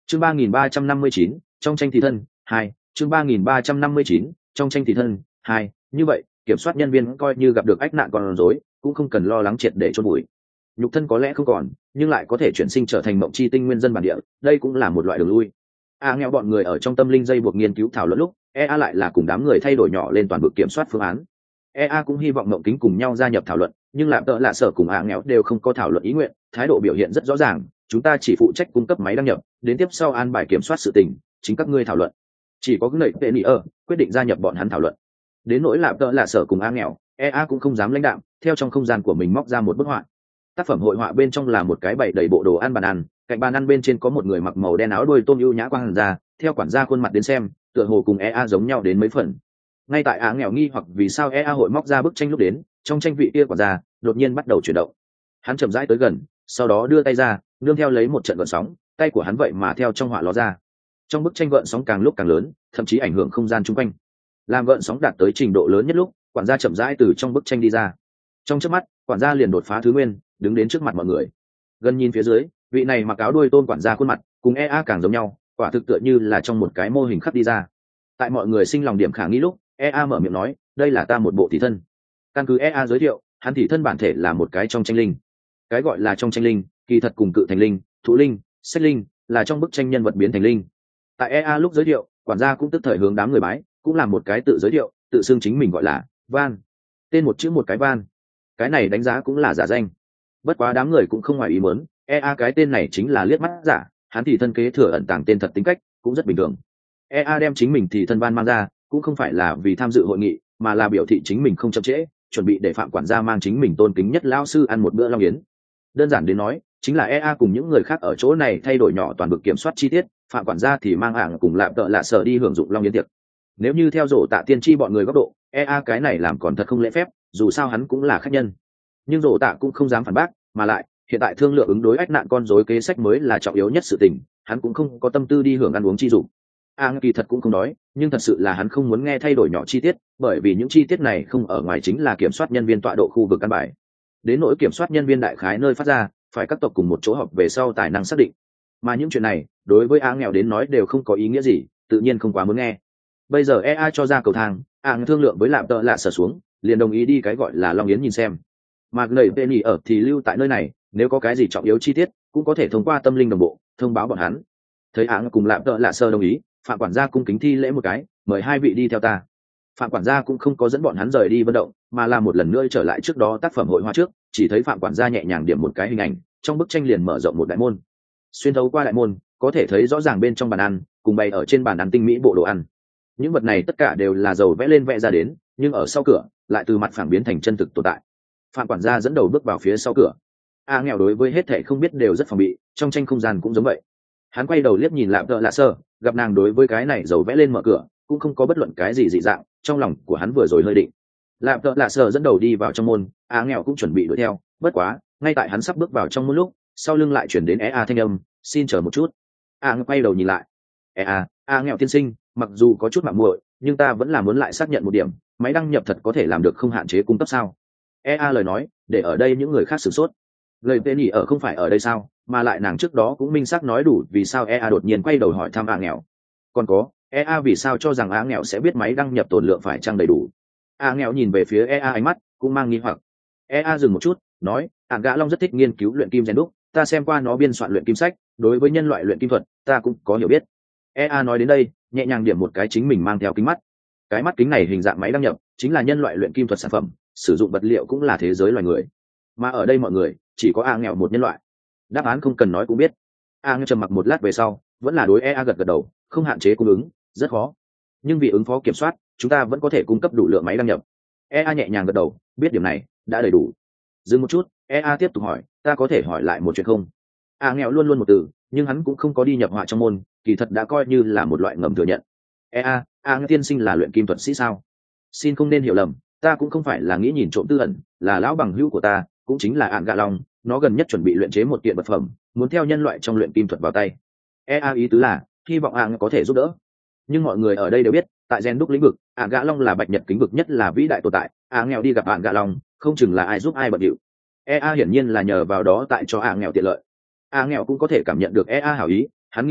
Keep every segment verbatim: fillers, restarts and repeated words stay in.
chương ba nghìn ba trăm năm mươi chín trong tranh thì thân hai chương ba nghìn ba trăm năm mươi chín trong tranh thì thân hai như vậy kiểm soát nhân viên coi như gặp được ách nạn con rối cũng không cần lo lắng triệt để chôn bụi. Nhục thân có lẽ không còn nhưng lại có thể chuyển sinh trở thành mộng chi tinh nguyên dân bản địa, đây cũng là một loại đường lui. A nghèo bọn người ở trong tâm linh dây buộc nghiên cứu thảo luận lúc e a lại là cùng đám người thay đổi nhỏ lên toàn vực kiểm soát phương án. e a cũng hy vọng mộng kính cùng nhau gia nhập thảo luận, nhưng làm tợ lạ sở cùng A nghèo đều không có thảo luận ý nguyện, thái độ biểu hiện rất rõ ràng, chúng ta chỉ phụ trách cung cấp máy đăng nhập, đến tiếp sau an bài kiểm soát sự tình chính các ngươi thảo luận. Chỉ có cái nệ tệ nỉ ở quyết định gia nhập bọn hắn thảo luận. Đến nỗi làm tợ lạ sở cùng A nghèo, e a cũng không dám lãnh đạm, theo trong không gian của mình móc ra một bức họa. Tác phẩm hội họa bên trong là một cái bày đầy bộ đồ ăn bàn ăn, cạnh bàn ăn bên trên có một người mặc màu đen áo đuôi tôm ưu nhã quang ra, theo quản gia khuôn mặt đến xem tựa hồ cùng e a giống nhau đến mấy phần. Ngay tại á nghèo nghi hoặc vì sao e a hội móc ra bức tranh lúc đến, trong tranh vị kia quản gia đột nhiên bắt đầu chuyển động. Hắn chậm rãi tới gần, sau đó đưa tay ra, nương theo lấy một trận gợn sóng, tay của hắn vậy mà theo trong họa ló ra. Trong bức tranh gợn sóng càng lúc càng lớn, thậm chí ảnh hưởng không gian chung quanh. Làm gợn sóng đạt tới trình độ lớn nhất lúc, quản gia chậm rãi từ trong bức tranh đi ra. Trong chớp mắt, quản gia liền đột phá thứ nguyên, đứng đến trước mặt mọi người. Gần nhìn phía dưới, vị này mặc áo đuôi tôm quản gia khuôn mặt cùng e a càng giống nhau, quả thực tựa như là trong một cái mô hình khắc đi ra. Tại mọi người sinh lòng điểm khả nghi lúc, e a mở miệng nói, đây là ta một bộ thị thân. Căn cứ e a giới thiệu, hắn thị thân bản thể là một cái trong tranh linh. Cái gọi là trong tranh linh, kỳ thật cùng cự thành linh, thụ linh, sách linh là trong bức tranh nhân vật biến thành linh. Tại e a lúc giới thiệu, quản gia cũng tức thời hướng đám người bái, cũng làm một cái tự giới thiệu, tự xưng chính mình gọi là Van, tên một chữ một cái Van. Cái này đánh giá cũng là giả danh. Bất quá đám người cũng không ngoài ý muốn, e a cái tên này chính là liếc mắt giả, hắn thì thân kế thừa ẩn tàng tên thật tính cách cũng rất bình thường. e a đem chính mình thì thân Van mang ra cũng không phải là vì tham dự hội nghị, mà là biểu thị chính mình không chậm trễ, chuẩn bị để phạm quản gia mang chính mình tôn kính nhất lão sư ăn một bữa long yến. Đơn giản đến nói, chính là e a cùng những người khác ở chỗ này thay đổi nhỏ toàn bộ kiểm soát chi tiết, phạm quản gia thì mang ảng cùng lạm tợ lạ sở đi hưởng dụng long yến tiệc. Nếu như theo rổ tạ tiên tri bọn người góc độ, e a cái này làm còn thật không lễ phép, dù sao hắn cũng là khách nhân. Nhưng rổ tạ cũng không dám phản bác, mà lại hiện tại thương lượng ứng đối ách nạn con rối kế sách mới là trọng yếu nhất sự tình, hắn cũng không có tâm tư đi hưởng ăn uống chi dụng. A kỳ thật cũng không đói, nhưng thật sự là hắn không muốn nghe thay đổi nhỏ chi tiết, bởi vì những chi tiết này không ở ngoài chính là kiểm soát nhân viên tọa độ khu vực căn bài. Đến nỗi kiểm soát nhân viên đại khái nơi phát ra, phải các tộc cùng một chỗ họp về sau tài năng xác định. Mà những chuyện này, đối với A nghèo đến nói đều không có ý nghĩa gì, tự nhiên không quá muốn nghe. Bây giờ e a cho ra cầu thang, A thương lượng với lạm tợ lạ sở xuống, liền đồng ý đi cái gọi là long yến nhìn xem. Mà người Penny ở thì lưu tại nơi này, nếu có cái gì trọng yếu chi tiết, cũng có thể thông qua tâm linh đồng bộ thông báo bọn hắn. Thấy A cùng lạm tợ lạ sở đồng ý, phạm quản gia cung kính thi lễ một cái, mời hai vị đi theo ta. Phạm quản gia cũng không có dẫn bọn hắn rời đi vận động, mà là một lần nữa trở lại trước đó tác phẩm hội họa trước, chỉ thấy phạm quản gia nhẹ nhàng điểm một cái hình ảnh, trong bức tranh liền mở rộng một đại môn. Xuyên thấu qua đại môn, có thể thấy rõ ràng bên trong bàn ăn, cùng bày ở trên bàn ăn tinh mỹ bộ đồ ăn. Những vật này tất cả đều là dầu vẽ lên vẽ ra đến, nhưng ở sau cửa lại từ mặt phẳng biến thành chân thực tồn tại. Phạm quản gia dẫn đầu bước vào phía sau cửa. A nghèo đối với hết thảy không biết đều rất phòng bị, trong tranh không gian cũng giống vậy. Hắn quay đầu liếc nhìn lạm tợ lạ sơ, gặp nàng đối với cái này dầu vẽ lên mở cửa cũng không có bất luận cái gì dị dạng, trong lòng của hắn vừa rồi hơi định. Lạm tợ lạ sơ dẫn đầu đi vào trong môn, A nghèo cũng chuẩn bị đuổi theo, bất quá ngay tại hắn sắp bước vào trong môn lúc, sau lưng lại chuyển đến e a thanh âm, xin chờ một chút. A quay đầu nhìn lại. e a A nghèo tiên sinh, mặc dù có chút mạo muội, nhưng ta vẫn là muốn lại xác nhận một điểm, máy đăng nhập thật có thể làm được không hạn chế cung cấp sao? e a lời nói để ở đây những người khác sửng sốt. Người tên nhỉ ở không phải ở đây sao, mà lại nàng trước đó cũng minh xác nói đủ, vì sao e a đột nhiên quay đầu hỏi thăm A nghèo. Còn có, e a vì sao cho rằng A nghèo sẽ biết máy đăng nhập tồn lượng phải chăng đầy đủ? A nghèo nhìn về phía e a ánh mắt cũng mang nghi hoặc. e a dừng một chút, nói, Ản Gã Long rất thích nghiên cứu luyện kim rèn đúc, ta xem qua nó biên soạn luyện kim sách, đối với nhân loại luyện kim thuật ta cũng có hiểu biết. e a nói đến đây, nhẹ nhàng điểm một cái chính mình mang theo kính mắt. Cái mắt kính này hình dạng máy đăng nhập, chính là nhân loại luyện kim thuật sản phẩm, sử dụng vật liệu cũng là thế giới loài người. Mà ở đây mọi người chỉ có A nghèo một nhân loại. Đáp án không cần nói cũng biết. A nghèo trầm mặc một lát về sau, vẫn là đối e a gật gật đầu, không hạn chế cung ứng, rất khó. Nhưng vì ứng phó kiểm soát, chúng ta vẫn có thể cung cấp đủ lượng máy đăng nhập. e a nhẹ nhàng gật đầu, biết điểm này đã đầy đủ. Dừng một chút, e a tiếp tục hỏi, ta có thể hỏi lại một chuyện không? A nghèo luôn luôn một từ, nhưng hắn cũng không có đi nhập họa trong môn, kỳ thật đã coi như là một loại ngầm thừa nhận. e a A tiên sinh là luyện kim thuật sĩ sao? Xin không nên hiểu lầm, ta cũng không phải là nghĩ nhìn trộm tư ẩn, là lão bằng hữu của ta, cũng chính là Ản Gã Long, nó gần nhất chuẩn bị luyện chế một kiện vật phẩm, muốn theo nhân loại trong luyện kim thuật vào tay. e a ý tứ là hy vọng A có thể giúp đỡ. Nhưng mọi người ở đây đều biết, tại gen đúc lĩnh vực, Ản Gã Long là bạch nhật kính vực nhất là vĩ đại tồn tại, A nghèo đi gặp Ản Gã Long, không chừng là ai giúp ai bận điệu. e a hiển nhiên là nhờ vào đó tại cho A nghèo tiện lợi. A nghèo cũng có thể cảm nhận được e a hảo ý, hắn nghĩ nghĩ,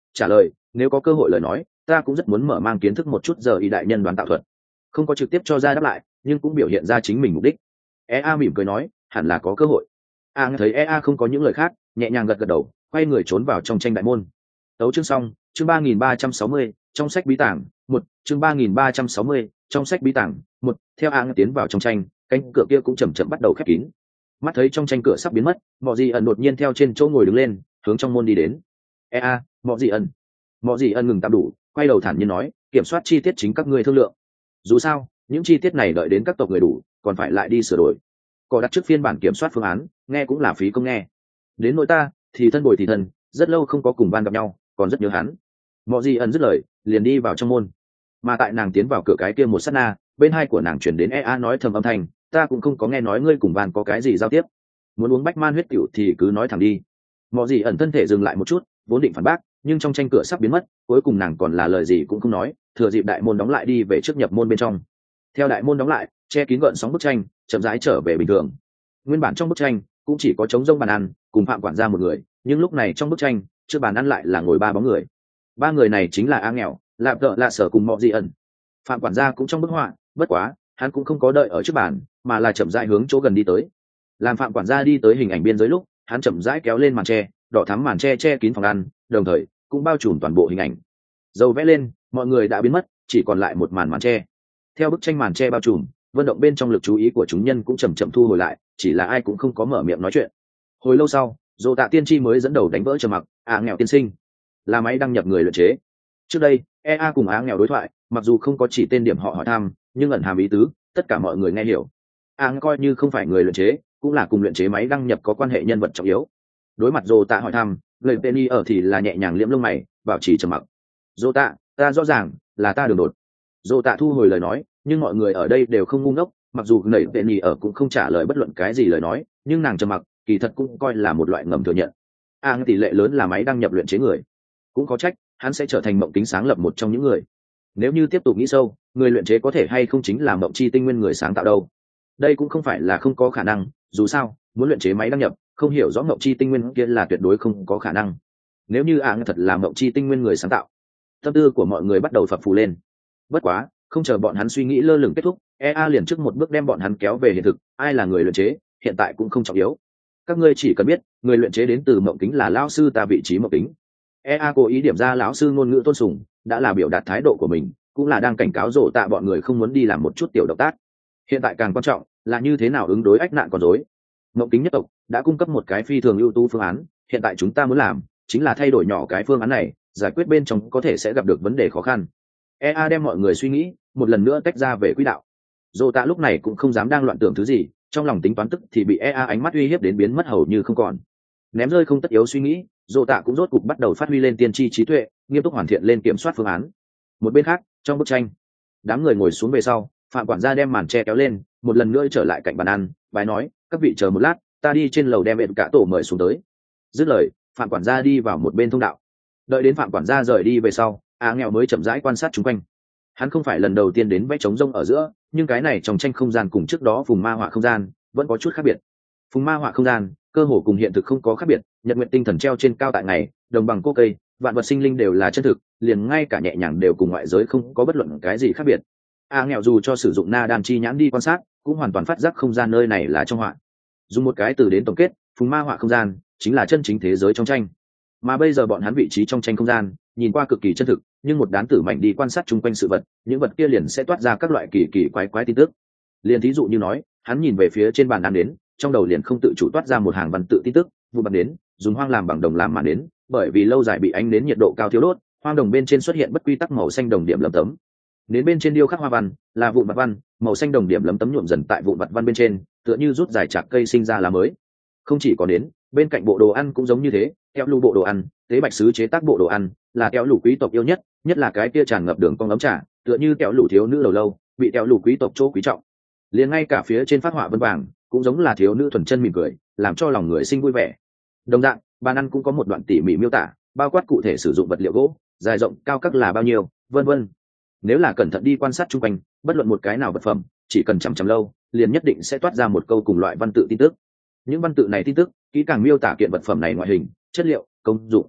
trả lời nếu có cơ hội lời nói ta cũng rất muốn mở mang kiến thức một chút giờ y đại nhân đoán tạo thuật. Không có trực tiếp cho ra đáp lại nhưng cũng biểu hiện ra chính mình mục đích. e a mỉm cười nói hẳn là có cơ hội. a thấy e a không có những lời khác nhẹ nhàng gật gật đầu quay người trốn vào trong tranh đại môn. Tấu chương xong. Chương ba nghìn ba trăm sáu mươi trong sách bí tàng một. Chương ba nghìn ba trăm sáu mươi trong sách bí tàng một. Theo a tiến vào trong tranh, cánh cửa kia cũng chậm chậm bắt đầu khép kín. Mắt thấy trong tranh cửa sắp biến mất, Mọ Dị ẩn đột nhiên theo trên chỗ ngồi đứng lên hướng trong môn đi đến. e a Mọ Dị ẩn. Mọ Dị ẩn ngừng tạm đủ quay đầu thản nhiên nói kiểm soát chi tiết chính các ngươi thương lượng, dù sao những chi tiết này đợi đến các tộc người đủ còn phải lại đi sửa đổi. Có đặt trước phiên bản kiểm soát phương án nghe cũng là phí công nghe. Đến nỗi ta thì thân bồi thì thân, rất lâu không có cùng ban gặp nhau còn rất nhớ hắn. Mọ Dị ẩn dứt lời liền đi vào trong môn, mà tại nàng tiến vào cửa cái kia một sát na bên hai của nàng chuyển đến e a nói thầm âm thanh ta cũng không có nghe nói ngươi cùng ban có cái gì giao tiếp, muốn uống bách man huyết tiểu thì cứ nói thẳng đi. Mọ Dị ẩn thân thể dừng lại một chút vốn định phản bác nhưng trong tranh cửa sắp biến mất cuối cùng nàng còn là lời gì cũng không nói, thừa dịp đại môn đóng lại đi về trước nhập môn bên trong. Theo đại môn đóng lại che kín gợn sóng bức tranh chậm rãi trở về bình thường. Nguyên bản trong bức tranh cũng chỉ có trống rông bàn ăn cùng phạm quản gia một người, nhưng lúc này trong bức tranh trước bàn ăn lại là ngồi ba bóng người. Ba người này chính là A Nghèo, Lạp Tợ Lạ Sở cùng Mọ Dị ẩn. Phạm quản gia cũng trong bức họa, bất quá hắn cũng không có đợi ở trước bàn mà là chậm rãi hướng chỗ gần đi tới. Làm Phạm quản gia đi tới hình ảnh biên giới lúc hắn chậm rãi kéo lên màn tre đỏ thắm, màn tre che kín phòng ăn đồng thời cũng bao trùm toàn bộ hình ảnh. Dầu vẽ lên mọi người đã biến mất chỉ còn lại một màn màn tre. Theo bức tranh màn tre bao trùm vận động bên trong lực chú ý của chúng nhân cũng chậm chậm thu hồi lại, chỉ là ai cũng không có mở miệng nói chuyện. Hồi lâu sau Dỗ Tạ tiên tri mới dẫn đầu đánh vỡ trầm mặc. A Nghèo tiên sinh là máy đăng nhập người luyện chế. Trước đây e a cùng A Nghèo đối thoại mặc dù không có chỉ tên điểm họ hỏi thăm nhưng ẩn hàm ý tứ tất cả mọi người nghe hiểu. A Nghèo coi như không phải người luyện chế cũng là cùng luyện chế máy đăng nhập có quan hệ nhân vật trọng yếu. Đối mặt Dỗ Tạ hỏi thăm lời Penny ở thì là nhẹ nhàng liễm lông mày bảo trì trầm mặc. Dỗ Tạ ta rõ ràng là ta đường đột. Dỗ Tạ thu hồi lời nói nhưng mọi người ở đây đều không ngu ngốc, mặc dù nảy Penny ở cũng không trả lời bất luận cái gì lời nói nhưng nàng trầm mặc kỳ thật cũng coi là một loại ngầm thừa nhận. A Nghèo tỷ lệ lớn là máy đăng nhập luyện chế người, cũng có trách hắn sẽ trở thành mộng kính sáng lập một trong những người. Nếu như tiếp tục nghĩ sâu người luyện chế có thể hay không chính là mộng chi tinh nguyên người sáng tạo đâu. Đây cũng không phải là không có khả năng, dù sao muốn luyện chế máy đăng nhập không hiểu rõ mộng chi tinh nguyên kia là tuyệt đối không có khả năng. Nếu như áng thật là mộng chi tinh nguyên người sáng tạo, tâm tư của mọi người bắt đầu phập phù lên. Bất quá không chờ bọn hắn suy nghĩ lơ lửng kết thúc, e a liền trước một bước đem bọn hắn kéo về hiện thực. Ai là người luyện chế hiện tại cũng không trọng yếu, các ngươi chỉ cần biết người luyện chế đến từ mộng kính là lão sư ta vị trí mộng kính. e a cố ý điểm ra lão sư ngôn ngữ tôn sùng đã là biểu đạt thái độ của mình, cũng là đang cảnh cáo Dỗ Tạ bọn người không muốn đi làm một chút tiểu động tác. Hiện tại càng quan trọng là như thế nào ứng đối ách nạn con rối. Mộng kính nhất tộc đã cung cấp một cái phi thường ưu tú phương án, hiện tại chúng ta muốn làm chính là thay đổi nhỏ cái phương án này, giải quyết bên trong có thể sẽ gặp được vấn đề khó khăn. e a đem mọi người suy nghĩ một lần nữa tách ra về quỹ đạo. Dỗ Tạ lúc này cũng không dám đang loạn tưởng thứ gì, trong lòng tính toán tức thì bị e a ánh mắt uy hiếp đến biến mất hầu như không còn. Ném rơi không tất yếu suy nghĩ, Dỗ Tạ cũng rốt cục bắt đầu phát huy lên tiên tri trí tuệ, nghiêm túc hoàn thiện lên kiểm soát phương án. Một bên khác trong bức tranh đám người ngồi xuống về sau, Phạm quản gia đem màn tre kéo lên một lần nữa trở lại cạnh bàn ăn, bái nói các vị chờ một lát, ta đi trên lầu đem ed cả tổ mời xuống tới. Dứt lời Phạm quản gia đi vào một bên thông đạo. Đợi đến Phạm quản gia rời đi về sau, A Nghèo mới chậm rãi quan sát chung quanh. Hắn không phải lần đầu tiên đến vẽ trống rông ở giữa, nhưng cái này trong tranh không gian cùng trước đó vùng ma họa không gian vẫn có chút khác biệt. Vùng ma họa không gian cơ hồ cùng hiện thực không có khác biệt, nhật nguyện tinh thần treo trên cao tại ngày, đồng bằng cô cây, vạn vật sinh linh đều là chân thực, liền ngay cả nhẹ nhàng đều cùng ngoại giới không có bất luận cái gì khác biệt. A Nghèo dù cho sử dụng na đan chi nhãn đi quan sát cũng hoàn toàn phát giác không gian nơi này là trong họa. Dùng một cái từ đến tổng kết, vùng ma họa không gian chính là chân chính thế giới trong tranh. Mà bây giờ bọn hắn vị trí trong tranh không gian nhìn qua cực kỳ chân thực, nhưng một đám tử mạnh đi quan sát chung quanh sự vật, những vật kia liền sẽ toát ra các loại kỳ kỳ quái quái tin tức. Liền thí dụ như nói, hắn nhìn về phía trên bàn ăn đến, trong đầu liền không tự chủ toát ra một hàng văn tự tin tức, vụ bật đến, dùng hoang làm bằng đồng làm màn đến, bởi vì lâu dài bị ánh đến nhiệt độ cao thiếu đốt, hoang đồng bên trên xuất hiện bất quy tắc màu xanh đồng điểm lấm tấm. Đến bên trên điêu khắc hoa văn, là vụn vặt văn, màu xanh đồng điểm lấm tấm nhuộm dần tại vụn vặt văn bên trên, tựa như rút dài chạc cây sinh ra lá mới. Không chỉ có đến, bên cạnh bộ đồ ăn cũng giống như thế, kéo lù bộ đồ ăn, tế bạch sứ chế tác bộ đồ ăn, là kéo lù quý tộc yêu nhất, nhất là cái kia tràn ngập đường cong ấm trà, tựa như kéo lù thiếu nữ đầu lâu, bị kéo lù quý tộc chỗ quý trọng. Liền ngay cả phía trên phát họa vân vàng, cũng giống là thiếu nữ thuần chân mỉm cười, làm cho lòng người sinh vui vẻ. Đồng dạng, bàn ăn cũng có một đoạn tỉ mỉ miêu tả, bao quát cụ thể sử dụng vật liệu gỗ, dài rộng, cao các là bao nhiêu, vân vân. Nếu là cẩn thận đi quan sát chung quanh, bất luận một cái nào vật phẩm, chỉ cần chằm chằm lâu, liền nhất định sẽ toát ra một câu cùng loại văn tự tin tức. Những văn tự này tin tức kỹ càng miêu tả kiện vật phẩm này ngoại hình, chất liệu, công dụng.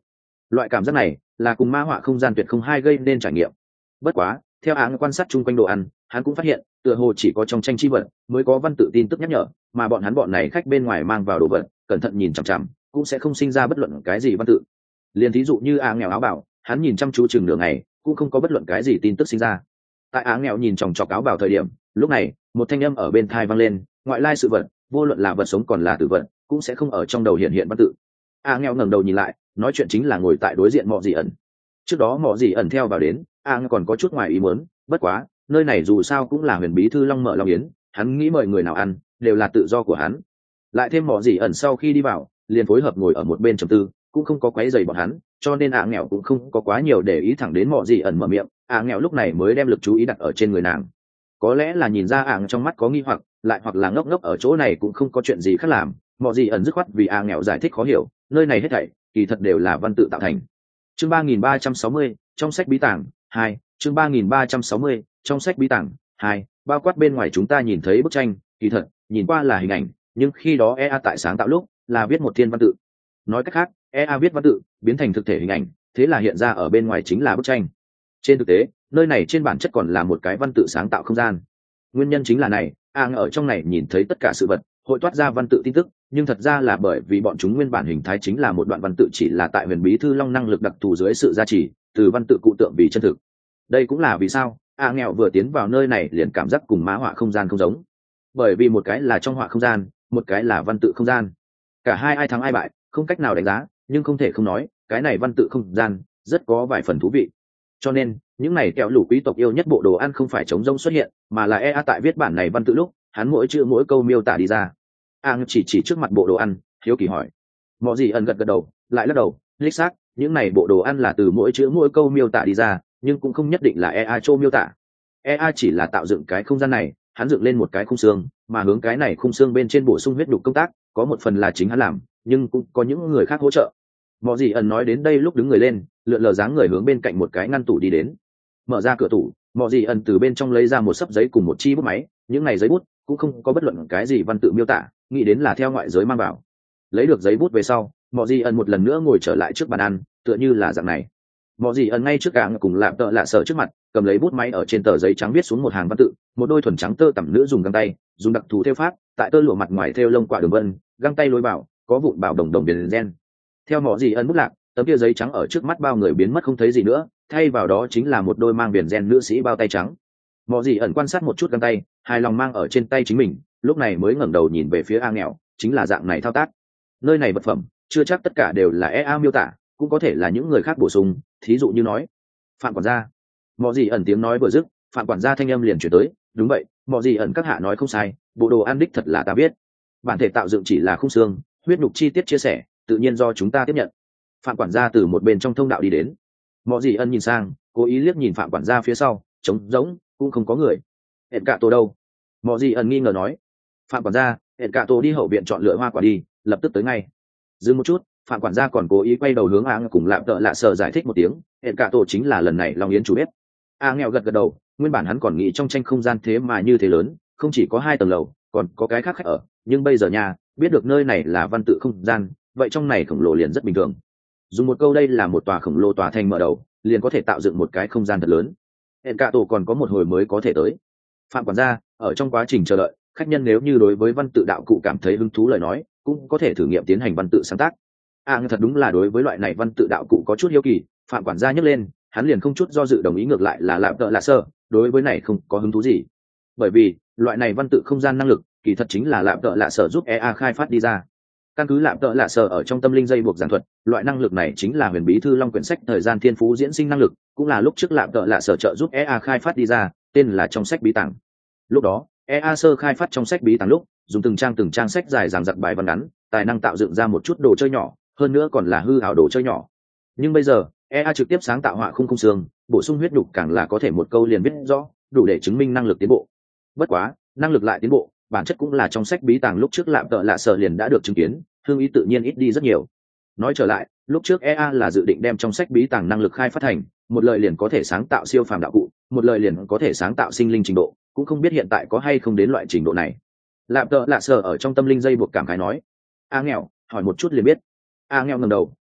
Loại cảm giác này là cùng ma họa không gian tuyệt không hai gây nên trải nghiệm. Bất quá theo áng quan sát chung quanh đồ ăn, hắn cũng phát hiện tựa hồ chỉ có trong tranh chi vật mới có văn tự tin tức nhắc nhở, mà bọn hắn bọn này khách bên ngoài mang vào đồ vật cẩn thận nhìn chằm chằm cũng sẽ không sinh ra bất luận cái gì văn tự. Liền thí dụ như áng nghèo áo bảo, hắn nhìn chăm chú chừng nửa ngày cũng không có bất luận cái gì tin tức sinh ra. Tại áng nghèo nhìn chòng chọc áo bảo thời điểm, lúc này một thanh âm ở bên tai vang lên, ngoại lai sự vật, vô luận là vật sống còn là tử vật, cũng sẽ không ở trong đầu hiện hiện văn tự. Áng nghèo ngẩng đầu nhìn lại, nói chuyện chính là ngồi tại đối diện Mọ Dị ẩn. Trước đó Mọ Dị ẩn theo vào đến, áng còn có chút ngoài ý muốn, bất quá nơi này dù sao cũng là huyền bí thư long mở long yến, hắn nghĩ mời người nào ăn đều là tự do của hắn. Lại thêm Mọ Dị ẩn sau khi đi vào liền phối hợp ngồi ở một bên trầm tư, cũng không có quấy rầy bọn hắn, cho nên áng nghèo cũng không có quá nhiều để ý, thẳng đến Mọ Dị ẩn mở miệng, áng nghèo lúc này mới đem lực chú ý đặt ở trên người nàng. Có lẽ là nhìn ra áng trong mắt có nghi hoặc, lại hoặc là ngốc ngốc ở chỗ này cũng không có chuyện gì khác làm, Mọ Dị ẩn dứt khoát vì áng nghèo giải thích khó hiểu, nơi này hết thảy kỳ thật đều là văn tự tạo thành. Chương ba nghìn ba trăm sáu mươi trong sách bí tàng hai, chương ba nghìn ba trăm sáu mươi trong sách bí tàng hai, bao quát bên ngoài chúng ta nhìn thấy bức tranh, kỳ thật nhìn qua là hình ảnh, nhưng khi đó e a tại sáng tạo lúc là viết một thiên văn tự. Nói cách khác, e a viết văn tự biến thành thực thể hình ảnh, thế là hiện ra ở bên ngoài chính là bức tranh. Trên thực tế nơi này trên bản chất còn là một cái văn tự sáng tạo không gian. Nguyên nhân chính là này, áng ở trong này nhìn thấy tất cả sự vật hội toát ra văn tự tin tức, nhưng thật ra là bởi vì bọn chúng nguyên bản hình thái chính là một đoạn văn tự, chỉ là tại huyền bí thư long năng lực đặc thù dưới sự gia trì từ văn tự cụ tượng vì chân thực. Đây cũng là vì sao a nghèo vừa tiến vào nơi này liền cảm giác cùng má họa không gian không giống, bởi vì một cái là trong họa không gian, một cái là văn tự không gian, cả hai ai thắng ai bại không cách nào đánh giá, nhưng không thể không nói cái này văn tự không gian rất có vài phần thú vị. Cho nên những này kẹo lũ quý tộc yêu nhất bộ đồ ăn không phải trống rông xuất hiện, mà là e a tại viết bản này văn tự lúc hắn mỗi chữ mỗi câu miêu tả đi ra. Ang chỉ chỉ trước mặt bộ đồ ăn, hiếu kỳ hỏi. Mọ Dị ẩn gật gật đầu, lại lắc đầu, đích xác, những này bộ đồ ăn là từ mỗi chữ mỗi câu miêu tả đi ra, nhưng cũng không nhất định là e a châu miêu tả. e a chỉ là tạo dựng cái không gian này, hắn dựng lên một cái khung xương, mà hướng cái này khung xương bên trên bổ sung huyết đục công tác, có một phần là chính hắn làm, nhưng cũng có những người khác hỗ trợ. Mọ Dị ẩn nói đến đây lúc đứng người lên, lượn lờ dáng người hướng bên cạnh một cái ngăn tủ đi đến. Mở ra cửa tủ, Mọ Dị ẩn từ bên trong lấy ra một xấp giấy cùng một chi bút máy, những này giấy bút cũng không có bất luận cái gì văn tự miêu tả, nghĩ đến là theo ngoại giới mang vào. Lấy được giấy bút về sau, Mọ Dị ẩn một lần nữa ngồi trở lại trước bàn ăn, tựa như là dạng này. Mọ Dị ẩn ngay trước cả cùng lạm tợ lạ sở trước mặt, cầm lấy bút máy ở trên tờ giấy trắng viết xuống một hàng văn tự, một đôi thuần trắng tơ tằm nữ dùng găng tay, dùng đặc thù thêu pháp, tại tơ lụa mặt ngoài thêu lông quả đường vân, găng tay lối bảo, có vụn bảo đồng đồng viền gen. Theo Mọ Dị ẩn bút lạc, tấm kia giấy trắng ở trước mắt bao người biến mất không thấy gì nữa, thay vào đó chính là một đôi mang viền gen nữ sĩ bao tay trắng. Mọ Dị ẩn quan sát một chút găng tay, hài lòng mang ở trên tay chính mình, lúc này mới ngẩng đầu nhìn về phía A nghèo, chính là dạng này thao tác. Nơi này vật phẩm chưa chắc tất cả đều là e a miêu tả, cũng có thể là những người khác bổ sung, thí dụ như nói Phạm quản gia. Mọ Dị ẩn tiếng nói vừa dứt, Phạm quản gia thanh âm liền chuyển tới, đúng vậy, Mọ Dị ẩn các hạ nói không sai, bộ đồ ăn đích thật là ta biết. Bản thể tạo dựng chỉ là khung xương, huyết nhục chi tiết chia sẻ tự nhiên do chúng ta tiếp nhận. Phạm quản gia từ một bên trong thông đạo đi đến. Mọ Dị ẩn nhìn sang, cố ý liếc nhìn Phạm quản gia phía sau, trống rỗng, cũng không có người. Hẹn cả tổ đâu? Mọ Dị ẩn nghi ngờ nói. Phạm quản gia, hẹn cả tổ đi hậu viện chọn lựa hoa quả đi, lập tức tới ngay. Dừng một chút, Phạm quản gia còn cố ý quay đầu hướng Áng cùng lạm tợ lạ sở giải thích một tiếng, hẹn cả tổ chính là lần này Long Yến chủ bếp. A nghèo gật gật đầu, nguyên bản hắn còn nghĩ trong tranh không gian thế mà như thế lớn, không chỉ có hai tầng lầu, còn có cái khác khách ở, nhưng bây giờ nhà biết được nơi này là văn tự không gian, vậy trong này khổng lồ liền rất bình thường. Dùng một câu đây là một tòa khổng lồ tòa thành mở đầu, liền có thể tạo dựng một cái không gian thật lớn. Hẹn cả tổ còn có một hồi mới có thể tới. Phạm quản gia, ở trong quá trình chờ đợi, khách nhân nếu như đối với văn tự đạo cụ cảm thấy hứng thú lời nói, cũng có thể thử nghiệm tiến hành văn tự sáng tác. À thật đúng là đối với loại này văn tự đạo cụ có chút hiếu kỳ, Phạm quản gia nhấc lên, hắn liền không chút do dự đồng ý, ngược lại là lạm tợ lạ sơ, đối với này không có hứng thú gì. Bởi vì, loại này văn tự không gian năng lực, kỳ thật chính là lạm tợ lạ sở giúp e a khai phát đi ra. Căn cứ lạm tợ lạ sở ở trong tâm linh dây buộc giảng thuật, loại năng lực này chính là huyền bí thư long quyển sách thời gian thiên phú diễn sinh năng lực, cũng là lúc trước lạm tợ lạ sở trợ giúp e a khai phát đi ra, tên là trong sách bí tàng. Lúc đó e a sơ khai phát trong sách bí tàng lúc dùng từng trang từng trang sách dài dằng dặc bài văn ngắn, tài năng tạo dựng ra một chút đồ chơi nhỏ, hơn nữa còn là hư ảo đồ chơi nhỏ. Nhưng bây giờ e a trực tiếp sáng tạo họa khung khung xương, bổ sung huyết đục, càng là có thể một câu liền viết rõ, đủ để chứng minh năng lực tiến bộ. Bất quá năng lực lại tiến bộ, bản chất cũng là trong sách bí tàng lúc trước lạm tợ lạ sở liền đã được chứng kiến, hương ý tự nhiên ít đi rất nhiều. Nói trở lại, lúc trước e a là dự định đem trong sách bí tàng năng lực khai phát thành một lời liền có thể sáng tạo siêu phàm đạo cụ, một lời liền có thể sáng tạo sinh linh trình độ, cũng không biết hiện tại có hay không đến loại trình độ này. Lạm tợ lạ sở ở trong tâm linh dây buộc cảm khái nói. A nghèo hỏi một chút liền biết. A nghèo ngẩng đầu,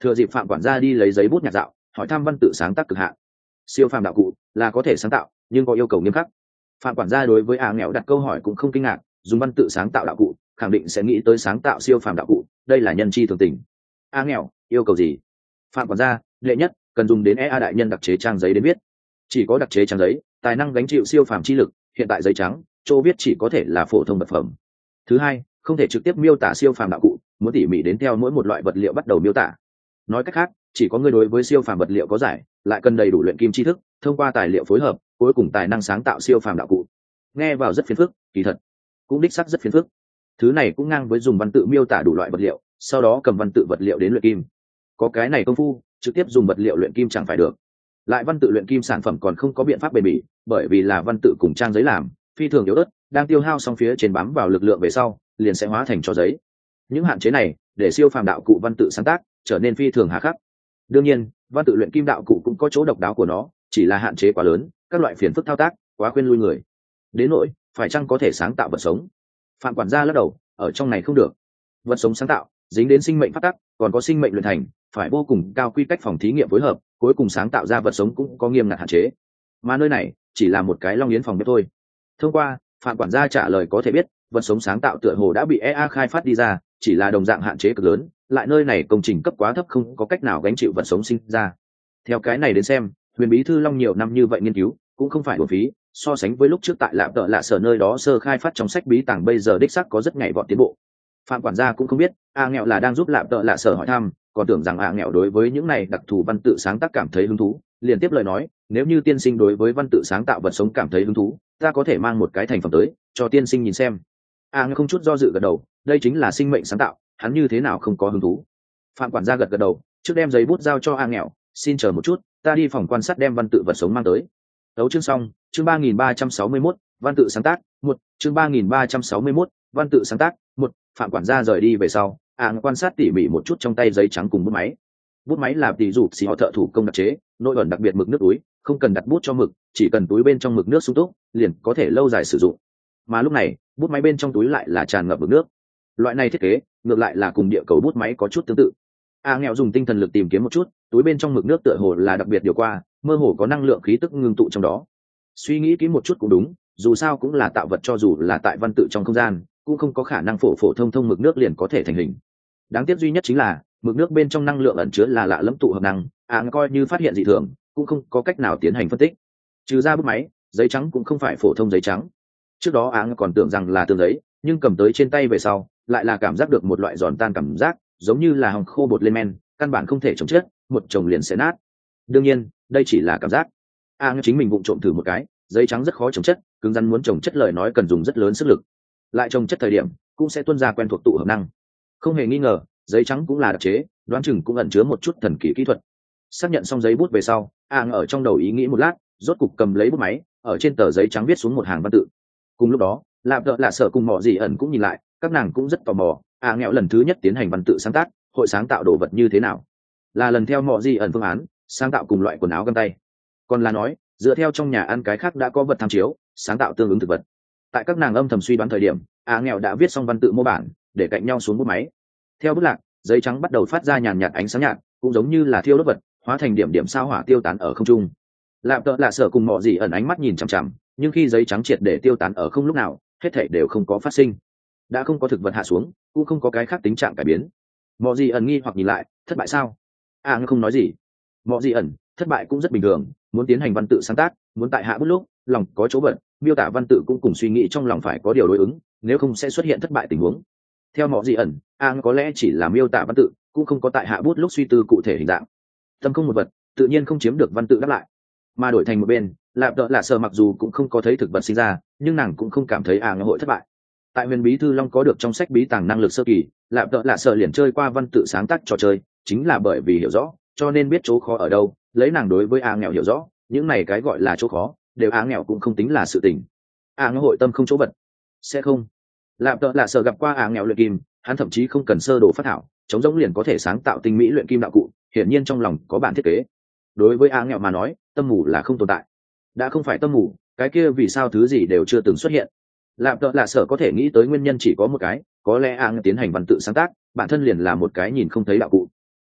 thừa dịp phạm quản gia đi lấy giấy bút nhạc dạo hỏi thăm văn tự sáng tác cực hạn. Siêu phàm đạo cụ là có thể sáng tạo nhưng có yêu cầu nghiêm khắc. Phạm quản gia đối với a nghèo đặt câu hỏi cũng không kinh ngạc, dùng văn tự sáng tạo đạo cụ khẳng định sẽ nghĩ tới sáng tạo siêu phàm đạo cụ, đây là nhân chi thường tình. A nghèo yêu cầu gì? Phạm quản gia: đệ nhất, cần dùng đến e a đại nhân đặc chế trang giấy đến viết. Chỉ có đặc chế trang giấy tài năng gánh chịu siêu phàm chi lực, hiện tại giấy trắng chỗ viết chỉ có thể là phổ thông vật phẩm. Thứ hai, không thể trực tiếp miêu tả siêu phàm đạo cụ, muốn tỉ mỉ đến theo mỗi một loại vật liệu bắt đầu miêu tả. Nói cách khác, chỉ có người đối với siêu phàm vật liệu có giải, lại cần đầy đủ luyện kim tri thức, thông qua tài liệu phối hợp cuối cùng tài năng sáng tạo siêu phàm đạo cụ. Nghe vào rất phiền phức, kỳ thật cũng đích xác rất phiền phức. Thứ này cũng ngang với dùng văn tự miêu tả đủ loại vật liệu, sau đó cầm văn tự vật liệu đến luyện kim. Có cái này công phu, trực tiếp dùng vật liệu luyện kim chẳng phải được. Lại văn tự luyện kim sản phẩm còn không có biện pháp bền bỉ, bởi vì là văn tự cùng trang giấy làm, phi thường yếu ớt, đang tiêu hao xong phía trên bám vào lực lượng về sau, liền sẽ hóa thành tro giấy. Những hạn chế này để siêu phàm đạo cụ văn tự sáng tác trở nên phi thường hà khắc. Đương nhiên, văn tự luyện kim đạo cụ cũng có chỗ độc đáo của nó, chỉ là hạn chế quá lớn, các loại phiền phức thao tác quá khuyên lui người. Đến nỗi phải chăng có thể sáng tạo vật sống, phạm quản gia lắc đầu, ở trong này không được. Vật sống sáng tạo dính đến sinh mệnh phát tắc, còn có sinh mệnh luyện thành, phải vô cùng cao quy cách phòng thí nghiệm phối hợp, cuối cùng sáng tạo ra vật sống cũng có nghiêm ngặt hạn chế. Mà nơi này chỉ là một cái long yến phòng bếp thôi. Thông qua phạm quản gia trả lời có thể biết, vật sống sáng tạo tựa hồ đã bị e a khai phát đi ra, chỉ là đồng dạng hạn chế cực lớn, lại nơi này công trình cấp quá thấp, không có cách nào gánh chịu vật sống sinh ra. Theo cái này đến xem, huyền bí thư long nhiều năm như vậy nghiên cứu cũng không phải uổng phí, so sánh với lúc trước tại lạp tợ lạ sở nơi đó sơ khai phát trong sách bí tàng, bây giờ đích xác có rất nhảy vọt tiến bộ. Phạm quản gia cũng không biết a nghèo là đang giúp lạp tợ lạ sở hỏi thăm, còn tưởng rằng a nghèo đối với những này đặc thù văn tự sáng tác cảm thấy hứng thú, liền tiếp lời nói, nếu như tiên sinh đối với văn tự sáng tạo vật sống cảm thấy hứng thú, ta có thể mang một cái thành phẩm tới cho tiên sinh nhìn xem. A nghèo không chút do dự gật đầu, đây chính là sinh mệnh sáng tạo, hắn như thế nào không có hứng thú. Phạm quản gia gật gật đầu, trước đem giấy bút giao cho a nghèo, xin chờ một chút, ta đi phòng quan sát đem văn tự vật sống mang tới. Đấu chương xong, chương ba nghìn ba trăm sáu mươi mốt, văn tự sáng tác một, chương ba nghìn ba trăm sáu mươi mốt, văn tự sáng tác một. Phạm quản gia rời đi về sau, a nghèo quan sát tỉ mỉ một chút trong tay giấy trắng cùng bút máy. Bút máy là tỷ dụ xì họ thợ thủ công đặc chế, nội ẩn đặc biệt mực nước túi, không cần đặt bút cho mực, chỉ cần túi bên trong mực nước sung túc, liền có thể lâu dài sử dụng. Mà lúc này, bút máy bên trong túi lại là tràn ngập mực nước. Loại này thiết kế ngược lại là cùng địa cầu bút máy có chút tương tự. A nghèo dùng tinh thần lực tìm kiếm một chút, túi bên trong mực nước tựa hồ là đặc biệt điều qua, mơ hồ có năng lượng khí tức ngưng tụ trong đó. Suy nghĩ kỹ một chút cũng đúng, dù sao cũng là tạo vật, cho dù là tại văn tự trong không gian cũng không có khả năng phổ phổ thông thông mực nước liền có thể thành hình. Đáng tiếc duy nhất chính là mực nước bên trong năng lượng ẩn chứa là lạ lẫm tụ hợp năng, a à, coi như phát hiện dị thường cũng không có cách nào tiến hành phân tích. Trừ ra bút máy, giấy trắng cũng không phải phổ thông giấy trắng. Trước đó a à, còn tưởng rằng là tường giấy, nhưng cầm tới trên tay về sau lại là cảm giác được một loại giòn tan cảm giác, giống như là hồng khô bột lên men, căn bản không thể chống chết, một chồng liền sẽ nát. Đương nhiên đây chỉ là cảm giác, a à, chính mình vụng trộm thử một cái, giấy trắng rất khó chống chất, cứng rắn muốn trồng chất lời nói cần dùng rất lớn sức lực, lại trồng chất thời điểm cũng sẽ tuôn ra quen thuộc tụ hợp năng. Không hề nghi ngờ, giấy trắng cũng là đặc chế, đoán chừng cũng ẩn chứa một chút thần kỳ kỹ thuật. Xác nhận xong giấy bút về sau, a ở trong đầu ý nghĩ một lát, rốt cục cầm lấy bút máy, ở trên tờ giấy trắng viết xuống một hàng văn tự. Cùng lúc đó, lạp đợ lạ sở cùng mọ gì ẩn cũng nhìn lại, các nàng cũng rất tò mò, a nghèo lần thứ nhất tiến hành văn tự sáng tác, hội sáng tạo đồ vật như thế nào? Là lần theo mọ gì ẩn phương án, sáng tạo cùng loại quần áo găng tay, còn là nói dựa theo trong nhà ăn cái khác đã có vật tham chiếu, sáng tạo tương ứng thực vật. Tại các nàng âm thầm suy đoán thời điểm, a nghèo đã viết xong văn tự mô bản, để cạnh nhau xuống bút máy. Theo bút lạc, giấy trắng bắt đầu phát ra nhàn nhạt ánh sáng nhạt, cũng giống như là thiêu đốt vật, hóa thành điểm điểm sao hỏa tiêu tán ở không trung. Lạp tợ lạ sở cùng mọ gì ẩn ánh mắt nhìn chằm chằm, nhưng khi giấy trắng triệt để tiêu tán ở không lúc nào, hết thảy đều không có phát sinh. Đã không có thực vật hạ xuống, cũng không có cái khác tính trạng cải biến. Mọ gì ẩn nghi hoặc nhìn lại, thất bại sao? À ngươi không nói gì. Mọ gì ẩn, thất bại cũng rất bình thường, muốn tiến hành văn tự sáng tác, muốn tại hạ bút lúc, lòng có chỗ bận, miêu tả văn tự cũng cùng suy nghĩ trong lòng phải có điều đối ứng, nếu không sẽ xuất hiện thất bại tình huống. Theo mọ gì ẩn, a có lẽ chỉ là miêu tả văn tự, cũng không có tại hạ bút lúc suy tư cụ thể hình dạng. Tâm không một vật, tự nhiên không chiếm được văn tự đáp lại. Mà đổi thành một bên, lạp đợ lạ sở mặc dù cũng không có thấy thực vật sinh ra, nhưng nàng cũng không cảm thấy a hội thất bại. Tại huyền bí thư long có được trong sách bí tàng năng lực sơ kỳ, lạp đợ lạ sở liền chơi qua văn tự sáng tác trò chơi, chính là bởi vì hiểu rõ, cho nên biết chỗ khó ở đâu. Lấy nàng đối với a nghèo hiểu rõ, những này cái gọi là chỗ khó, đều a nghèo cũng không tính là sự tình. A hội tâm không chỗ vật, sẽ không. Lạp tợ lạ sở gặp qua a nghèo luyện kim, hắn thậm chí không cần sơ đồ phát thảo, chống giống liền có thể sáng tạo tinh mỹ luyện kim đạo cụ, hiển nhiên trong lòng có bản thiết kế. Đối với a nghèo mà nói, tâm mù là không tồn tại. Đã không phải tâm mù, cái kia vì sao thứ gì đều chưa từng xuất hiện? Lạp tợ lạ sở có thể nghĩ tới nguyên nhân chỉ có một cái, có lẽ a nghèo tiến hành văn tự sáng tác, bản thân liền là một cái nhìn không thấy đạo cụ.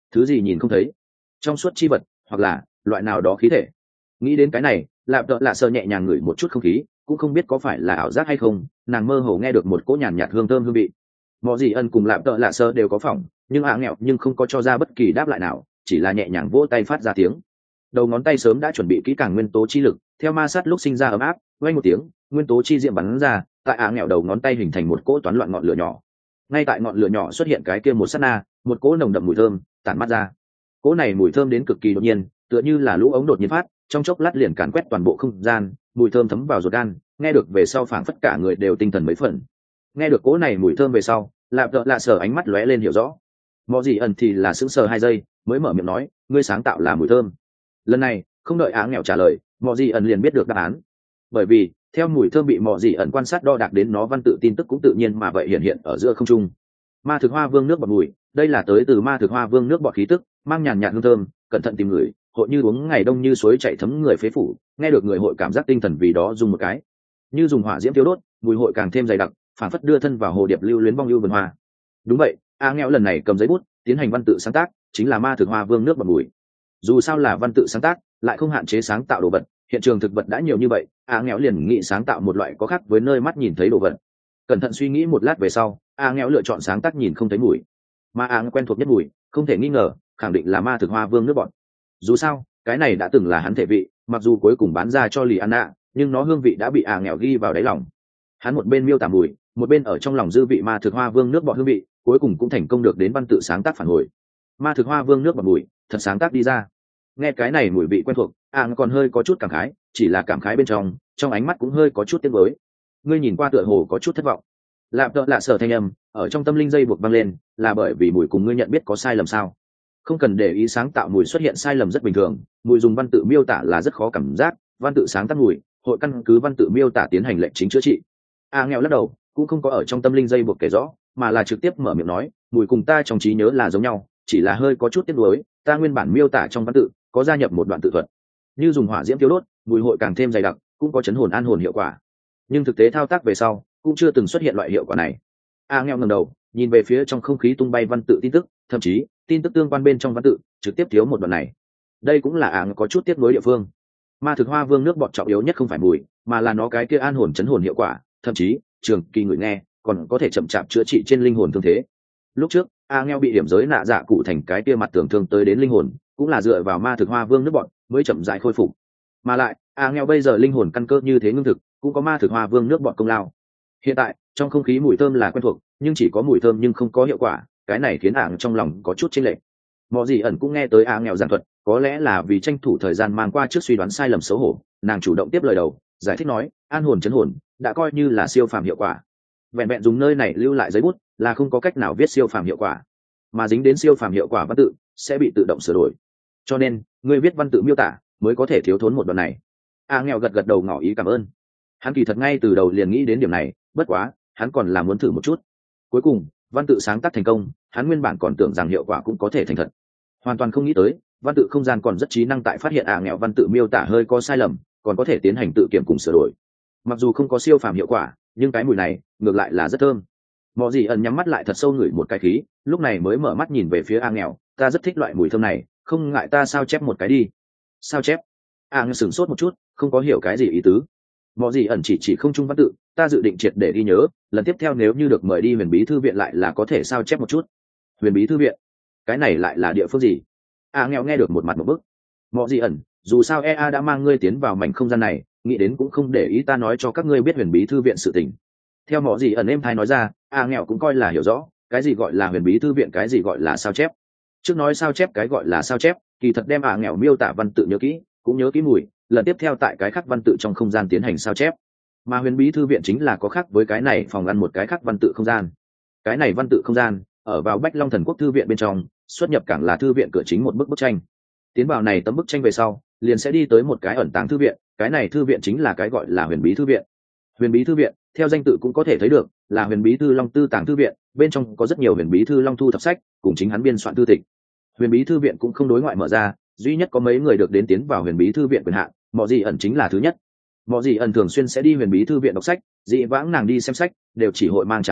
Thứ gì nhìn không thấy? Trong suốt chi vật hoặc là loại nào đó khí thể. Nghĩ đến cái này, lạp đợ lạ sơ nhẹ nhàng ngửi một chút không khí, cũng không biết có phải là ảo giác hay không, nàng mơ hồ nghe được một cỗ nhàn nhạt hương thơm hương vị. Mọi gì ân cùng lạp đợ lạ sơ đều có phỏng, nhưng ạ nghèo nhưng không có cho ra bất kỳ đáp lại nào, chỉ là nhẹ nhàng vỗ tay phát ra tiếng. Đầu ngón tay sớm đã chuẩn bị kỹ càng nguyên tố chi lực, theo ma sát lúc sinh ra ấm áp, vang một tiếng, nguyên tố chi diệm bắn ra, tại ạ nghèo đầu ngón tay hình thành một cỗ toán loạn ngọn lửa nhỏ. Ngay tại ngọn lửa nhỏ xuất hiện cái kia một sát na, một cỗ nồng đậm mùi thơm tản mắt ra. Cỗ này mùi thơm đến cực kỳ đột nhiên, tựa như là lũ ống đột nhiên phát, trong chốc lát liền càn quét toàn bộ không gian, mùi thơm thấm vào ruột gan, nghe được về sau phảng phất cả người đều tinh thần mấy phần. Nghe được cỗ này mùi thơm về sau, lạp đợ lạ sờ ánh mắt lóe lên hiểu rõ. Mọ gì ẩn thì là sững sờ hai giây, mới mở miệng nói, ngươi sáng tạo là mùi thơm. Lần này, không đợi Á nghèo trả lời, mọ gì ẩn liền biết được đáp án. Bởi vì, theo mùi thơm bị mọ gì ẩn quan sát đo đạc đến nó văn tự tin tức cũng tự nhiên mà vậy hiện hiện ở giữa không trung. Ma thực hoa vương nước bọt mùi, đây là tới từ ma thực hoa vương nước bọt khí tức, mang nhàn nhạt hương thơm, cẩn thận tìm người, hội như uống ngày đông như suối chảy thấm người phế phủ, nghe được người hội cảm giác tinh thần vì đó dùng một cái. Như dùng hỏa diễm tiêu đốt, mùi hội càng thêm dày đặc, phản phất đưa thân vào hồ điệp lưu luyến bong lưu vườn hoa. Đúng vậy, A nghèo lần này cầm giấy bút, tiến hành văn tự sáng tác, chính là ma thực hoa vương nước bọt mùi. Dù sao là văn tự sáng tác, lại không hạn chế sáng tạo đồ vật, hiện trường thực vật đã nhiều như vậy, A nghèo liền nghĩ sáng tạo một loại có khác với nơi mắt nhìn thấy đồ vật. Cẩn thận suy nghĩ một lát về sau, A nghèo lựa chọn sáng tác nhìn không thấy mùi. Mà A quen thuộc nhất mùi, không thể nghi ngờ, khẳng định là ma thực hoa vương nước bọt. Dù sao, cái này đã từng là hắn thể vị, mặc dù cuối cùng bán ra cho Lì Anna, nhưng nó hương vị đã bị A nghèo ghi vào đáy lòng. Hắn một bên miêu tả mùi, một bên ở trong lòng dư vị ma thực hoa vương nước bọt hương vị, cuối cùng cũng thành công được đến văn tự sáng tác phản hồi. Ma thực hoa vương nước bọt mùi, thật sáng tác đi ra. Nghe cái này mùi vị quen thuộc, A còn hơi có chút cảm khái, chỉ là cảm khái bên trong, trong ánh mắt cũng hơi có chút tiếc nuối. Ngươi nhìn qua tựa hồ có chút thất vọng. Lạp đợ lạ sở thanh âm ở trong tâm linh dây buộc băng lên, là bởi vì mùi cùng ngươi nhận biết có sai lầm sao? Không cần để ý sáng tạo mùi xuất hiện sai lầm rất bình thường, mùi dùng văn tự miêu tả là rất khó cảm giác, văn tự sáng tác mùi, hội căn cứ văn tự miêu tả tiến hành lệnh chính chữa trị. A nghèo lắc đầu, cũng không có ở trong tâm linh dây buộc kể rõ, mà là trực tiếp mở miệng nói, mùi cùng ta trong trí nhớ là giống nhau, chỉ là hơi có chút tiếc nuối, ta nguyên bản miêu tả trong văn tự có gia nhập một đoạn tự thuật, như dùng hỏa diễm tiêu đốt, mùi hội càng thêm dày đặc, cũng có chấn hồn an hồn hiệu quả. Nhưng thực tế thao tác về sau, cũng chưa từng xuất hiện loại hiệu quả này. A nghèo ngẩng đầu, nhìn về phía trong không khí tung bay văn tự tin tức, thậm chí tin tức tương quan bên trong văn tự trực tiếp thiếu một đoạn này. Đây cũng là A có chút tiếc nuối địa phương. Ma thực hoa vương nước bọt trọng yếu nhất không phải mùi, mà là nó cái kia an hồn chấn hồn hiệu quả, thậm chí trường kỳ người nghe còn có thể chậm chạp chữa trị trên linh hồn thương thế. Lúc trước A nghèo bị điểm giới nạ dạ cụ thành cái kia mặt tưởng thương tới đến linh hồn, cũng là dựa vào ma thực hoa vương nước bọt mới chậm rãi khôi phục. Mà lại A nghèo bây giờ linh hồn căn cơ như thế ngưng thực, cũng có ma thực hoa vương nước bọt công lao. Hiện tại trong không khí mùi thơm là quen thuộc, nhưng chỉ có mùi thơm nhưng không có hiệu quả, cái này khiến ảng trong lòng có chút chênh lệch. Mọi gì ẩn cũng nghe tới A nghèo giảng thuật, có lẽ là vì tranh thủ thời gian mang qua trước suy đoán sai lầm xấu hổ, nàng chủ động tiếp lời đầu, giải thích nói, an hồn chấn hồn đã coi như là siêu phàm hiệu quả. Vẹn vẹn dùng nơi này lưu lại giấy bút là không có cách nào viết siêu phàm hiệu quả, mà dính đến siêu phàm hiệu quả văn tự sẽ bị tự động sửa đổi. Cho nên người viết văn tự miêu tả mới có thể thiếu thốn một đoạn này. A nghèo gật gật đầu ngỏ ý cảm ơn. Hắn kỳ thật ngay từ đầu liền nghĩ đến điểm này, bất quá hắn còn là muốn thử một chút. Cuối cùng văn tự sáng tác thành công, hắn nguyên bản còn tưởng rằng hiệu quả cũng có thể thành thật, hoàn toàn không nghĩ tới văn tự không gian còn rất trí năng tại phát hiện A nghèo văn tự miêu tả hơi có sai lầm, còn có thể tiến hành tự kiểm cùng sửa đổi. Mặc dù không có siêu phàm hiệu quả, nhưng cái mùi này ngược lại là rất thơm. Mọ gì ẩn nhắm mắt lại thật sâu ngửi một cái khí, lúc này mới mở mắt nhìn về phía A nghèo, ta rất thích loại mùi thơm này, không ngại ta sao chép một cái đi. Sao chép? A nghèo sửng sốt một chút, không có hiểu cái gì ý tứ. Mọ gì ẩn chỉ chỉ không trung văn tự, ta dự định triệt để ghi nhớ, lần tiếp theo nếu như được mời đi huyền bí thư viện lại là có thể sao chép một chút. Huyền bí thư viện? Cái này lại là địa phương gì? A nghèo nghe được một mặt một bức. Mọ gì ẩn, dù sao e a đã mang ngươi tiến vào mảnh không gian này, nghĩ đến cũng không để ý ta nói cho các ngươi biết huyền bí thư viện sự tình. Theo Mọ gì ẩn êm thai nói ra, A nghèo cũng coi là hiểu rõ, cái gì gọi là huyền bí thư viện, cái gì gọi là sao chép. Trước nói sao chép cái gọi là sao chép, kỳ thật đem A nghèo miêu tả văn tự nhớ kỹ, cũng nhớ kỹ mùi, lần tiếp theo tại cái khác văn tự trong không gian tiến hành sao chép. Mà huyền bí thư viện chính là có khác với cái này phòng ăn một cái khác văn tự không gian. Cái này văn tự không gian ở vào Bách Long Thần Quốc thư viện bên trong, xuất nhập cảng là thư viện cửa chính một bức bức tranh. Tiến vào này tấm bức tranh về sau, liền sẽ đi tới một cái ẩn tàng thư viện, cái này thư viện chính là cái gọi là huyền bí thư viện. Huyền bí thư viện theo danh tự cũng có thể thấy được là huyền bí thư long tư tàng thư viện, bên trong có rất nhiều huyền bí thư long thu thập sách cùng chính hắn biên soạn thư tịch. Huyền bí thư viện cũng không đối ngoại mở ra, duy nhất có mấy người được đến tiến vào huyền bí thư viện quyền hạn, Mọ gì ẩn chính là thứ nhất. Mọ gì ẩn thường xuyên sẽ đi huyền bí thư viện đọc sách, dị vãng nàng đi xem sách đều chỉ hội mang trà nóng,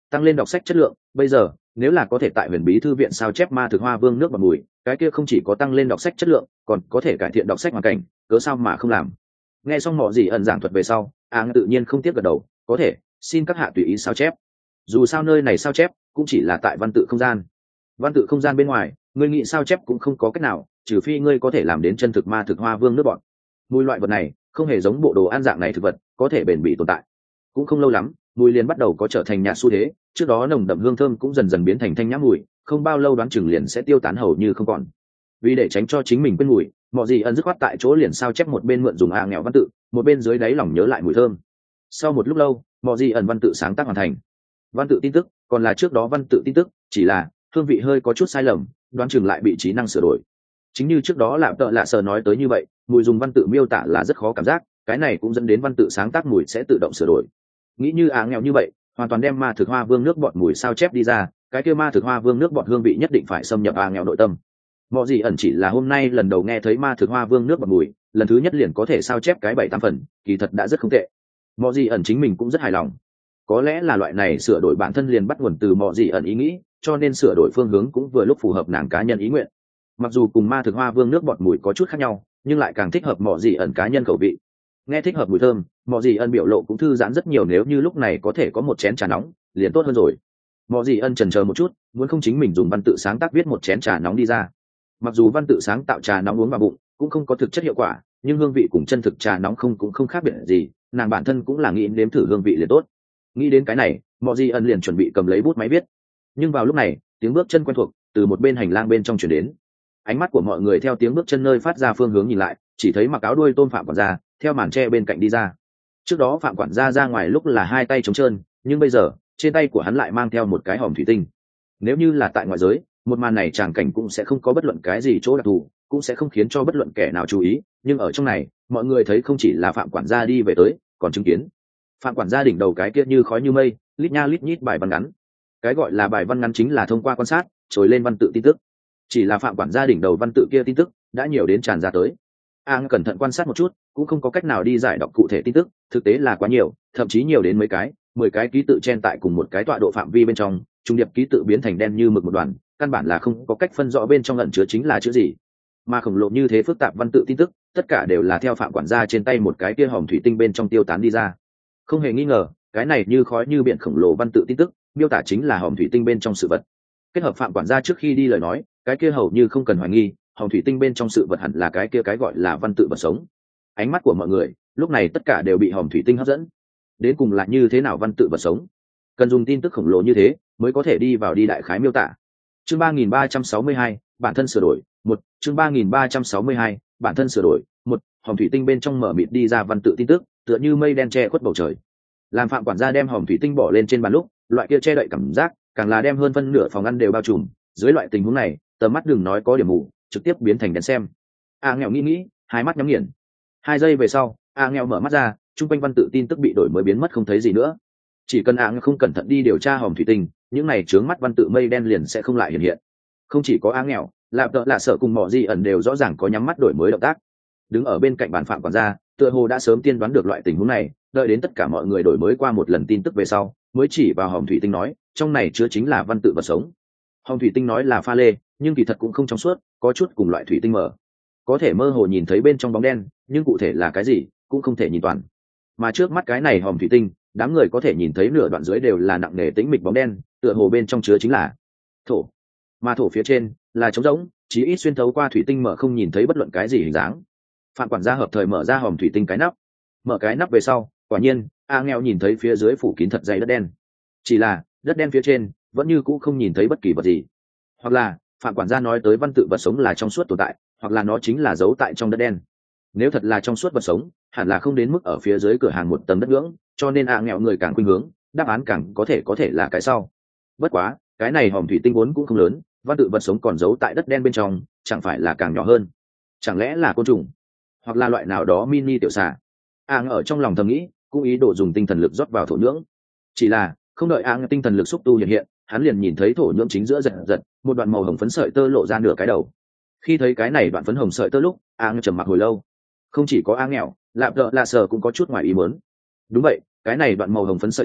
tăng lên đọc sách chất lượng. Bây giờ nếu là có thể tại huyền bí thư viện sao chép ma thực hoa vương nước bọt mùi, cái kia không chỉ có tăng lên đọc sách chất lượng, còn có thể cải thiện đọc sách hoàn cảnh, cớ sao mà không làm. Nghe xong mọi gì ẩn giảng thuật về sau, áng tự nhiên không tiếc gật đầu, có thể xin các hạ tùy ý sao chép. Dù sao nơi này sao chép cũng chỉ là tại văn tự không gian, văn tự không gian bên ngoài ngươi nghĩ sao chép cũng không có cách nào, trừ phi ngươi có thể làm đến chân thực ma thực hoa vương nước bọt mùi. Loại vật này không hề giống bộ đồ ăn dạng này thực vật có thể bền bỉ tồn tại. Cũng không lâu lắm mùi liền bắt đầu có trở thành nhạt xu thế, trước đó nồng đậm hương thơm cũng dần dần biến thành thanh nhã mùi, không bao lâu đoán chừng liền sẽ tiêu tán hầu như không còn. Vì để tránh cho chính mình quên mùi, mọi gì ẩn dứt khoát tại chỗ liền sao chép một bên mượn dùng a nghèo văn tự, một bên dưới đáy lòng nhớ lại mùi thơm. Sau một lúc lâu mọi gì ẩn văn tự sáng tác hoàn thành. Văn tự tin tức còn là trước đó văn tự tin tức, chỉ là hương vị hơi có chút sai lầm, đoán chừng lại bị trí năng sửa đổi. Chính như trước đó lạm tợ lạ sờ nói tới như vậy, mùi dùng văn tự miêu tả là rất khó cảm giác, cái này cũng dẫn đến văn tự sáng tác mùi sẽ tự động sửa đổi. Nghĩ như á nghèo như vậy hoàn toàn đem ma thực hoa vương nước bọt mùi sao chép đi ra, cái kia ma thực hoa vương nước bọt hương vị nhất định phải xâm nhập á nghèo nội tâm. Mọi gì ẩn chỉ là hôm nay lần đầu nghe thấy ma thực hoa vương nước bọt mùi, lần thứ nhất liền có thể sao chép cái bảy tám phần, kỳ thật đã rất không tệ. Mọi gì ẩn chính mình cũng rất hài lòng. Có lẽ là loại này sửa đổi bản thân liền bắt nguồn từ mọi gì ẩn ý nghĩ, cho nên sửa đổi phương hướng cũng vừa lúc phù hợp nàng cá nhân ý nguyện. Mặc dù cùng ma thực hoa vương nước bọt mùi có chút khác nhau, nhưng lại càng thích hợp mọi gì ẩn cá nhân khẩu vị. Nghe thích hợp mùi thơm, mọi gì ân biểu lộ cũng thư giãn rất nhiều, nếu như lúc này có thể có một chén trà nóng liền tốt hơn rồi. Mọi gì ân chần chờ một chút, muốn không chính mình dùng văn tự sáng tác viết một chén trà nóng đi ra. Mặc dù văn tự sáng tạo trà nóng uống vào bụng cũng không có thực chất hiệu quả, nhưng hương vị cùng chân thực trà nóng không cũng không khác biệt gì, nàng bản thân cũng là nghĩ nếm thử hương vị liền tốt. Nghĩ đến cái này, mọi gì ân liền chuẩn bị cầm lấy bút máy viết. Nhưng vào lúc này tiếng bước chân quen thuộc từ một bên hành lang bên trong chuyển đến. Ánh mắt của mọi người theo tiếng bước chân nơi phát ra phương hướng nhìn lại, chỉ thấy mặc áo đuôi tôm phạm quản gia theo màn tre bên cạnh đi ra. Trước đó phạm quản gia ra ngoài lúc là hai tay trống trơn, nhưng bây giờ trên tay của hắn lại mang theo một cái hòm thủy tinh. Nếu như là tại ngoại giới, một màn này tràng cảnh cũng sẽ không có bất luận cái gì chỗ đặc thù, cũng sẽ không khiến cho bất luận kẻ nào chú ý, nhưng ở trong này mọi người thấy không chỉ là phạm quản gia đi về tới, còn chứng kiến phạm quản gia đỉnh đầu cái kia như khói như mây, lít nha lít nhít bài văn ngắn. Cái gọi là bài văn ngắn chính là thông qua quan sát trồi lên văn tự tin tức. Chỉ là phạm quản gia đỉnh đầu văn tự kia tin tức đã nhiều đến tràn ra tới. An cẩn thận quan sát một chút cũng không có cách nào đi giải đọc cụ thể tin tức, thực tế là quá nhiều, thậm chí nhiều đến mấy cái mười cái ký tự chen tại cùng một cái tọa độ phạm vi bên trong, trung điệp ký tự biến thành đen như mực một đoàn, căn bản là không có cách phân rõ bên trong ẩn chứa chính là chữ gì. Mà khổng lồ như thế phức tạp văn tự tin tức, tất cả đều là theo phạm quản gia trên tay một cái kia hòm thủy tinh bên trong tiêu tán đi ra. Không hề nghi ngờ, cái này như khói như biển khổng lồ văn tự tin tức miêu tả chính là hòm thủy tinh bên trong sự vật. Kết hợp phạm quản gia trước khi đi lời nói, cái kia hầu như không cần hoài nghi, hòm thủy tinh bên trong sự vật hẳn là cái kia cái gọi là văn tự vật sống. Ánh mắt của mọi người lúc này tất cả đều bị hòm thủy tinh hấp dẫn. Đến cùng là như thế nào văn tự vật sống? Cần dùng tin tức khổng lồ như thế mới có thể đi vào đi đại khái miêu tả. Chương ba nghìn ba trăm sáu mươi hai, bản thân sửa đổi, một. Chương ba nghìn ba trăm sáu mươi hai, bản thân sửa đổi, một. Hòm thủy tinh bên trong mở mịt đi ra văn tự tin tức, tựa như mây đen che khuất bầu trời. Làm phạm quản gia đem hòm thủy tinh bỏ lên trên bàn lúc, loại kia che đậy cảm giác càng là đem hơn phân nửa phòng ăn đều bao trùm. Dưới loại tình huống này, tầm mắt đừng nói có điểm mù, trực tiếp biến thành đèn xem. A nghèo nghĩ nghĩ, hai mắt nhắm nghiền. Hai giây về sau, A nghèo mở mắt ra, trung quanh văn tự tin tức bị đổi mới biến mất không thấy gì nữa. Chỉ cần A nghèo không cẩn thận đi điều tra hòm thủy tinh, những này chướng mắt văn tự mây đen liền sẽ không lại hiện hiện. Không chỉ có A nghèo, lạp tợ lạ sợ cùng mỏ di ẩn đều rõ ràng có nhắm mắt đổi mới động tác. Đứng ở bên cạnh bàn phạm quản gia, tựa hồ đã sớm tiên đoán được loại tình huống này, đợi đến tất cả mọi người đổi mới qua một lần tin tức về sau, mới chỉ vào hòm thủy tinh nói, trong này chứa chính là văn tự vật sống. Hòm thủy tinh nói là pha lê, nhưng kỳ thật cũng không trong suốt, có chút cùng loại thủy tinh mờ, có thể mơ hồ nhìn thấy bên trong bóng đen, nhưng cụ thể là cái gì cũng không thể nhìn toàn. Mà trước mắt cái này hòm thủy tinh, đám người có thể nhìn thấy nửa đoạn dưới đều là nặng nề tĩnh mịch bóng đen, tựa hồ bên trong chứa chính là thổ, mà thổ phía trên là trống rỗng, chí ít xuyên thấu qua thủy tinh mở không nhìn thấy bất luận cái gì hình dáng. Phạm quản gia hợp thời mở ra hòm thủy tinh cái nắp, mở cái nắp về sau, quả nhiên A nghèo nhìn thấy phía dưới phủ kín thật dày đất đen. Chỉ là đất đen phía trên vẫn như cũ không nhìn thấy bất kỳ vật gì. Hoặc là phạm quản gia nói tới văn tự vật sống là trong suốt tồn tại, hoặc là nó chính là giấu tại trong đất đen. Nếu thật là trong suốt vật sống, hẳn là không đến mức ở phía dưới cửa hàng một tầng đất ngưỡng, cho nên A nghèo người càng khuynh hướng đáp án càng có thể có thể là cái sau. Bất quá cái này hòm thủy tinh vốn cũng không lớn, văn tự vật sống còn giấu tại đất đen bên trong, chẳng phải là càng nhỏ hơn? Chẳng lẽ là côn trùng, hoặc là loại nào đó mini tiểu xà? A ở trong lòng thầm nghĩ, cũng ý đồ dùng tinh thần lực rót vào thổ nhưỡng. Chỉ là không đợi A tinh thần lực xúc tu hiện hiện, hắn liền nhìn thấy thổ nhưỡng chính giữa giật giật, một đoạn màu hồng phấn sợi tơ lộ ra nửa cái đầu. Khi thấy cái này đoạn phấn hồng sợi tơ lúc, A trầm mặc hồi lâu. Không chỉ có A nghèo, lạp đợ lạ sờ cũng có chút ngoài ý muốn. Đúng vậy, cái này đoạn màu hồng phấn sợi tơ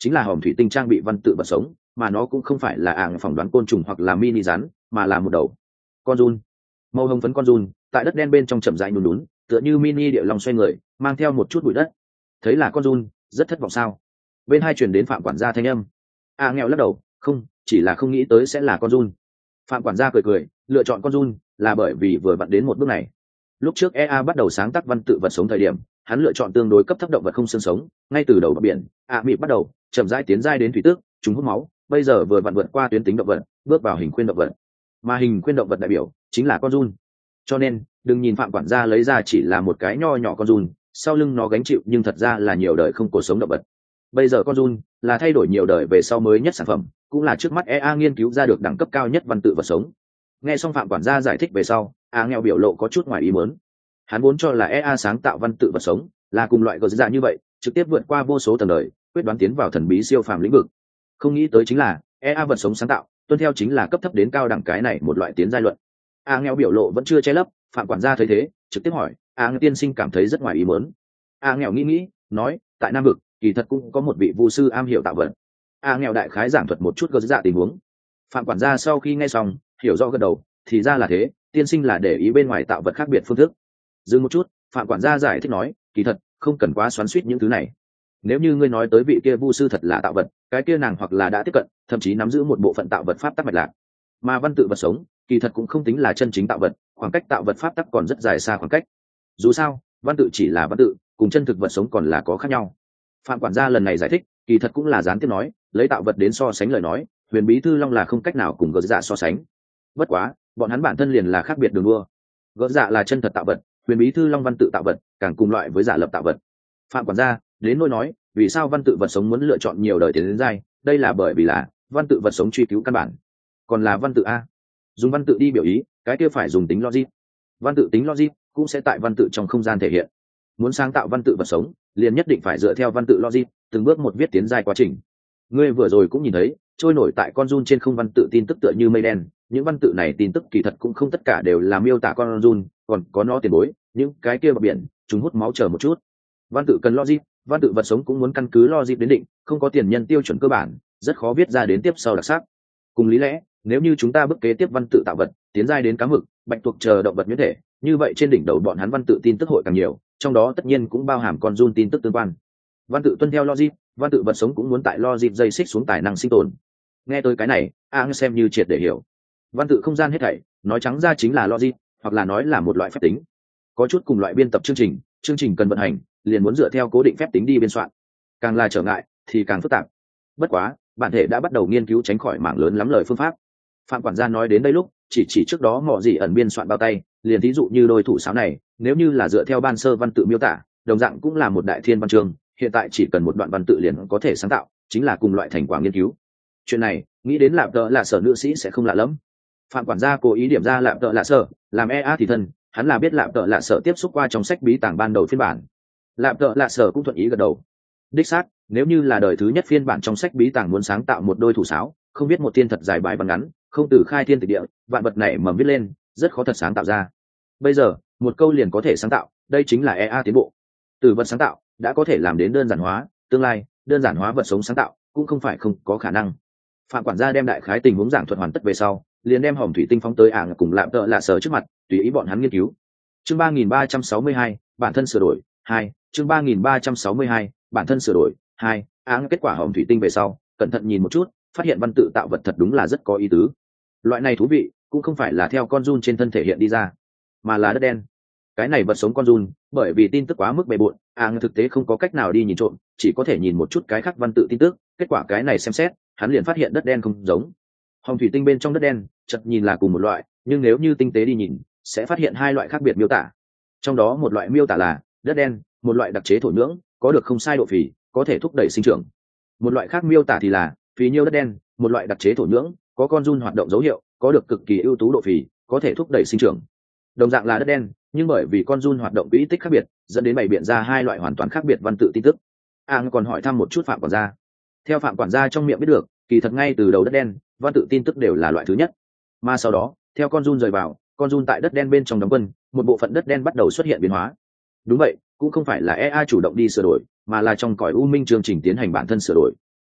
chính là hòm thủy tinh trang bị văn tự vật sống, mà nó cũng không phải là ảng phỏng đoán côn trùng hoặc là mini rắn, mà là một đầu con giun. Màu hồng phấn con giun tại đất đen bên trong chậm rãi nhún nhún, tựa như mini địa long xoay người, mang theo một chút bụi đất. Thấy là con giun, rất thất vọng sao? Bên hai truyền đến phạm quản gia thanh âm. A nghèo lắc đầu, không, chỉ là không nghĩ tới sẽ là con giun. Phạm quản gia cười cười, lựa chọn con giun là bởi vì vừa vặn đến một bước này. Lúc trước e a bắt đầu sáng tác văn tự vật sống thời điểm, hắn lựa chọn tương đối cấp thấp động vật không xương sống, ngay từ đầu bờ biển, a mị bắt đầu chậm rãi tiến giai đến thủy tước, chúng hút máu, bây giờ vừa vặn vượt qua tuyến tính động vật, bước vào hình khuyên động vật. Mà hình khuyên động vật đại biểu chính là con giun. Cho nên, đừng nhìn phạm quản gia lấy ra chỉ là một cái nho nhỏ con giun, sau lưng nó gánh chịu nhưng thật ra là nhiều đời không cuộc sống động vật. Bây giờ con giun là thay đổi nhiều đời về sau mới nhất sản phẩm, cũng là trước mắt e a nghiên cứu ra được đẳng cấp cao nhất văn tự vật sống. Nghe xong phạm quản gia giải thích về sau, a nghèo biểu lộ có chút ngoài ý muốn. Hắn vốn cho là e a sáng tạo văn tự vật sống là cùng loại gờ dạ như vậy, trực tiếp vượt qua vô số tầng đời, quyết đoán tiến vào thần bí siêu phàm lĩnh vực. Không nghĩ tới chính là e a vật sống sáng tạo tuân theo chính là cấp thấp đến cao đẳng cái này một loại tiến giai luận. A nghèo biểu lộ vẫn chưa che lấp, phạm quản gia thấy thế trực tiếp hỏi, a nghèo tiên sinh cảm thấy rất ngoài ý muốn. A nghèo nghĩ nghĩ nói, tại Nam vực kỳ thật cũng có một vị vu sư am hiểu tạo vật. A nghèo đại khái giảng thuật một chút gờ dạ tình huống. Phạm quản gia sau khi nghe xong hiểu rõ gật đầu, thì ra là thế, tiên sinh là để ý bên ngoài tạo vật khác biệt phương thức. Dừng một chút, phạm quản gia giải thích nói, kỳ thật không cần quá xoắn xuýt những thứ này. Nếu như ngươi nói tới vị kia vu sư thật là tạo vật, cái kia nàng hoặc là đã tiếp cận, thậm chí nắm giữ một bộ phận tạo vật pháp tắc mạch lạc. Mà văn tự vật sống kỳ thật cũng không tính là chân chính tạo vật, khoảng cách tạo vật pháp tắc còn rất dài xa khoảng cách. Dù sao, văn tự chỉ là văn tự, cùng chân thực vật sống còn là có khác nhau. Phạm quản gia lần này giải thích kỳ thật cũng là gián tiếp nói, lấy tạo vật đến so sánh lời nói, huyền bí thư long là không cách nào cùng gỡ dạ so sánh. Bất quá bọn hắn bản thân liền là khác biệt đường đua. Gỡ dạ là chân thật tạo vật, huyền bí thư long văn tự tạo vật, càng cùng loại với giả lập tạo vật. Phạm quản gia đến nỗi nói vì sao văn tự vật sống muốn lựa chọn nhiều đời tiến đến giai, đây là bởi vì là văn tự vật sống truy cứu căn bản, còn là văn tự a dùng văn tự đi biểu ý, cái kia phải dùng tính logic. Văn tự tính logic cũng sẽ tại văn tự trong không gian thể hiện. Muốn sáng tạo văn tự vật sống liền nhất định phải dựa theo văn tự logic, từng bước một viết tiến giai quá trình. Ngươi vừa rồi cũng nhìn thấy trôi nổi tại con giun trên không văn tự tin tức tựa như mây đen, những văn tự này tin tức kỳ thật cũng không tất cả đều là miêu tả con giun, còn có nó tiền bối, những cái kia bờ biển chúng hút máu chờ một chút. Văn tự cần logic, văn tự vật sống cũng muốn căn cứ logic đến định, không có tiền nhân tiêu chuẩn cơ bản, rất khó viết ra đến tiếp sau đặc sắc. Cùng lý lẽ, nếu như chúng ta bước kế tiếp văn tự tạo vật tiến giai đến cá mực, bạch tuộc chờ động vật nhuyễn thể, như vậy trên đỉnh đầu bọn hắn văn tự tin tức hội càng nhiều, trong đó tất nhiên cũng bao hàm con giun tin tức tương quan. Văn tự tuân theo logic, văn tự vật sống cũng muốn tại logic dây xích xuống tài năng sinh tồn. Nghe tới cái này, a xem như triệt để hiểu. Văn tự không gian hết thảy nói trắng ra chính là logic, hoặc là nói là một loại phép tính. Có chút cùng loại biên tập chương trình, chương trình cần vận hành liền muốn dựa theo cố định phép tính đi biên soạn, càng là trở ngại thì càng phức tạp. Bất quá bản thể đã bắt đầu nghiên cứu tránh khỏi mảng lớn lắm lời phương pháp. Phạm quản gia nói đến đây lúc chỉ chỉ trước đó mọ gì ẩn biên soạn bao tay, liền ví dụ như đôi thủ sáo này, nếu như là dựa theo ban sơ văn tự miêu tả, đồng dạng cũng là một đại thiên văn chương, hiện tại chỉ cần một đoạn văn tự liền có thể sáng tạo, chính là cùng loại thành quả nghiên cứu. Chuyện này nghĩ đến lạp tợ lạ sở nữ sĩ sẽ không lạ lắm. Phạm quản gia cố ý điểm ra lạp tợ lạ sở làm e a thì thân, hắn là biết lạp tợ lạ sở tiếp xúc qua trong sách bí tàng ban đầu phiên bản. Lạp tợ lạ sở cũng thuận ý gật đầu. Đích xác, nếu như là đời thứ nhất phiên bản trong sách bí tàng muốn sáng tạo một đôi thủ sáo, không biết một thiên thật dài bài văn ngắn, không từ khai thiên tịch địa, vạn vật này mầm viết lên, rất khó thật sáng tạo ra. Bây giờ một câu liền có thể sáng tạo, đây chính là e a tiến bộ. Từ vật sáng tạo đã có thể làm đến đơn giản hóa, tương lai đơn giản hóa vật sống sáng tạo cũng không phải không có khả năng. Phạm quản gia đem đại khái tình huống giảng thuật hoàn tất về sau, liền đem hòm thủy tinh phóng tới ảng cùng lạm tợ lạ sở trước mặt, tùy ý bọn hắn nghiên cứu. Chương ba nghìn ba trăm sáu mươi hai, bản thân sửa đổi hai. Chương ba nghìn ba trăm sáu mươi hai, bản thân sửa đổi hai. Ảng kết quả hòm thủy tinh về sau, cẩn thận nhìn một chút, phát hiện văn tự tạo vật thật đúng là rất có ý tứ. Loại này thú vị, cũng không phải là theo con giun trên thân thể hiện đi ra, mà là đất đen. Cái này vật sống con giun, bởi vì tin tức quá mức bề bộn, ảng thực tế không có cách nào đi nhìn trộm, chỉ có thể nhìn một chút cái khác văn tự tin tức. Kết quả cái này xem xét, hắn liền phát hiện đất đen không giống. Hòm thủy tinh bên trong đất đen chợt nhìn là cùng một loại, nhưng nếu như tinh tế đi nhìn sẽ phát hiện hai loại khác biệt miêu tả. Trong đó một loại miêu tả là đất đen, một loại đặc chế thổ nhưỡng, có được không sai độ phì, có thể thúc đẩy sinh trưởng. Một loại khác miêu tả thì là phì nhiêu đất đen, một loại đặc chế thổ nhưỡng, có con giun hoạt động dấu hiệu, có được cực kỳ ưu tú độ phì, có thể thúc đẩy sinh trưởng. Đồng dạng là đất đen, nhưng bởi vì con giun hoạt động quỹ tích khác biệt, dẫn đến bày biện ra hai loại hoàn toàn khác biệt văn tự tin tức. A còn hỏi thăm một chút phạm quản gia. Theo phạm quản gia trong miệng biết được, kỳ thật ngay từ đầu đất đen văn tự tin tức đều là loại thứ nhất, mà sau đó theo con giun rời vào, con giun tại đất đen bên trong đóng quân, một bộ phận đất đen bắt đầu xuất hiện biến hóa. Đúng vậy, cũng không phải là e a chủ động đi sửa đổi, mà là trong cõi u minh chương trình tiến hành bản thân sửa đổi.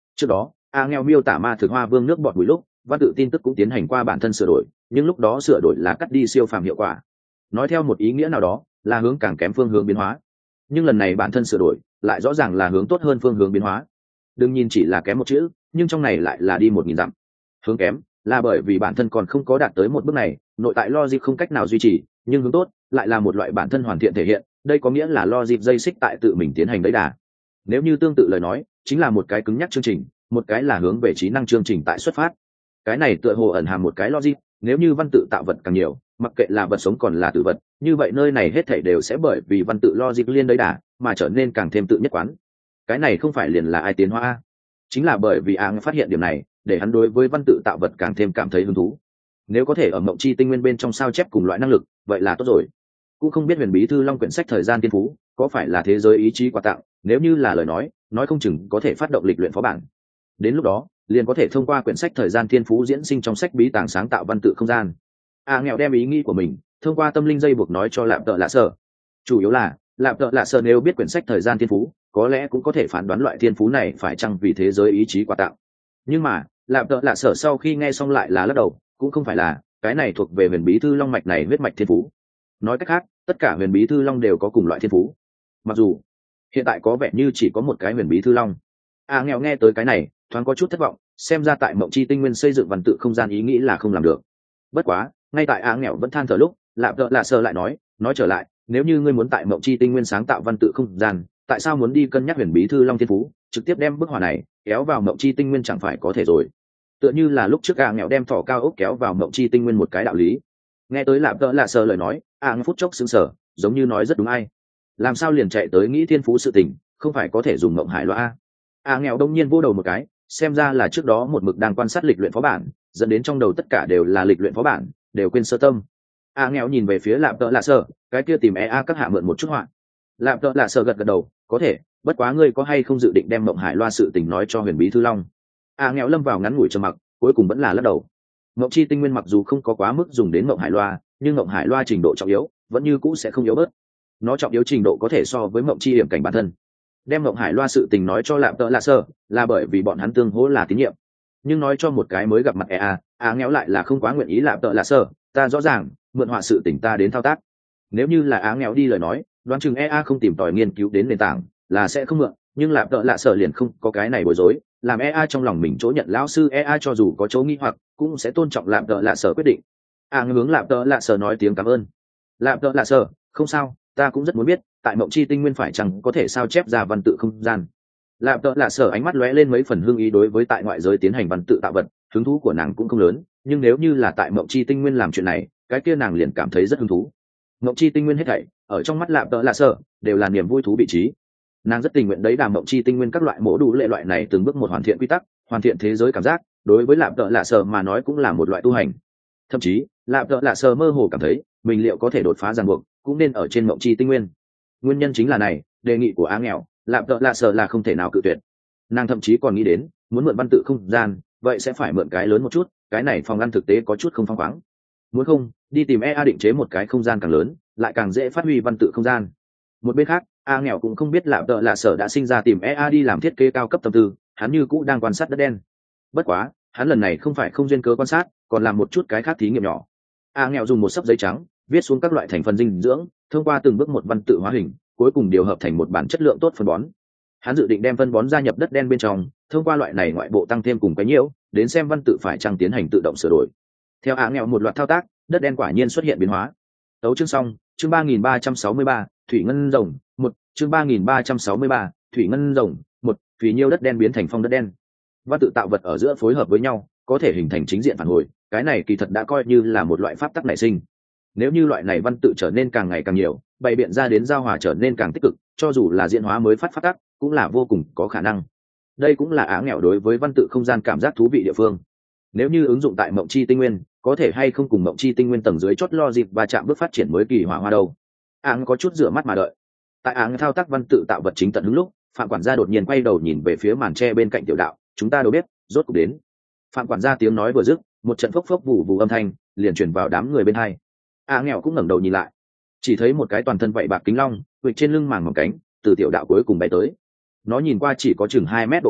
Trước đó a nghèo miêu tả ma thực hoa vương nước bọt bụi lúc văn tự tin tức cũng tiến hành qua bản thân sửa đổi, nhưng lúc đó sửa đổi là cắt đi siêu phàm hiệu quả, nói theo một ý nghĩa nào đó là hướng càng kém phương hướng biến hóa. Nhưng lần này bản thân sửa đổi lại rõ ràng là hướng tốt hơn phương hướng biến hóa. Đừng nhìn chỉ là kém một chữ, nhưng trong này lại là đi một nghìn dặm. Hướng kém là bởi vì bản thân còn không có đạt tới một bước này, nội tại logic không cách nào duy trì, nhưng hướng tốt lại là một loại bản thân hoàn thiện thể hiện, đây có nghĩa là logic dây xích tại tự mình tiến hành đấy đà. Nếu như tương tự lời nói, chính là một cái cứng nhắc chương trình, một cái là hướng về trí năng chương trình tại xuất phát. Cái này tựa hồ ẩn hàm một cái logic, nếu như văn tự tạo vật càng nhiều, mặc kệ là vật sống còn là tử vật, như vậy nơi này hết thảy đều sẽ bởi vì văn tự logic liên đấy đà mà trở nên càng thêm tự nhất quán. Cái này không phải liền là ai tiến hóa, chính là bởi vì áng phát hiện điểm này, để hắn đối với văn tự tạo vật càng thêm cảm thấy hứng thú. Nếu có thể ở mộng chi tinh nguyên bên trong sao chép cùng loại năng lực, vậy là tốt rồi. Cũng không biết huyền bí thư long quyển sách thời gian tiên phú có phải là thế giới ý chí quà tặng, nếu như là lời nói nói không chừng có thể phát động lịch luyện phó bản, đến lúc đó liền có thể thông qua quyển sách thời gian thiên phú diễn sinh trong sách bí tàng sáng tạo văn tự không gian. A nghèo đem ý nghĩ của mình thông qua tâm linh dây buộc nói cho lạp tợ lạ sở, chủ yếu là lạp tợ lạ sở nếu biết quyển sách thời gian thiên phú có lẽ cũng có thể phán đoán loại thiên phú này phải chăng vì thế giới ý chí quà tặng. Nhưng mà lạp tợ lạ sở sau khi nghe xong lại là lắc đầu, cũng không phải là cái này thuộc về huyền bí thư long mạch này huyết mạch thiên phú. Nói cách khác tất cả huyền bí thư long đều có cùng loại thiên phú, mặc dù hiện tại có vẻ như chỉ có một cái huyền bí thư long. A nghèo nghe tới cái này thoáng có chút thất vọng, xem ra tại mộng chi tinh nguyên xây dựng văn tự không gian ý nghĩ là không làm được. Bất quá ngay tại A nghèo vẫn than thở lúc lạp tợ lạ sở lại nói nói trở lại, nếu như ngươi muốn tại mộng chi tinh nguyên sáng tạo văn tự không gian, tại sao muốn đi cân nhắc huyền bí thư long thiên phú, trực tiếp đem bức họa này kéo vào mộng chi tinh nguyên chẳng phải có thể rồi. Tựa như là lúc trước A nghèo đem thỏ cao ốc kéo vào mộng chi tinh nguyên một cái đạo lý. Nghe tới lạp tợ lạ sở lời nói, A nghèo phút chốc sững sờ, giống như nói rất đúng. Ai làm sao liền chạy tới nghĩ thiên phú sự tình, không phải có thể dùng mộng hải loa a. A nghèo đông nhiên vô đầu một cái, xem ra là trước đó một mực đang quan sát lịch luyện phó bản, dẫn đến trong đầu tất cả đều là lịch luyện phó bản, đều quên sơ tâm. A nghèo nhìn về phía lạp tợ lạ sở, cái kia tìm e a các hạ mượn một chút họa. Lạp tợ lạ sở gật gật đầu, có thể, bất quá ngươi có hay không dự định đem mộng hải loa sự tình nói cho huyền bí thư long. A nghèo lâm vào ngắn ngủi trầm mặc, cuối cùng vẫn là lắc đầu. Mộng chi tinh nguyên mặc dù không có quá mức dùng đến mộng hải loa, nhưng mộng hải loa trình độ trọng yếu vẫn như cũ sẽ không yếu bớt. Nó trọng yếu trình độ có thể so với mộng chi hiểm cảnh bản thân. Đem mộng hải loa sự tình nói cho lạp tợ lạ sở là bởi vì bọn hắn tương hỗ là tín nhiệm, nhưng nói cho một cái mới gặp mặt e a a nghèo lại là không quá nguyện ý. Lạp tợ lạ sở, ta rõ ràng mượn họa sự tình ta đến thao tác. Nếu như là á nghèo đi lời nói, đoán chừng e a không tìm tòi nghiên cứu đến nền tảng là sẽ không mượn, nhưng lạp tợ lạ sở liền không có cái này bối rối, làm e a trong lòng mình chỗ nhận lão sư e a cho dù có chỗ nghi hoặc cũng sẽ tôn trọng lạp tợ lạ sở quyết định. A hướng lạp tợ lạ sở nói tiếng cảm ơn. Lạp tợ lạ sở, không sao, ta cũng rất muốn biết tại mộng chi tinh nguyên phải chăng có thể sao chép ra văn tự không gian. Lạp tợ lạ sở ánh mắt lóe lên mấy phần hương ý, đối với tại ngoại giới tiến hành văn tự tạo vật hứng thú của nàng cũng không lớn, nhưng nếu như là tại mộng chi tinh nguyên làm chuyện này, cái kia nàng liền cảm thấy rất hứng thú. Mộng chi tinh nguyên hết thảy ở trong mắt lạp tợ lạ sở đều là niềm vui thú vị trí, nàng rất tình nguyện đấy đàm mộng chi tinh nguyên các loại mổ đủ lệ loại này từng bước một hoàn thiện quy tắc, hoàn thiện thế giới cảm giác, đối với lạp tợ lạ sở mà nói cũng là một loại tu hành. Thậm chí lạp tợ lạ sở mơ hồ cảm thấy mình liệu có thể đột phá ràng buộc cũng nên ở trên mộng chi tinh nguyên. Nguyên nhân chính là này, đề nghị của á nghèo lạp tợ lạ sở là không thể nào cự tuyệt. Nàng thậm chí còn nghĩ đến muốn mượn văn tự không gian, vậy sẽ phải mượn cái lớn một chút, cái này phòng ăn thực tế có chút không phăng khoáng. Muốn không đi tìm e a định chế một cái không gian càng lớn, lại càng dễ phát huy văn tự không gian. Một bên khác a nghèo cũng không biết lạp tợ lạ sở đã sinh ra tìm e a đi làm thiết kế cao cấp tâm tư, hắn như cũ đang quan sát đất đen. Bất quá hắn lần này không phải không duyên cớ quan sát, còn làm một chút cái khác thí nghiệm nhỏ. A nghèo dùng một sấp giấy trắng viết xuống các loại thành phần dinh dưỡng, thông qua từng bước một văn tự hóa hình, cuối cùng điều hợp thành một bản chất lượng tốt phân bón. Hắn dự định đem phân bón gia nhập đất đen bên trong, thông qua loại này ngoại bộ tăng thêm cùng cái nhiễu, đến xem văn tự phải chăng tiến hành tự động sửa đổi. Theo A nghèo một loạt thao tác, đất đen quả nhiên xuất hiện biến hóa. Tấu chương xong, chương ba nghìn ba trăm sáu mươi ba, thủy ngân rồng, một, chương ba nghìn ba trăm sáu mươi ba, thủy ngân rồng, một, phì nhiêu đất đen biến thành phong đất đen. Văn tự tạo vật ở giữa phối hợp với nhau, có thể hình thành chính diện phản hồi, cái này kỳ thật đã coi như là một loại pháp tắc nảy sinh. Nếu như loại này văn tự trở nên càng ngày càng nhiều, bày biện ra đến giao hòa trở nên càng tích cực, cho dù là diễn hóa mới phát pháp tắc, cũng là vô cùng có khả năng. Đây cũng là Á nghèo đối với văn tự không gian cảm giác thú vị địa phương. Nếu như ứng dụng tại mộng chi tinh nguyên, có thể hay không cùng mộng chi tinh nguyên tầng dưới chót lo dịp và chạm bước phát triển mới kỳ hỏa hoa đâu. Áng có chút rửa mắt mà đợi. Tại Áng thao tác văn tự tạo vật chính tận hứng lúc, Phạm quản gia đột nhiên quay đầu nhìn về phía màn tre bên cạnh tiểu đạo, chúng ta đều biết, rốt cục đến. Phạm quản gia tiếng nói vừa dứt, một trận phốc phốc vù vù âm thanh liền truyền vào đám người bên hai. A nghèo cũng ngẩng đầu nhìn lại, chỉ thấy một cái toàn thân vảy bạc kính long, vịt trên lưng màng mỏng cánh, từ tiểu đạo cuối cùng bay tới. Nó nhìn qua chỉ có chừng hai mét độ cao,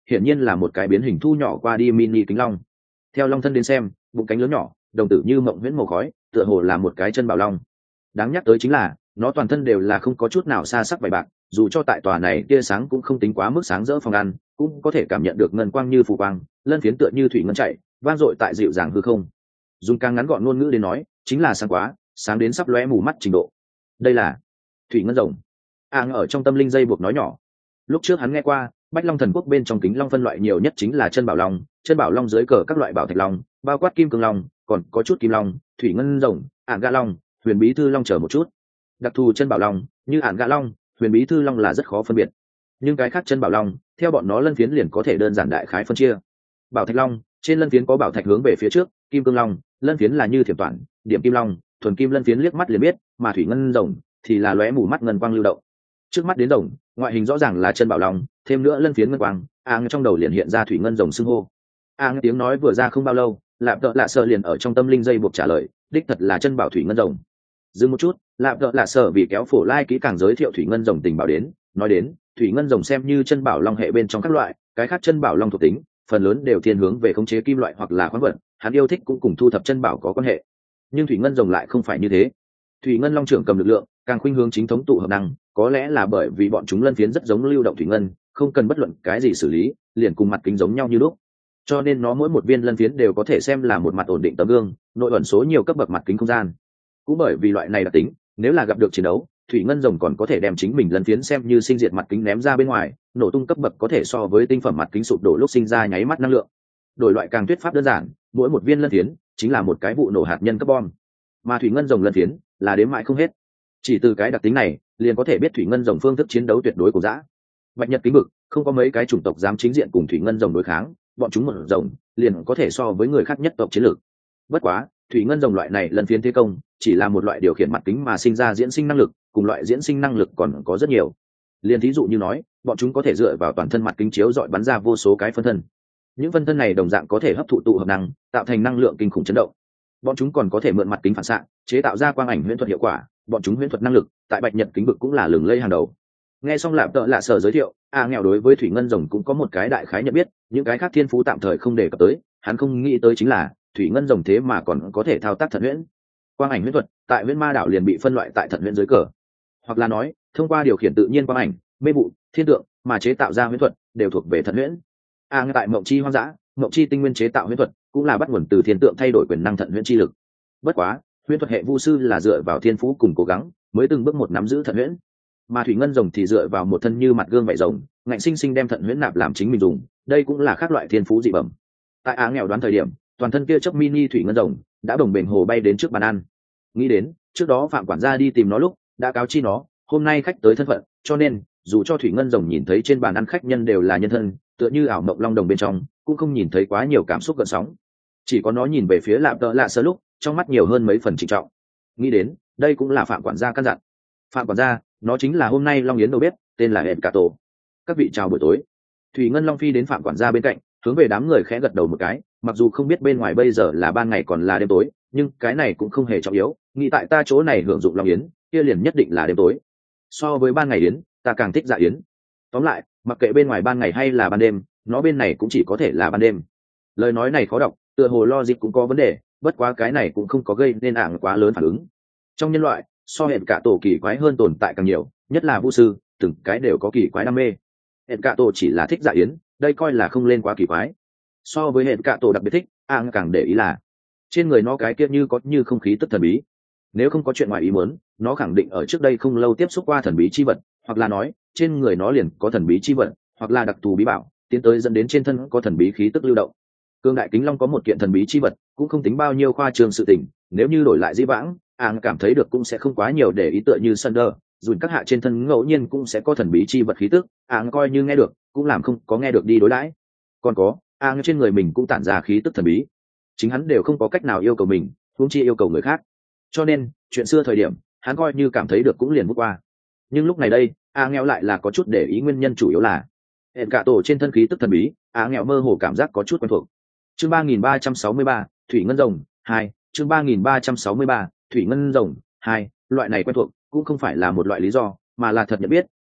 hiển nhiên là một cái biến hình thu nhỏ qua đi mini kính long. Theo long thân đến xem, bụng cánh lớn nhỏ, đồng tử như mộng huyễn màu khói, tựa hồ là một cái chân bảo long. Đáng nhắc tới chính là nó toàn thân đều là không có chút nào xa sắc vải bạc, dù cho tại tòa này tia sáng cũng không tính quá mức sáng rỡ phòng ăn, cũng có thể cảm nhận được ngân quang như phù quang, lân phiến tựa như thủy ngân chạy, vang dội tại dịu dàng hư không. Dùng càng ngắn gọn ngôn ngữ đến nói, chính là sáng quá, sáng đến sắp lóe mù mắt trình độ. Đây là thủy ngân rồng. Áng ở trong tâm linh dây buộc nói nhỏ. Lúc trước hắn nghe qua, Bách Long thần quốc bên trong kính long phân loại nhiều nhất chính là chân bảo long, chân bảo long dưới cờ các loại bảo thạch long, bao quát kim cương long, còn có chút kim long, thủy ngân rồng, ản gạ long, huyền bí thư long chờ một chút. Đặc thù chân bảo long, như ản gạ long, huyền bí thư long là rất khó phân biệt. Nhưng cái khác chân bảo long, theo bọn nó lân phiến liền có thể đơn giản đại khái phân chia. Bảo thạch long, trên lân phiến có bảo thạch hướng về phía trước, kim cương long, lân phiến là như thiểm toản, điểm kim long, thuần kim lân phiến liếc mắt liền biết, mà thủy ngân rồng thì là lóe mù mắt ngân quang lưu động. Trước mắt đến rồng, ngoại hình rõ ràng là chân bảo long, thêm nữa lân phiến ngân quang, áng trong đầu liền hiện ra thủy ngân rồng xưng hô. Áng tiếng nói vừa ra không bao lâu, lạp tợ lạ sợ liền ở trong tâm linh dây buộc trả lời, đích thật là chân bảo thủy ngân rồng. Dừng một chút, lạp tợ lạ sợ vì kéo phổ lai kỹ càng giới thiệu thủy ngân rồng tình bảo đến, nói đến thủy ngân rồng xem như chân bảo long hệ bên trong các loại, cái khác chân bảo long thuộc tính phần lớn đều thiên hướng về khống chế kim loại hoặc là khoáng vật, hắn yêu thích cũng cùng thu thập chân bảo có quan hệ. Nhưng thủy ngân rồng lại không phải như thế. Thủy ngân long trưởng cầm lực lượng, càng khuynh hướng chính thống tụ hợp năng, có lẽ là bởi vì bọn chúng lân phiến rất giống lưu động thủy ngân, không cần bất luận cái gì xử lý, liền cùng mặt kính giống nhau như lúc. Cho nên nó mỗi một viên lân phiến đều có thể xem là một mặt ổn định tấm gương, nội ẩn số nhiều cấp bậc mặt kính không gian. Cũng bởi vì loại này đặc tính, nếu là gặp được chiến đấu, thủy ngân rồng còn có thể đem chính mình lân phiến xem như sinh diệt mặt kính ném ra bên ngoài, nổ tung cấp bậc có thể so với tinh phẩm mặt kính sụp đổ lúc sinh ra nháy mắt năng lượng. Đổi loại càng thuyết pháp đơn giản, mỗi một viên lân phiến chính là một cái vụ nổ hạt nhân cấp bom, mà thủy ngân rồng lân phiến là đếm mãi không hết. Chỉ từ cái đặc tính này liền có thể biết thủy ngân rồng phương thức chiến đấu tuyệt đối của dã. Bạch nhật kính bực không có mấy cái chủng tộc dám chính diện cùng thủy ngân rồng đối kháng, bọn chúng một rồng liền có thể so với người khác nhất tộc chiến lược. Bất quá thủy ngân rồng loại này lần phiến thế công chỉ là một loại điều khiển mặt kính mà sinh ra diễn sinh năng lực, cùng loại diễn sinh năng lực còn có rất nhiều. Liên thí dụ như nói, bọn chúng có thể dựa vào toàn thân mặt kính chiếu dọi bắn ra vô số cái phân thân. Những phân thân này đồng dạng có thể hấp thụ tụ hợp năng, tạo thành năng lượng kinh khủng chấn động. Bọn chúng còn có thể mượn mặt kính phản xạ, chế tạo ra quang ảnh huyễn thuật hiệu quả. Bọn chúng huyễn thuật năng lực tại bạch nhật kính vực cũng là lừng lây hàng đầu. Nghe xong lạp tợ lạ sở giới thiệu, a nghèo đối với thủy ngân rồng cũng có một cái đại khái nhận biết, những cái khác thiên phú tạm thời không đề cập tới, hắn không nghĩ tới chính là thủy ngân rồng thế mà còn có thể thao tác thận huyễn. Quang ảnh huyễn thuật tại huyễn ma đảo liền bị phân loại tại thận huyễn dưới cờ, hoặc là nói thông qua điều khiển tự nhiên quang ảnh, mê vụ, thiên tượng mà chế tạo ra huyễn thuật đều thuộc về thận huyễn. a à, tại mộng chi hoang dã, mộng chi tinh nguyên chế tạo huyễn thuật cũng là bắt nguồn từ thiên tượng thay đổi quyền năng thận huyễn chi lực. Bất quá huyễn thuật hệ vu sư là dựa vào thiên phú cùng cố gắng mới từng bước một nắm giữ thận huyễn, mà thủy ngân rồng thì dựa vào một thân như mặt gương vảy rồng ngạnh sinh sinh đem thận huyễn nạp làm chính mình dùng, đây cũng là khác loại thiên phú dị bẩm. Tại á nghèo đoán thời điểm, toàn thân kia chốc mini thủy ngân rồng đã bồng bềnh hồ bay đến trước bàn ăn. Nghĩ đến trước đó phạm quản gia đi tìm nó lúc đã cáo chi nó hôm nay khách tới thân phận, cho nên dù cho thủy ngân rồng nhìn thấy trên bàn ăn khách nhân đều là nhân thân, tựa như ảo mộng long đồng bên trong, cũng không nhìn thấy quá nhiều cảm xúc gợn sóng. Chỉ có nó nhìn về phía lạp tợ lạ sơ lúc trong mắt nhiều hơn mấy phần trịnh trọng. Nghĩ đến đây cũng là phạm quản gia căn dặn. Phạm quản gia nó chính là hôm nay long yến đầu bếp, tên là hẹn cả tổ. Các vị chào buổi tối. Thủy ngân long phi đến phạm quản gia bên cạnh, hướng về đám người khẽ gật đầu một cái, mặc dù không biết bên ngoài bây giờ là ban ngày còn là đêm tối, nhưng cái này cũng không hề trọng yếu, nghĩ tại ta chỗ này hưởng dụng long yến kia liền nhất định là đêm tối. So với ban ngày yến ta càng thích dạ yến. Tóm lại mặc kệ bên ngoài ban ngày hay là ban đêm, nó bên này cũng chỉ có thể là ban đêm. Lời nói này khó đọc, tựa hồ logic cũng có vấn đề, bất quá cái này cũng không có gây nên ảng quá lớn phản ứng. Trong nhân loại so hẹn cả tổ kỳ quái hơn tồn tại càng nhiều, nhất là vũ sư từng cái đều có kỳ quái đam mê. Hẹn cả tổ chỉ là thích dạ yến, đây coi là không lên quá kỳ quái. So với hẹn cả tổ đặc biệt thích, ảng càng để ý là trên người nó cái kia như có như không khí tức thần bí. Nếu không có chuyện ngoài ý muốn, nó khẳng định ở trước đây không lâu tiếp xúc qua thần bí chi vật, hoặc là nói trên người nó liền có thần bí chi vật, hoặc là đặc thù bí bảo tiến tới dẫn đến trên thân có thần bí khí tức lưu động. Cương đại kính long có một kiện thần bí chi vật cũng không tính bao nhiêu khoa trương sự tình, nếu như đổi lại dĩ vãng ảng cảm thấy được cũng sẽ không quá nhiều để ý, tựa như Sunder dù các hạ trên thân ngẫu nhiên cũng sẽ có thần bí chi vật khí tức, ảng coi như nghe được cũng làm không có nghe được đi đối đãi. Còn có ảng trên người mình cũng tản ra khí tức thần bí, chính hắn đều không có cách nào yêu cầu mình, huống chi yêu cầu người khác, cho nên chuyện xưa thời điểm hắn coi như cảm thấy được cũng liền vút qua. Nhưng lúc này đây a nghèo lại là có chút để ý, nguyên nhân chủ yếu là hẹn cả tổ trên thân khí tức thần bí, a nghèo mơ hồ cảm giác có chút quen thuộc. Chương ba nghìn ba trăm sáu mươi ba thủy ngân rồng hai. Chương ba nghìn ba trăm sáu mươi ba thủy ngân rồng hai. Loại này quen thuộc cũng không phải là một loại lý do, mà là thật nhận biết,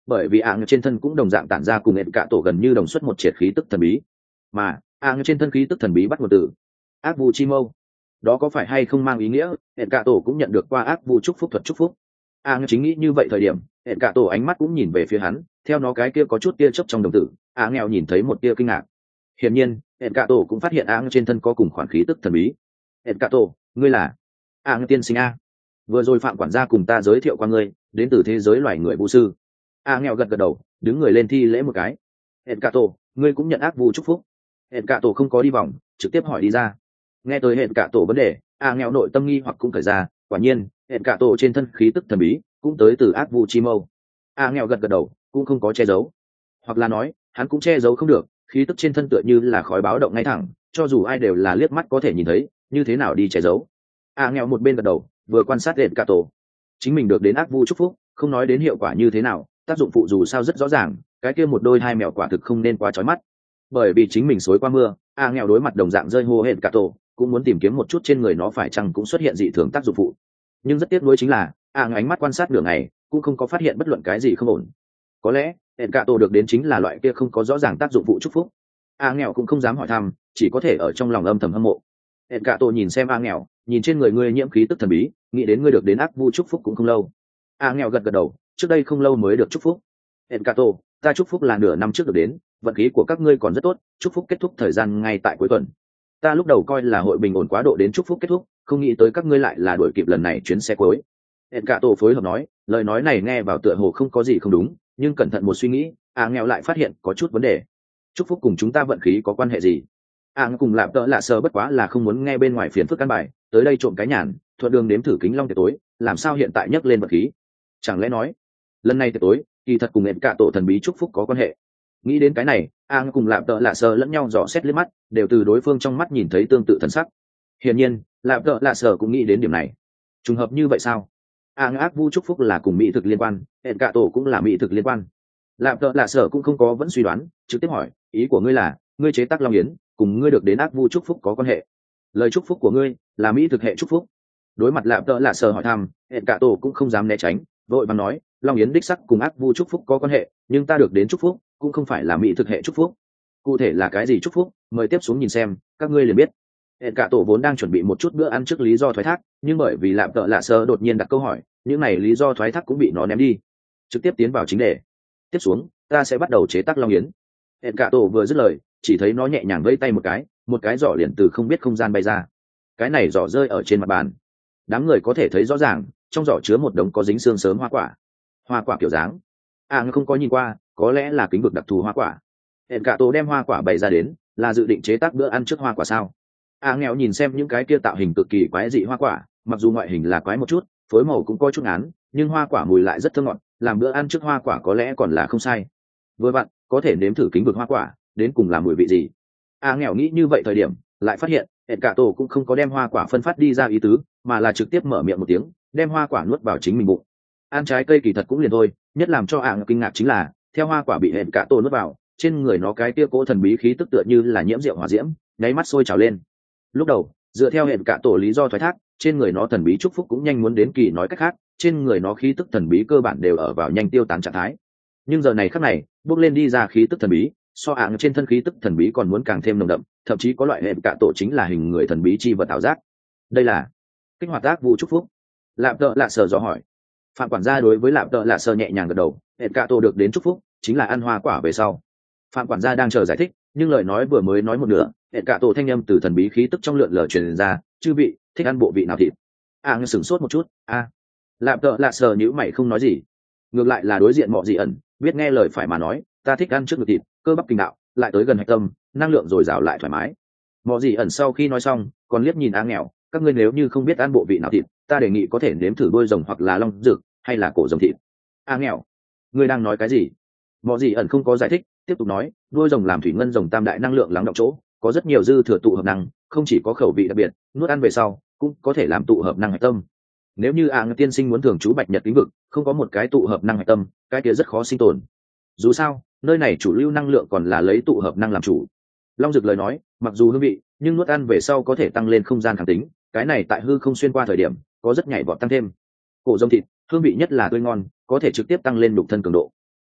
bởi vì ạng trên thân cũng đồng dạng tản ra cùng hẹn cả tổ gần như đồng xuất một triệt khí tức thần bí, mà ạng trên thân khí tức thần bí bắt nguồn từ ác vu chi mâu. Đó có phải hay không mang ý nghĩa hẹn cả tổ cũng nhận được qua ác vu chúc phúc thuật chúc phúc? ạng chính nghĩ như vậy thời điểm, hẹn cả tổ ánh mắt cũng nhìn về phía hắn, theo nó cái kia có chút tia chớp trong đồng tử, ạng nghèo nhìn thấy một tia kinh ngạc. Hiển nhiên hẹn cả tổ cũng phát hiện ạng trên thân có cùng khoản khí tức thần bí. Hẹn cả tổ, ngươi là ạng tiên sinh a? Vừa rồi phạm quản gia cùng ta giới thiệu qua ngươi, đến từ thế giới loài người vu sư. A nghèo gật gật đầu, đứng người lên thi lễ một cái. Hẹn cả tổ, ngươi cũng nhận ác vu chúc phúc? Hẹn cả tổ không có đi vòng, trực tiếp hỏi đi ra. Nghe tới hẹn cả tổ vấn đề, A nghèo nội tâm nghi hoặc cũng khởi ra, quả nhiên hẹn cả tổ trên thân khí tức thần bí cũng tới từ ác vu chi mâu. A nghèo gật gật đầu, cũng không có che giấu, hoặc là nói hắn cũng che giấu không được, khí tức trên thân tựa như là khói báo động ngay thẳng, cho dù ai đều là liếc mắt có thể nhìn thấy, như thế nào đi che giấu. A nghèo một bên gật đầu, vừa quan sát hẹn cả tổ. Chính mình được đến ác vu chúc phúc, không nói đến hiệu quả như thế nào, tác dụng phụ dù sao rất rõ ràng, cái kia một đôi hai mèo quả thực không nên quá chói mắt. Bởi vì chính mình xối qua mưa, a nghèo đối mặt đồng dạng rơi hô hển cả tổ, cũng muốn tìm kiếm một chút trên người nó phải chăng cũng xuất hiện dị thường tác dụng phụ. Nhưng rất tiếc nuối chính là, a ánh mắt quan sát nửa ngày, cũng không có phát hiện bất luận cái gì không ổn. Có lẽ hển cả tổ được đến chính là loại kia không có rõ ràng tác dụng phụ chúc phúc. A nghèo cũng không dám hỏi thăm, chỉ có thể ở trong lòng âm thầm hâm mộ. Hển cả tổ nhìn xem a nghèo, nhìn trên người ngươi nhiễm khí tức thần bí, nghĩ đến ngươi được đến ác vu chúc phúc cũng không lâu. A nghèo gật gật đầu, trước đây không lâu mới được chúc phúc. Encato, ta chúc phúc là nửa năm trước được đến, vận khí của các ngươi còn rất tốt, chúc phúc kết thúc thời gian ngay tại cuối tuần. Ta lúc đầu coi là hội bình ổn quá độ đến chúc phúc kết thúc, không nghĩ tới các ngươi lại là đuổi kịp lần này chuyến xe cuối. Encato phối hợp nói, lời nói này nghe vào tựa hồ không có gì không đúng, nhưng cẩn thận một suy nghĩ, A nghèo lại phát hiện có chút vấn đề. Chúc phúc cùng chúng ta vận khí có quan hệ gì? A cùng làm tợ lạ sờ bất quá là không muốn nghe bên ngoài phiền phức căn bài, tới đây trộm cái nhàn, thuận đường đếm thử kính long tiệc tối, làm sao hiện tại nhấc lên vận khí? Chẳng lẽ nói lần này tiệc tối kỳ thật cùng hẹn cả tổ thần bí chúc phúc có quan hệ? Nghĩ đến cái này, a cùng lạp tợ lạ sờ lẫn nhau dò xét liếc mắt, đều từ đối phương trong mắt nhìn thấy tương tự thần sắc. Hiển nhiên lạp tợ lạ sờ cũng nghĩ đến điểm này. Trùng hợp như vậy sao? A ác vu chúc phúc là cùng mỹ thực liên quan, hẹn cả tổ cũng là mỹ thực liên quan. Lạp tợ lạ sờ cũng không có vẫn suy đoán, trực tiếp hỏi, ý của ngươi là ngươi chế tác long yến cùng ngươi được đến ác vu chúc phúc có quan hệ? Lời chúc phúc của ngươi là mỹ thực hệ chúc phúc? Đối mặt lạp tợ lạ sờ hỏi thăm, hẹn cả tổ cũng không dám né tránh, vội vàng nói, long yến đích sắc cùng ác vu chúc phúc có quan hệ, nhưng ta được đến chúc phúc cũng không phải là mỹ thực hệ chúc phúc. Cụ thể là cái gì chúc phúc, mời tiếp xuống nhìn xem, các ngươi liền biết. Hẹn cả tổ vốn đang chuẩn bị một chút bữa ăn trước lý do thoái thác, nhưng bởi vì lạp tợ lạ sờ đột nhiên đặt câu hỏi, những này lý do thoái thác cũng bị nó ném đi, trực tiếp tiến vào chính đề. Tiếp xuống ta sẽ bắt đầu chế tác long yến. Hẹn cả tổ vừa dứt lời, chỉ thấy nó nhẹ nhàng vẫy tay một cái, một cái giỏ liền từ không biết không gian bay ra. Cái này giỏ rơi ở trên mặt bàn, đám người có thể thấy rõ ràng, trong giỏ chứa một đống có dính xương sớm hoa quả. Hoa quả kiểu dáng à không có nhìn qua, có lẽ là kính vực đặc thù hoa quả. Hẹn cả tổ đem hoa quả bày ra đến, là dự định chế tác bữa ăn trước hoa quả sao? À nghèo nhìn xem những cái kia tạo hình cực kỳ quái dị hoa quả, mặc dù ngoại hình là quái một chút, phối màu cũng có chút ngán, nhưng hoa quả mùi lại rất thơm ngọt, làm bữa ăn trước hoa quả có lẽ còn là không sai. Vừa vặn có thể nếm thử kính vực hoa quả đến cùng là mùi vị gì. À nghèo nghĩ như vậy thời điểm, lại phát hiện hẹn cả tổ cũng không có đem hoa quả phân phát đi ra ý tứ, mà là trực tiếp mở miệng một tiếng, đem hoa quả nuốt vào chính mình bụng. Ăn trái cây kỳ thật cũng liền thôi, nhất làm cho ạng kinh ngạc chính là, theo hoa quả bị hẹn cả tổ nuốt vào, trên người nó cái tia cỗ thần bí khí tức tựa như là nhiễm rượu hỏa diễm, nháy mắt sôi trào lên. Lúc đầu dựa theo hẹn cả tổ lý do thoái thác, trên người nó thần bí chúc phúc cũng nhanh muốn đến kỳ, nói cách khác, trên người nó khí tức thần bí cơ bản đều ở vào nhanh tiêu tán trạng thái. Nhưng giờ này khắc này, bước lên đi ra khí tức thần bí, so ạng trên thân khí tức thần bí còn muốn càng thêm nồng đậm, thậm chí có loại hẹn cả tổ chính là hình người thần bí chi vật ảo giác. Đây là kích hoạt ác vụ chúc phúc? Lạp tợ lạ sờ dò hỏi. Phạm quản gia đối với lạp tợ lạ sờ nhẹ nhàng gật đầu, hẹn cả tổ được đến chúc phúc chính là ăn hoa quả về sau. Phạm quản gia đang chờ giải thích, nhưng lời nói vừa mới nói một nửa, hẹn cả tổ thanh âm từ thần bí khí tức trong lượn lờ truyền ra, chư vị thích ăn bộ vị nào thịt? A à, sửng sốt một chút, a à. Lạp tợ lạ sờ nhíu mày không nói gì, ngược lại là đối diện Mọ Dị ẩn biết nghe lời phải mà nói, ta thích ăn trước ngực thịt, cơ bắp kinh đạo, lại tới gần hạch tâm, năng lượng dồi dào lại thoải mái. Mọ Dị ẩn sau khi nói xong, còn liếc nhìn A nghèo, các ngươi nếu như không biết ăn bộ vị nào thịt, ta đề nghị có thể nếm thử đuôi rồng hoặc là long rực, hay là cổ rồng thịt. A nghèo, ngươi đang nói cái gì? Mọ Dị ẩn không có giải thích, tiếp tục nói, đuôi rồng làm thủy ngân rồng tam đại năng lượng lắng động chỗ, có rất nhiều dư thừa tụ hợp năng, không chỉ có khẩu vị đặc biệt, nuốt ăn về sau cũng có thể làm tụ hợp năng hạch tâm. Nếu như A tiên sinh muốn thường trú bạch nhật lĩnh vực, không có một cái tụ hợp năng hạch tâm, cái kia rất khó sinh tồn. Dù sao nơi này chủ lưu năng lượng còn là lấy tụ hợp năng làm chủ. Long Dực lời nói, mặc dù hương vị, nhưng nuốt ăn về sau có thể tăng lên không gian kháng tính, cái này tại hư không xuyên qua thời điểm có rất nhảy vọt tăng thêm. Cổ rồng thịt hương vị nhất là tươi ngon, có thể trực tiếp tăng lên nhục thân cường độ.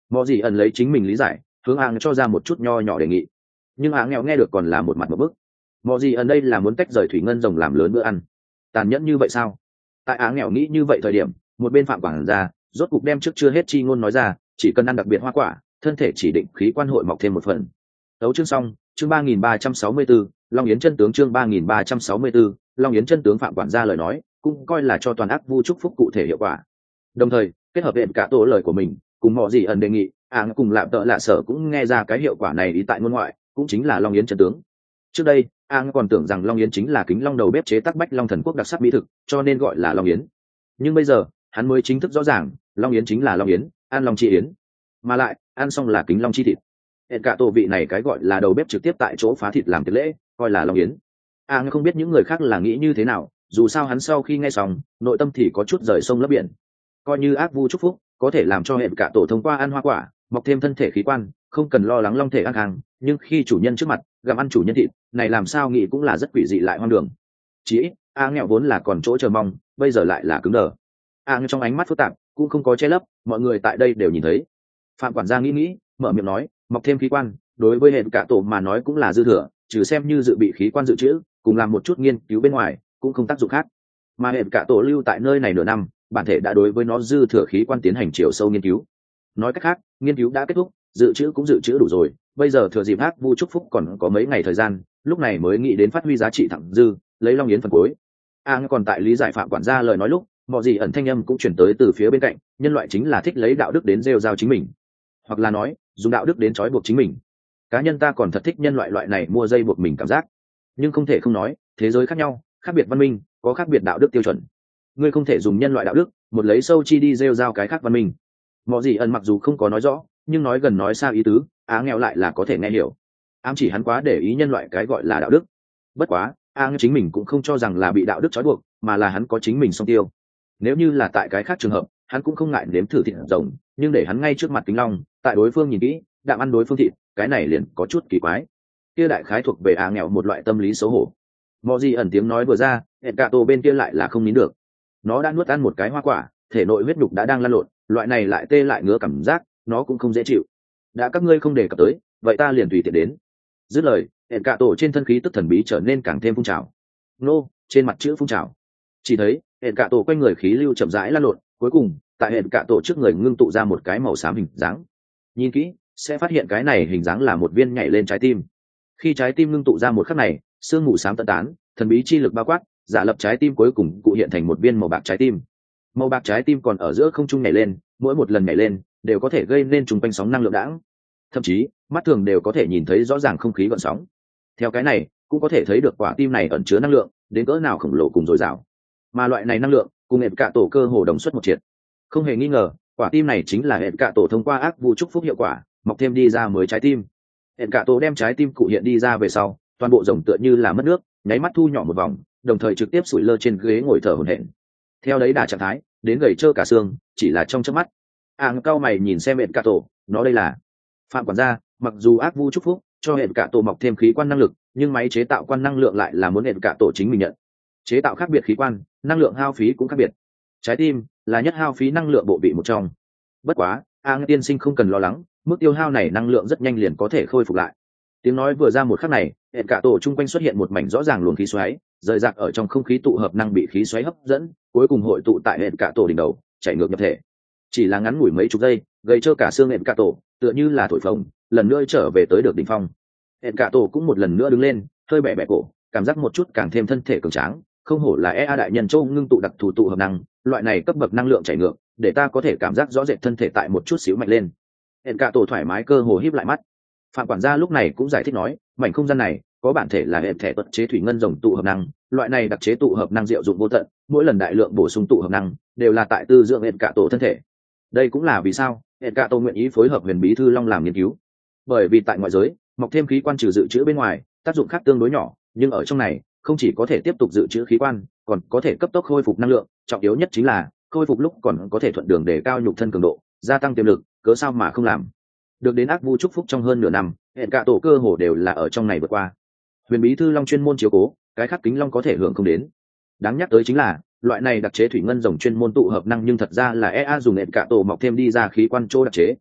mọi gì ẩn lấy chính mình lý giải hướng áng cho ra một chút nho nhỏ đề nghị, nhưng áng nghèo nghe được còn là một mặt một bức. Mọi gì ẩn đây là muốn tách rời thủy ngân rồng làm lớn bữa ăn, tàn nhẫn như vậy sao? Tại áng nghèo nghĩ như vậy thời điểm, một bên phạm quản gia rốt cục đem trước chưa hết chi ngôn nói ra, chỉ cần ăn đặc biệt hoa quả, thân thể chỉ định khí quan hội mọc thêm một phần. Tấu chương xong, chương ba nghìn ba trăm sáu mươi 34, Long Yến chân tướng chương ba nghìn ba trăm sáu mươi 34, Long Yến chân tướng phạm quản gia lời nói, cũng coi là cho toàn ác vu chúc phúc cụ thể hiệu quả. Đồng thời, kết hợp hiện cả tổ lời của mình, cùng mọi gì ẩn đề nghị, áng cùng lạm tợ lạ sở cũng nghe ra cái hiệu quả này ý tại ngôn ngoại, cũng chính là Long Yến chân tướng. Trước đây, áng còn tưởng rằng Long Yến chính là kính long đầu bếp chế tác bách long thần quốc đặc sắc mỹ thực, cho nên gọi là Long Yến. Nhưng bây giờ, hắn mới chính thức rõ ràng, Long Yến chính là Long Yến, ăn long chi yến, mà lại ăn xong là kính long chi thịt. Hiện cả tổ vị này cái gọi là đầu bếp trực tiếp tại chỗ phá thịt làm tiệc lễ, coi là Long Yến. Áng không biết những người khác là nghĩ như thế nào, dù sao hắn sau khi nghe xong, nội tâm thì có chút rời sông lấp biển. Coi như ác vu chúc phúc, có thể làm cho hiện cả tổ thông qua ăn hoa quả, mọc thêm thân thể khí quan, không cần lo lắng long thể ăn hàng, nhưng khi chủ nhân trước mặt gặm ăn chủ nhân thịt này, làm sao nghĩ cũng là rất quỷ dị lại hoang đường. Chỉ ít a nghèo vốn là còn chỗ chờ mong, bây giờ lại là cứng đờ. a trong ánh mắt phức tạp cũng không có che lấp, mọi người tại đây đều nhìn thấy. Phạm quản gia nghĩ nghĩ, mở miệng nói, mọc thêm khí quan đối với hệ cả tổ mà nói cũng là dư thừa, trừ xem như dự bị khí quan dự trữ cùng làm một chút nghiên cứu bên ngoài, cũng không tác dụng khác. Mà hệ cả tổ lưu tại nơi này nửa năm, bản thể đã đối với nó dư thừa khí quan tiến hành chiều sâu nghiên cứu. Nói cách khác, nghiên cứu đã kết thúc, dự trữ cũng dự trữ đủ rồi, bây giờ thừa dịp ác vu chúc phúc còn có mấy ngày thời gian, lúc này mới nghĩ đến phát huy giá trị thẳng dư, lấy Long Yến phần cuối. A còn tại lý giải phạm quản gia lời nói lúc, mọi gì ẩn thanh âm cũng chuyển tới từ phía bên cạnh, nhân loại chính là thích lấy đạo đức đến rêu rao chính mình, hoặc là nói dùng đạo đức đến trói buộc chính mình. Cá nhân ta còn thật thích nhân loại loại này mua dây buộc mình cảm giác, nhưng không thể không nói, thế giới khác nhau, khác biệt văn minh, có khác biệt đạo đức tiêu chuẩn. Ngươi không thể dùng nhân loại đạo đức một lấy sâu chi đi rêu rao cái khác văn minh. Mọi gì ẩn mặc dù không có nói rõ, nhưng nói gần nói xa ý tứ, Á nghèo lại là có thể nghe hiểu. Ám chỉ hắn quá để ý nhân loại cái gọi là đạo đức. Bất quá, Á chính mình cũng không cho rằng là bị đạo đức trói buộc, mà là hắn có chính mình song tiêu. Nếu như là tại cái khác trường hợp, hắn cũng không ngại nếm thử thịt rồng, nhưng để hắn ngay trước mặt kính long, tại đối phương nhìn kỹ, đạm ăn đối phương thịt, cái này liền có chút kỳ quái. Kia đại khái thuộc về Á nghèo một loại tâm lý xấu hổ. Mọi gì ẩn tiếng nói vừa ra, hẹn cả tổ bên kia lại là không nín được. Nó đã nuốt ăn một cái hoa quả, thể nội huyết nhục đã đang lan lộn, loại này lại tê lại ngứa cảm giác, nó cũng không dễ chịu. Đã các ngươi không đề cập tới, vậy ta liền tùy tiện đến. Dứt lời, hẹn cả tổ trên thân khí tức thần bí trở nên càng thêm phun trào. Nô, trên mặt chữ phun trào. Chỉ thấy hẹn cả tổ quanh người khí lưu chậm rãi lan lộn, cuối cùng tại hẹn cả tổ trước người ngưng tụ ra một cái màu xám hình dáng. Nhìn kỹ sẽ phát hiện cái này hình dáng là một viên nhảy lên trái tim. Khi trái tim ngưng tụ ra một khắc này, sương mù xám tận tán, thần bí chi lực bao quát, giả lập trái tim cuối cùng cụ hiện thành một viên màu bạc trái tim. Màu bạc trái tim còn ở giữa không trung nhảy lên, mỗi một lần nhảy lên đều có thể gây nên trùng quanh sóng năng lượng đãng, thậm chí mắt thường đều có thể nhìn thấy rõ ràng không khí gợn sóng. Theo cái này cũng có thể thấy được quả tim này ẩn chứa năng lượng đến cỡ nào khổng lồ cùng dồi dào, mà loại này năng lượng cùng hệt cả tổ cơ hồ đồng xuất một triệt. Không hề nghi ngờ, quả tim này chính là hệt cả tổ thông qua ác vu chúc phúc hiệu quả mọc thêm đi ra mới trái tim. Hệt cả tổ đem trái tim cụ hiện đi ra về sau, toàn bộ rồng tựa như là mất nước, nháy mắt thu nhỏ một vòng, đồng thời trực tiếp sủi lơ trên ghế ngồi thở hổn hển. Theo đấy đà trạng thái đến gầy trơ cả xương, chỉ là trong chớp mắt. Áng cao mày nhìn xem hệt cả tổ, nó đây là phạm quản gia. Mặc dù ác vu chúc phúc cho hệt cả tổ mọc thêm khí quan năng lực, nhưng máy chế tạo quan năng lượng lại là muốn hệt cả tổ chính mình nhận. Chế tạo khác biệt khí quan, năng lượng hao phí cũng khác biệt. Trái tim là nhất hao phí năng lượng bộ vị một trong. Bất quá, Áng tiên sinh không cần lo lắng, mức tiêu hao này năng lượng rất nhanh liền có thể khôi phục lại. Tiếng nói vừa ra một khắc này, hệt cả tổ chung quanh xuất hiện một mảnh rõ ràng luồng khí xoáy, rời rạc ở trong không khí tụ hợp năng bị khí xoáy hấp dẫn, cuối cùng hội tụ tại hệt cả tổ đỉnh đầu, chạy ngược nhập thể. Chỉ là ngắn ngủi mấy chục giây, gây cho cả xương hệt cả tổ tựa như là thổi phồng, lần nữa trở về tới được đỉnh phong. Hệt cả tổ cũng một lần nữa đứng lên, hơi bẻ bẻ cổ, cảm giác một chút càng thêm thân thể cường tráng, không hổ là e a đại nhân châu ngưng tụ đặc thù tụ hợp năng, loại này cấp bậc năng lượng chảy ngược, để ta có thể cảm giác rõ rệt thân thể tại một chút xíu mạnh lên. Hệt cả tổ thoải mái cơ hồ híp lại mắt. Phạm quản gia lúc này cũng giải thích nói, mảnh không gian này có bản thể là hệ thể tuật chế thủy ngân rồng tụ hợp năng, loại này đặc chế tụ hợp năng diệu dụng vô tận, mỗi lần đại lượng bổ sung tụ hợp năng đều là tại tư dưỡng hệ cả tổ thân thể. Đây cũng là vì sao hệ cả tổ nguyện ý phối hợp huyền bí thư long làm nghiên cứu, bởi vì tại ngoại giới mọc thêm khí quan trừ dự trữ bên ngoài, tác dụng khác tương đối nhỏ, nhưng ở trong này không chỉ có thể tiếp tục dự trữ khí quan, còn có thể cấp tốc khôi phục năng lượng, trọng yếu nhất chính là khôi phục lúc còn có thể thuận đường để cao nhục thân cường độ, gia tăng tiềm lực, cớ sao mà không làm. Được đến ác vu chúc phúc trong hơn nửa năm, hẹn cả tổ cơ hồ đều là ở trong này vượt qua. Huyền bí thư long chuyên môn chiếu cố, cái khác kính long có thể hưởng không đến. Đáng nhắc tới chính là loại này đặc chế thủy ngân rồng chuyên môn tụ hợp năng, nhưng thật ra là e a dùng hẹn cả tổ mọc thêm đi ra khí quan chỗ đặc chế.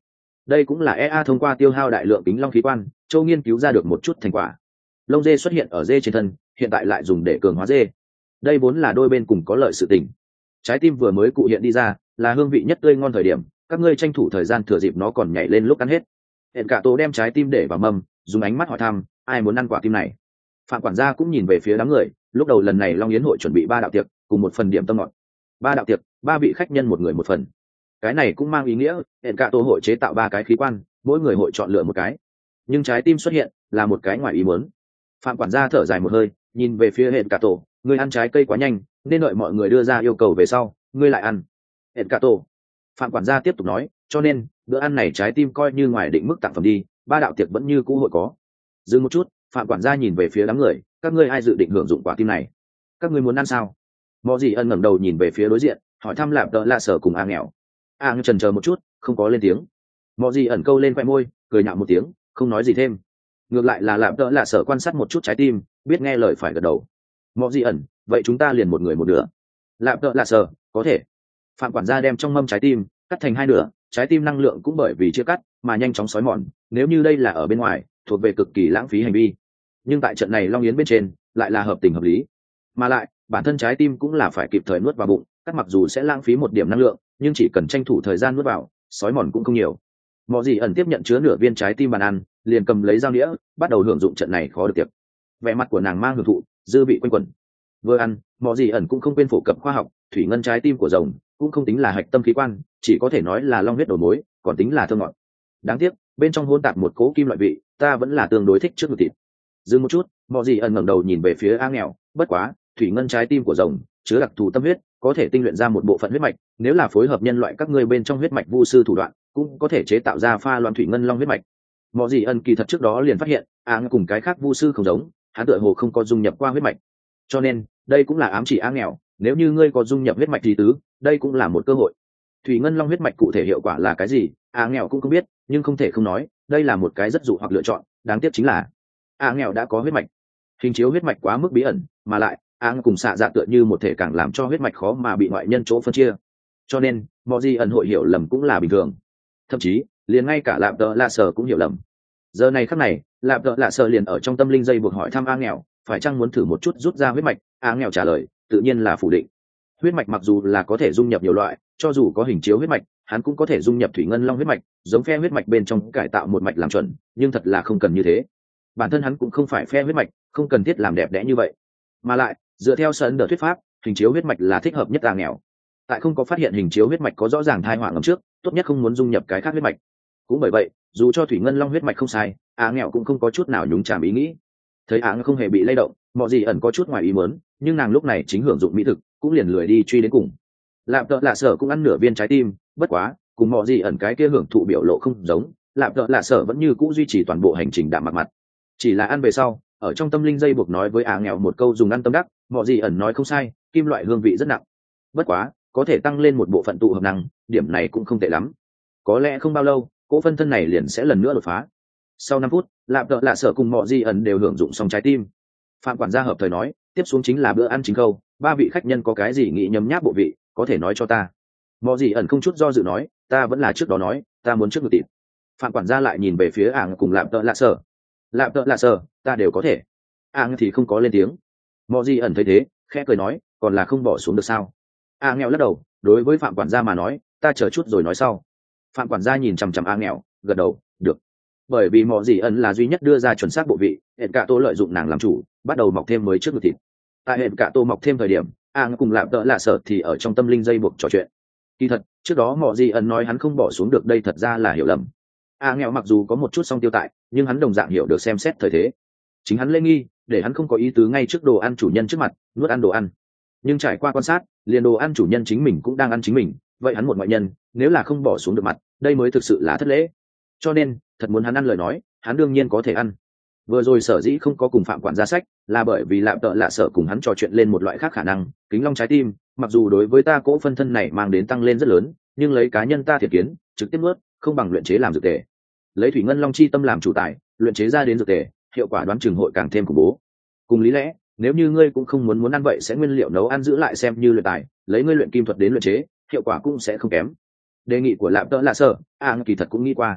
Đây cũng là e a thông qua tiêu hao đại lượng kính long khí quan châu nghiên cứu ra được một chút thành quả. Lông dê xuất hiện ở dê trên thân, hiện tại lại dùng để cường hóa dê. Đây vốn là đôi bên cùng có lợi sự tình. Trái tim vừa mới cụ hiện đi ra là hương vị nhất tươi ngon thời điểm, các ngươi tranh thủ thời gian thừa dịp nó còn nhảy lên lúc ăn hết. Hẹn cả tổ đem trái tim để vào mâm, dùng ánh mắt hỏi thăm ai muốn ăn quả tim này. Phạm quản gia cũng nhìn về phía đám người. Lúc đầu lần này long yến hội chuẩn bị ba đạo tiệc cùng một phần điểm tâm ngọt. Ba đạo tiệc, ba vị khách nhân một người một phần. Cái này cũng mang ý nghĩa hẹn cả tổ hội chế tạo ba cái khí quan, mỗi người hội chọn lựa một cái. Nhưng trái tim xuất hiện là một cái ngoài ý muốn. Phạm quản gia thở dài một hơi, nhìn về phía hẹn cả tổ, người ăn trái cây quá nhanh, nên đợi mọi người đưa ra yêu cầu về sau ngươi lại ăn. Hẹn cả tổ. Phạm quản gia tiếp tục nói, cho nên bữa ăn này trái tim coi như ngoài định mức tặng phẩm đi, ba đạo tiệc vẫn như cũ hội có. Dừng một chút, Phạm quản gia nhìn về phía đám người, các ngươi ai dự định hưởng dụng quả tim này? Các ngươi muốn ăn sao? Mọ Dì Ân ngẩng đầu nhìn về phía đối diện, hỏi thăm Lạp Tợ Lạ Sở cùng A Nghèo. A Nghèo chần chờ một chút, không có lên tiếng. Mọ Dì Ẩn câu lên khoe môi, cười nhạo một tiếng, không nói gì thêm. Ngược lại là Lạp Tợ Lạ Sở quan sát một chút trái tim, biết nghe lời phải gật đầu. Mọ Dì Ẩn, vậy chúng ta liền một người một nửa. Lạp Tợ Lạ Sở, có thể. Phạm quản gia đem trong mâm trái tim cắt thành hai nửa, trái tim năng lượng cũng bởi vì chia cắt mà nhanh chóng xói mòn, nếu như đây là ở bên ngoài thuộc về cực kỳ lãng phí hành vi, nhưng tại trận này long yến bên trên lại là hợp tình hợp lý. Mà lại bản thân trái tim cũng là phải kịp thời nuốt vào bụng, cắt mặc dù sẽ lãng phí một điểm năng lượng nhưng chỉ cần tranh thủ thời gian nuốt vào, xói mòn cũng không nhiều. Mọ Dì Ẩn tiếp nhận chứa nửa viên trái tim bàn ăn, liền cầm lấy dao đĩa bắt đầu hưởng dụng trận này khó được tiệc. Vẻ mặt của nàng mang hưởng thụ, dư vị quanh quẩn. Vừa ăn, Mọ Dì Ẩn cũng không quên phổ cập khoa học, thủy ngân trái tim của rồng cũng không tính là hạch tâm khí quan, chỉ có thể nói là long huyết đầu mối, còn tính là thơm ngọt. Đáng tiếc bên trong hỗn tạp một cố kim loại vị, ta vẫn là tương đối thích trước ngực thịt. Dừng một chút, Mọ Dì Ẩn ngẩng đầu nhìn về phía A Nghèo, bất quá thủy ngân trái tim của rồng chứa đặc thù tâm huyết, có thể tinh luyện ra một bộ phận huyết mạch, nếu là phối hợp nhân loại các ngươi bên trong huyết mạch vu sư thủ đoạn, cũng có thể chế tạo ra pha loãng thủy ngân long huyết mạch. Mọ Dì Ẩn kỳ thật trước đó liền phát hiện, A Nghèo cùng cái khác vu sư không giống, hắn tựa hồ không có dung nhập qua huyết mạch, cho nên đây cũng là ám chỉ A Nghèo, nếu như ngươi có dung nhập huyết mạch thì tứ, đây cũng là một cơ hội. Thủy ngân long huyết mạch cụ thể hiệu quả là cái gì, A Nghèo cũng không biết, nhưng không thể không nói, đây là một cái rất dụ hoặc lựa chọn. Đáng tiếc chính là A Nghèo đã có huyết mạch, hình chiếu huyết mạch quá mức bí ẩn, mà lại A Nghèo cùng xạ dạ tựa như một thể, càng làm cho huyết mạch khó mà bị ngoại nhân chỗ phân chia, cho nên Mọ Dì Ẩn hội hiểu lầm cũng là bình thường. Thậm chí liền ngay cả Lạp Tợ Lạ Sở cũng hiểu lầm. Giờ này khắc này, Lạp Tợ Lạ Sở liền ở trong tâm linh dây buộc hỏi thăm A Nghèo, phải chăng muốn thử một chút rút ra huyết mạch. A Nghèo trả lời tự nhiên là phủ định. Huyết mạch mặc dù là có thể dung nhập nhiều loại, cho dù có hình chiếu huyết mạch, hắn cũng có thể dung nhập thủy ngân long huyết mạch, giống phe huyết mạch bên trong cải tạo một mạch làm chuẩn, nhưng thật là không cần như thế. Bản thân hắn cũng không phải phe huyết mạch, không cần thiết làm đẹp đẽ như vậy. Mà lại dựa theo sân đờ thuyết pháp, hình chiếu huyết mạch là thích hợp nhất A Nghèo. Tại không có phát hiện hình chiếu huyết mạch có rõ ràng thai họa ngầm trước, tốt nhất không muốn dung nhập cái khác huyết mạch. Cũng bởi vậy, dù cho thủy ngân long huyết mạch không sai, A Nghèo cũng không có chút nào nhúng chàm ý nghĩ. Thấy A Nghèo không hề bị lay động, Mọ Dì Ẩn có chút ngoài ý muốn, nhưng nàng lúc này chính hưởng dụng mỹ thực, cũng liền lười đi truy đến cùng. Lạp Tợ Lạ Sở cũng ăn nửa viên trái tim, bất quá cùng Mọ Dì Ẩn cái kia hưởng thụ biểu lộ không giống, Lạp Tợ Lạ Sở vẫn như cũ duy trì toàn bộ hành trình đạm mặt mặt. Chỉ là ăn về sau, ở trong tâm linh dây buộc nói với A Nghèo một câu dùng ăn tâm đắc, Mọ Dì Ẩn nói không sai, kim loại hương vị rất nặng. Bất quá có thể tăng lên một bộ phận tụ hợp năng, điểm này cũng không tệ lắm. Có lẽ không bao lâu, cỗ phân thân này liền sẽ lần nữa đột phá. Sau năm phút, Lạp Tợ Lạ Sở cùng Mọ Dì Ẩn đều hưởng dụng xong trái tim. Phạm quản gia hợp thời nói, tiếp xuống chính là bữa ăn chính câu, ba vị khách nhân có cái gì nghĩ nhấm nháp bộ vị, có thể nói cho ta. Mọ Dì Ẩn không chút do dự nói, ta vẫn là trước đó nói, ta muốn trước ngực thịt. Phạm quản gia lại nhìn về phía Ảng cùng Lạp Tợ Lạ Sở. Lạp Tợ Lạ Sở, ta đều có thể. Ảng thì không có lên tiếng. Mọ Dì Ẩn thấy thế, khẽ cười nói, còn là không bỏ xuống được sao? A Nghèo lắc đầu, đối với Phạm quản gia mà nói, ta chờ chút rồi nói sau. Phạm quản gia nhìn chằm chằm A Nghèo, gật đầu, được. Bởi vì Mọ Dì Ẩn là duy nhất đưa ra chuẩn xác bộ vị, hẹn cả tô lợi dụng nàng làm chủ, bắt đầu mọc thêm mới trước ngực thịt. Tại hẹn cả tô mọc thêm thời điểm, A Nghèo cùng Lạp Tợ Lạ Sở thì ở trong tâm linh dây buộc trò chuyện. Kỳ thật, trước đó Mọ Dì Ẩn nói hắn không bỏ xuống được đây thật ra là hiểu lầm. A Nghèo mặc dù có một chút song tiêu tại, nhưng hắn đồng dạng hiểu được xem xét thời thế. Chính hắn lê nghi, để hắn không có ý tứ ngay trước đồ ăn chủ nhân trước mặt nuốt ăn đồ ăn. Nhưng trải qua quan sát, liền đồ ăn chủ nhân chính mình cũng đang ăn chính mình, vậy hắn một ngoại nhân, nếu là không bỏ xuống được mặt, đây mới thực sự là thất lễ. Cho nên, thật muốn hắn ăn lời nói, hắn đương nhiên có thể ăn. Vừa rồi sở dĩ không có cùng Phạm quản gia sách, là bởi vì Lạp Tợ Lạ Sở cùng hắn trò chuyện lên một loại khác khả năng, kính long trái tim, mặc dù đối với ta cỗ phân thân này mang đến tăng lên rất lớn, nhưng lấy cá nhân ta thiệt kiến, trực tiếp nuốt, không bằng luyện chế làm dược tề. Lấy thủy ngân long chi tâm làm chủ tài, luyện chế ra đến dược tề, hiệu quả đoán chừng hội càng thêm khủng bố. Cùng lý lẽ, nếu như ngươi cũng không muốn muốn ăn vậy sẽ nguyên liệu nấu ăn giữ lại xem như luyện tài, lấy ngươi luyện kim thuật đến luyện chế, hiệu quả cũng sẽ không kém. Đề nghị của Lạp Tợ Lạ Sở, A kỳ thật cũng nghĩ qua.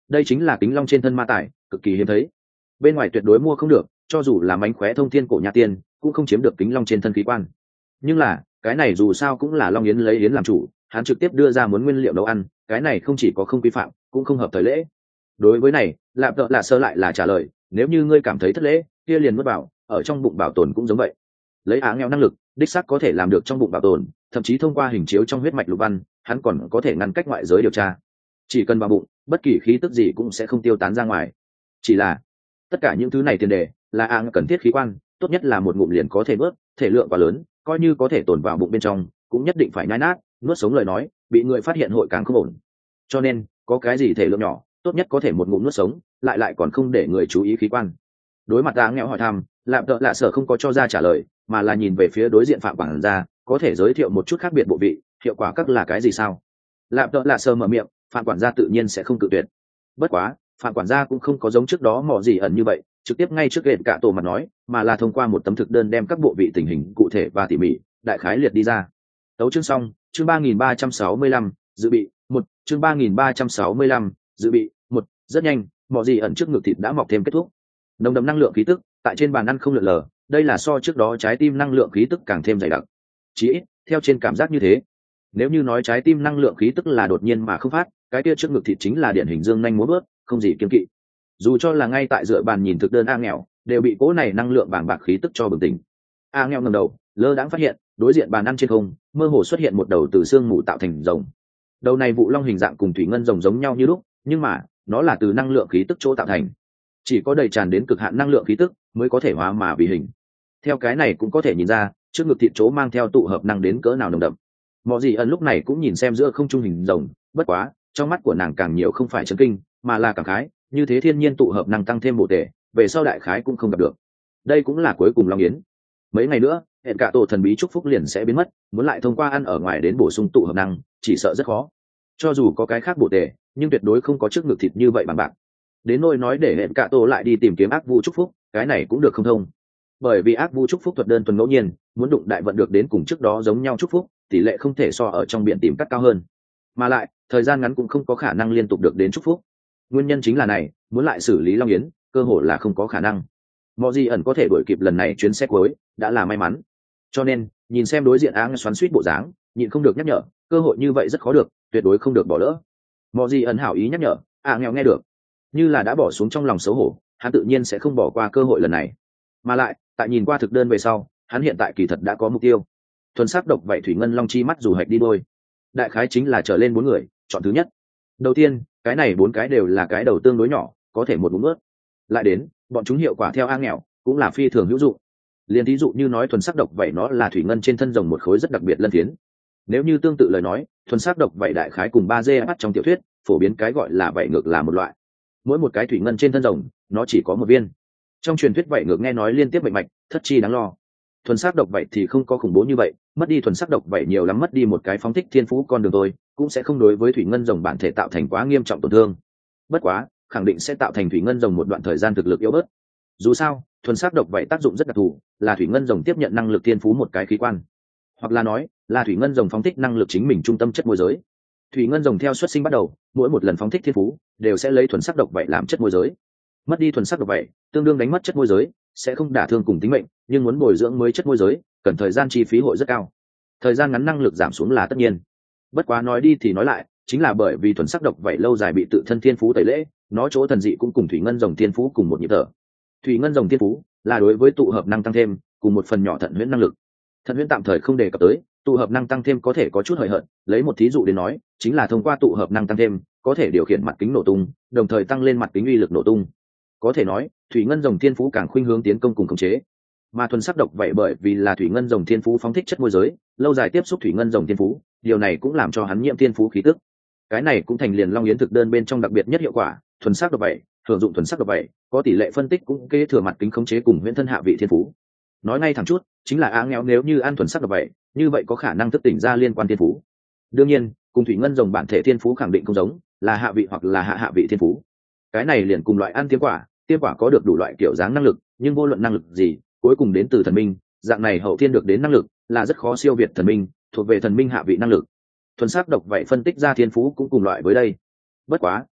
đây chính là kính long trên thân ma tài, cực kỳ hiếm thấy, bên ngoài tuyệt đối mua không được, cho dù là mánh khóe thông thiên cổ nha tiên cũng không chiếm được kính long trên thân khí quan. Nhưng là cái này dù sao cũng là Long Yến lấy yến làm chủ, hắn trực tiếp đưa ra muốn nguyên liệu nấu ăn, cái này không chỉ có không vi phạm, cũng không hợp thời lễ. Đối với này, lạp tợ lạ sơ lại là trả lời, nếu như ngươi cảm thấy thất lễ, kia liền mất bảo, ở trong bụng bảo tồn cũng giống vậy. Lấy Á nghèo năng lực, đích xác có thể làm được trong bụng bảo tồn, thậm chí thông qua hình chiếu trong huyết mạch lục văn, hắn còn có thể ngăn cách ngoại giới điều tra. Chỉ cần vào bụng, bất kỳ khí tức gì cũng sẽ không tiêu tán ra ngoài. Chỉ là tất cả những thứ này tiền đề là Á cần thiết khí quan, tốt nhất là một ngụm liền có thể bớt, thể lượng quá lớn, coi như có thể tồn vào bụng bên trong, cũng nhất định phải nhai nát, nuốt sống lời nói, bị người phát hiện hội càng không ổn. Cho nên, có cái gì thể lượng nhỏ, tốt nhất có thể một ngụm nuốt sống, lại lại còn không để người chú ý khí quan. Đối mặt Á nghèo hỏi thăm, lạp tợ lạ sở không có cho ra trả lời, mà là nhìn về phía đối diện phạm quản gia, có thể giới thiệu một chút khác biệt bộ vị, hiệu quả các là cái gì sao? Lạp tợ lạ sở mở miệng, phạm quản gia tự nhiên sẽ không cự tuyệt. Bất quá, phạm quản gia cũng không có giống trước đó mò gì ẩn như vậy, trực tiếp ngay trước gate cả tổ mặt nói, mà là thông qua một tấm thực đơn đem các bộ vị tình hình cụ thể và tỉ mỉ, đại khái liệt đi ra. Tấu chương xong, chương ba nghìn ba trăm sáu mươi lăm, dự bị một, chương ba nghìn ba trăm sáu mươi lăm, dự bị một. Rất nhanh, mò gì ẩn trước ngực thịt đã mọc thêm kết thúc, nồng đậm năng lượng khí tức tại trên bàn ăn không lượn lờ, đây là so trước đó trái tim năng lượng khí tức càng thêm dày đặc, chí ít theo trên cảm giác như thế. Nếu như nói trái tim năng lượng khí tức là đột nhiên mà không phát, cái kia trước ngực thịt chính là điển hình dương nhanh múa bớt, không gì kiêng kỵ. Dù cho là ngay tại dựa bàn nhìn thực đơn A nghèo, đều bị cỗ này năng lượng bàng bạc khí tức cho bừng tỉnh. A nghèo ngẩng đầu, lơ đãng phát hiện đối diện bàn ăn trên không mơ hồ xuất hiện một đầu từ xương mù tạo thành rồng. Đầu này vụ long hình dạng cùng thủy ngân rồng giống nhau như lúc, nhưng mà nó là từ năng lượng khí tức chỗ tạo thành, chỉ có đầy tràn đến cực hạn năng lượng khí tức mới có thể hóa mà vì hình. Theo cái này cũng có thể nhìn ra trước ngực thịt chỗ mang theo tụ hợp năng đến cỡ nào nồng đậm. Mọ gì ẩn lúc này cũng nhìn xem giữa không trung hình rồng, bất quá trong mắt của nàng càng nhiều không phải chấn kinh, mà là cảm khái, như thế thiên nhiên tụ hợp năng tăng thêm bộ tể, về sau đại khái cũng không gặp được. Đây cũng là cuối cùng Long Yến. Mấy ngày nữa, hẹn cả tổ thần bí chúc phúc liền sẽ biến mất, muốn lại thông qua ăn ở ngoài đến bổ sung tụ hợp năng, chỉ sợ rất khó. Cho dù có cái khác bộ tể, nhưng tuyệt đối không có trước ngực thịt như vậy bằng bạc. Đến nỗi nói để hẹn cả tổ lại đi tìm kiếm ác vu chúc phúc, cái này cũng được không thông. Bởi vì ác vu chúc phúc thuật đơn thuần ngẫu nhiên, muốn đụng đại vận được đến cùng trước đó giống nhau chúc phúc, tỷ lệ không thể so ở trong biển tìm cắt cao hơn. Mà lại, thời gian ngắn cũng không có khả năng liên tục được đến chúc phúc. Nguyên nhân chính là này, muốn lại xử lý Long Yến, cơ hội là không có khả năng. Mọ gì ẩn có thể đuổi kịp lần này chuyến xe cuối, đã là may mắn. Cho nên, nhìn xem đối diện áng xoắn suýt bộ dáng, nhịn không được nhắc nhở, cơ hội như vậy rất khó được, tuyệt đối không được bỏ lỡ. Mọ gì ẩn hảo ý nhắc nhở, à nghèo nghe được, như là đã bỏ xuống trong lòng xấu hổ, hắn tự nhiên sẽ không bỏ qua cơ hội lần này. Mà lại, tại nhìn qua thực đơn về sau, hắn hiện tại kỳ thật đã có mục tiêu. Thuần sắc độc vậy thủy ngân long chi mắt dù hạch đi đôi, đại khái chính là trở lên bốn người, chọn thứ nhất. Đầu tiên, cái này bốn cái đều là cái đầu tương đối nhỏ, có thể một bụng ướt. Lại đến, bọn chúng hiệu quả theo a nghèo, cũng là phi thường hữu dụng. Liên thí dụ như nói thuần sắc độc vậy nó là thủy ngân trên thân rồng một khối rất đặc biệt lân phiến. Nếu như tương tự lời nói, thuần sắc độc vậy đại khái cùng ba dê bắt trong tiểu thuyết, phổ biến cái gọi là vậy ngược là một loại. Mỗi một cái thủy ngân trên thân rồng, nó chỉ có một viên. Trong truyền thuyết vậy ngược nghe nói liên tiếp bệnh mạch, thất chi đáng lo. Thuần sắc độc vậy thì không có khủng bố như vậy, mất đi thuần sắc độc vậy nhiều lắm mất đi một cái phóng thích thiên phú con đường tôi, cũng sẽ không đối với thủy ngân rồng bản thể tạo thành quá nghiêm trọng tổn thương. Bất quá, khẳng định sẽ tạo thành thủy ngân rồng một đoạn thời gian thực lực yếu bớt. Dù sao, thuần sắc độc vậy tác dụng rất đặc thù, là thủy ngân rồng tiếp nhận năng lực thiên phú một cái khí quan, hoặc là nói là thủy ngân rồng phóng thích năng lực chính mình trung tâm chất môi giới. Thủy ngân rồng theo xuất sinh bắt đầu, mỗi một lần phóng thích thiên phú đều sẽ lấy thuần sắc độc vậy làm chất môi giới. Mất đi thuần sắc độc vậy, tương đương đánh mất chất môi giới, sẽ không đả thương cùng tính mệnh, nhưng muốn bồi dưỡng mới chất môi giới, cần thời gian chi phí hội rất cao. Thời gian ngắn năng lực giảm xuống là tất nhiên. Bất quá nói đi thì nói lại, chính là bởi vì thuần sắc độc vậy lâu dài bị tự thân thiên phú tẩy lễ, nó chỗ thần dị cũng cùng thủy ngân rồng thiên phú cùng một nhịp thở. Thủy ngân rồng thiên phú là đối với tụ hợp năng tăng thêm, cùng một phần nhỏ thận huyễn năng lực. Thận huyễn tạm thời không đề cập tới, tụ hợp năng tăng thêm có thể có chút hời hợt, lấy một thí dụ đến nói, chính là thông qua tụ hợp năng tăng thêm, có thể điều khiển mặt kính nổ tung, đồng thời tăng lên mặt kính uy lực nổ tung. Có thể nói, thủy ngân rồng thiên phú càng khuynh hướng tiến công cùng khống chế, mà thuần sắc độc vậy bởi vì là thủy ngân rồng thiên phú phóng thích chất môi giới, lâu dài tiếp xúc thủy ngân rồng thiên phú, điều này cũng làm cho hắn nhiễm thiên phú khí tức. Cái này cũng thành liền Long Yến thực đơn bên trong đặc biệt nhất hiệu quả, thuần sắc độc vậy, thường dụng thuần sắc độc vậy, có tỷ lệ phân tích cũng kế thừa mặt kính khống chế cùng huyễn thân hạ vị thiên phú. Nói ngay thẳng chút, chính là á nghèo nếu như ăn thuần sắc độc vậy, như vậy có khả năng thức tỉnh ra liên quan thiên phú. Đương nhiên, cùng thủy ngân rồng bản thể thiên phú khẳng định không giống, là hạ vị hoặc là hạ hạ vị thiên phú. Cái này liền cùng loại ăn tiêm quả, tiêm quả có được đủ loại kiểu dáng năng lực, nhưng vô luận năng lực gì, cuối cùng đến từ thần minh, dạng này hậu thiên được đến năng lực là rất khó siêu việt thần minh, thuộc về thần minh hạ vị năng lực. Thuần sắc độc vậy phân tích ra thiên phú cũng cùng loại với đây. Bất quá,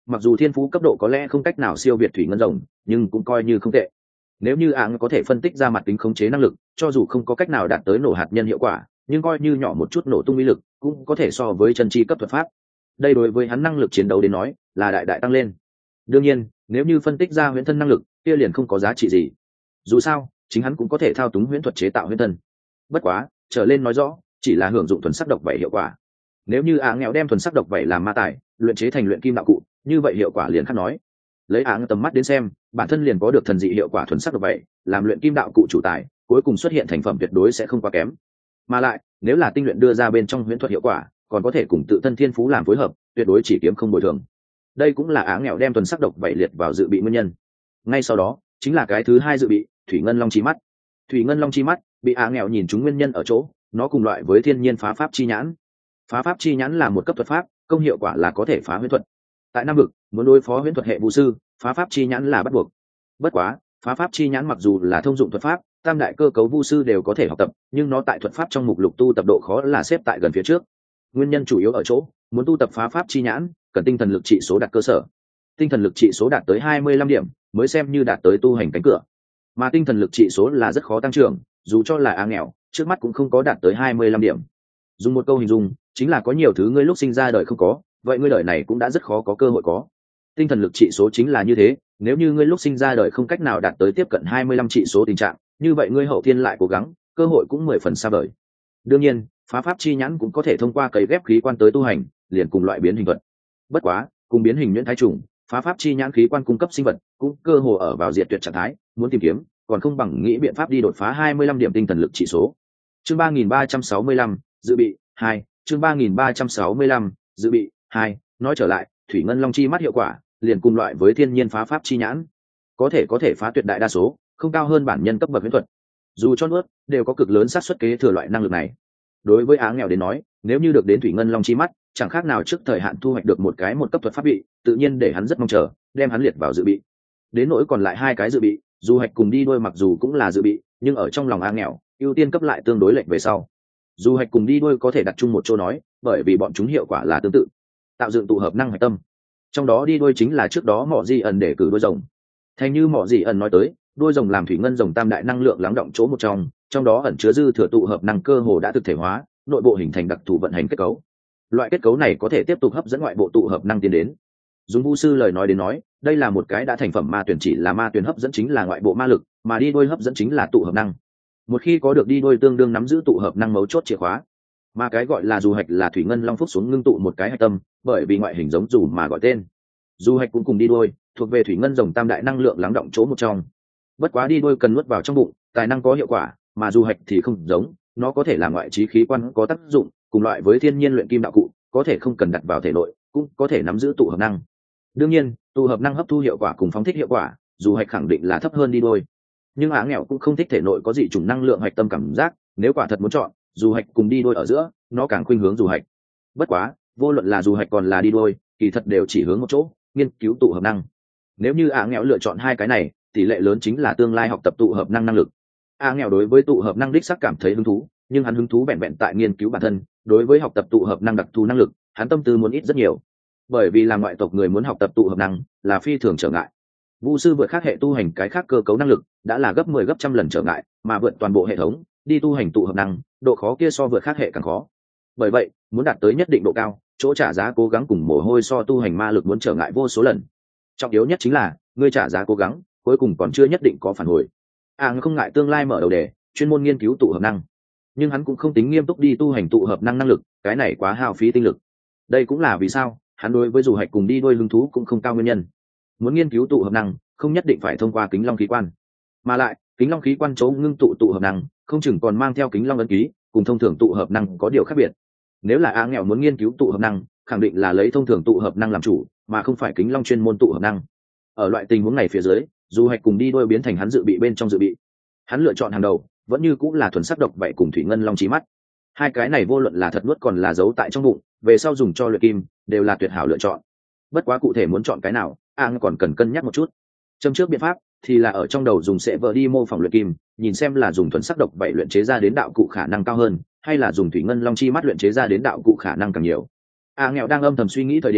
mặc dù thiên phú cấp độ có lẽ không cách nào siêu việt thủy ngân rồng nhưng cũng coi như không tệ. Nếu như áng có thể phân tích ra mặt tính khống chế năng lực, cho dù không có cách nào đạt tới nổ hạt nhân hiệu quả, nhưng coi như nhỏ một chút nổ tung uy lực cũng có thể so với chân chi cấp thuật pháp. Đây đối với hắn năng lực chiến đấu đến nói là đại đại tăng lên. Đương nhiên nếu như phân tích ra huyễn thân năng lực kia liền không có giá trị gì, dù sao chính hắn cũng có thể thao túng huyễn thuật chế tạo huyễn thân. Bất quá trở lên nói rõ chỉ là hưởng dụng thuần sắc độc vậy hiệu quả. Nếu như áng nghèo đem thuần sắc độc vậy làm ma tài luyện chế thành luyện kim đạo cụ, như vậy hiệu quả liền khác nói. Lấy áng tầm mắt đến xem, bản thân liền có được thần dị hiệu quả thuần sắc độc vậy làm luyện kim đạo cụ chủ tài, cuối cùng xuất hiện thành phẩm tuyệt đối sẽ không quá kém. Mà lại nếu là tinh luyện đưa ra bên trong huyễn thuật hiệu quả còn có thể cùng tự thân thiên phú làm phối hợp, tuyệt đối chỉ kiếm không bồi thường. Đây cũng là áng nghèo đem thuần sắc độc vậy liệt vào dự bị nguyên nhân. Ngay sau đó chính là cái thứ hai dự bị, thủy ngân long chi mắt. Thủy ngân long chi mắt bị áng nghèo nhìn trúng nguyên nhân ở chỗ nó cùng loại với thiên nhiên phá pháp chi nhãn. Phá pháp chi nhãn là một cấp thuật pháp, công hiệu quả là có thể phá huyễn thuật. Tại Nam vực muốn đối phó huyễn thuật hệ vũ sư, phá pháp chi nhãn là bắt buộc. Bất quá phá pháp chi nhãn mặc dù là thông dụng thuật pháp, tam đại cơ cấu vu sư đều có thể học tập, nhưng nó tại thuật pháp trong mục lục tu tập độ khó là xếp tại gần phía trước. Nguyên nhân chủ yếu ở chỗ muốn tu tập phá pháp chi nhãn cần tinh thần lực trị số đạt cơ sở, tinh thần lực trị số đạt tới hai mươi lăm điểm mới xem như đạt tới tu hành cánh cửa, mà tinh thần lực trị số là rất khó tăng trưởng, dù cho là a nghèo trước mắt cũng không có đạt tới hai mươi lăm điểm. Dùng một câu hình dung chính là có nhiều thứ ngươi lúc sinh ra đời không có, vậy ngươi đời này cũng đã rất khó có cơ hội có. Tinh thần lực trị số chính là như thế, nếu như ngươi lúc sinh ra đời không cách nào đạt tới tiếp cận hai mươi lăm trị số tình trạng, như vậy ngươi hậu thiên lại cố gắng, cơ hội cũng mười phần xa vời. Đương nhiên phá pháp chi nhãn cũng có thể thông qua cấy ghép khí quan tới tu hành, liền cùng loại biến hình vật. Bất quá cùng biến hình nhuyễn thái trùng, phá pháp chi nhãn khí quan cung cấp sinh vật cũng cơ hồ ở vào diệt tuyệt trạng thái, muốn tìm kiếm còn không bằng nghĩ biện pháp đi đột phá hai mươi lăm điểm tinh thần lực trị số. Chương ba nghìn ba trăm sáu mươi lăm dự bị hai, chương ba nghìn ba trăm sáu mươi lăm dự bị hai. Nói trở lại, thủy ngân long chi mắt hiệu quả liền cùng loại với thiên nhiên phá pháp chi nhãn, có thể có thể phá tuyệt đại đa số không cao hơn bản nhân cấp bậc huyễn thuật, dù cho nuốt đều có cực lớn xác suất kế thừa loại năng lực này. Đối với áng nghèo đến nói, nếu như được đến thủy ngân long chi mắt chẳng khác nào trước thời hạn thu hoạch được một cái một cấp thuật pháp bị, tự nhiên để hắn rất mong chờ đem hắn liệt vào dự bị. Đến nỗi còn lại hai cái dự bị, dù hạch cùng đi đôi mặc dù cũng là dự bị, nhưng ở trong lòng áng nghèo ưu tiên cấp lại tương đối lệch về sau. Dù hạch cùng đi đôi có thể đặt chung một chỗ nói, bởi vì bọn chúng hiệu quả là tương tự, tạo dựng tụ hợp năng hạch tâm. Trong đó đi đôi chính là trước đó mỏ di ẩn để cử đôi rồng. Thành như mỏ di ẩn nói tới, đôi rồng làm thủy ngân rồng tam đại năng lượng lắng động chỗ một trong, trong đó ẩn chứa dư thừa tụ hợp năng cơ hồ đã thực thể hóa, nội bộ hình thành đặc thù vận hành kết cấu. Loại kết cấu này có thể tiếp tục hấp dẫn ngoại bộ tụ hợp năng tiến đến. Dùng vu sư lời nói đến nói, đây là một cái đã thành phẩm ma tuyển, chỉ là ma tuyển hấp dẫn chính là ngoại bộ ma lực, mà đi đôi hấp dẫn chính là tụ hợp năng. Một khi có được đi đôi tương đương nắm giữ tụ hợp năng mấu chốt chìa khóa. Mà cái gọi là dù hạch là thủy ngân long phúc xuống ngưng tụ một cái hạch tâm, bởi vì ngoại hình giống dù mà gọi tên. Dù hạch cũng cùng đi đôi, thuộc về thủy ngân rồng tam đại năng lượng lắng động chỗ một trong. Bất quá đi đôi cần nuốt vào trong bụng, tài năng có hiệu quả, mà dù hạch thì không giống, nó có thể là ngoại trí khí quan có tác dụng, cùng loại với thiên nhiên luyện kim đạo cụ, có thể không cần đặt vào thể nội, cũng có thể nắm giữ tụ hợp năng. Đương nhiên, tụ hợp năng hấp thu hiệu quả cùng phóng thích hiệu quả, dù hạch khẳng định là thấp hơn đi đôi. Nhưng áng nghèo cũng không thích thể nội có dị chủng năng lượng hạch tâm cảm giác, nếu quả thật muốn chọn, dù hạch cùng đi đôi ở giữa, nó càng khuynh hướng dù hạch. Bất quá, vô luận là dù hạch còn là đi đôi, kỳ thật đều chỉ hướng một chỗ, nghiên cứu tụ hợp năng. Nếu như áng nghèo lựa chọn hai cái này, tỷ lệ lớn chính là tương lai học tập tụ hợp năng năng lực. Áng nghèo đối với tụ hợp năng đích xác cảm thấy hứng thú, nhưng hắn hứng thú vẹn vẹn tại nghiên cứu bản thân, đối với học tập tụ hợp năng đặc thù năng lực, hắn tâm tư muốn ít rất nhiều. Bởi vì là ngoại tộc người muốn học tập tụ hợp năng là phi thường trở ngại. Vu sư vượt khác hệ tu hành cái khác cơ cấu năng lực đã là gấp mười gấp trăm lần trở ngại, mà vượt toàn bộ hệ thống đi tu hành tụ hợp năng, độ khó kia so vượt khác hệ càng khó. Bởi vậy, muốn đạt tới nhất định độ cao, chỗ trả giá cố gắng cùng mồ hôi so tu hành ma lực muốn trở ngại vô số lần. Trọng yếu nhất chính là, ngươi trả giá cố gắng, cuối cùng còn chưa nhất định có phản hồi. À, không ngại tương lai mở đầu đề, chuyên môn nghiên cứu tụ hợp năng. Nhưng hắn cũng không tính nghiêm túc đi tu hành tụ hợp năng năng lực, cái này quá hao phí tinh lực. Đây cũng là vì sao hắn đối với dù hạch cùng đi đôi hứng thú cũng không cao nguyên nhân. Muốn nghiên cứu tụ hợp năng, không nhất định phải thông qua kính long khí quan, mà lại kính long khí quan chỗ ngưng tụ tụ hợp năng không chừng còn mang theo kính long ấn ký, cùng thông thường tụ hợp năng có điều khác biệt. Nếu là a nghèo muốn nghiên cứu tụ hợp năng, khẳng định là lấy thông thường tụ hợp năng làm chủ, mà không phải kính long chuyên môn tụ hợp năng. Ở loại tình huống này phía dưới, dù hạch cùng đi đôi biến thành hắn dự bị bên trong dự bị. Hắn lựa chọn hàng đầu vẫn như cũng là thuần sắc độc vậy cùng thủy ngân long chí mắt. Hai cái này vô luận là thật nuốt còn là giấu tại trong bụng, về sau dùng cho luyện kim đều là tuyệt hảo lựa chọn. Bất quá cụ thể muốn chọn cái nào, a còn cần cân nhắc một chút. Châm trước biện pháp thì là ở trong đầu dùng sệ vợ đi mô phỏng luyện kim, nhìn xem là dùng thuần sắc độc vậy luyện chế ra đến đạo cụ khả năng cao hơn, hay là dùng thủy ngân long chi mắt luyện chế ra đến đạo cụ khả năng càng nhiều. A nghèo đang âm thầm suy nghĩ thời điểm,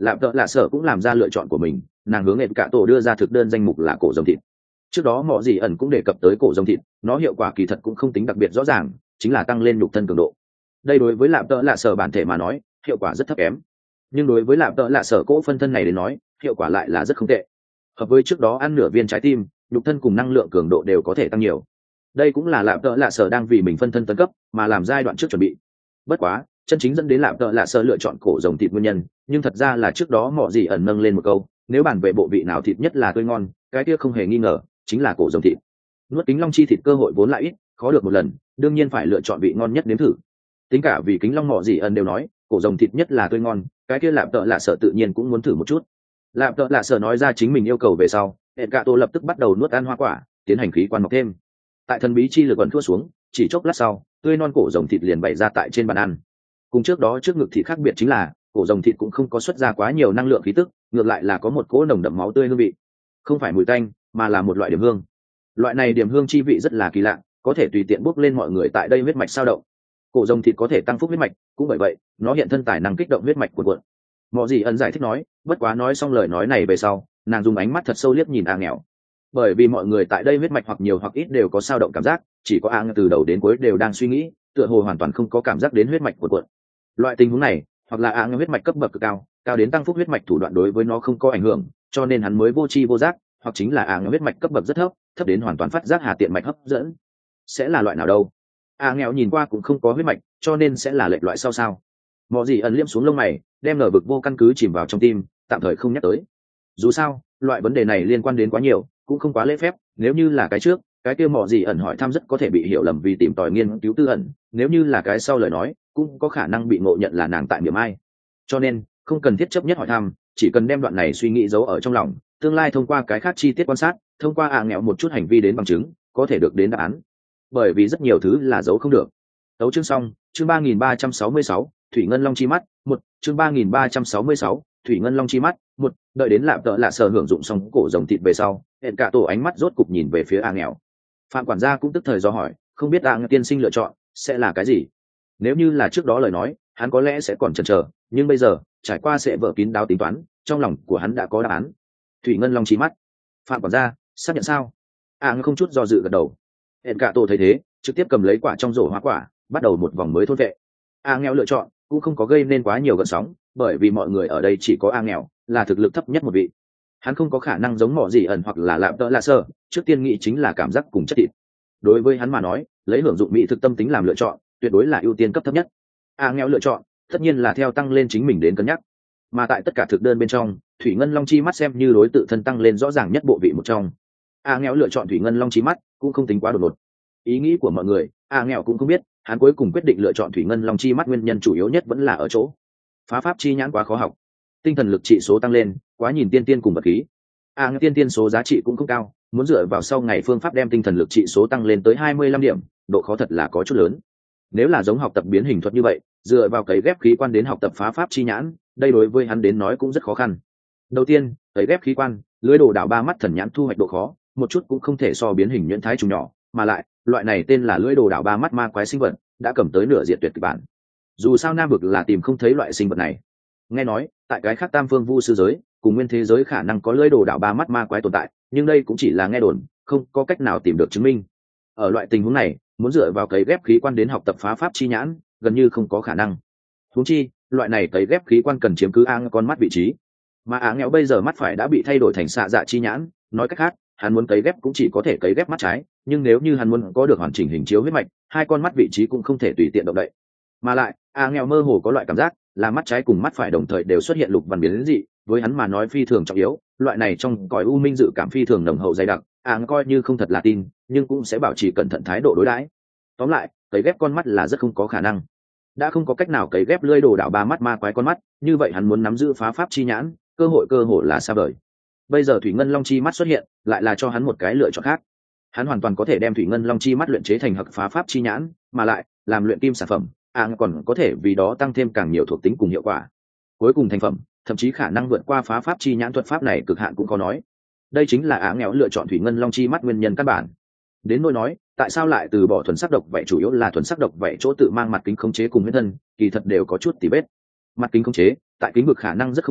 lạp tợ lạ sở cũng làm ra lựa chọn của mình, nàng hướng hẹn cả tổ đưa ra thực đơn danh mục là cổ rồng thịt. Trước đó mọi gì ẩn cũng đề cập tới cổ rồng thịt, nó hiệu quả kỳ thật cũng không tính đặc biệt rõ ràng, chính là tăng lên nhục thân cường độ. Đây đối với lạp tợ lạ sở bản thể mà nói hiệu quả rất thấp kém, nhưng đối với lạp tợ lạ sở cỗ phân thân này đến nói hiệu quả lại là rất không tệ. Hợp với trước đó ăn nửa viên trái tim, nhục thân cùng năng lượng cường độ đều có thể tăng nhiều. Đây cũng là lạp tợ lạ sở đang vì mình phân thân tấn cấp mà làm giai đoạn trước chuẩn bị. Bất quá chân chính dẫn đến lạp tợ lạ sở lựa chọn cổ rồng thịt nguyên nhân, nhưng thật ra là trước đó mọi gì ẩn nâng lên một câu, nếu bản về bộ vị nào thịt nhất là tươi ngon, cái kia không hề nghi ngờ chính là cổ rồng thịt. Nuốt kính long chi thịt cơ hội vốn lại ít, khó được một lần, đương nhiên phải lựa chọn vị ngon nhất nếm thử. Tính cả vì kính long mọi gì ẩn đều nói cổ rồng thịt nhất là tươi ngon, cái kia lạp tợ lạ sở tự nhiên cũng muốn thử một chút. Lạp tợ lạ sở nói ra chính mình yêu cầu về sau, hẹn cả tổ lập tức bắt đầu nuốt ăn hoa quả, tiến hành khí quan mọc thêm. Tại thần bí chi lực còn thua xuống, chỉ chốc lát sau tươi non cổ rồng thịt liền bày ra tại trên bàn ăn. Cùng trước đó trước ngực thịt khác biệt chính là cổ rồng thịt cũng không có xuất ra quá nhiều năng lượng khí tức, ngược lại là có một cỗ nồng đậm máu tươi hương vị, không phải mùi tanh mà là một loại điểm hương. Loại này điểm hương chi vị rất là kỳ lạ, có thể tùy tiện bốc lên mọi người tại đây huyết mạch sao động. Cổ rồng thịt có thể tăng phúc huyết mạch, cũng bởi vậy nó hiện thân tài năng kích động huyết mạch của quận. Mọi gì ẩn giải thích nói, bất quá nói xong lời nói này về sau, nàng dùng ánh mắt thật sâu liếc nhìn A nghèo, bởi vì mọi người tại đây huyết mạch hoặc nhiều hoặc ít đều có sao động cảm giác, chỉ có A từ đầu đến cuối đều đang suy nghĩ, tựa hồ hoàn toàn không có cảm giác đến huyết mạch của quận. Loại tình huống này, hoặc là A huyết mạch cấp bậc cực cao, cao đến tăng phúc huyết mạch thủ đoạn đối với nó không có ảnh hưởng, cho nên hắn mới vô tri vô giác, hoặc chính là A huyết mạch cấp bậc rất thấp, thấp đến hoàn toàn phát giác hà tiện mạch hấp dẫn. Sẽ là loại nào đâu? A nghèo nhìn qua cũng không có huyết mạch, cho nên sẽ là lệch loại sao sao? Mọi gì ẩn liếm xuống lông mày, đem nở vực vô căn cứ chìm vào trong tim, tạm thời không nhắc tới. Dù sao loại vấn đề này liên quan đến quá nhiều, cũng không quá lễ phép. Nếu như là cái trước, cái kia mọi gì ẩn hỏi thăm rất có thể bị hiểu lầm vì tìm tòi nghiên cứu tư ẩn, nếu như là cái sau lời nói cũng có khả năng bị ngộ nhận là nàng tại miệng ai. Cho nên không cần thiết chấp nhất hỏi thăm, chỉ cần đem đoạn này suy nghĩ giấu ở trong lòng, tương lai thông qua cái khác chi tiết quan sát, thông qua A nghèo một chút hành vi đến bằng chứng, có thể được đến đáp án. Bởi vì rất nhiều thứ là giấu không được. Tấu chương xong, chương ba nghìn ba trăm sáu mươi sáu, thủy ngân long chi mắt một, chương ba nghìn ba trăm sáu mươi sáu, thủy ngân long chi mắt một. Đợi đến lạp tợ lạ sở hưởng dụng xong cổ rồng thịt về sau, hẹn cả tổ ánh mắt rốt cục nhìn về phía A nghèo. Phạm quản gia cũng tức thời do hỏi, không biết A nghèo tiên sinh lựa chọn sẽ là cái gì? Nếu như là trước đó lời nói, hắn có lẽ sẽ còn chần chờ, nhưng bây giờ trải qua sẽ vợ kín đáo tính toán, trong lòng của hắn đã có đáp án. Thủy ngân long chi mắt. Phạm quản gia xác nhận sao? A nghèo không chút do dự gật đầu. Hẹn cả tổ thấy thế, trực tiếp cầm lấy quả trong rổ hoa quả, bắt đầu một vòng mới thôn vệ. A nghèo lựa chọn cũng không có gây nên quá nhiều gợn sóng, bởi vì mọi người ở đây chỉ có A nghèo là thực lực thấp nhất một vị. Hắn không có khả năng giống mọi gì ẩn hoặc là lạp tợ lạ sơ, trước tiên nghĩ chính là cảm giác cùng chất thịt. Đối với hắn mà nói, lấy hưởng dụng mỹ thực tâm tính làm lựa chọn, tuyệt đối là ưu tiên cấp thấp nhất. A nghèo lựa chọn tất nhiên là theo tăng lên chính mình đến cân nhắc, mà tại tất cả thực đơn bên trong, thủy ngân long chi mắt xem như đối tự thân tăng lên rõ ràng nhất bộ vị một trong. A nghèo lựa chọn thủy ngân long chi mắt cũng không tính quá đột ngột. Ý nghĩ của mọi người A nghèo cũng không biết, hắn cuối cùng quyết định lựa chọn thủy ngân long chi mắt nguyên nhân chủ yếu nhất vẫn là ở chỗ phá pháp chi nhãn quá khó học, tinh thần lực trị số tăng lên quá nhìn tiên tiên cùng vật khí. A nghèo tiên tiên số giá trị cũng không cao, muốn dựa vào sau ngày phương pháp đem tinh thần lực trị số tăng lên tới hai mươi lăm điểm, độ khó thật là có chút lớn. Nếu là giống học tập biến hình thuật như vậy, dựa vào cấy ghép khí quan đến học tập phá pháp chi nhãn, đây đối với hắn đến nói cũng rất khó khăn. Đầu tiên, cấy ghép khí quan, lưới đồ đảo ba mắt thần nhãn thu hoạch độ khó một chút cũng không thể so biến hình nhuyễn thái trùng nhỏ, mà lại loại này tên là lưỡi đồ đảo ba mắt ma quái sinh vật đã cầm tới nửa diện tuyệt kịch bản. Dù sao nam vực là tìm không thấy loại sinh vật này. Nghe nói tại cái khác tam phương vu sư giới cùng nguyên thế giới khả năng có lưỡi đồ đảo ba mắt ma quái tồn tại, nhưng đây cũng chỉ là nghe đồn, không có cách nào tìm được chứng minh. Ở loại tình huống này, muốn dựa vào cấy ghép khí quan đến học tập phá pháp chi nhãn gần như không có khả năng. Huống chi loại này cấy ghép khí quan cần chiếm cứ A con mắt vị trí, mà Á nghèo bây giờ mắt phải đã bị thay đổi thành xạ dạ chi nhãn, nói cách khác hắn muốn cấy ghép cũng chỉ có thể cấy ghép mắt trái, nhưng nếu như hắn muốn có được hoàn chỉnh hình chiếu huyết mạch, hai con mắt vị trí cũng không thể tùy tiện động đậy. Mà lại A nghèo mơ hồ có loại cảm giác là mắt trái cùng mắt phải đồng thời đều xuất hiện lục văn biến dị, với hắn mà nói phi thường trọng yếu. Loại này trong cõi u minh dự cảm phi thường nồng hậu dày đặc, A coi như không thật là tin, nhưng cũng sẽ bảo trì cẩn thận thái độ đối đãi. Tóm lại cấy ghép con mắt là rất không có khả năng. Đã không có cách nào cấy ghép lưỡi đồ đảo ba mắt ma quái con mắt, như vậy hắn muốn nắm giữ phá pháp chi nhãn, cơ hội cơ hội là xa vời. Bây giờ thủy ngân long chi mắt xuất hiện, lại là cho hắn một cái lựa chọn khác. Hắn hoàn toàn có thể đem thủy ngân long chi mắt luyện chế thành hặc phá pháp chi nhãn, mà lại làm luyện kim sản phẩm, A còn có thể vì đó tăng thêm càng nhiều thuộc tính cùng hiệu quả. Cuối cùng thành phẩm thậm chí khả năng vượt qua phá pháp chi nhãn thuật pháp này cực hạn cũng có nói. Đây chính là Á nghèo lựa chọn thủy ngân long chi mắt nguyên nhân căn bản. Đến nỗi nói tại sao lại từ bỏ thuần sắc độc vậy, chủ yếu là thuần sắc độc vậy chỗ tự mang mặt kính khống chế cùng huyết thân, kỳ thật đều có chút tỉ vết. Mặt kính khống chế tại kính vực khả năng rất không tệ,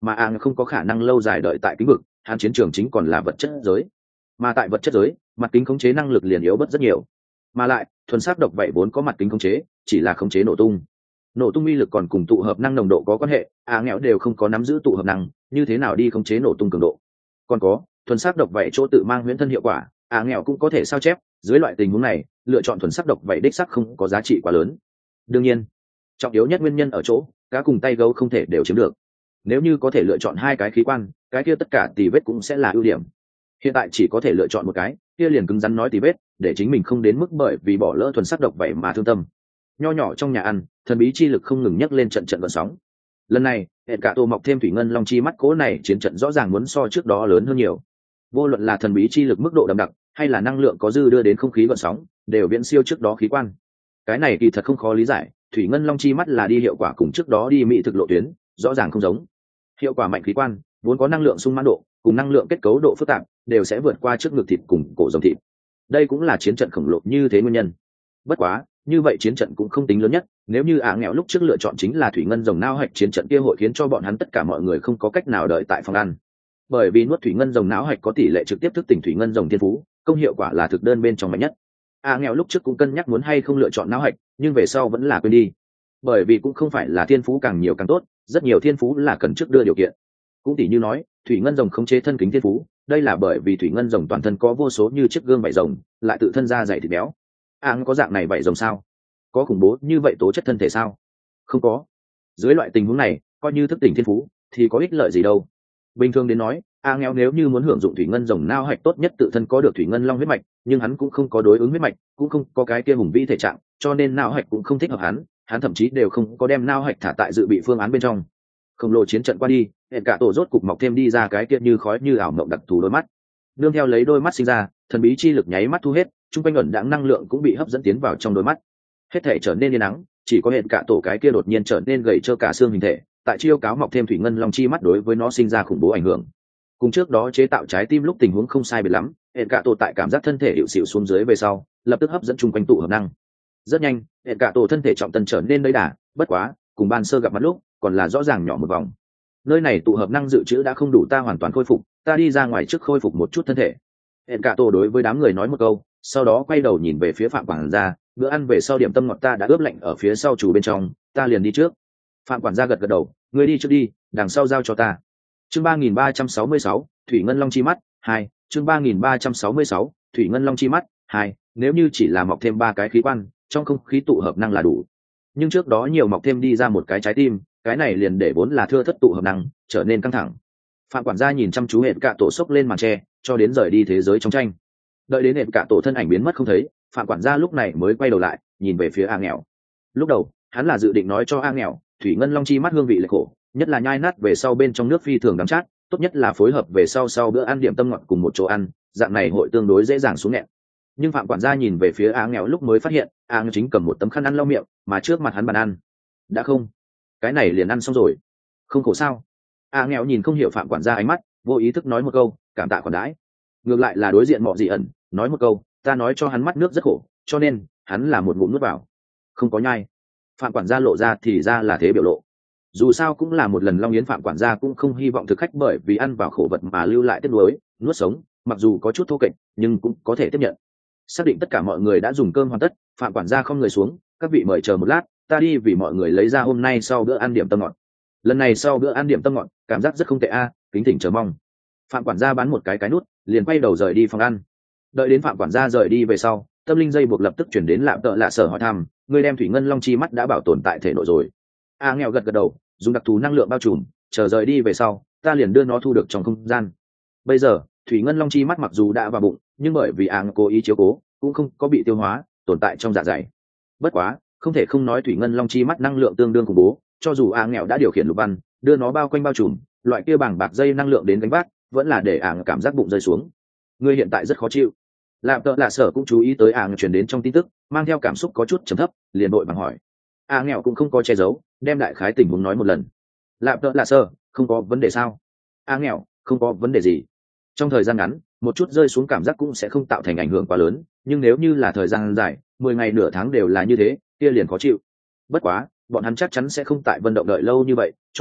mà a không có khả năng lâu dài đợi tại kính vực, hắn chiến trường chính còn là vật chất giới, mà tại vật chất giới mặt kính khống chế năng lực liền yếu bớt rất nhiều, mà lại thuần sắc độc vậy vốn có mặt kính khống chế chỉ là khống chế nổ tung, nổ tung uy lực còn cùng tụ hợp năng nồng độ có quan hệ, a nghèo đều không có nắm giữ tụ hợp năng, như thế nào đi khống chế nổ tung cường độ. Còn có thuần sắc độc vậy chỗ tự mang huyễn thân hiệu quả, a nghèo cũng có thể sao chép, dưới loại tình huống này lựa chọn thuần sắc độc vậy đích sắc không có giá trị quá lớn. Đương nhiên trọng yếu nhất nguyên nhân ở chỗ cá cùng tay gấu không thể đều chiếm được, nếu như có thể lựa chọn hai cái khí quan, cái kia tất cả tì vết cũng sẽ là ưu điểm. Hiện tại chỉ có thể lựa chọn một cái, kia liền cứng rắn nói tì vết, để chính mình không đến mức bởi vì bỏ lỡ thuần sắc độc vậy mà thương tâm. Nho nhỏ trong nhà ăn, thần bí chi lực không ngừng nhấc lên trận trận gợn sóng. Lần này hệ cả tổ mọc thêm thủy ngân long chi mắt cố này chiến trận rõ ràng muốn so trước đó lớn hơn nhiều, vô luận là thần bí chi lực mức độ đậm đặc hay là năng lượng có dư đưa đến không khí gợn sóng đều viễn siêu trước đó khí quan. Cái này kỳ thật không khó lý giải, thủy ngân long chi mắt là đi hiệu quả cùng trước đó đi mỹ thực lộ tuyến rõ ràng không giống. Hiệu quả mạnh khí quan vốn có năng lượng sung mãn độ cùng năng lượng kết cấu độ phức tạp đều sẽ vượt qua trước ngực thịt cùng cổ rồng thịt, đây cũng là chiến trận khổng lồ như thế nguyên nhân. Bất quá như vậy chiến trận cũng không tính lớn nhất, nếu như ả nghèo lúc trước lựa chọn chính là thủy ngân rồng não hạch chiến trận kia hội khiến cho bọn hắn tất cả mọi người không có cách nào đợi tại phòng ăn, bởi vì nuốt thủy ngân rồng não hạch có tỷ lệ trực tiếp thức tỉnh thủy ngân rồng thiên phú, công hiệu quả là thực đơn bên trong mạnh nhất. ả nghèo lúc trước cũng cân nhắc muốn hay không lựa chọn não hạch, nhưng về sau vẫn là quên đi, bởi vì cũng không phải là thiên phú càng nhiều càng tốt, rất nhiều thiên phú là cần trước đưa điều kiện. Cũng tỷ như nói thủy ngân rồng khống chế thân kính thiên phú, đây là bởi vì thủy ngân rồng toàn thân có vô số như chiếc gương vảy rồng, lại tự thân ra dày thịt béo. áng có dạng này vảy rồng sao? Có khủng bố như vậy tố chất thân thể sao? Không có. Dưới loại tình huống này coi như thức tỉnh thiên phú thì có ích lợi gì đâu. Bình thường đến nói a nghèo nếu như muốn hưởng dụng thủy ngân rồng nao hạch tốt nhất tự thân có được thủy ngân long huyết mạch, nhưng hắn cũng không có đối ứng huyết mạch, cũng không có cái kia hùng vĩ thể trạng, cho nên nao hạch cũng không thích hợp hắn, hắn thậm chí đều không có đem nao hạch thả tại dự bị phương án bên trong. Khổng lồ chiến trận qua đi, hẹn cả tổ rốt cục mọc thêm đi ra cái kia như khói như ảo mộng đặc thù đôi mắt. Nương theo lấy đôi mắt sinh ra, thần bí chi lực nháy mắt thu hết, trung quanh ẩn đãng năng lượng cũng bị hấp dẫn tiến vào trong đôi mắt. Hết thể trở nên yên nắng, chỉ có hẹn cả tổ cái kia đột nhiên trở nên gầy trơ cả xương hình thể, tại chiêu cáo mọc thêm thủy ngân long chi mắt đối với nó sinh ra khủng bố ảnh hưởng. Cùng trước đó chế tạo trái tim lúc tình huống không sai biệt lắm, hẹn cả tổ tại cảm giác thân thể hiệu xịu xuống dưới về sau, lập tức hấp dẫn trung quanh tụ hợp năng. Rất nhanh, hẹn cả tổ thân thể trọng tân trở nên đầy đà, bất quá, cùng ban sơ gặp mặt lúc, còn là rõ ràng nhỏ một vòng. Nơi này tụ hợp năng dự trữ đã không đủ ta hoàn toàn khôi phục, ta đi ra ngoài trước khôi phục một chút thân thể. Hẹn cả tổ đối với đám người nói một câu, sau đó quay đầu nhìn về phía phạm quản gia, bữa ăn về sau điểm tâm ngọt ta đã ướp lạnh ở phía sau chủ bên trong, ta liền đi trước. Phạm quản gia gật gật đầu, ngươi đi trước đi, đằng sau giao cho ta. Chương ba nghìn ba trăm sáu mươi sáu, thủy ngân long chi mắt hai. Chương ba nghìn ba trăm sáu mươi sáu, thủy ngân long chi mắt hai. Nếu như chỉ là mọc thêm ba cái khí quan, trong không khí tụ hợp năng là đủ. Nhưng trước đó nhiều mọc thêm đi ra một cái trái tim, cái này liền để vốn là thưa thất tụ hợp năng trở nên căng thẳng. Phạm quản gia nhìn chăm chú hệt cả tổ sốc lên màn tre, cho đến rời đi thế giới trong tranh. Đợi đến hệt cả tổ thân ảnh biến mất không thấy, phạm quản gia lúc này mới quay đầu lại, nhìn về phía A nghèo. Lúc đầu hắn là dự định nói cho A nghèo, thủy ngân long chi mắt hương vị lệch khổ, nhất là nhai nát về sau bên trong nước phi thường đắng chát, tốt nhất là phối hợp về sau sau bữa ăn điểm tâm ngọt cùng một chỗ ăn, dạng này hội tương đối dễ dàng xuống nghẹn. Nhưng phạm quản gia nhìn về phía A nghèo lúc mới phát hiện, A nghèo chính cầm một tấm khăn ăn lau miệng, mà trước mặt hắn bàn ăn đã không, cái này liền ăn xong rồi, không khổ sao? A nghèo nhìn không hiểu phạm quản gia ánh mắt, vô ý thức nói một câu, cảm tạ khoản đãi. Ngược lại là đối diện Mọ Dị ẩn nói một câu, ta nói cho hắn mắt nước rất khổ, cho nên hắn là một ngụm nuốt vào, không có nhai. Phạm quản gia lộ ra thì ra là thế biểu lộ. Dù sao cũng là một lần long yến, phạm quản gia cũng không hy vọng thực khách bởi vì ăn vào khổ vật mà lưu lại tiếc nuối, nuốt sống, mặc dù có chút thô kệch nhưng cũng có thể tiếp nhận. Xác định tất cả mọi người đã dùng cơm hoàn tất, phạm quản gia không người xuống, các vị mời chờ một lát, ta đi vì mọi người lấy ra hôm nay sau bữa ăn điểm tâm ngọt. Lần này sau bữa ăn điểm tâm ngọt, cảm giác rất không tệ a, kính thỉnh chờ mong. Phạm quản gia bắn một cái cái nút, liền quay đầu rời đi phòng ăn. Đợi đến phạm quản gia rời đi về sau, tâm linh dây buộc lập tức chuyển đến lạm tợ lạ sở hỏi thăm, người đem thủy ngân long chi mắt đã bảo tồn tại thể nội rồi. A nghèo gật gật đầu, dùng đặc thù năng lượng bao trùm, chờ rời đi về sau, ta liền đưa nó thu được trong không gian. Bây giờ thủy ngân long chi mắt mặc dù đã vào bụng, nhưng bởi vì A cố ý chiếu cố, cũng không có bị tiêu hóa, tồn tại trong dạ dày. Bất quá không thể không nói thủy ngân long chi mắt năng lượng tương đương khủng bố, cho dù A nghèo đã điều khiển lục văn đưa nó bao quanh bao trùm, loại kia bảng bạc dây năng lượng đến gánh vác, vẫn là để A cảm giác bụng rơi xuống. Ngươi hiện tại rất khó chịu. Lạm tợ lạ sở cũng chú ý tới A truyền đến trong tin tức, mang theo cảm xúc có chút trầm thấp, liền đội bằng hỏi. A nghèo cũng không có che giấu, đem đại khái tình huống nói một lần. Lạm tợ lạ sở, không có vấn đề sao? A nghèo, không có vấn đề gì. Trong thời gian ngắn, một chút rơi xuống cảm giác cũng sẽ không tạo thành ảnh hưởng quá lớn, nhưng nếu như là thời gian dài, mười ngày nửa tháng đều là như thế, kia liền khó chịu. Bất quá bọn hắn chắc chắn sẽ không tại vận động đợi lâu như vậy, cho nên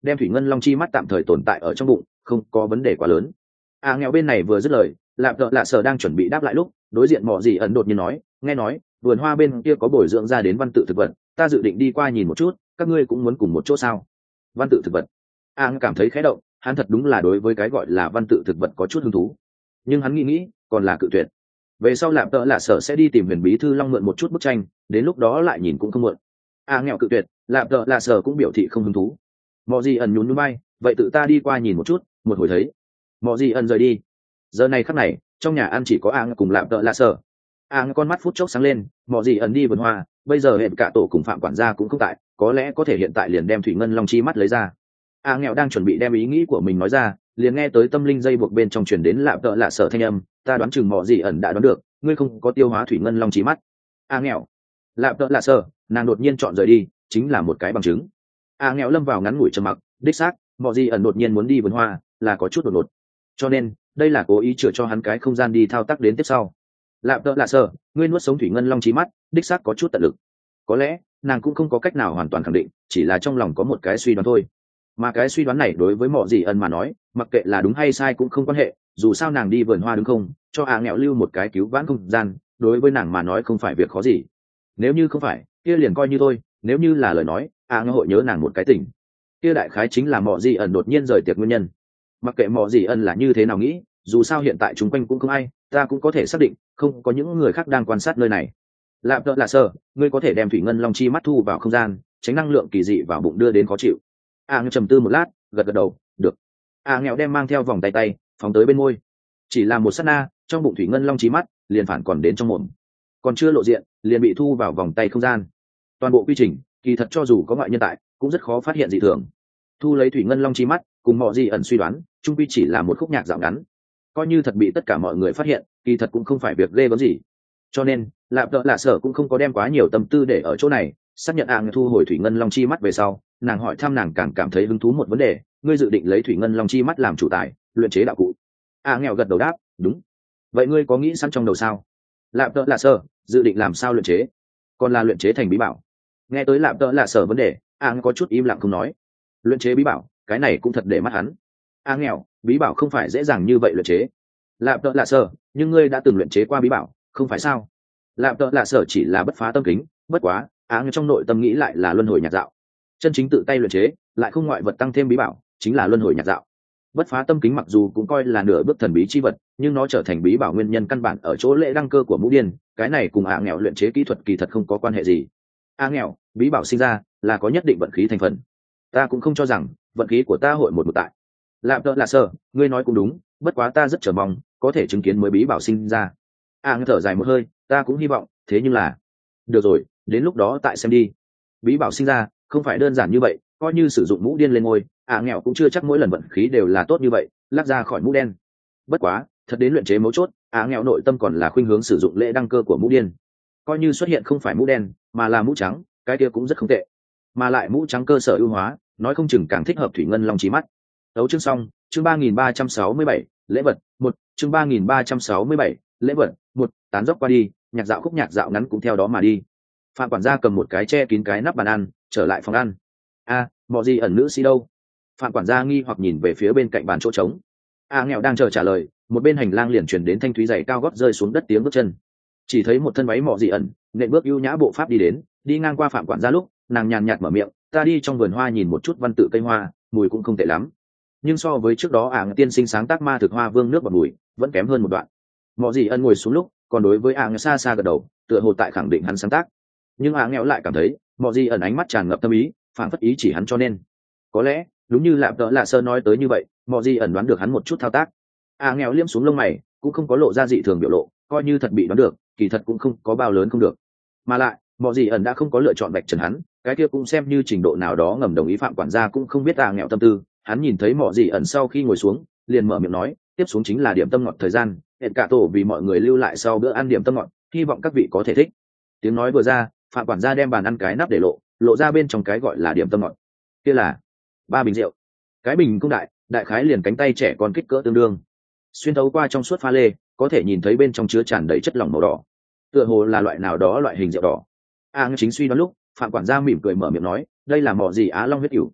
đem thủy ngân long chi mắt tạm thời tồn tại ở trong bụng, không có vấn đề quá lớn. À nghèo bên này vừa dứt lời, lạp tợ lạ sở đang chuẩn bị đáp lại lúc, đối diện mọ gì ẩn đột nhiên nói, nghe nói vườn hoa bên kia có bồi dưỡng ra đến văn tự thực vật, ta dự định đi qua nhìn một chút, các ngươi cũng muốn cùng một chỗ sao? Văn tự thực vật. À cảm thấy khẽ động, hắn thật đúng là đối với cái gọi là văn tự thực vật có chút hứng thú, nhưng hắn nghĩ nghĩ còn là cự tuyệt. Về sau lạp tợ lạ sở sẽ đi tìm huyền bí thư long mượn một chút bức tranh, đến lúc đó lại nhìn cũng không muộn. À nghèo cự tuyệt, lạp tợ lạ sở cũng biểu thị không hứng thú. Mọ gì ẩn nhún nhún bay, vậy tự ta đi qua nhìn một chút. Một hồi thấy mọ gì ẩn rời đi. Giờ này khắc này trong nhà ăn chỉ có A cùng lạp tợ lạ sở. A con mắt phút chốc sáng lên, mọ gì ẩn đi vườn hoa, bây giờ hẹn cả tổ cùng phạm quản gia cũng không tại, có lẽ có thể hiện tại liền đem thủy ngân long chi mắt lấy ra. A nghèo đang chuẩn bị đem ý nghĩ của mình nói ra, liền nghe tới tâm linh dây buộc bên trong truyền đến lạp tợ lạ sở thanh âm, ta đoán chừng mọ gì ẩn đã đoán được, ngươi không có tiêu hóa thủy ngân long chi mắt. A nghèo, lạp tợ lạ sở, nàng đột nhiên chọn rời đi, chính là một cái bằng chứng. A nghèo lâm vào ngắn ngủi trầm mặc, đích xác, mọ gì ẩn đột nhiên muốn đi vườn hoa là có chút đột ngột, cho nên đây là cố ý chừa cho hắn cái không gian đi thao tác đến tiếp sau. Lạp tợ lạ sở, ngươi nuốt sống thủy ngân long chi mắt, đích xác có chút tận lực. Có lẽ nàng cũng không có cách nào hoàn toàn khẳng định, chỉ là trong lòng có một cái suy đoán thôi, mà cái suy đoán này đối với mọ gì ẩn mà nói, mặc kệ là đúng hay sai cũng không quan hệ, dù sao nàng đi vườn hoa đúng không, cho A nghèo lưu một cái cứu vãn không gian, đối với nàng mà nói không phải việc khó gì. Nếu như không phải kia liền coi như thôi, nếu như là lời nói, A nghèo hội nhớ nàng một cái tình, kia đại khái chính là mọ gì ẩn đột nhiên rời tiệc nguyên nhân. Mặc kệ mọ gì ẩn là như thế nào nghĩ, dù sao hiện tại chúng quanh cũng không ai, ta cũng có thể xác định không có những người khác đang quan sát nơi này. Lạp tợ lạ sở, ngươi có thể đem thủy ngân long chi mắt thu vào không gian, tránh năng lượng kỳ dị vào bụng đưa đến khó chịu. A nghèo trầm tư một lát, gật gật đầu, được. A nghèo đem mang theo vòng tay tay phóng tới bên môi, chỉ là một sát na, trong bụng thủy ngân long chi mắt liền phản còn đến trong mồm, còn chưa lộ diện liền bị thu vào vòng tay không gian. Toàn bộ quy trình kỳ thật cho dù có ngoại nhân tại cũng rất khó phát hiện dị thường. Thu lấy thủy ngân long chi mắt cùng mọ gì ẩn suy đoán trung quy chỉ là một khúc nhạc dạo ngắn, coi như thật bị tất cả mọi người phát hiện kỳ thật cũng không phải việc ghê gớm gì, cho nên lạp tợ lạ sở cũng không có đem quá nhiều tâm tư để ở chỗ này. Xác nhận A thu hồi thủy ngân long chi mắt về sau, nàng hỏi thăm nàng càng cảm thấy hứng thú một vấn đề, ngươi dự định lấy thủy ngân long chi mắt làm chủ tài luyện chế đạo cụ? A nghèo gật đầu đáp, đúng. Vậy ngươi có nghĩ sẵn trong đầu sao? Lạp tợ lạ sở, dự định làm sao luyện chế? Còn là luyện chế thành bí bảo? Nghe tới lạp tợ lạ sở vấn đề, A có chút im lặng không nói. Luyện chế bí bảo, cái này cũng thật để mắt hắn. A nghèo, bí bảo không phải dễ dàng như vậy luyện chế. Lạp tợ lạ sở, nhưng ngươi đã từng luyện chế qua bí bảo không phải sao? Lạp tợ lạ sở chỉ là bất phá tâm kính, bất quá A trong nội tâm nghĩ lại là luân hồi nhạc dạo. Chân chính tự tay luyện chế lại không ngoại vật tăng thêm bí bảo, chính là luân hồi nhạc dạo. Bất phá tâm kính mặc dù cũng coi là nửa bước thần bí chi vật, nhưng nó trở thành bí bảo nguyên nhân căn bản ở chỗ lễ đăng cơ của mũ điên, cái này cùng A nghèo luyện chế kỹ thuật kỳ thật không có quan hệ gì. A nghèo, bí bảo sinh ra là có nhất định vận khí thành phần, ta cũng không cho rằng vận khí của ta hội một một tại. Lạp tợ lạ sở, ngươi nói cũng đúng, bất quá ta rất chờ mong có thể chứng kiến mới bí bảo sinh ra. A thở dài một hơi, ta cũng hy vọng, thế nhưng là được rồi, đến lúc đó tại xem đi. Bí bảo sinh ra không phải đơn giản như vậy, coi như sử dụng mũ điên lên ngôi, A nghèo cũng chưa chắc mỗi lần vận khí đều là tốt như vậy, lắc ra khỏi mũ đen. Bất quá thật đến luyện chế mấu chốt, A nghèo nội tâm còn là khuynh hướng sử dụng lễ đăng cơ của mũ điên. Coi như xuất hiện không phải mũ đen mà là mũ trắng, cái kia cũng rất không tệ, mà lại mũ trắng cơ sở ưu hóa, nói không chừng càng thích hợp thủy ngân long chí mắt. Đấu chương xong, chương ba nghìn ba trăm sáu mươi bảy, lễ vật một, chương ba nghìn ba trăm sáu mươi bảy, lễ vật một, tán dốc qua đi, nhạc dạo khúc nhạc dạo ngắn cũng theo đó mà đi. Phạm quản gia cầm một cái che kín cái nắp bàn ăn, trở lại phòng ăn. A, mọ gì ẩn nữ sĩ đâu? Phạm quản gia nghi hoặc nhìn về phía bên cạnh bàn chỗ trống. A nghèo đang chờ trả lời, một bên hành lang liền truyền đến thanh thúy giày cao gót rơi xuống đất tiếng bước chân. Chỉ thấy một thân váy mọ gì ẩn, nện bước ưu nhã bộ pháp đi đến, đi ngang qua phạm quản gia lúc, nàng nhàn nhạt mở miệng, ta đi trong vườn hoa nhìn một chút văn tự cây hoa, mùi cũng không tệ lắm. Nhưng so với trước đó ảng tiên sinh sáng tác ma thực hoa vương nước và mùi vẫn kém hơn một đoạn. Mọ gì ẩn ngồi xuống lúc, còn đối với ảng xa xa gật đầu, tựa hồ tại khẳng định hắn sáng tác. Nhưng ảng nghèo lại cảm thấy mọ gì ẩn ánh mắt tràn ngập tâm ý, phản phất ý chỉ hắn, cho nên có lẽ đúng như lạp tợ lạ sơ nói tới như vậy, mọ gì ẩn đoán được hắn một chút thao tác. ảng nghèo liếm xuống lông mày, cũng không có lộ ra dị thường biểu lộ, coi như thật bị đoán được, kỳ thật cũng không có bao lớn không được. Mà lại mọ gì ẩn đã không có lựa chọn bạch trần hắn, cái kia cũng xem như trình độ nào đó ngầm đồng ý. Phạm quản gia cũng không biết ảng nghèo tâm tư, hắn nhìn thấy mọ gì ẩn sau khi ngồi xuống, liền mở miệng nói, tiếp xuống chính là điểm tâm ngọt thời gian, hẹn cả tổ vì mọi người lưu lại sau bữa ăn điểm tâm ngọt, hy vọng các vị có thể thích. Tiếng nói vừa ra, Phạm quản gia đem bàn ăn cái nắp để lộ, lộ ra bên trong cái gọi là điểm tâm ngọt, kia là ba bình rượu. Cái bình cũng đại, đại khái liền cánh tay trẻ con kích cỡ tương đương, xuyên thấu qua trong suốt pha lê, có thể nhìn thấy bên trong chứa tràn đầy chất lỏng màu đỏ, tựa hồ là loại nào đó loại hình rượu đỏ. A à, chính suy đoán lúc, Phạm quản gia mỉm cười mở miệng nói, đây là mọ gì Á Long huyết cửu.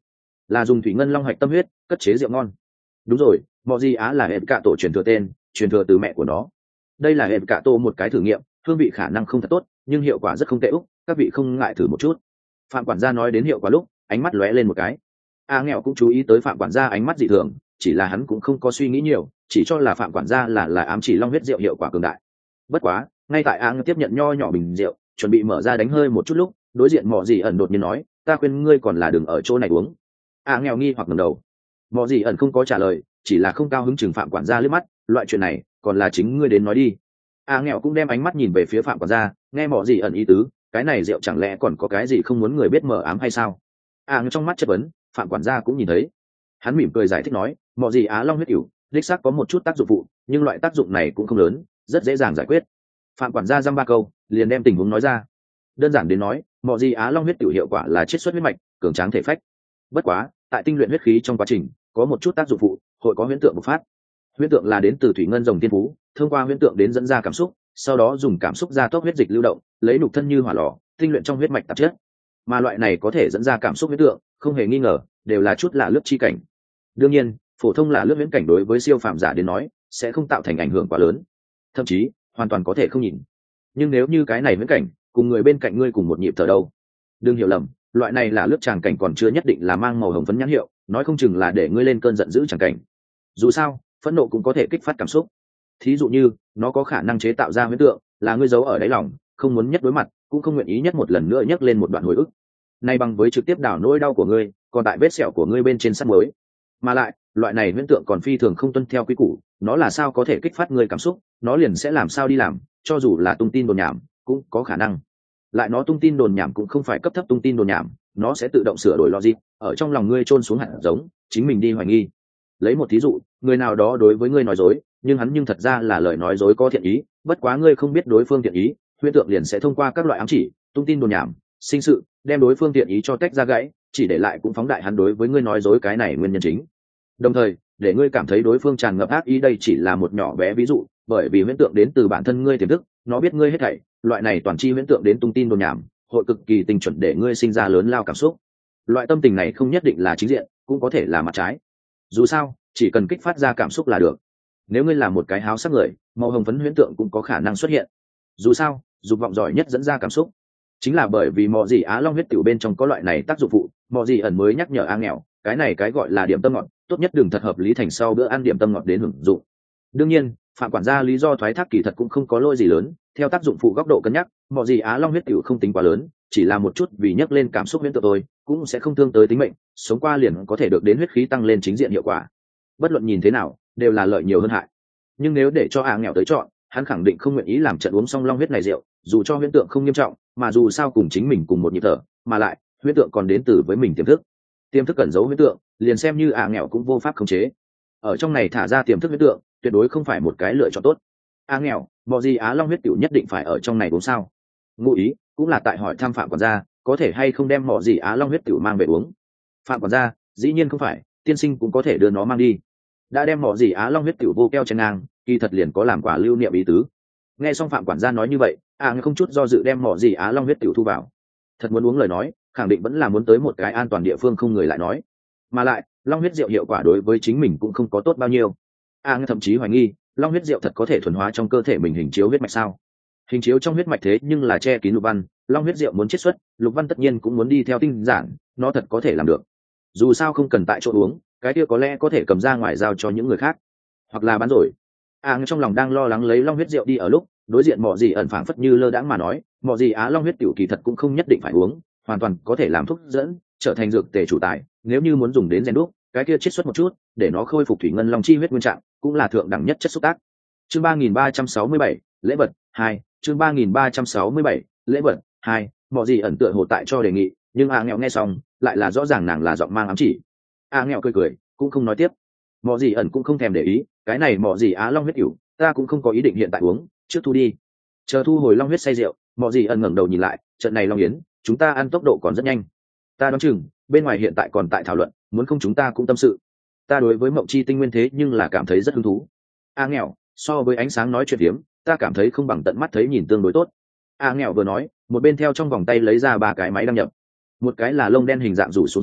là dùng thủy ngân long hạch tâm huyết cất chế rượu ngon. Đúng rồi, mọ gì á là hẹp cạ tổ truyền thừa tên, truyền thừa từ mẹ của nó. Đây là hẹp cạ tổ một cái thử nghiệm, hương vị khả năng không thật tốt nhưng hiệu quả rất không tệ. Úc, các vị không ngại thử một chút. Phạm quản gia nói đến hiệu quả lúc ánh mắt lóe lên một cái. A nghèo cũng chú ý tới phạm quản gia ánh mắt dị thường, chỉ là hắn cũng không có suy nghĩ nhiều, chỉ cho là phạm quản gia là là ám chỉ long huyết rượu hiệu quả cường đại. Bất quá ngay tại A tiếp nhận nho nhỏ bình rượu chuẩn bị mở ra đánh hơi một chút lúc đối diện mọ gì ẩn đột nhiên nói, ta khuyên ngươi còn là đừng ở chỗ này uống. A nghèo nghi hoặc ngẩng đầu. Mọ gì ẩn không có trả lời, chỉ là không cao hứng chừng phạm quản gia liếc mắt, loại chuyện này còn là chính ngươi đến nói đi. A nghèo cũng đem ánh mắt nhìn về phía phạm quản gia, nghe mọ gì ẩn ý tứ, cái này rượu chẳng lẽ còn có cái gì không muốn người biết mờ ám hay sao? A trong mắt chất vấn, phạm quản gia cũng nhìn thấy. Hắn mỉm cười giải thích nói, mọ gì á long huyết cửu đích xác có một chút tác dụng phụ, nhưng loại tác dụng này cũng không lớn, rất dễ dàng giải quyết. Phạm quản gia dăm ba câu liền đem tình huống nói ra. Đơn giản đến nói, mọ gì á long huyết cửu hiệu quả là chiết xuất huyết mạch, cường tráng thể phách. Bất quá tại tinh luyện huyết khí trong quá trình có một chút tác dụng phụ, hội có huyễn tượng bộc phát. Huyễn tượng là đến từ thủy ngân rồng tiên phú, thông qua huyễn tượng đến dẫn ra cảm xúc, sau đó dùng cảm xúc gia tốc huyết dịch lưu động, lấy nhục thân như hỏa lò tinh luyện trong huyết mạch tạp chất. Mà loại này có thể dẫn ra cảm xúc huyễn tượng, không hề nghi ngờ đều là chút lạ lướt chi cảnh. Đương nhiên phổ thông lạ lướt huyễn cảnh đối với siêu phàm giả đến nói sẽ không tạo thành ảnh hưởng quá lớn, thậm chí hoàn toàn có thể không nhìn. Nhưng nếu như cái này huyễn cảnh cùng người bên cạnh ngươi cùng một nhịp thở đâu, đừng hiểu lầm, loại này là lướt tràng cảnh còn chưa nhất định là mang màu hồng phấn nhãn hiệu, nói không chừng là để ngươi lên cơn giận dữ tràng cảnh. Dù sao phẫn nộ cũng có thể kích phát cảm xúc, thí dụ như nó có khả năng chế tạo ra huyễn tượng là ngươi giấu ở đáy lòng, không muốn nhất đối mặt, cũng không nguyện ý nhất một lần nữa nhắc lên một đoạn hồi ức. Nay bằng với trực tiếp đảo nỗi đau của ngươi, còn tại vết sẹo của ngươi bên trên sắt mới. Mà lại loại này huyễn tượng còn phi thường không tuân theo quy củ, nó là sao có thể kích phát ngươi cảm xúc, nó liền sẽ làm sao đi làm, cho dù là tung tin đồn nhảm cũng có khả năng. Lại nó tung tin đồn nhảm cũng không phải cấp thấp tung tin đồn nhảm, nó sẽ tự động sửa đổi logic, ở trong lòng ngươi chôn xuống hạt giống, chính mình đi hoài nghi. Lấy một thí dụ, người nào đó đối với ngươi nói dối, nhưng hắn nhưng thật ra là lời nói dối có thiện ý, bất quá ngươi không biết đối phương thiện ý, huyễn tượng liền sẽ thông qua các loại ám chỉ, tung tin đồn nhảm, sinh sự, đem đối phương thiện ý cho tách ra gãy, chỉ để lại cũng phóng đại hắn đối với ngươi nói dối cái này nguyên nhân chính. Đồng thời, để ngươi cảm thấy đối phương tràn ngập ác ý, đây chỉ là một nhỏ bé ví dụ, bởi vì huyễn tượng đến từ bản thân ngươi tiềm thức, nó biết ngươi hết thảy, loại này toàn chi huyễn tượng đến tung tin đồn nhảm, hội cực kỳ tình chuẩn để ngươi sinh ra lớn lao cảm xúc. Loại tâm tình này không nhất định là chính diện, cũng có thể là mặt trái. Dù sao, chỉ cần kích phát ra cảm xúc là được. Nếu ngươi là một cái háo sắc người, màu hồng phấn huyễn tượng cũng có khả năng xuất hiện. Dù sao, dục vọng giỏi nhất dẫn ra cảm xúc. Chính là bởi vì mọ gì á long huyết tiểu bên trong có loại này tác dụng phụ, mọ gì ẩn mới nhắc nhở A nghèo, cái này cái gọi là điểm tâm ngọt, tốt nhất đừng thật hợp lý thành sau bữa ăn điểm tâm ngọt đến hưởng dụng. Đương nhiên, phạm quản gia lý do thoái thác kỳ thật cũng không có lỗi gì lớn, theo tác dụng phụ góc độ cân nhắc, mọ gì á long huyết tiểu không tính quá lớn, chỉ là một chút vì nhắc lên cảm xúc huyễn tượng thôi, cũng sẽ không thương tới tính mệnh, sống qua liền có thể được đến huyết khí tăng lên chính diện hiệu quả. Bất luận nhìn thế nào, đều là lợi nhiều hơn hại. Nhưng nếu để cho A nghèo tới chọn, hắn khẳng định không nguyện ý làm trận uống xong long huyết này rượu, dù cho huyễn tượng không nghiêm trọng, mà dù sao cùng chính mình cùng một nhịp thở, mà lại huyễn tượng còn đến từ với mình tiềm thức. Tiềm thức cẩn giấu huyễn tượng, liền xem như A nghèo cũng vô pháp khống chế. Ở trong này thả ra tiềm thức huyễn tượng, tuyệt đối không phải một cái lựa chọn tốt. A nghèo, mọ gì á long huyết tiểu nhất định phải ở trong này uống sao? Ngụ ý cũng là tại hỏi thăm phạm quản gia, có thể hay không đem mọ gì á long huyết tiểu mang về uống. Phạm quản gia, dĩ nhiên không phải, tiên sinh cũng có thể đưa nó mang đi. Đã đem mọ gì á long huyết tiểu vô keo chen ngang, kỳ thật liền có làm quả lưu niệm ý tứ. Nghe xong phạm quản gia nói như vậy, A à, không chút do dự đem mọ gì á long huyết tiểu thu vào. Thật muốn uống lời nói, khẳng định vẫn là muốn tới một cái an toàn địa phương không người lại nói. Mà lại long huyết rượu hiệu quả đối với chính mình cũng không có tốt bao nhiêu. A à, thậm chí hoài nghi long huyết rượu thật có thể thuần hóa trong cơ thể mình hình chiếu huyết mạch sao? Hình chiếu trong huyết mạch thế nhưng là che kín lục văn, long huyết rượu muốn chiết xuất, lục văn tất nhiên cũng muốn đi theo tinh giản, nó thật có thể làm được. Dù sao không cần tại chỗ uống, cái kia có lẽ có thể cầm ra ngoài giao cho những người khác, hoặc là bán rồi. A à, trong lòng đang lo lắng lấy long huyết rượu đi ở lúc, đối diện mọ gì ẩn phảng phất như lơ đãng mà nói, mọ gì á long huyết tiểu kỳ thật cũng không nhất định phải uống, hoàn toàn có thể làm thuốc dẫn, trở thành dược tề chủ tài, nếu như muốn dùng đến rèn đúc, cái kia chiết xuất một chút, để nó khôi phục thủy ngân long chi huyết nguyên trạng, cũng là thượng đẳng nhất chất xúc tác. Chương ba nghìn ba trăm sáu mươi bảy, lễ vật hai, chương ba nghìn ba trăm sáu mươi bảy, lễ vật hai, mọ gì ẩn tựa hồ tại cho đề nghị, nhưng A nghèo nghe xong, lại là rõ ràng nàng là giọng mang ám chỉ. A nghèo cười cười, cũng không nói tiếp. Mọ gì ẩn cũng không thèm để ý, cái này mọ gì á long huyết tiểu, ta cũng không có ý định hiện tại uống, trước thu đi. Chờ thu hồi long huyết say rượu, mọ gì ẩn ngẩng đầu nhìn lại, trận này long yến, chúng ta ăn tốc độ còn rất nhanh. Ta đoán chừng, bên ngoài hiện tại còn tại thảo luận, muốn không chúng ta cũng tâm sự. Ta đối với mộng chi tinh nguyên thế nhưng là cảm thấy rất hứng thú. A nghèo, so với ánh sáng nói chuyện hiếm, ta cảm thấy không bằng tận mắt thấy nhìn tương đối tốt. A nghèo vừa nói, một bên theo trong vòng tay lấy ra ba cái máy đăng nhập. Một cái là lông đen hình dạng rủ xuống rơi,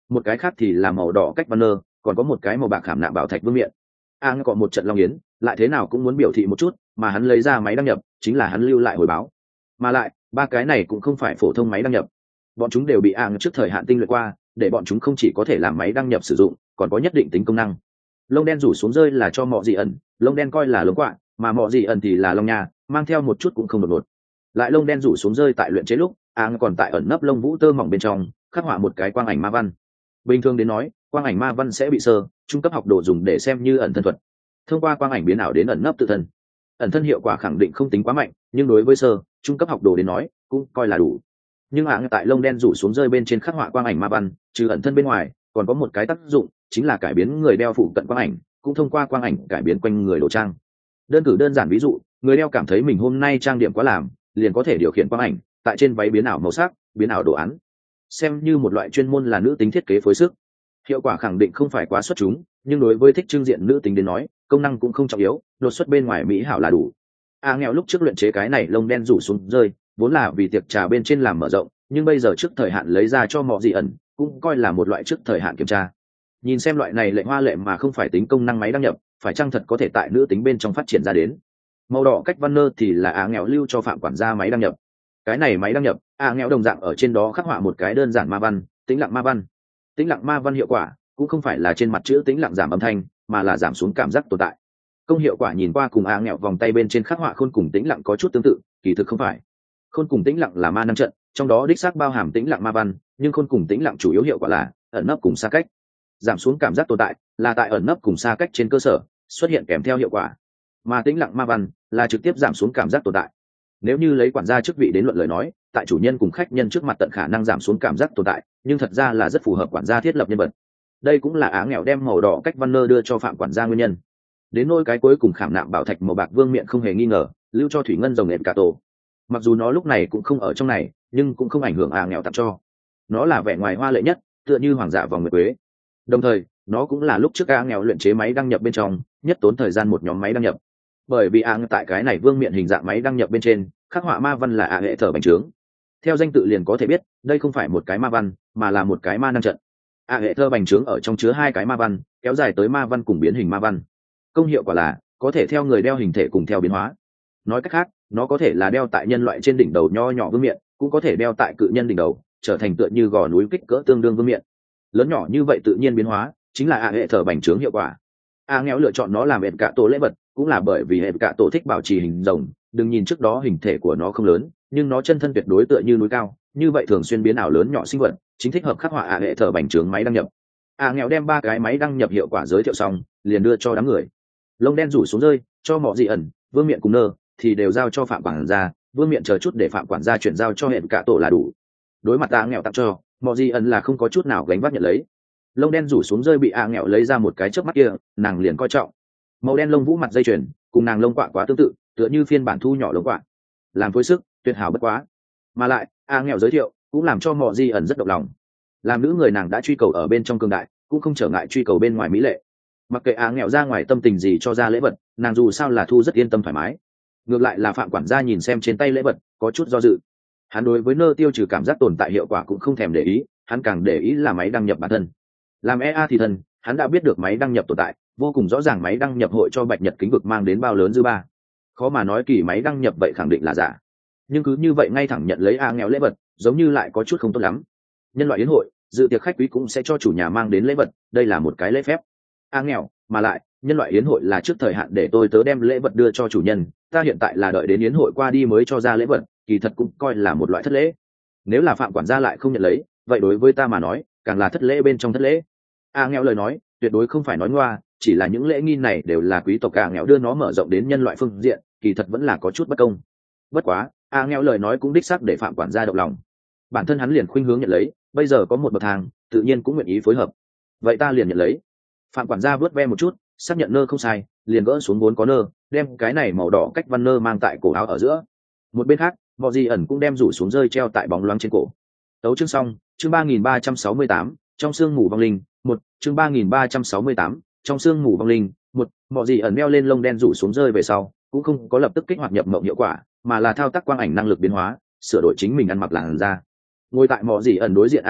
một cái khác thì là màu đỏ cách banner, còn có một cái màu bạc khảm nạm bảo thạch vương miện. a ngẹo còn một trận long yến, lại thế nào cũng muốn biểu thị một chút, mà hắn lấy ra máy đăng nhập chính là hắn lưu lại hồi báo. Mà lại ba cái này cũng không phải phổ thông máy đăng nhập, bọn chúng đều bị a ngẹo trước thời hạn tinh luyện qua, để bọn chúng không chỉ có thể làm máy đăng nhập sử dụng, còn có nhất định tính công năng. Lông đen rủ xuống rơi là cho Mọ Dị ẩn, lông đen coi là lông quạ, mà Mọ Dị ẩn thì là lông nhà, mang theo một chút cũng không đột ngột. Lại lông đen rủ xuống rơi tại luyện chế lúc, a còn tại ẩn nấp lông vũ tơ mỏng bên trong khắc họa một cái quang ảnh ma văn. Bình thường đến nói, quang ảnh ma văn sẽ bị sơ trung cấp học đồ dùng để xem như ẩn thân thuật, thông qua quang ảnh biến ảo đến ẩn nấp tự thân. Ẩn thân hiệu quả khẳng định không tính quá mạnh, nhưng đối với sơ trung cấp học đồ đến nói cũng coi là đủ. Nhưng ạ tại lông đen rủ xuống rơi bên trên khắc họa quang ảnh ma văn, trừ ẩn thân bên ngoài còn có một cái tác dụng, chính là cải biến người đeo phụ cận quang ảnh, cũng thông qua quang ảnh cải biến quanh người đồ trang. Đơn cử đơn giản ví dụ, người đeo cảm thấy mình hôm nay trang điểm quá làm, liền có thể điều khiển quang ảnh tại trên váy biến ảo màu sắc, biến ảo đồ án, xem như một loại chuyên môn là nữ tính thiết kế phối sức. Hiệu quả khẳng định không phải quá xuất chúng, nhưng đối với thích trưng diện nữ tính đến nói, công năng cũng không trọng yếu, đột xuất bên ngoài mỹ hảo là đủ. a nghèo lúc trước luyện chế cái này lông đen rủ xuống rơi vốn là vì tiệc trà bên trên làm mở rộng, nhưng bây giờ trước thời hạn lấy ra cho Mọ Dị ẩn, cũng coi là một loại trước thời hạn kiểm tra. Nhìn xem loại này lệ hoa lệ mà không phải tính công năng máy đăng nhập, phải chăng thật có thể tại nữ tính bên trong phát triển ra đến. Màu đỏ cách banner thì là a nghèo lưu cho phạm quản gia máy đăng nhập. Cái này máy đăng nhập, a nghèo đồng dạng ở trên đó khắc họa một cái đơn giản ma văn, tĩnh lặng ma văn. Tĩnh lặng ma văn hiệu quả cũng không phải là trên mặt chữ tĩnh lặng giảm âm thanh, mà là giảm xuống cảm giác tồn tại. Công hiệu quả nhìn qua cùng a nghèo vòng tay bên trên khắc họa khôn cùng tĩnh lặng có chút tương tự, kỳ thực không phải. Khôn cùng tĩnh lặng là ma năng trận, trong đó đích xác bao hàm tĩnh lặng ma văn, nhưng khôn cùng tĩnh lặng chủ yếu hiệu quả là ẩn nấp cùng xa cách. Giảm xuống cảm giác tồn tại là tại ẩn nấp cùng xa cách trên cơ sở xuất hiện kèm theo hiệu quả, mà tĩnh lặng ma văn là trực tiếp giảm xuống cảm giác tồn tại. Nếu như lấy quản gia chức vị đến luận lời nói, tại chủ nhân cùng khách nhân trước mặt tận khả năng giảm xuống cảm giác tồn tại, nhưng thật ra là rất phù hợp quản gia thiết lập nhân vật. Đây cũng là á nghèo đem màu đỏ cách banner đưa cho phạm quản gia nguyên nhân. Đến nôi cái cuối cùng khảm nạm bảo thạch màu bạc vương miện không hề nghi ngờ lưu cho thủy ngân rồng nện cả tổ. Mặc dù nó lúc này cũng không ở trong này, nhưng cũng không ảnh hưởng á nghèo tặng cho. Nó là vẻ ngoài hoa lệ nhất, tựa như hoàng dạ vòng nguyệt quế. Đồng thời nó cũng là lúc trước á nghèo luyện chế máy đăng nhập bên trong nhất tốn thời gian một nhóm máy đăng nhập, bởi vì á tại cái này vương miện hình dạng máy đăng nhập bên trên khắc họa ma văn là á hệ thở bành trướng. Theo danh tự liền có thể biết, đây không phải một cái ma văn, mà là một cái ma năng trận. A hệ thơ bành trướng ở trong chứa hai cái ma văn, kéo dài tới ma văn cùng biến hình ma văn. Công hiệu quả là có thể theo người đeo hình thể cùng theo biến hóa. Nói cách khác, nó có thể là đeo tại nhân loại trên đỉnh đầu nho nhỏ vương miện, cũng có thể đeo tại cự nhân đỉnh đầu, trở thành tựa như gò núi kích cỡ tương đương vương miện. Lớn nhỏ như vậy tự nhiên biến hóa, chính là A hệ thơ bành trướng hiệu quả. A nghèo lựa chọn nó làm hệ cả tổ lễ vật, cũng là bởi vì hệ cả tổ thích bảo trì hình rồng. Đừng nhìn trước đó hình thể của nó không lớn, nhưng nó chân thân tuyệt đối tựa như núi cao, như vậy thường xuyên biến ảo lớn nhỏ sinh vật, chính thích hợp khắc họa a hệ thở bành trướng máy đăng nhập. A nghèo đem ba cái máy đăng nhập hiệu quả giới thiệu xong, liền đưa cho đám người. Lông đen rủ xuống rơi cho Mọ Dị ẩn, vương miện cùng nơ thì đều giao cho phạm quản gia, vương miện chờ chút để phạm quản gia chuyển giao cho hệ cả tổ là đủ. Đối mặt A nghèo tặng cho, Mọ Dị ẩn là không có chút nào gánh vác nhận lấy. Lông đen rủ xuống rơi bị A nghèo lấy ra một cái chớp mắt kia, nàng liền coi trọng. Màu đen lông vũ mặt dây chuyền cùng nàng lông quạ quá tương tự, tựa như phiên bản thu nhỏ lông quạ, làm phối sức tuyệt hảo bất quá. Mà lại a nghèo giới thiệu cũng làm cho Mọ Dị ẩn rất động lòng. Làm nữ người nàng đã truy cầu ở bên trong cương đại, cũng không trở ngại truy cầu bên ngoài mỹ lệ. Mặc kệ a nghèo ra ngoài tâm tình gì cho ra lễ vật, nàng dù sao là thu rất yên tâm thoải mái. Ngược lại là phạm quản gia nhìn xem trên tay lễ vật có chút do dự. Hắn đối với nơ tiêu trừ cảm giác tồn tại hiệu quả cũng không thèm để ý, hắn càng để ý là máy đăng nhập bản thân. Làm e a thì thân, hắn đã biết được máy đăng nhập tồn tại, vô cùng rõ ràng máy đăng nhập hội cho bạch nhật kính vực mang đến bao lớn dư ba. Khó mà nói kỳ máy đăng nhập vậy khẳng định là giả, nhưng cứ như vậy ngay thẳng nhận lấy a nghèo lễ vật giống như lại có chút không tốt lắm. Nhân loại yến hội dự tiệc khách quý cũng sẽ cho chủ nhà mang đến lễ vật, đây là một cái lễ phép. A nghèo mà lại nhân loại yến hội là trước thời hạn để tôi tớ đem lễ vật đưa cho chủ nhân, ta hiện tại là đợi đến yến hội qua đi mới cho ra lễ vật, kỳ thật cũng coi là một loại thất lễ. Nếu là phạm quản gia lại không nhận lấy, vậy đối với ta mà nói càng là thất lễ bên trong thất lễ. A nghèo lời nói tuyệt đối không phải nói ngoa, chỉ là những lễ nghi này đều là quý tộc A nghèo đưa nó mở rộng đến nhân loại phương diện, kỳ thật vẫn là có chút bất công. Bất quá A nghèo lời nói cũng đích xác để phạm quản gia động lòng, bản thân hắn liền khuynh hướng nhận lấy, bây giờ có một bậc thang tự nhiên cũng nguyện ý phối hợp, vậy ta liền nhận lấy. Phạm quản gia vớt ve một chút, xác nhận nơ không sai, liền gỡ xuống vốn có nơ, đem cái này màu đỏ cách văn nơ mang tại cổ áo ở giữa. Một bên khác Mọ Dị ẩn cũng đem rủ xuống rơi treo tại bóng loáng trên cổ. Tấu chương xong. Chương ba nghìn ba trăm sáu mươi tám trong sương mù vong linh một. Chương ba nghìn ba trăm sáu mươi tám trong sương mù vong linh một. Mọ Dị ẩn đeo lên lông đen rủ xuống rơi về sau cũng không có lập tức kích hoạt nhập mộng hiệu quả, mà là thao tác quang ảnh năng lực biến hóa, sửa đổi chính mình ăn mặc làn da. Ngồi tại Mọ Dị ẩn đối diện A nghèo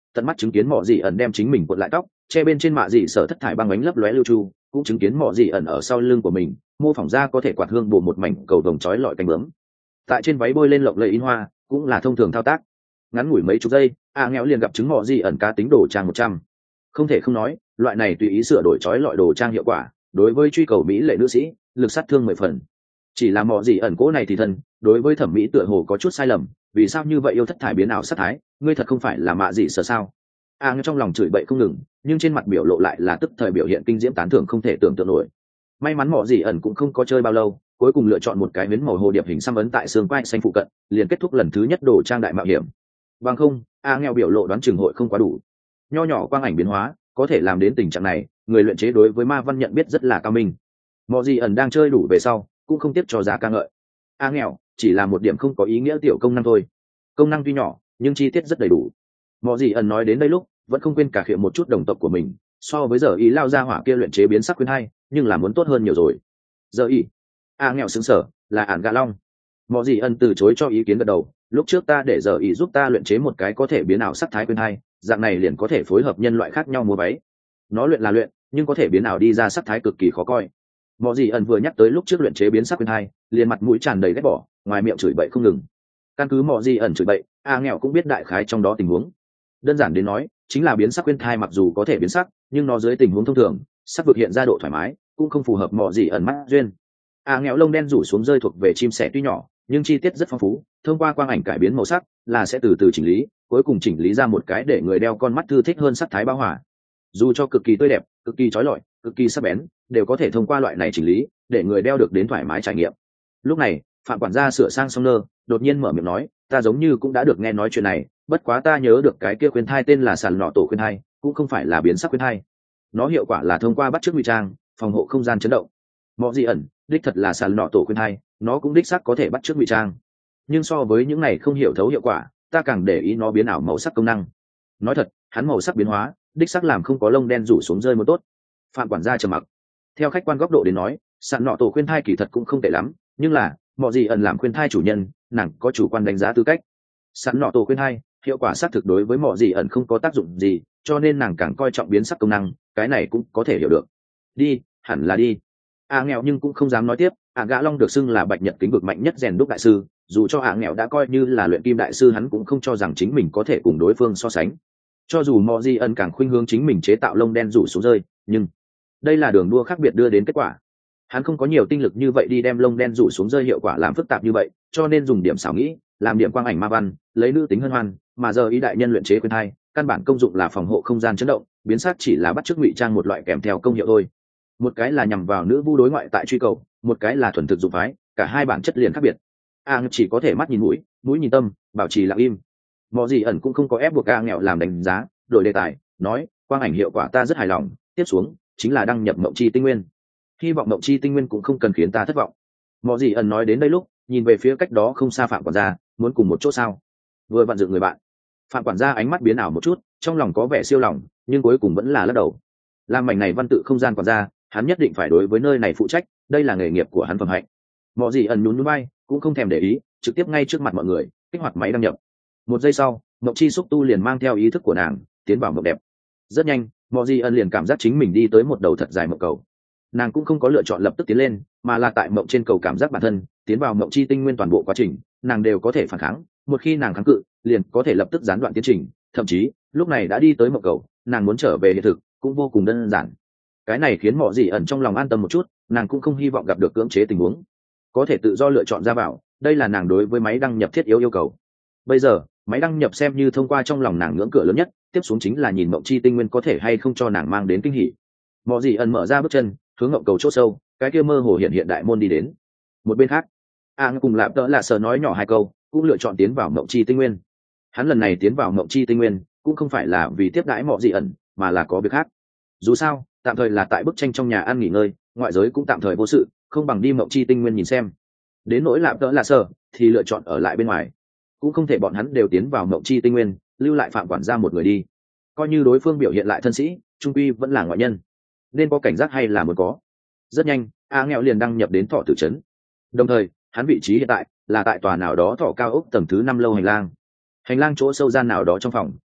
tận mắt chứng kiến mọ dị ẩn đem chính mình cuộn lại tóc che bên trên mạ dị sở thất thải băng ánh lấp lóe lưu chu, cũng chứng kiến mọ dị ẩn ở sau lưng của mình mô phỏng ra có thể quạt hương bổ một mảnh cầu vồng trói lọi cánh bướm, tại trên váy bôi lên lộng lẫy in hoa cũng là thông thường thao tác. Ngắn ngủi mấy chục giây, a nghèo liền gặp chứng mọ dị ẩn cá tính đồ trang một trăm. Không thể không nói, loại này tùy ý sửa đổi trói lọi đồ trang hiệu quả đối với truy cầu mỹ lệ nữ sĩ lực sát thương mười phần. Chỉ là mọ dị ẩn cố này thì thân đối với thẩm mỹ tựa hồ có chút sai lầm, vì sao như vậy yêu thất thải biến ảo sát thái, ngươi thật không phải là mạ dị sở sao? A nghèo trong lòng chửi bậy không ngừng, nhưng trên mặt biểu lộ lại là tức thời biểu hiện kinh diễm tán thưởng không thể tưởng tượng nổi. May mắn mọ dị ẩn cũng không có chơi bao lâu, cuối cùng lựa chọn một cái huyến màu hồ điệp hình xăm ấn tại xương quai xanh phụ cận, liền kết thúc lần thứ nhất đồ trang đại mạo hiểm. Bằng không, a nghèo biểu lộ đoán chừng hội không quá đủ. Nho nhỏ quang ảnh biến hóa có thể làm đến tình trạng này, người luyện chế đối với ma văn nhận biết rất là cao minh. Mọ dị ẩn đang chơi đủ về sau cũng không tiếp cho giá ca ngợi. A nghèo chỉ là một điểm không có ý nghĩa tiểu công năng thôi, công năng tuy nhỏ nhưng chi tiết rất đầy đủ. Mọ dị ẩn nói đến đây lúc vẫn không quên cả khịa một chút đồng tộc của mình, so với giờ ý lao ra hỏa kia luyện chế biến sắc khuyên hay nhưng là muốn tốt hơn nhiều rồi. Giờ ý a nghèo xứng sở là ản gạ long. Mọ dị ẩn từ chối cho ý kiến gật đầu, lúc trước ta để giờ ý giúp ta luyện chế một cái có thể biến ảo sắc thái khuyên hay, dạng này liền có thể phối hợp nhân loại khác nhau mua váy. Nó luyện là luyện nhưng có thể biến ảo đi ra sắc thái cực kỳ khó coi. Mọ dị ẩn vừa nhắc tới lúc trước luyện chế biến sắc khuyên hay, liền mặt mũi tràn đầy ghét bỏ, ngoài miệng chửi bậy không ngừng. Căn cứ mọ dị ẩn chửi bậy, a nghèo cũng biết đại khái trong đó tình huống. Đơn giản đến nói chính là biến sắc khuyên thai mặc dù có thể biến sắc nhưng nó dưới tình huống thông thường sắc vực hiện ra độ thoải mái cũng không phù hợp mọ dị ẩn mắt duyên. A nghèo lông đen rủ xuống rơi thuộc về chim sẻ tuy nhỏ nhưng chi tiết rất phong phú, thông qua quang ảnh cải biến màu sắc là sẽ từ từ chỉnh lý, cuối cùng chỉnh lý ra một cái để người đeo con mắt thư thích hơn sắc thái bao hỏa. Dù cho cực kỳ tươi đẹp, cực kỳ trói lọi, cực kỳ sắc bén đều có thể thông qua loại này chỉnh lý để người đeo được đến thoải mái trải nghiệm. Lúc này phạm quản gia sửa sang xong nơ đột nhiên mở miệng nói, ta giống như cũng đã được nghe nói chuyện này, bất quá ta nhớ được cái kia khuyên thai tên là sàn nọ tổ khuyên thai, cũng không phải là biến sắc khuyên thai. Nó hiệu quả là thông qua bắt chước ngụy trang phòng hộ không gian chấn động. Mọ dị ẩn đích thật là sàn nọ tổ khuyên thai, nó cũng đích xác có thể bắt chước ngụy trang, nhưng so với những này không hiểu thấu hiệu quả, ta càng để ý nó biến ảo màu sắc công năng. Nói thật, hắn màu sắc biến hóa đích xác làm không có lông đen rủ xuống rơi một tốt. Phạm quản gia trầm mặc. Theo khách quan góc độ đến nói, sàn nọ tổ khuyên thai kỳ thật cũng không tệ lắm, nhưng là mọ dị ẩn làm khuyên thai chủ nhân, nàng có chủ quan đánh giá tư cách. Sàn nọ tổ khuyên thai hiệu quả xác thực đối với mọ dị ẩn không có tác dụng gì, cho nên nàng càng coi trọng biến sắc công năng, cái này cũng có thể hiểu được. Đi, hẳn là đi. A nghèo nhưng cũng không dám nói tiếp, ả gã long được xưng là bạch nhật kính vực mạnh nhất rèn đúc đại sư, dù cho ả nghèo đã coi như là luyện kim đại sư, hắn cũng không cho rằng chính mình có thể cùng đối phương so sánh. Cho dù mọ dị ẩn càng khuynh hướng chính mình chế tạo lông đen rủ xuống rơi, nhưng đây là đường đua khác biệt đưa đến kết quả. Hắn không có nhiều tinh lực như vậy đi đem lông đen rủ xuống rơi hiệu quả làm phức tạp như vậy, cho nên dùng điểm xảo nghĩ làm điểm quang ảnh ma văn, lấy nữ tính hân hoan, mà giờ ý đại nhân luyện chế khuyên thai căn bản công dụng là phòng hộ không gian chấn động, biến sắc chỉ là bắt chước ngụy trang một loại kèm theo công hiệu thôi. Một cái là nhằm vào nữ vu đối ngoại tại truy cầu, một cái là thuần thực dụng phái, cả hai bản chất liền khác biệt. A chỉ có thể mắt nhìn mũi, mũi nhìn tâm, bảo trì lặng im. Mọ dị ẩn cũng không có ép buộc A nghèo làm đánh giá, đổi đề tài nói, quang ảnh hiệu quả ta rất hài lòng, tiếp xuống chính là đăng nhập mộng chi tinh nguyên, hy vọng mộng chi tinh nguyên cũng không cần khiến ta thất vọng. Mọ dị ẩn nói đến đây lúc nhìn về phía cách đó không xa phạm quản gia, muốn cùng một chỗ sao? Vừa vặn dựng người bạn. Phạm quản gia ánh mắt biến ảo một chút, trong lòng có vẻ siêu lòng nhưng cuối cùng vẫn là lắc đầu. Làm mảnh này văn tự không gian quản gia, hắn nhất định phải đối với nơi này phụ trách, đây là nghề nghiệp của hắn phẩm hạnh. Mọ dị ẩn nhún nhún vai, cũng không thèm để ý, trực tiếp ngay trước mặt mọi người kích hoạt máy đăng nhập. Một giây sau, mộng chi xúc tu liền mang theo ý thức của nàng tiến vào mộng đẹp. Rất nhanh, Mọ dị ẩn liền cảm giác chính mình đi tới một đầu thật dài mộng cầu. Nàng cũng không có lựa chọn lập tức tiến lên, mà là tại mộng trên cầu cảm giác bản thân tiến vào mộng chi tinh nguyên, toàn bộ quá trình nàng đều có thể phản kháng, một khi nàng kháng cự liền có thể lập tức gián đoạn tiến trình, thậm chí lúc này đã đi tới mộng cầu, nàng muốn trở về hiện thực cũng vô cùng đơn giản. Cái này khiến Mọ dị ẩn trong lòng an tâm một chút, nàng cũng không hy vọng gặp được cưỡng chế tình huống, có thể tự do lựa chọn ra vào, đây là nàng đối với máy đăng nhập thiết yếu yêu cầu. Bây giờ máy đăng nhập xem như thông qua trong lòng nàng ngưỡng cửa lớn nhất, tiếp xuống chính là nhìn mộng chi tinh nguyên có thể hay không cho nàng mang đến kinh hỉ. Mọ dị ẩn mở ra bước chân hướng ngộng cầu chỗ sâu, cái kia mơ hồ hiện hiện đại môn đi đến. Một bên khác, a cùng lạp đỡ là sờ nói nhỏ hai câu, cũng lựa chọn tiến vào mộng chi tinh nguyên. Hắn lần này tiến vào mộng chi tinh nguyên cũng không phải là vì tiếp đãi Mọ dị ẩn, mà là có việc khác. Dù sao tạm thời là tại bức tranh trong nhà ăn nghỉ ngơi, ngoại giới cũng tạm thời vô sự, không bằng đi mộng chi tinh nguyên nhìn xem. Đến nỗi lạp đỡ là sờ thì lựa chọn ở lại bên ngoài, cũng không thể bọn hắn đều tiến vào mộng chi tinh nguyên lưu lại phạm quản gia một người đi, coi như đối phương biểu hiện lại thân sĩ, trung quy vẫn là ngoại nhân, nên có cảnh giác hay là muốn có. Rất nhanh a nghèo liền đăng nhập đến thọ tử trấn, đồng thời hắn vị trí hiện tại là tại tòa nào đó thọ cao ốc tầng thứ năm lâu hành lang. Hành lang chỗ sâu gian nào đó trong phòng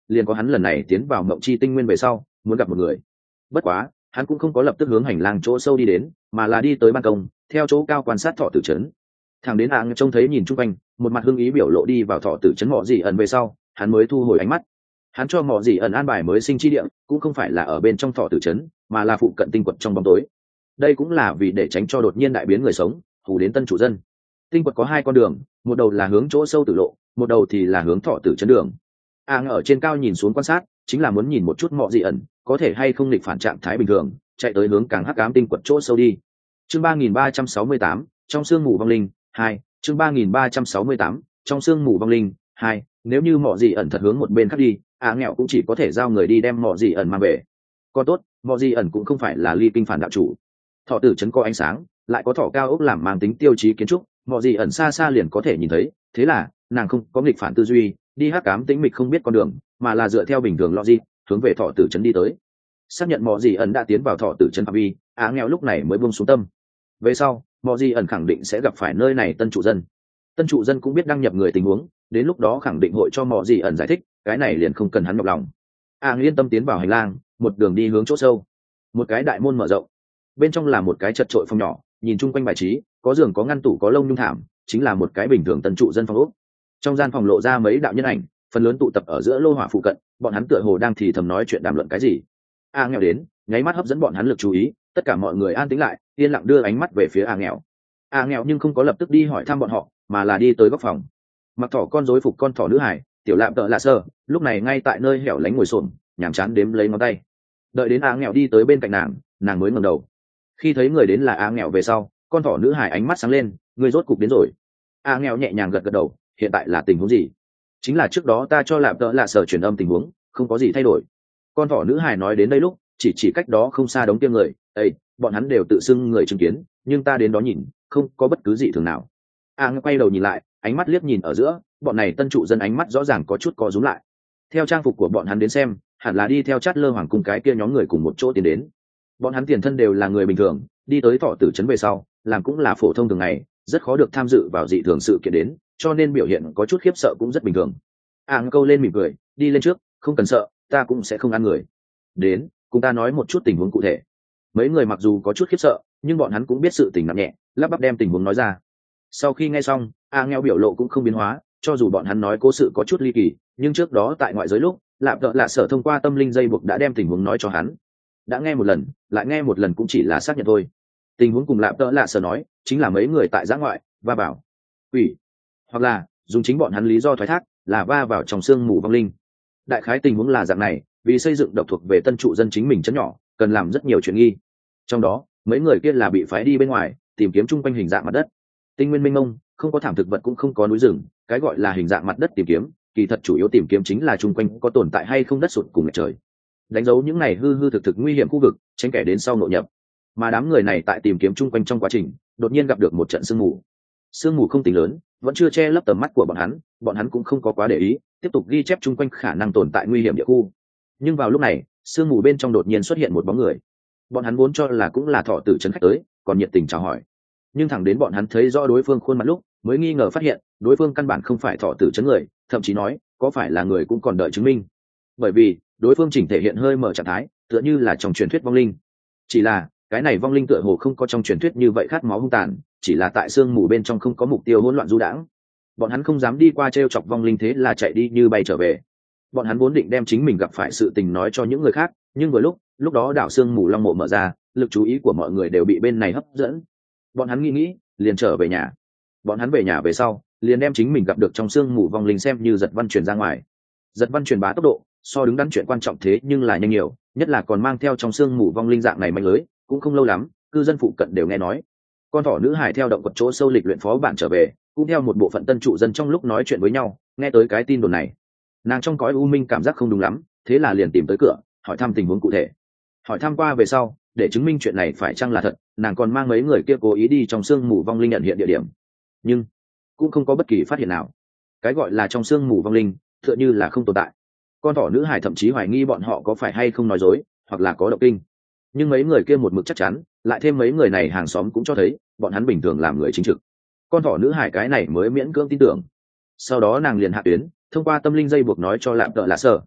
liền có hắn lần này tiến vào mộng chi tinh nguyên về sau muốn gặp một người. Bất quá hắn cũng không có lập tức hướng hành lang chỗ sâu đi đến, mà là đi tới ban công theo chỗ cao quan sát thọ tử trấn. Thằng đến áng trông thấy nhìn chung quanh một mặt hưng ý biểu lộ đi vào thọ tử trấn mọ gì ẩn về sau, hắn mới thu hồi ánh mắt. Hắn cho mọ gì ẩn an bài mới sinh chi địa cũng không phải là ở bên trong thọ tử trấn, mà là phụ cận tinh quật trong bóng tối. Đây cũng là vì để tránh cho đột nhiên đại biến người sống hù đến tân chủ dân. Tinh quật có hai con đường, một đầu là hướng chỗ sâu tử lộ, một đầu thì là hướng thọ tử trấn đường. Áng ở trên cao nhìn xuống quan sát chính là muốn nhìn một chút mọ gì ẩn có thể hay không nghịch phản trạng thái bình thường, chạy tới hướng càng hắc ám tinh quật chỗ sâu đi. Chương ba nghìn ba trăm sáu mươi tám trong sương mù vong linh hai. Chương ba nghìn ba trăm sáu mươi tám trong sương mù vong linh hai. Nếu như mọ gì ẩn thật hướng một bên khác đi, á nghèo cũng chỉ có thể giao người đi đem mọ gì ẩn mang về. Còn tốt, mọ gì ẩn cũng không phải là ly kinh phản đạo chủ. Thọ tử trấn có ánh sáng, lại có thọ cao ốc làm mang tính tiêu chí kiến trúc, mọ gì ẩn xa xa liền có thể nhìn thấy, thế là nàng không có nghịch phản tư duy, đi hắc ám tĩnh mịch không biết con đường, mà là dựa theo bình thường logic hướng về thọ tử trấn đi tới. Xác nhận mọ gì ẩn đã tiến vào thọ tử trấn phạm vi, á nghèo lúc này mới buông xuống tâm. Về sau mọ gì ẩn khẳng định sẽ gặp phải nơi này tân trụ dân. Tân trụ dân cũng biết đăng nhập người tình huống, đến lúc đó khẳng định hội cho mọ gì ẩn giải thích, cái này liền không cần hắn nhọc lòng. á yên tâm tiến vào hành lang, một đường đi hướng chỗ sâu. Một cái đại môn mở rộng, bên trong là một cái chật trội phòng nhỏ, nhìn chung quanh bài trí, có giường có ngăn tủ có lông nhung thảm, chính là một cái bình thường tân trụ dân phòng ốc. Trong gian phòng lộ ra mấy đạo nhân ảnh, phần lớn tụ tập ở giữa lô hỏa phụ cận, bọn hắn tựa hồ đang thì thầm nói chuyện đàm luận cái gì. A nghèo đến, nháy mắt hấp dẫn bọn hắn lực chú ý, tất cả mọi người an tĩnh lại, yên lặng đưa ánh mắt về phía A nghèo. A nghèo nhưng không có lập tức đi hỏi thăm bọn họ, mà là đi tới góc phòng. Mặc thỏ con rối phục con thỏ nữ hải, tiểu lạm tợ lạ sơ, lúc này ngay tại nơi hẻo lánh ngồi xổm, nhàm chán đếm lấy ngón tay. Đợi đến A nghèo đi tới bên cạnh nàng, nàng mới ngẩng đầu. Khi thấy người đến là A nghèo về sau, con thỏ nữ hải ánh mắt sáng lên, người rốt cục đến rồi. A nghèo nhẹ nhàng gật gật đầu, hiện tại là tình huống gì? Chính là trước đó ta cho lạm tợ lạ sở truyền âm tình huống, không có gì thay đổi. Con thỏ nữ hải nói đến đây lúc chỉ chỉ cách đó không xa đống kia người, ây, bọn hắn đều tự xưng người chứng kiến, nhưng ta đến đó nhìn không có bất cứ gì thường nào. A ngơ quay đầu nhìn lại, ánh mắt liếc nhìn ở giữa, bọn này tân trụ dân ánh mắt rõ ràng có chút co rúm lại. Theo trang phục của bọn hắn đến xem, hẳn là đi theo Chát Lơ Hoàng cùng cái kia nhóm người cùng một chỗ tiến đến. Bọn hắn tiền thân đều là người bình thường, đi tới thọ tử trấn về sau làm cũng là phổ thông thường ngày, rất khó được tham dự vào dị thường sự kiện đến, cho nên biểu hiện có chút khiếp sợ cũng rất bình thường. A ngơ câu lên mỉm cười, đi lên trước, không cần sợ, ta cũng sẽ không ăn người. Đến, cùng ta nói một chút tình huống cụ thể. Mấy người mặc dù có chút khiếp sợ, nhưng bọn hắn cũng biết sự tình nặng nhẹ, lắp bắp đem tình huống nói ra. Sau khi nghe xong, A nghèo biểu lộ cũng không biến hóa, cho dù bọn hắn nói cố sự có chút ly kỳ, nhưng trước đó tại ngoại giới lúc lạp đợ lạ sở thông qua tâm linh dây buộc đã đem tình huống nói cho hắn. Đã nghe một lần, lại nghe một lần cũng chỉ là xác nhận thôi. Tình huống cùng lạp đợ lạ sở nói chính là mấy người tại giã ngoại va vào quỷ, hoặc là dùng chính bọn hắn lý do thoái thác là va vào trong sương mù vong linh. Đại khái tình huống là dạng này, vì xây dựng độc thuộc về tân trụ dân chính mình chấn nhỏ cần làm rất nhiều chuyện nghi, trong đó mấy người kia là bị phái đi bên ngoài tìm kiếm chung quanh hình dạng mặt đất. Tinh nguyên mênh mông, không có thảm thực vật cũng không có núi rừng, cái gọi là hình dạng mặt đất tìm kiếm kỳ thật chủ yếu tìm kiếm chính là chung quanh có tồn tại hay không đất sụt cùng mặt trời, đánh dấu những này hư hư thực thực nguy hiểm khu vực, tránh kẻ đến sau nội nhập. Mà đám người này tại tìm kiếm chung quanh trong quá trình đột nhiên gặp được một trận sương mù. Sương mù không tính lớn, vẫn chưa che lấp tầm mắt của bọn hắn, bọn hắn cũng không có quá để ý, tiếp tục ghi chép chung quanh khả năng tồn tại nguy hiểm địa khu. Nhưng vào lúc này, sương mù bên trong đột nhiên xuất hiện một bóng người. Bọn hắn vốn cho là cũng là thọ tử trấn khách tới, còn nhiệt tình chào hỏi. Nhưng thẳng đến bọn hắn thấy rõ đối phương khuôn mặt lúc, mới nghi ngờ phát hiện, đối phương căn bản không phải thọ tử trấn người, thậm chí nói, có phải là người cũng còn đợi chứng minh. Bởi vì, đối phương chỉnh thể hiện hơi mở trạng thái, tựa như là trong truyền thuyết vong linh. Chỉ là, cái này vong linh tựa hồ không có trong truyền thuyết như vậy khát máu hung tàn, chỉ là tại sương mù bên trong không có mục tiêu hỗn loạn du đãng. Bọn hắn không dám đi qua trêu chọc vong linh, thế là chạy đi như bay trở về. Bọn hắn vốn định đem chính mình gặp phải sự tình nói cho những người khác, nhưng vừa lúc lúc đó đảo sương mù long mộ mở ra, lực chú ý của mọi người đều bị bên này hấp dẫn. Bọn hắn nghĩ nghĩ, liền trở về nhà. Bọn hắn về nhà về sau, liền đem chính mình gặp được trong sương mù vong linh xem như giật văn truyền ra ngoài. Giật văn truyền bá tốc độ so đứng đắn chuyện quan trọng thế nhưng là nhanh nhiều, nhất là còn mang theo trong sương mù vong linh dạng này mạnh lưới, cũng không lâu lắm cư dân phụ cận đều nghe nói. Con thỏ nữ hải theo động quật chỗ sâu lịch luyện phó bản trở về, cũng theo một bộ phận tân trụ dân trong lúc nói chuyện với nhau nghe tới cái tin đồn này. Nàng trong cõi u minh cảm giác không đúng lắm, thế là liền tìm tới cửa hỏi thăm tình huống cụ thể. Hỏi thăm qua về sau, để chứng minh chuyện này phải chăng là thật, nàng còn mang mấy người kia cố ý đi trong sương mù vong linh nhận hiện địa điểm, nhưng cũng không có bất kỳ phát hiện nào. Cái gọi là trong sương mù vong linh tựa như là không tồn tại. Con thỏ nữ hải thậm chí hoài nghi bọn họ có phải hay không nói dối, hoặc là có động kinh. Nhưng mấy người kia một mực chắc chắn, lại thêm mấy người này hàng xóm cũng cho thấy bọn hắn bình thường làm người chính trực. Con thỏ nữ hải cái này mới miễn cưỡng tin tưởng. Sau đó nàng liền hạ tuyến, thông qua tâm linh dây buộc nói cho lạm tợ lạ sở.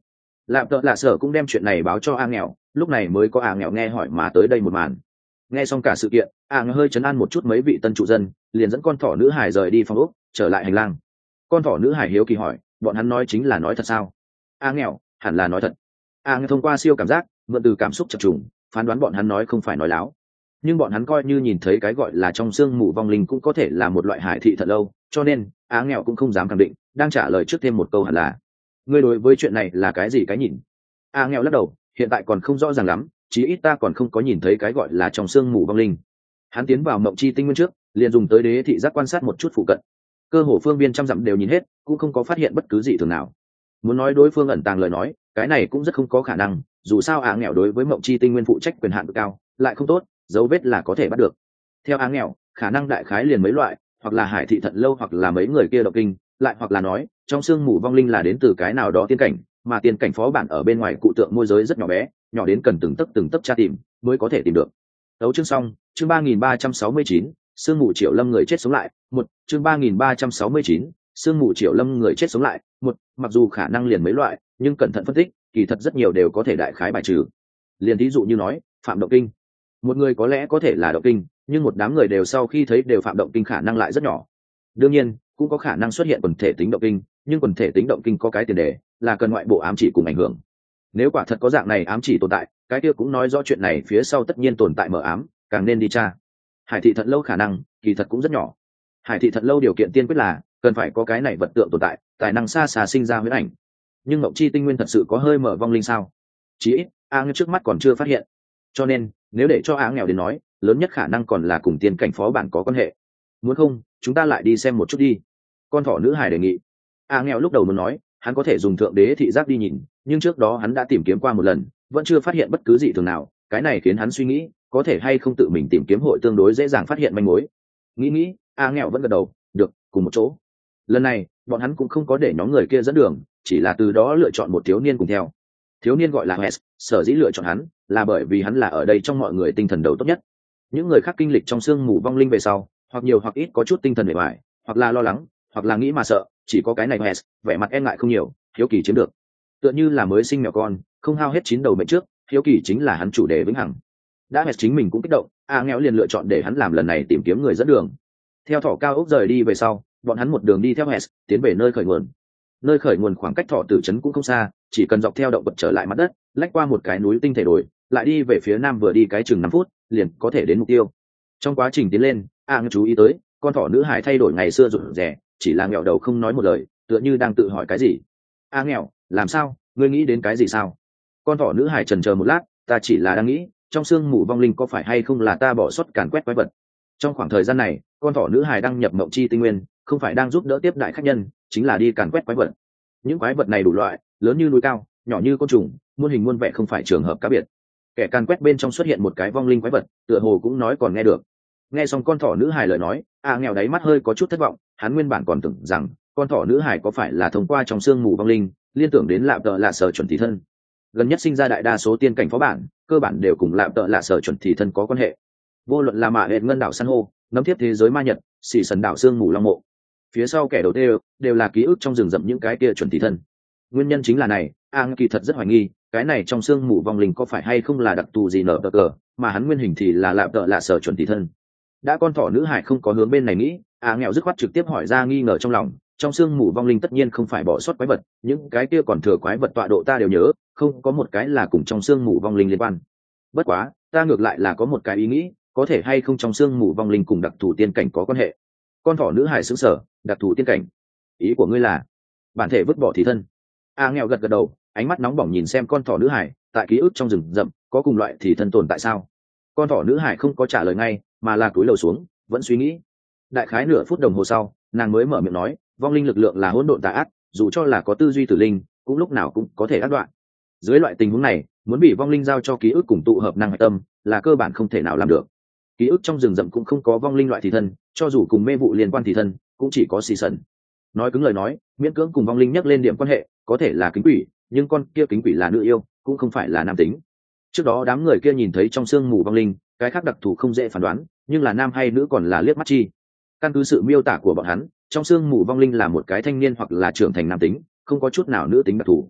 lạp tợ lạ sở cũng đem chuyện này báo cho a nghèo, lúc này mới có a nghèo nghe hỏi mà tới đây một màn. Nghe xong cả sự kiện, a nghèo hơi chấn an một chút mấy vị tân trụ dân, liền dẫn con thỏ nữ hải rời đi phòng ốc, trở lại hành lang. Con thỏ nữ hải hiếu kỳ hỏi, bọn hắn nói chính là nói thật sao? A nghèo, hẳn là nói thật. A nghèo thông qua siêu cảm giác, mượn từ cảm xúc chập trùng, phán đoán bọn hắn nói không phải nói láo. Nhưng bọn hắn coi như nhìn thấy cái gọi là trong xương mù vong linh cũng có thể là một loại hải thị thật lâu, cho nên a nghèo cũng không dám khẳng định, đang trả lời trước thêm một câu hẳn là. Ngươi đối với chuyện này là cái gì cái nhìn? A nghèo lắc đầu, hiện tại còn không rõ ràng lắm, chí ít ta còn không có nhìn thấy cái gọi là trong xương mù vong linh. Hắn tiến vào mộng chi tinh nguyên trước, liền dùng tới đế thị giác quan sát một chút phụ cận. Cơ hồ phương viên trăm dặm đều nhìn hết, cũng không có phát hiện bất cứ gì thường nào. Muốn nói đối phương ẩn tàng lời nói, cái này cũng rất không có khả năng, dù sao a nghèo đối với mộng chi tinh nguyên phụ trách quyền hạn cực cao, lại không tốt, dấu vết là có thể bắt được. Theo a nghèo, khả năng đại khái liền mấy loại, hoặc là hải thị thận lâu, hoặc là mấy người kia động kinh, lại hoặc là nói trong xương mù vong linh là đến từ cái nào đó tiên cảnh, mà tiên cảnh phó bản ở bên ngoài cụ tượng môi giới rất nhỏ bé, nhỏ đến cần từng tấc từng tấc tra tìm mới có thể tìm được. Tấu chương xong, chương ba nghìn ba trăm sáu mươi chín, xương mù Triệu Lâm người chết sống lại, một, chương ba nghìn ba trăm sáu mươi chín, xương mù Triệu Lâm người chết sống lại, một, mặc dù khả năng liền mấy loại, nhưng cẩn thận phân tích, kỳ thật rất nhiều đều có thể đại khái bài trừ. Liền ví dụ như nói, phạm động kinh. Một người có lẽ có thể là động kinh, nhưng một đám người đều sau khi thấy đều phạm động kinh khả năng lại rất nhỏ. Đương nhiên, cũng có khả năng xuất hiện quần thể tính động kinh, nhưng quần thể tính động kinh có cái tiền đề là cần ngoại bộ ám chỉ cùng ảnh hưởng. Nếu quả thật có dạng này ám chỉ tồn tại, cái kia cũng nói rõ chuyện này phía sau tất nhiên tồn tại mờ ám, càng nên đi tra. Hải thị thận lâu khả năng kỳ thật cũng rất nhỏ. Hải thị thận lâu điều kiện tiên quyết là cần phải có cái này vật tượng tồn tại, tài năng xa xa sinh ra huyễn ảnh. Nhưng mộng chi tinh nguyên thật sự có hơi mở vong linh sao? Chí ít a nghèo trước mắt còn chưa phát hiện. Cho nên nếu để cho a nghèo đến nói, lớn nhất khả năng còn là cùng tiên cảnh phó bản có quan hệ. Muốn không chúng ta lại đi xem một chút đi. Con thỏ nữ hải đề nghị. A nghèo lúc đầu muốn nói hắn có thể dùng thượng đế thị giác đi nhìn, nhưng trước đó hắn đã tìm kiếm qua một lần, vẫn chưa phát hiện bất cứ gì thường nào. Cái này khiến hắn suy nghĩ có thể hay không tự mình tìm kiếm hội tương đối dễ dàng phát hiện manh mối. Nghĩ nghĩ a nghèo vẫn gật đầu, được, cùng một chỗ. Lần này bọn hắn cũng không có để nhóm người kia dẫn đường, chỉ là từ đó lựa chọn một thiếu niên cùng theo. Thiếu niên gọi là Wes, sở dĩ lựa chọn hắn là bởi vì hắn là ở đây trong mọi người tinh thần đầu tốt nhất. Những người khác kinh lịch trong sương mù vong linh về sau, hoặc nhiều hoặc ít có chút tinh thần bề ngoài, hoặc là lo lắng, hoặc là nghĩ mà sợ, chỉ có cái này Wes, vẻ mặt e ngại không nhiều, hiếu kỳ chiếm được. Tựa như là mới sinh mèo con, không hao hết chín đầu mệnh trước, hiếu kỳ chính là hắn chủ đề vĩnh hằng. Đã Wes chính mình cũng kích động, a nghèo liền lựa chọn để hắn làm lần này tìm kiếm người dẫn đường. Theo thỏ cao ốc rời đi về sau, bọn hắn một đường đi theo Wes, tiến về nơi khởi nguồn. Nơi khởi nguồn khoảng cách thỏ tử trấn cũng không xa, chỉ cần dọc theo động vật trở lại mặt đất, lách qua một cái núi tinh thể đồi, lại đi về phía nam vừa đi cái chừng năm phút, liền có thể đến mục tiêu. Trong quá trình tiến lên, a nghèo chú ý tới con thỏ nữ hải thay đổi ngày xưa rụt rè, chỉ là nghèo đầu không nói một lời, tựa như đang tự hỏi cái gì. A nghèo, làm sao, ngươi nghĩ đến cái gì sao? Con thỏ nữ hải chần chờ một lát, ta chỉ là đang nghĩ trong sương mù vong linh có phải hay không là ta bỏ suất càn quét quái vật. Trong khoảng thời gian này con thỏ nữ hải đăng nhập mộng chi tinh nguyên, không phải đang giúp đỡ tiếp đại khách nhân, chính là đi càn quét quái vật. Những quái vật này đủ loại, lớn như núi cao, nhỏ như côn trùng, muôn hình muôn vẻ, không phải trường hợp cá biệt. Kẻ càn quét bên trong xuất hiện một cái vong linh quái vật, tựa hồ cũng nói còn nghe được. Nghe xong con thỏ nữ hải lời nói, a nghèo đáy mắt hơi có chút thất vọng, hắn nguyên bản còn tưởng rằng con thỏ nữ hải có phải là thông qua trong sương mù vong linh liên tưởng đến lạm tợ lạ sở chuẩn thị thân. Gần nhất sinh ra đại đa số tiên cảnh phó bản cơ bản đều cùng lạm tợ lạ sở chuẩn thị thân có quan hệ. Vô luận là mạ hệt ngân đảo san hô, nấm tiếp thế giới ma nhật, xỉ sần đảo sương mù long mộ, phía sau kẻ đầu tiên đều là ký ức trong rừng rậm những cái kia chuẩn thị thân. Nguyên nhân chính là này, a kỳ thật rất hoài nghi cái này trong sương mù vong linh có phải hay không là đặc thù gì nở cờ, mà hắn nguyên hình thì là lạm tợ lạ sở chuẩn thị thân. Đã con thỏ nữ hải không có hướng bên này nghĩ, a nghèo dứt khoát trực tiếp hỏi ra nghi ngờ trong lòng. Trong sương mù vong linh tất nhiên không phải bỏ sót quái vật, những cái kia còn thừa quái vật tọa độ ta đều nhớ, không có một cái là cùng trong sương mù vong linh liên quan. Bất quá ta ngược lại là có một cái ý nghĩ, có thể hay không trong sương mù vong linh cùng đặc thù tiên cảnh có quan hệ. Con thỏ nữ hải sững sờ, đặc thù tiên cảnh, ý của ngươi là bản thể vứt bỏ thì thân? A nghèo gật gật đầu, ánh mắt nóng bỏng nhìn xem con thỏ nữ hải, tại ký ức trong rừng rậm có cùng loại thì thân tồn tại sao? Con thỏ nữ hải không có trả lời ngay, mà là cúi đầu xuống, vẫn suy nghĩ. Đại khái nửa phút đồng hồ sau, nàng mới mở miệng nói, vong linh lực lượng là hỗn độn tà ác, dù cho là có tư duy tử linh, cũng lúc nào cũng có thể ác đoạn. Dưới loại tình huống này, muốn bị vong linh giao cho ký ức cùng tụ hợp năng hạch tâm là cơ bản không thể nào làm được. Ký ức trong rừng rậm cũng không có vong linh loại thì thân, cho dù cùng mê vụ liên quan thì thân, cũng chỉ có xì sần. Nói cứng lời nói, miễn cưỡng cùng vong linh nhắc lên điểm quan hệ, có thể là kính quỷ, nhưng con kia kính quỷ là nữ yêu, cũng không phải là nam tính. Trước đó đám người kia nhìn thấy trong sương mù vong linh, cái khác đặc thù không dễ phán đoán, nhưng là nam hay nữ còn là liếc mắt chi. Căn cứ sự miêu tả của bọn hắn, trong sương mù vong linh là một cái thanh niên hoặc là trưởng thành nam tính, không có chút nào nữ tính đặc thù.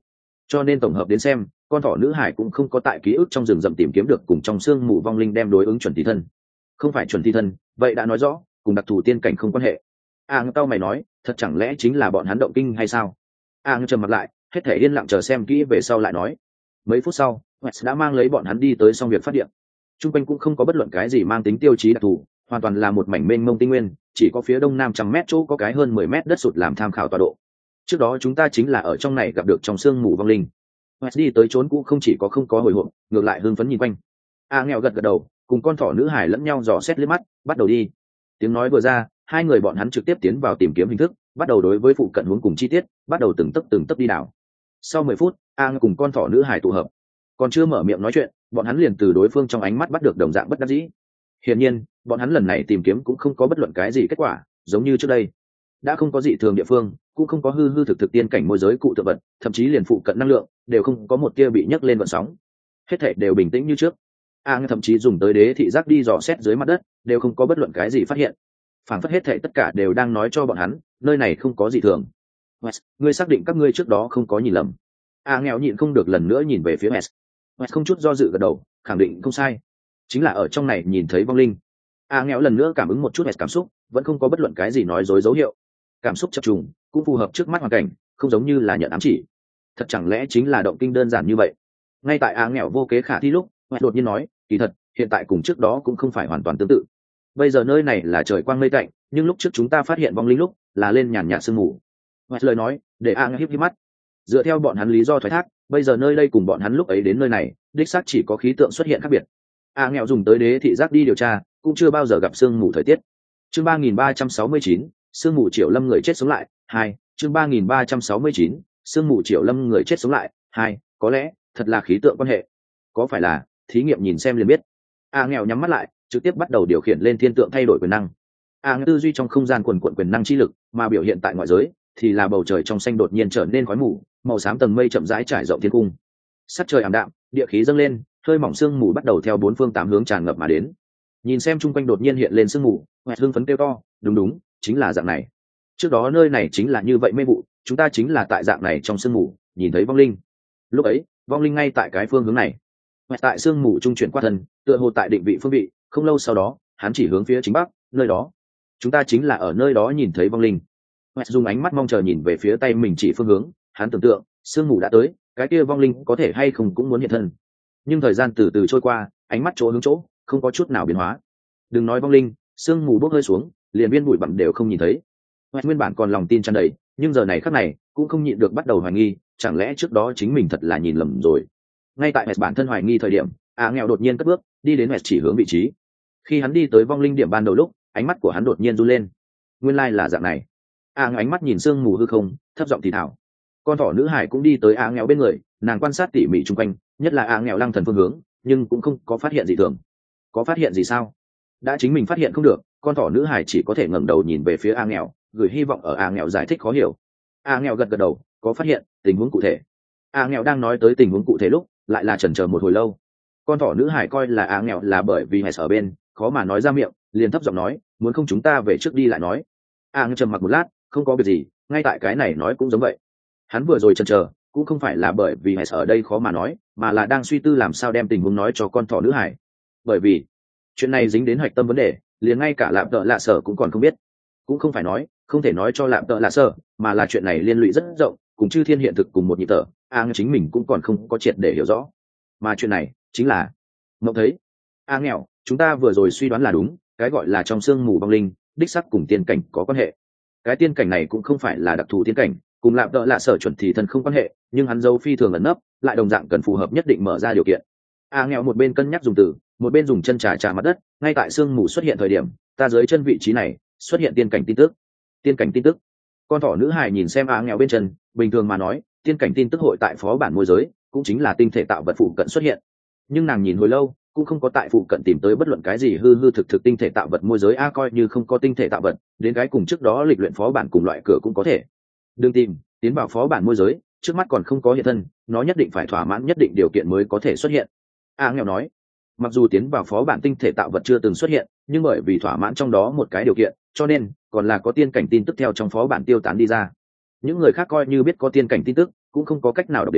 cho nên tổng hợp đến xem con thỏ nữ hải cũng không có tại ký ức trong rừng rậm tìm kiếm được cùng trong xương mù vong linh đem đối ứng chuẩn thi thân. Không phải chuẩn thi thân vậy đã nói rõ cùng đặc thù tiên cảnh không quan hệ. a ngao mày nói, thật chẳng lẽ chính là bọn hắn động kinh hay sao? a ngao trầm mặt lại, hết thể yên lặng chờ xem kỹ về sau lại nói. Mấy phút sau Wes đã mang lấy bọn hắn đi tới xong việc phát điện. Trung quanh cũng không có bất luận cái gì mang tính tiêu chí đặc thù, hoàn toàn là một mảnh mênh mông tinh nguyên, chỉ có phía đông nam trăm mét chỗ có cái hơn mười mét đất sụt làm tham khảo tọa độ. Trước đó chúng ta chính là ở trong này gặp được trong sương mù vong linh. Wes đi tới trốn cũ không chỉ có không có hồi hộp, ngược lại hưng phấn nhìn quanh. A nghèo gật gật đầu, cùng con thỏ nữ hải lẫn nhau dò xét liếc mắt, bắt đầu đi. Tiếng nói vừa ra, hai người bọn hắn trực tiếp tiến vào tìm kiếm hình thức, bắt đầu đối với phụ cận hướng cùng chi tiết, bắt đầu từng tấc từng tấc đi đảo. Sau mười phút, A cùng con thỏ nữ hải tụ hợp. Còn chưa mở miệng nói chuyện, bọn hắn liền từ đối phương trong ánh mắt bắt được đồng dạng bất đắc dĩ. Hiển nhiên, bọn hắn lần này tìm kiếm cũng không có bất luận cái gì kết quả, giống như trước đây. Đã không có dị thường địa phương, cũng không có hư hư thực thực tiên cảnh môi giới cụ tượng vật, thậm chí liền phụ cận năng lượng đều không có một tia bị nhấc lên vận sóng. Hết thảy đều bình tĩnh như trước. A thậm chí dùng tới đế thị giác đi dò xét dưới mặt đất, đều không có bất luận cái gì phát hiện. Phản phất hết thảy tất cả đều đang nói cho bọn hắn, nơi này không có dị thường. Wes, ngươi xác định các ngươi trước đó không có nhìn lầm? A nghèo nhịn không được lần nữa nhìn về phía Wes. Wes không chút do dự gật đầu, khẳng định không sai. Chính là ở trong này nhìn thấy vong linh. A nghèo lần nữa cảm ứng một chút Wes cảm xúc, vẫn không có bất luận cái gì nói dối dấu hiệu. Cảm xúc chập trùng, cũng phù hợp trước mắt hoàn cảnh, không giống như là nhận ám chỉ. Thật chẳng lẽ chính là động kinh đơn giản như vậy? Ngay tại A nghèo vô kế khả thi lúc, Wes đột nhiên nói, kỳ thật, hiện tại cùng trước đó cũng không phải hoàn toàn tương tự. Bây giờ nơi này là trời quang mây tạnh, nhưng lúc trước chúng ta phát hiện vong linh lúc, là lên nhàn nhạt sương mù. Wes lời nói, để A nghèo híp híp mắt. Dựa theo bọn hắn lý do thoái thác, bây giờ nơi đây cùng bọn hắn lúc ấy đến nơi này, đích xác chỉ có khí tượng xuất hiện khác biệt. A nghèo dùng tới đế thị giác đi điều tra, cũng chưa bao giờ gặp sương mù thời tiết. Chương ba nghìn ba trăm sáu mươi chín, sương mù Triệu Lâm người chết sống lại, hai. Chương ba nghìn ba trăm sáu mươi chín, sương mù Triệu Lâm người chết sống lại, hai. Có lẽ, thật là khí tượng quan hệ. Có phải là, thí nghiệm nhìn xem liền biết. A nghèo nhắm mắt lại, trực tiếp bắt đầu điều khiển lên thiên tượng thay đổi quyền năng. A nghèo tư duy trong không gian quần quần quyền năng chi lực, mà biểu hiện tại ngoại giới thì là bầu trời trong xanh đột nhiên trở nên khói mù, màu xám tầng mây chậm rãi trải rộng thiên cung. Sắc trời ảm đạm, địa khí dâng lên, hơi mỏng sương mù bắt đầu theo bốn phương tám hướng tràn ngập mà đến. Nhìn xem chung quanh đột nhiên hiện lên sương mù, Hoẹt hưng phấn kêu to, đúng đúng, chính là dạng này. Trước đó nơi này chính là như vậy mê vụ, chúng ta chính là tại dạng này trong sương mù nhìn thấy vong linh. Lúc ấy, vong linh ngay tại cái phương hướng này. Hoẹt tại sương mù trung chuyển qua thân, tựa hồ tại định vị phương vị, không lâu sau đó, hắn chỉ hướng phía chính bắc, nơi đó. Chúng ta chính là ở nơi đó nhìn thấy vong linh. Hoẹt dùng ánh mắt mong chờ nhìn về phía tay mình chỉ phương hướng, hắn tưởng tượng, sương mù đã tới, cái kia vong linh có thể hay không cũng muốn hiện thân. Nhưng thời gian từ từ trôi qua, ánh mắt chỗ hướng chỗ, không có chút nào biến hóa. Đừng nói vong linh, sương mù bốc hơi xuống, liền viên bụi bặm đều không nhìn thấy. Hoẹt nguyên bản còn lòng tin tràn đầy, nhưng giờ này khắc này cũng không nhịn được bắt đầu hoài nghi, chẳng lẽ trước đó chính mình thật là nhìn lầm rồi. Ngay tại Hoẹt bản thân hoài nghi thời điểm, A nghèo đột nhiên cất bước, đi đến Hoẹt chỉ hướng vị trí. Khi hắn đi tới vong linh điểm ban đầu lúc, ánh mắt của hắn đột nhiên run lên. Nguyên lai là dạng này. A nghèo ánh mắt nhìn sương mù hư không, thấp giọng thì thào. Con thỏ nữ hải cũng đi tới A nghèo bên người, nàng quan sát tỉ mỉ chung quanh, nhất là A nghèo lăng thần phương hướng, nhưng cũng không có phát hiện gì thường. Có phát hiện gì sao? Đã chính mình phát hiện không được, con thỏ nữ hải chỉ có thể ngẩng đầu nhìn về phía A nghèo, gửi hy vọng ở A nghèo giải thích khó hiểu. A nghèo gật gật đầu, có phát hiện tình huống cụ thể. A nghèo đang nói tới tình huống cụ thể lúc, lại là chần chờ một hồi lâu. Con thỏ nữ hải coi là A nghèo là bởi vì Hoẹt ở bên, khó mà nói ra miệng, liền thấp giọng nói, muốn không chúng ta về trước đi lại nói. A nghèo trầm mặc một lát, không có việc gì, ngay tại cái này nói cũng giống vậy. Hắn vừa rồi chần chờ, cũng không phải là bởi vì Hoẹt ở đây khó mà nói, mà là đang suy tư làm sao đem tình huống nói cho con thỏ nữ hải. Bởi vì chuyện này dính đến hạch tâm vấn đề, liền ngay cả lạm tợ lạ sở cũng còn không biết. Cũng không phải nói không thể nói cho lạm tợ lạ sở, mà là chuyện này liên lụy rất rộng, cùng chư thiên hiện thực cùng một nhịp tở, A nghèo chính mình cũng còn không có triệt để hiểu rõ. Mà chuyện này chính là mộng thấy. A nghèo, chúng ta vừa rồi suy đoán là đúng, cái gọi là trong sương mù vong linh, đích sắc cùng tiên cảnh có quan hệ. Cái tiên cảnh này cũng không phải là đặc thù tiên cảnh, cùng lạm tợ lạ sở chuẩn thì thân không quan hệ, nhưng hắn dấu phi thường ẩn nấp, lại đồng dạng cần phù hợp nhất định mở ra điều kiện. A nghèo một bên cân nhắc dùng từ, một bên dùng chân trà trà mặt đất, ngay tại sương mù xuất hiện thời điểm, ta dưới chân vị trí này xuất hiện tiên cảnh tin tức. Tiên cảnh tin tức. Con thỏ nữ hài nhìn xem A nghèo bên chân, bình thường mà nói, tiên cảnh tin tức hội tại phó bản môi giới, cũng chính là tinh thể tạo vật phụ cận xuất hiện. Nhưng nàng nhìn hồi lâu, cũng không có tại phụ cận tìm tới bất luận cái gì hư hư thực thực tinh thể tạo vật môi giới. A coi như không có tinh thể tạo vật, đến cái cùng trước đó lịch luyện phó bản cùng loại cửa cũng có thể. Đừng tìm, tiến vào phó bản môi giới, trước mắt còn không có hiện thân, nó nhất định phải thỏa mãn nhất định điều kiện mới có thể xuất hiện. A nghèo nói, mặc dù tiến vào phó bản tinh thể tạo vật chưa từng xuất hiện, nhưng bởi vì thỏa mãn trong đó một cái điều kiện, cho nên còn là có tiên cảnh tin tức theo trong phó bản tiêu tán đi ra. Những người khác coi như biết có tiên cảnh tin tức, cũng không có cách nào đọc đến,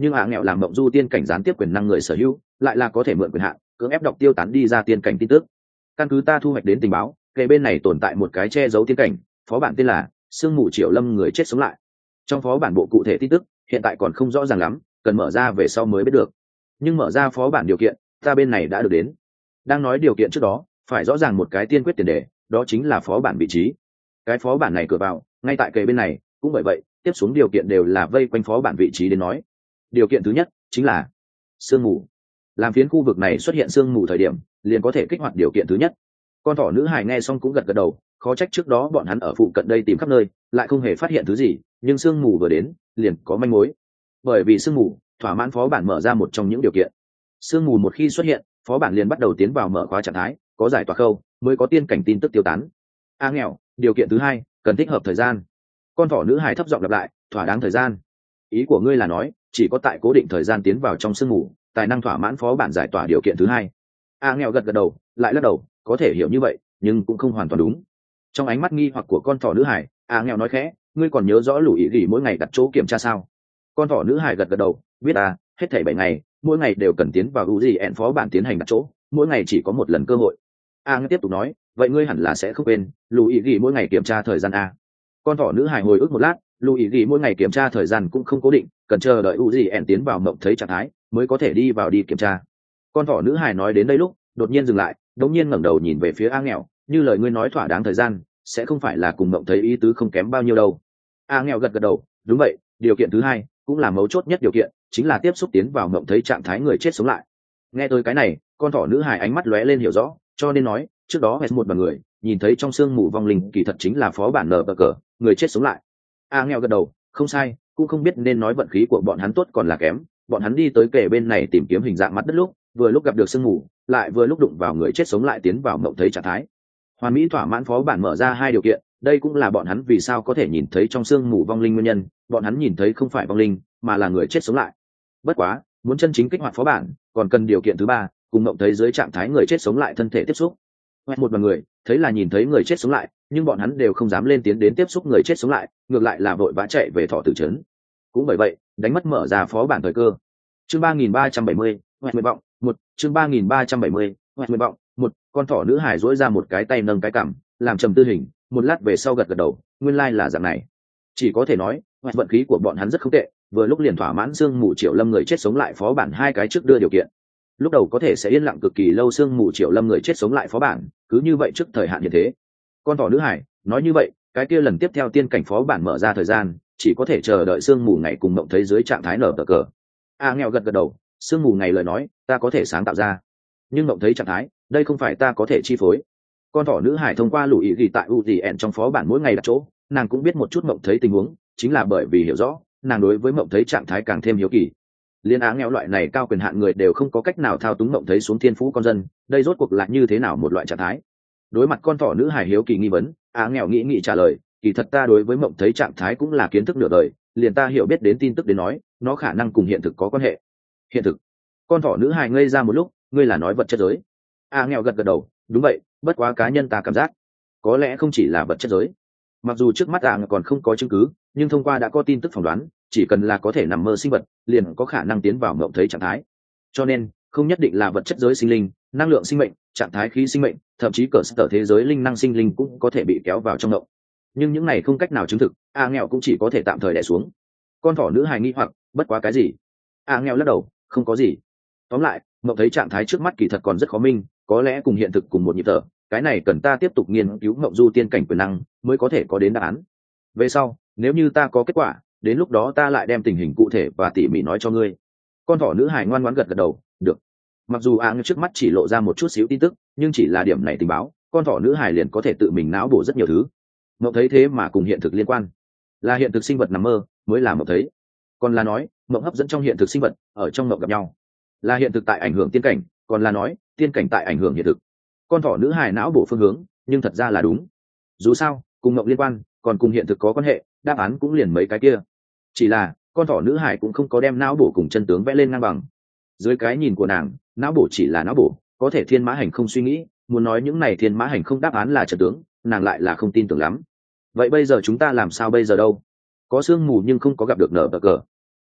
nhưng ạ nghèo làm mộng du tiên cảnh gián tiếp quyền năng người sở hữu lại là có thể mượn quyền hạn cưỡng ép đọc tiêu tán đi ra tiên cảnh tin tức. Căn cứ ta thu hoạch đến tình báo, kệ bên này tồn tại một cái che giấu tiên cảnh, phó bản tên là sương mù triệu lâm người chết sống lại. Trong phó bản bộ cụ thể tin tức hiện tại còn không rõ ràng lắm, cần mở ra về sau mới biết được. Nhưng mở ra phó bản điều kiện ta bên này đã được đến. Đang nói điều kiện trước đó phải rõ ràng một cái tiên quyết tiền đề, đó chính là phó bản vị trí. Cái phó bản này cửa vào ngay tại kệ bên này, cũng bởi vậy tiếp xuống điều kiện đều là vây quanh phó bản vị trí đến nói. Điều kiện thứ nhất chính là sương mù. Làm phiến khu vực này xuất hiện sương mù thời điểm liền có thể kích hoạt điều kiện thứ nhất. Con thỏ nữ hài nghe xong cũng gật gật đầu, khó trách trước đó bọn hắn ở phụ cận đây tìm khắp nơi lại không hề phát hiện thứ gì, nhưng sương mù vừa đến liền có manh mối. Bởi vì sương mù thỏa mãn phó bản mở ra một trong những điều kiện. Sương mù một khi xuất hiện, phó bản liền bắt đầu tiến vào mở khóa trạng thái, có giải tỏa khâu mới có tiên cảnh tin tức tiêu tán. A nghèo, điều kiện thứ hai cần thích hợp thời gian. Con thỏ nữ hài thấp giọng lặp lại, thỏa đáng thời gian. Ý của ngươi là nói chỉ có tại cố định thời gian tiến vào trong sương mù tài năng thỏa mãn phó bản giải tỏa điều kiện thứ hai. A nghèo gật gật đầu, lại lắc đầu, có thể hiểu như vậy nhưng cũng không hoàn toàn đúng. Trong ánh mắt nghi hoặc của con thỏ nữ hải, A nghèo nói khẽ, ngươi còn nhớ rõ lũ ý gì mỗi ngày đặt chỗ kiểm tra sao? Con thỏ nữ hải gật gật đầu, biết à, hết thảy bảy ngày mỗi ngày đều cần tiến vào u gì ẹn phó bản tiến hành đặt chỗ, mỗi ngày chỉ có một lần cơ hội. A nghe tiếp tục nói, vậy ngươi hẳn là sẽ không quên lũ ý gì mỗi ngày kiểm tra thời gian a. Con thỏ nữ hải hồi ức một lát, lũ ý gì mỗi ngày kiểm tra thời gian cũng không cố định, cần chờ đợi u gì ẹn tiến vào mộng thấy trạng thái mới có thể đi vào đi kiểm tra. Con thỏ nữ hải nói đến đây lúc đột nhiên dừng lại, đống nhiên ngẩng đầu nhìn về phía A nghèo, như lời ngươi nói thỏa đáng thời gian sẽ không phải là cùng mộng thấy ý tứ không kém bao nhiêu đâu. A nghèo gật gật đầu, đúng vậy, điều kiện thứ hai cũng là mấu chốt nhất điều kiện, chính là tiếp xúc tiến vào mộng thấy trạng thái người chết sống lại. Nghe tới cái này, con thỏ nữ hài ánh mắt lóe lên hiểu rõ, cho nên nói trước đó hết một bằng người nhìn thấy trong xương mù vong linh kỳ thật chính là phó bản nở bờ cờ người chết sống lại. A nghèo gật đầu, không sai, cũng không biết nên nói vận khí của bọn hắn tốt còn là kém. Bọn hắn đi tới kề bên này tìm kiếm hình dạng mặt đất lúc vừa lúc gặp được sương mù, lại vừa lúc đụng vào người chết sống lại tiến vào mộng thấy trạng thái. Hoàn mỹ thỏa mãn phó bản mở ra hai điều kiện, đây cũng là bọn hắn vì sao có thể nhìn thấy trong sương mù vong linh nguyên nhân. Bọn hắn nhìn thấy không phải vong linh mà là người chết sống lại. Bất quá muốn chân chính kích hoạt phó bản còn cần điều kiện thứ ba, cùng mộng thấy dưới trạng thái người chết sống lại thân thể tiếp xúc. Một bằng người thấy là nhìn thấy người chết sống lại, nhưng bọn hắn đều không dám lên tiến đến tiếp xúc người chết sống lại, ngược lại là vội vã chạy về thọ tử trấn. Cũng bởi vậy đánh mất mở ra phó bản thời cơ. Chương ba nghìn ba trăm bảy mươi, ngoại nguyện vọng một. Chương ba nghìn ba trăm bảy mươi, ngoại nguyện vọng một. Con thỏ nữ hải duỗi ra một cái tay nâng cái cằm, làm trầm tư hình, một lát về sau gật gật đầu, nguyên lai là dạng này. Chỉ có thể nói ngoại vận khí của bọn hắn rất không tệ, vừa lúc liền thỏa mãn xương mù triệu lâm người chết sống lại phó bản hai cái trước đưa điều kiện. Lúc đầu có thể sẽ yên lặng cực kỳ lâu xương mù triệu lâm người chết sống lại phó bản, cứ như vậy trước thời hạn như thế. Con thỏ nữ hải nói như vậy, cái kia lần tiếp theo tiên cảnh phó bản mở ra thời gian chỉ có thể chờ đợi sương mù ngày cùng mộng thấy dưới trạng thái nở cờ. A nghèo gật gật đầu, sương mù ngày lời nói ta có thể sáng tạo ra, nhưng mộng thấy trạng thái đây không phải ta có thể chi phối. Con thỏ nữ hải thông qua lũ ý ghi tại u gì ẹn trong phó bản mỗi ngày đặt chỗ, nàng cũng biết một chút mộng thấy tình huống, chính là bởi vì hiểu rõ nàng đối với mộng thấy trạng thái càng thêm hiếu kỳ. Liên á nghèo loại này cao quyền hạn người đều không có cách nào thao túng mộng thấy xuống thiên phú con dân, đây rốt cuộc là như thế nào một loại trạng thái? Đối mặt con thỏ nữ hải hiếu kỳ nghi vấn, á nghèo nghĩ nghĩ trả lời, kỳ thật ta đối với mộng thấy trạng thái cũng là kiến thức nửa đời, liền ta hiểu biết đến tin tức đến nói nó khả năng cùng hiện thực có quan hệ. Hiện thực? Con thỏ nữ hải ngây ra một lúc, ngươi là nói vật chất giới? Á nghèo gật gật đầu, đúng vậy, bất quá cá nhân ta cảm giác có lẽ không chỉ là vật chất giới. Mặc dù trước mắt ạ còn không có chứng cứ, nhưng thông qua đã có tin tức phỏng đoán, chỉ cần là có thể nằm mơ sinh vật liền có khả năng tiến vào mộng thấy trạng thái. Cho nên không nhất định là vật chất giới sinh linh, năng lượng sinh mệnh, trạng thái khí sinh mệnh, thậm chí cỡ sở thế giới linh năng sinh linh cũng có thể bị kéo vào trong mộng. Nhưng những này không cách nào chứng thực, a nghèo cũng chỉ có thể tạm thời đè xuống. Con thỏ nữ hài nghi hoặc, bất quá cái gì? A nghèo lắc đầu, không có gì. Tóm lại mộng thấy trạng thái trước mắt kỳ thật còn rất khó minh, có lẽ cùng hiện thực cùng một nhịp thở, cái này cần ta tiếp tục nghiên cứu mộng du tiên cảnh quyền năng mới có thể có đến đáp án. Về sau nếu như ta có kết quả, đến lúc đó ta lại đem tình hình cụ thể và tỉ mỉ nói cho ngươi. Con thỏ nữ hải ngoan ngoãn gật gật đầu, được. Mặc dù áng trước mắt chỉ lộ ra một chút xíu tin tức, nhưng chỉ là điểm này tình báo, con thỏ nữ hải liền có thể tự mình não bổ rất nhiều thứ. Mộng thấy thế mà cùng hiện thực liên quan, là hiện thực sinh vật nằm mơ mới là mộng thấy, còn là nói mộng hấp dẫn trong hiện thực sinh vật ở trong mộng gặp nhau, là hiện thực tại ảnh hưởng tiên cảnh, còn là nói tiên cảnh tại ảnh hưởng hiện thực. Con thỏ nữ hải não bổ phương hướng, nhưng thật ra là đúng. Dù sao cùng mộng liên quan còn cùng hiện thực có quan hệ, đáp án cũng liền mấy cái kia. Chỉ là con thỏ nữ hải cũng không có đem não bổ cùng chân tướng vẽ lên ngang bằng. Dưới cái nhìn của nàng, não bổ chỉ là não bổ, có thể thiên mã hành không suy nghĩ, muốn nói những này thiên mã hành không đáp án là chân tướng, nàng lại là không tin tưởng lắm. Vậy bây giờ chúng ta làm sao bây giờ đâu? Có sương mù nhưng không có gặp được nở bờ cờ.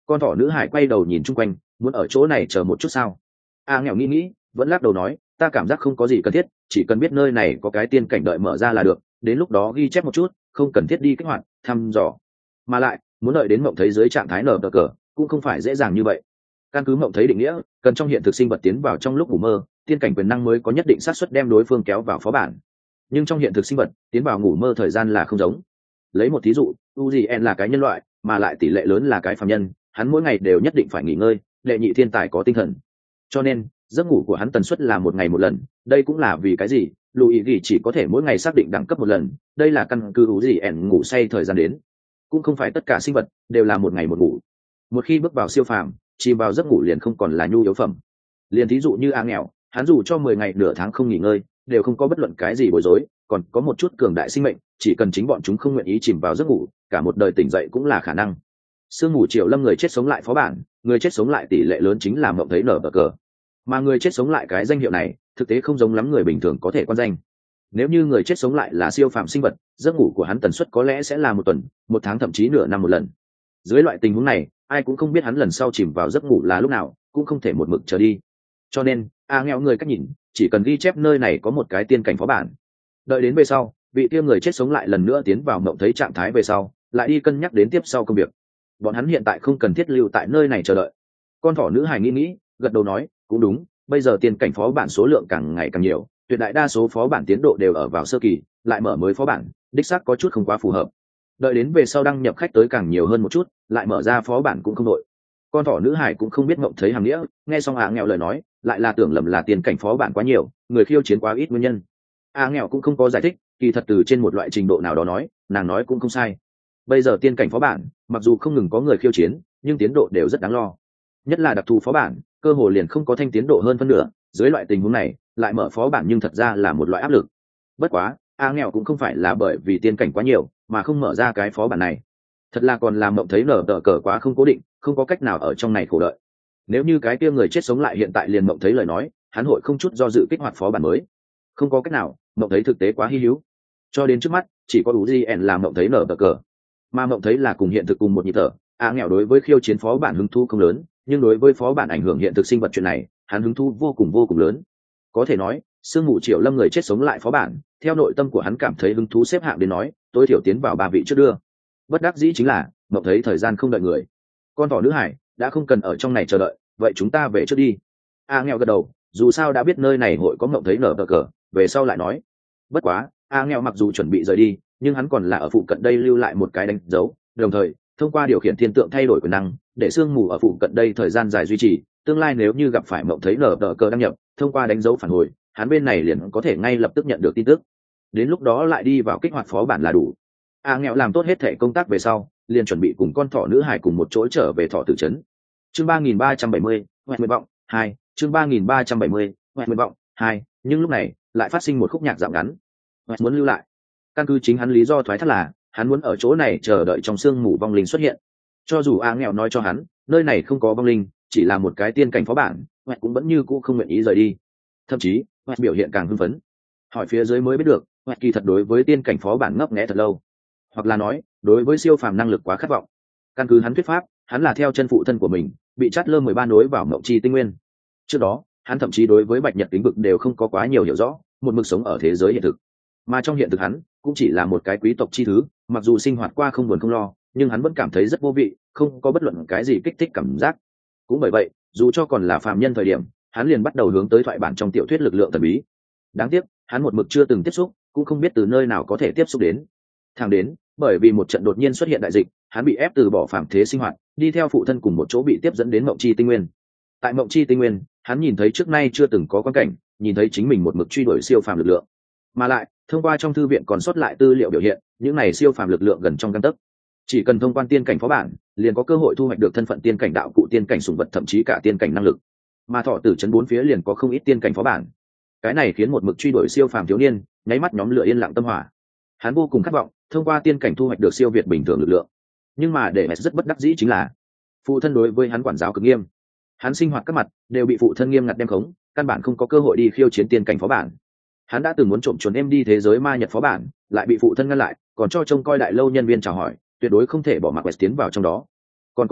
Con thỏ nữ hải quay đầu nhìn chung quanh, muốn ở chỗ này chờ một chút sao? A nghèo nghĩ nghĩ, vẫn lắc đầu nói, ta cảm giác không có gì cần thiết, chỉ cần biết nơi này có cái tiên cảnh đợi mở ra là được, đến lúc đó ghi chép một chút, không cần thiết đi kích hoạt thăm dò. Mà lại muốn đợi đến mộng thấy dưới trạng thái nở cờ cờ cũng không phải dễ dàng như vậy. Căn cứ mộng thấy định nghĩa, cần trong hiện thực sinh vật tiến vào trong lúc ngủ mơ, tiên cảnh quyền năng mới có nhất định xác suất đem đối phương kéo vào phó bản. Nhưng trong hiện thực sinh vật tiến vào ngủ mơ thời gian là không giống. Lấy một thí dụ, Uzien là cái nhân loại, mà lại tỷ lệ lớn là cái phàm nhân, hắn mỗi ngày đều nhất định phải nghỉ ngơi, đệ nhị thiên tài có tinh thần. Cho nên giấc ngủ của hắn tần suất là một ngày một lần. Đây cũng là vì cái gì Lùi gỉ chỉ có thể mỗi ngày xác định đẳng cấp một lần. Đây là căn cứ Uzien ngủ say thời gian đến. Cũng không phải tất cả sinh vật đều là một ngày một ngủ. Một khi bước vào siêu phàm, chìm vào giấc ngủ liền không còn là nhu yếu phẩm. Liền thí dụ như A nghèo, hắn dù cho mười ngày nửa tháng không nghỉ ngơi, đều không có bất luận cái gì bối rối, còn có một chút cường đại sinh mệnh, chỉ cần chính bọn chúng không nguyện ý chìm vào giấc ngủ, cả một đời tỉnh dậy cũng là khả năng. Sương mù triều lâm người chết sống lại phó bản, người chết sống lại tỷ lệ lớn chính là mộng thấy nở bờ cờ. Mà người chết sống lại cái danh hiệu này, thực tế không giống lắm người bình thường có thể quan danh. Nếu như người chết sống lại là siêu phàm sinh vật, giấc ngủ của hắn tần suất có lẽ sẽ là một tuần, một tháng thậm chí nửa năm một lần. Dưới loại tình huống này, ai cũng không biết hắn lần sau chìm vào giấc ngủ là lúc nào, cũng không thể một mực chờ đi. Cho nên, a nghèo người cách nhìn, chỉ cần ghi chép nơi này có một cái tiên cảnh phó bản. Đợi đến về sau, vị kia người chết sống lại lần nữa tiến vào mộng thấy trạng thái về sau, lại đi cân nhắc đến tiếp sau công việc. Bọn hắn hiện tại không cần thiết lưu tại nơi này chờ đợi. Con thỏ nữ hài nghĩ nghĩ, gật đầu nói, cũng đúng, bây giờ tiên cảnh phó bản số lượng càng ngày càng nhiều, tuyệt đại đa số phó bản tiến độ đều ở vào sơ kỳ, lại mở mới phó bản, đích xác có chút không quá phù hợp. Đợi đến về sau đăng nhập khách tới càng nhiều hơn một chút, lại mở ra phó bản cũng không đội. Con thỏ nữ hải cũng không biết mộng thấy hàm nghĩa, nghe xong a nghèo lời nói, lại là tưởng lầm là tiên cảnh phó bản quá nhiều, người khiêu chiến quá ít nguyên nhân. A nghèo cũng không có giải thích, kỳ thật từ trên một loại trình độ nào đó nói, nàng nói cũng không sai. Bây giờ tiên cảnh phó bản, mặc dù không ngừng có người khiêu chiến, nhưng tiến độ đều rất đáng lo. Nhất là đặc thù phó bản, cơ hội liền không có thanh tiến độ hơn phân nửa, dưới loại tình huống này, lại mở phó bản nhưng thật ra là một loại áp lực. Bất quá, a nghèo cũng không phải là bởi vì tiên cảnh quá nhiều, mà không mở ra cái phó bản này. Thật là còn làm mộng thấy nở tờ cờ quá không cố định, không có cách nào ở trong này khổ đợi. Nếu như cái kia người chết sống lại hiện tại liền mộng thấy lời nói, hắn hội không chút do dự kích hoạt phó bản mới. Không có cách nào, mộng thấy thực tế quá hi hữu. Cho đến trước mắt, chỉ có Uzien làm mộng thấy nở tờ cờ. Mà mộng thấy là cùng hiện thực cùng một nhịp thở, a nghèo đối với khiêu chiến phó bản hứng thú không lớn, nhưng đối với phó bản ảnh hưởng hiện thực sinh vật chuyện này, hắn hứng thú vô cùng vô cùng lớn. Có thể nói, sương mù triệu lâm người chết sống lại phó bản, theo nội tâm của hắn cảm thấy hứng thú xếp hạng đến nói, tối thiểu tiến vào ba vị trước đưa. Bất đắc dĩ chính là, mộng thấy thời gian không đợi người. Con thỏ nữ hải đã không cần ở trong này chờ đợi, vậy chúng ta về trước đi. A nghèo gật đầu, dù sao đã biết nơi này hội có mộng thấy nở bờ cờ, về sau lại nói. Bất quá, A nghèo mặc dù chuẩn bị rời đi, nhưng hắn còn là ở phụ cận đây lưu lại một cái đánh dấu, đồng thời thông qua điều khiển thiên tượng thay đổi quyền năng, để sương mù ở phụ cận đây thời gian dài duy trì. Tương lai nếu như gặp phải mộng thấy nở bờ cờ đăng nhập, thông qua đánh dấu phản hồi, hắn bên này liền có thể ngay lập tức nhận được tin tức. Đến lúc đó lại đi vào kích hoạt phó bản là đủ. A nghèo làm tốt hết thể công tác về sau, liền chuẩn bị cùng con thỏ nữ hải cùng một chỗ trở về thỏ tử trấn. Chương ba nghìn ba trăm bảy mươi, hoẹt nguyện vọng hai. Chương ba nghìn ba trăm bảy mươi, hoẹt nguyện vọng hai. Nhưng lúc này lại phát sinh một khúc nhạc dạo ngắn. Hoẹt muốn lưu lại. Căn cứ chính hắn lý do thoái thác là, hắn muốn ở chỗ này chờ đợi trong sương mù vong linh xuất hiện. Cho dù A nghèo nói cho hắn, nơi này không có vong linh, chỉ là một cái tiên cảnh phó bản, hoẹt cũng vẫn như cũ không nguyện ý rời đi. Thậm chí, hoẹt biểu hiện càng hưng phấn. Hỏi phía dưới mới biết được, hoẹt kỳ thật đối với tiên cảnh phó bản ngấp nghé thật lâu. Hoặc là nói, đối với siêu phàm năng lực quá khát vọng. Căn cứ hắn thuyết pháp, hắn là theo chân phụ thân của mình, bị chát lơ mười ba nối vào mộng chi tinh nguyên. Trước đó, hắn thậm chí đối với bạch nhật lĩnh vực đều không có quá nhiều hiểu rõ, một mực sống ở thế giới hiện thực. Mà trong hiện thực hắn, cũng chỉ là một cái quý tộc chi thứ, mặc dù sinh hoạt qua không buồn không lo, nhưng hắn vẫn cảm thấy rất vô vị, không có bất luận cái gì kích thích cảm giác. Cũng bởi vậy, dù cho còn là phàm nhân thời điểm, hắn liền bắt đầu hướng tới thoại bản trong tiểu thuyết lực lượng thần bí. Đáng tiếc, hắn một mực chưa từng tiếp xúc, cũng không biết từ nơi nào có thể tiếp xúc đến. Thẳng đến, bởi vì một trận đột nhiên xuất hiện đại dịch, hắn bị ép từ bỏ phàm thế sinh hoạt, đi theo phụ thân cùng một chỗ bị tiếp dẫn đến mộng chi tinh nguyên. Tại mộng chi tinh nguyên, hắn nhìn thấy trước nay chưa từng có quan cảnh, nhìn thấy chính mình một mực truy đuổi siêu phàm lực lượng. Mà lại, thông qua trong thư viện còn sót lại tư liệu biểu hiện, những này siêu phàm lực lượng gần trong gang tấc. Chỉ cần thông quan tiên cảnh phó bản, liền có cơ hội thu hoạch được thân phận tiên cảnh đạo cụ, tiên cảnh sủng vật, thậm chí cả tiên cảnh năng lực. Mà thọ tử trấn bốn phía liền có không ít tiên cảnh phó bản. Cái này khiến một mực truy đuổi siêu phàm thiếu niên, nháy mắt nhóm lửa yên lặng tâm hỏa. Hắn vô cùng khát vọng thông qua tiên cảnh thu hoạch được siêu việt bình thường lực lượng. Nhưng mà để mà rất bất đắc dĩ chính là, phụ thân đối với hắn quản giáo cực nghiêm. Hắn sinh hoạt các mặt đều bị phụ thân nghiêm ngặt đem khống, căn bản không có cơ hội đi khiêu chiến tiên cảnh phó bản. Hắn đã từng muốn trộm chuồn em đi thế giới ma nhật phó bản, lại bị phụ thân ngăn lại, còn cho trông coi đại lâu nhân viên chào hỏi, tuyệt đối không thể bỏ mặc quest tiến vào trong đó. Còn có,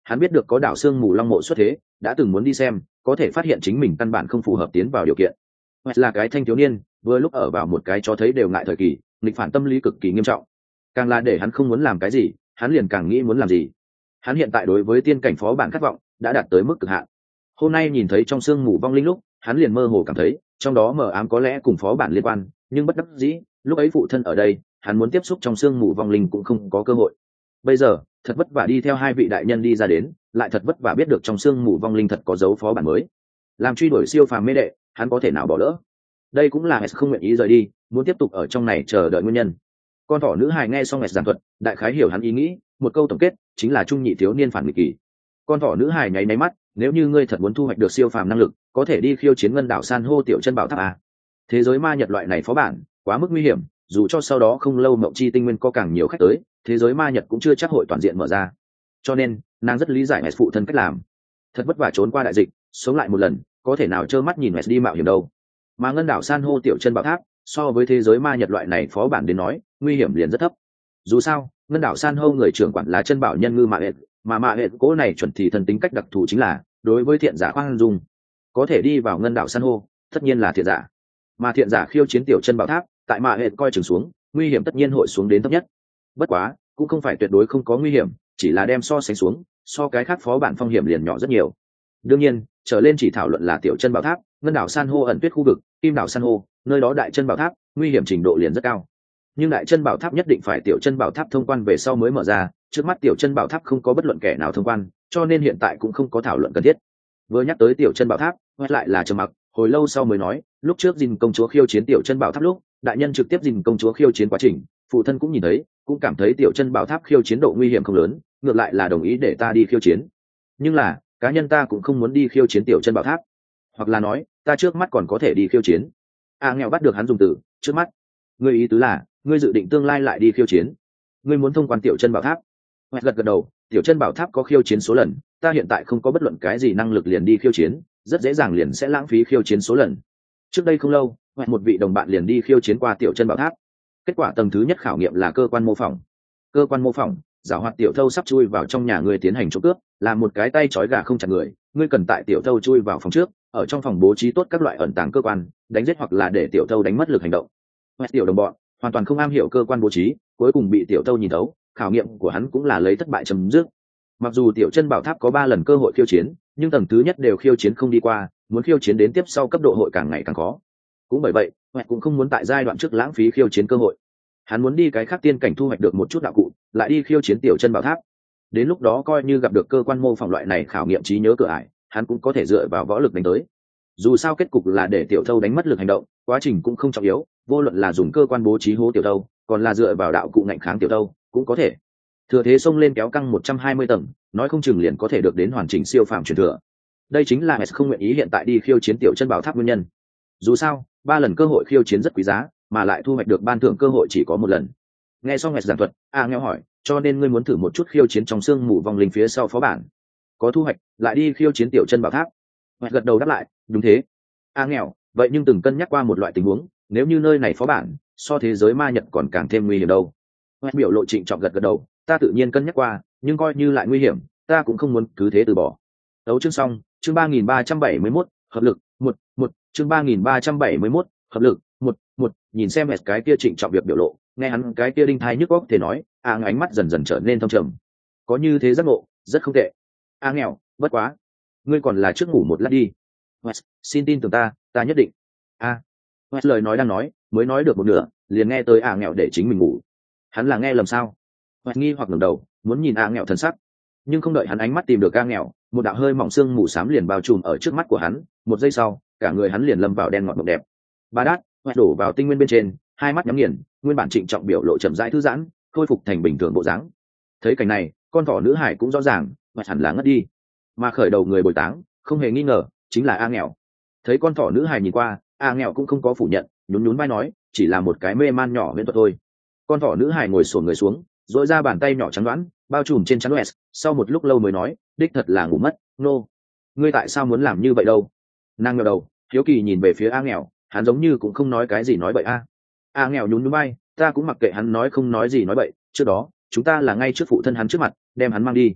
Hắn biết được có đảo xương mù long mộ xuất thế, đã từng muốn đi xem, có thể phát hiện chính mình căn bản không phù hợp tiến vào điều kiện. Wes là cái thanh thiếu niên, vừa lúc ở vào một cái cho thấy đều ngại thời kỳ, nghịch phản tâm lý cực kỳ nghiêm trọng. Càng là để hắn không muốn làm cái gì, hắn liền càng nghĩ muốn làm gì. Hắn hiện tại đối với tiên cảnh phó bản khát vọng đã đạt tới mức cực hạn. Hôm nay nhìn thấy trong xương mù vong linh lúc, hắn liền mơ hồ cảm thấy, trong đó mờ ám có lẽ cùng phó bản liên quan, nhưng bất đắc dĩ, lúc ấy phụ thân ở đây, hắn muốn tiếp xúc trong xương mù vong linh cũng không có cơ hội. Bây giờ, thật vất vả đi theo hai vị đại nhân đi ra đến, lại thật vất vả biết được trong xương mù vong linh thật có dấu phó bản mới. Làm truy đuổi siêu phàm mê đệ, hắn có thể nào bỏ lỡ. Đây cũng là S không nguyện ý rời đi, muốn tiếp tục ở trong này chờ đợi nguyên nhân. Con thỏ nữ hài nghe xong S giảng thuật, đại khái hiểu hắn ý nghĩ, một câu tổng kết chính là trung nhị thiếu niên phản nghịch kỳ. Con thỏ nữ hài nháy nháy mắt, nếu như ngươi thật muốn thu hoạch được siêu phàm năng lực, có thể đi khiêu chiến ngân đảo san hô tiểu chân bảo tháp à. Thế giới ma nhật loại này phó bản quá mức nguy hiểm, dù cho sau đó không lâu mộng chi tinh nguyên có càng nhiều khách tới, thế giới ma nhật cũng chưa chắc hội toàn diện mở ra. Cho nên nàng rất lý giải S phụ thân cách làm. Thật vất vả trốn qua đại dịch, sống lại một lần, có thể nào trơ mắt nhìn S đi mạo hiểm đâu. Mà ngân đảo san hô tiểu chân bảo tháp so với thế giới ma nhật loại này phó bản đến nói, nguy hiểm liền rất thấp. Dù sao ngân đảo san hô người trưởng quản là chân bảo nhân ngư mạ hệ, mà mạ hệ cố này chuẩn thì thần tính cách đặc thù chính là đối với thiện giả khoan dung. Có thể đi vào ngân đảo san hô tất nhiên là thiện giả, mà thiện giả khiêu chiến tiểu chân bảo tháp tại mạ hệ coi chừng xuống, nguy hiểm tất nhiên hội xuống đến thấp nhất. Bất quá cũng không phải tuyệt đối không có nguy hiểm, chỉ là đem so sánh xuống, so cái khác phó bản phong hiểm liền nhỏ rất nhiều. Đương nhiên trở lên chỉ thảo luận là tiểu chân bảo tháp, ngân đảo san hô ẩn tuyết khu vực, kim đảo san hô, nơi đó đại chân bảo tháp nguy hiểm trình độ liền rất cao. Nhưng đại chân bảo tháp nhất định phải tiểu chân bảo tháp thông quan về sau mới mở ra, trước mắt tiểu chân bảo tháp không có bất luận kẻ nào thông quan, cho nên hiện tại cũng không có thảo luận cần thiết. Vừa nhắc tới tiểu chân bảo tháp, quay lại là trầm mặc, hồi lâu sau mới nói, lúc trước dình công chúa khiêu chiến tiểu chân bảo tháp lúc, đại nhân trực tiếp dình công chúa khiêu chiến quá trình, phụ thân cũng nhìn thấy, cũng cảm thấy tiểu chân bảo tháp khiêu chiến độ nguy hiểm không lớn, ngược lại là đồng ý để ta đi khiêu chiến. Nhưng là cá nhân ta cũng không muốn đi khiêu chiến tiểu chân bảo tháp, hoặc là nói ta trước mắt còn có thể đi khiêu chiến. A nghèo bắt được hắn dùng từ trước mắt. Ngươi ý tứ là ngươi dự định tương lai lại đi khiêu chiến, ngươi muốn thông quan tiểu chân bảo tháp. Hoẹt gật gật đầu, tiểu chân bảo tháp có khiêu chiến số lần, ta hiện tại không có bất luận cái gì năng lực liền đi khiêu chiến, rất dễ dàng liền sẽ lãng phí khiêu chiến số lần. Trước đây không lâu, Hoẹt một vị đồng bạn liền đi khiêu chiến qua tiểu chân bảo tháp. Kết quả tầng thứ nhất khảo nghiệm là cơ quan mô phỏng. Cơ quan mô phỏng, giảo hoạt tiểu thâu sắp chui vào trong nhà người tiến hành trộm cướp, là một cái tay trói gà không chặt người, ngươi cần tại tiểu thâu chui vào phòng trước, ở trong phòng bố trí tốt các loại ẩn tàng cơ quan, đánh giết hoặc là để tiểu thâu đánh mất lực hành động. Hoẹt tiểu đồng bọn hoàn toàn không am hiểu cơ quan bố trí, cuối cùng bị tiểu thâu nhìn thấu, khảo nghiệm của hắn cũng là lấy thất bại chấm dứt. Mặc dù tiểu chân bảo tháp có ba lần cơ hội khiêu chiến, nhưng tầng thứ nhất đều khiêu chiến không đi qua, muốn khiêu chiến đến tiếp sau cấp độ hội càng ngày càng khó. Cũng bởi vậy, Hoẹt cũng không muốn tại giai đoạn trước lãng phí khiêu chiến cơ hội. Hắn muốn đi cái khác tiên cảnh thu hoạch được một chút đạo cụ, lại đi khiêu chiến tiểu chân bảo tháp. Đến lúc đó coi như gặp được cơ quan mô phỏng loại này khảo nghiệm trí nhớ cửa ải, hắn cũng có thể dựa vào võ lực đánh tới. Dù sao kết cục là để tiểu thâu đánh mất lực hành động, quá trình cũng không trọng yếu, vô luận là dùng cơ quan bố trí hố tiểu thâu, còn là dựa vào đạo cụ ngạnh kháng tiểu thâu, cũng có thể. Thừa thế xông lên kéo căng một trăm hai mươi tầng, nói không chừng liền có thể được đến hoàn chỉnh siêu phàm truyền thừa. Đây chính là S không nguyện ý hiện tại đi khiêu chiến tiểu chân bảo tháp nguyên nhân. Dù sao, ba lần cơ hội khiêu chiến rất quý giá, mà lại thu hoạch được ban thưởng cơ hội chỉ có một lần. Nghe xong S giảng thuật, A nghèo hỏi, cho nên ngươi muốn thử một chút khiêu chiến trong xương mù vòng linh phía sau phó bản, có thu hoạch lại đi khiêu chiến tiểu chân bảo tháp. Hoẹt gật đầu đáp lại, đúng thế. A nghèo, vậy nhưng từng cân nhắc qua một loại tình huống, nếu như nơi này phó bản so thế giới ma nhật còn càng thêm nguy hiểm đâu. Hoẹt biểu lộ trịnh trọng gật gật đầu, ta tự nhiên cân nhắc qua, nhưng coi như lại nguy hiểm, ta cũng không muốn cứ thế từ bỏ. Đấu chương xong, chương ba nghìn ba trăm bảy mươi mốt, hợp lực một một, chương ba nghìn ba trăm bảy mươi mốt, hợp lực một một. Nhìn xem Hoẹt cái kia trịnh trọng việc biểu lộ, nghe hắn cái kia đinh thai nhức óc thể nói, A ánh mắt dần dần trở nên thâm trầm. Có như thế giác ngộ, rất không tệ. A nghèo, bất quá, ngươi còn là trước ngủ một lát đi. West, xin tin tưởng ta, ta nhất định. A. À. West lời nói đang nói, mới nói được một nửa, liền nghe tới A nghèo để chính mình ngủ. Hắn là nghe lầm sao? West nghi hoặc ngẩng đầu, muốn nhìn A nghèo thần sắc, nhưng không đợi hắn ánh mắt tìm được A nghèo, một đạo hơi mỏng xương mù xám liền bao trùm ở trước mắt của hắn, một giây sau, cả người hắn liền lâm vào đen ngọt mộng đẹp. Ba đát, West đổ vào tinh nguyên bên trên, hai mắt nhắm nghiền, nguyên bản trịnh trọng biểu lộ chậm rãi thư giãn, khôi phục thành bình thường bộ dáng. Thấy cảnh này, con thỏ nữ hải cũng rõ ràng, West hẳn là ngất đi. Mà khởi đầu người bồi táng, không hề nghi ngờ, chính là A nghèo. Thấy con thỏ nữ hài nhìn qua, A nghèo cũng không có phủ nhận, nhún nhún vai nói, chỉ là một cái mê man nhỏ bên thuật thôi. Con thỏ nữ hài ngồi xổm người xuống, dỗi ra bàn tay nhỏ trắng đoán, bao trùm trên trán West, sau một lúc lâu mới nói, đích thật là ngủ mất, nô. No. Ngươi tại sao muốn làm như vậy đâu? Nàng ngẩng đầu, hiếu kỳ nhìn về phía A nghèo, hắn giống như cũng không nói cái gì nói bậy a. A nghèo nhún nhún vai, ta cũng mặc kệ hắn nói không nói gì nói bậy, trước đó, chúng ta là ngay trước phụ thân hắn trước mặt, đem hắn mang đi.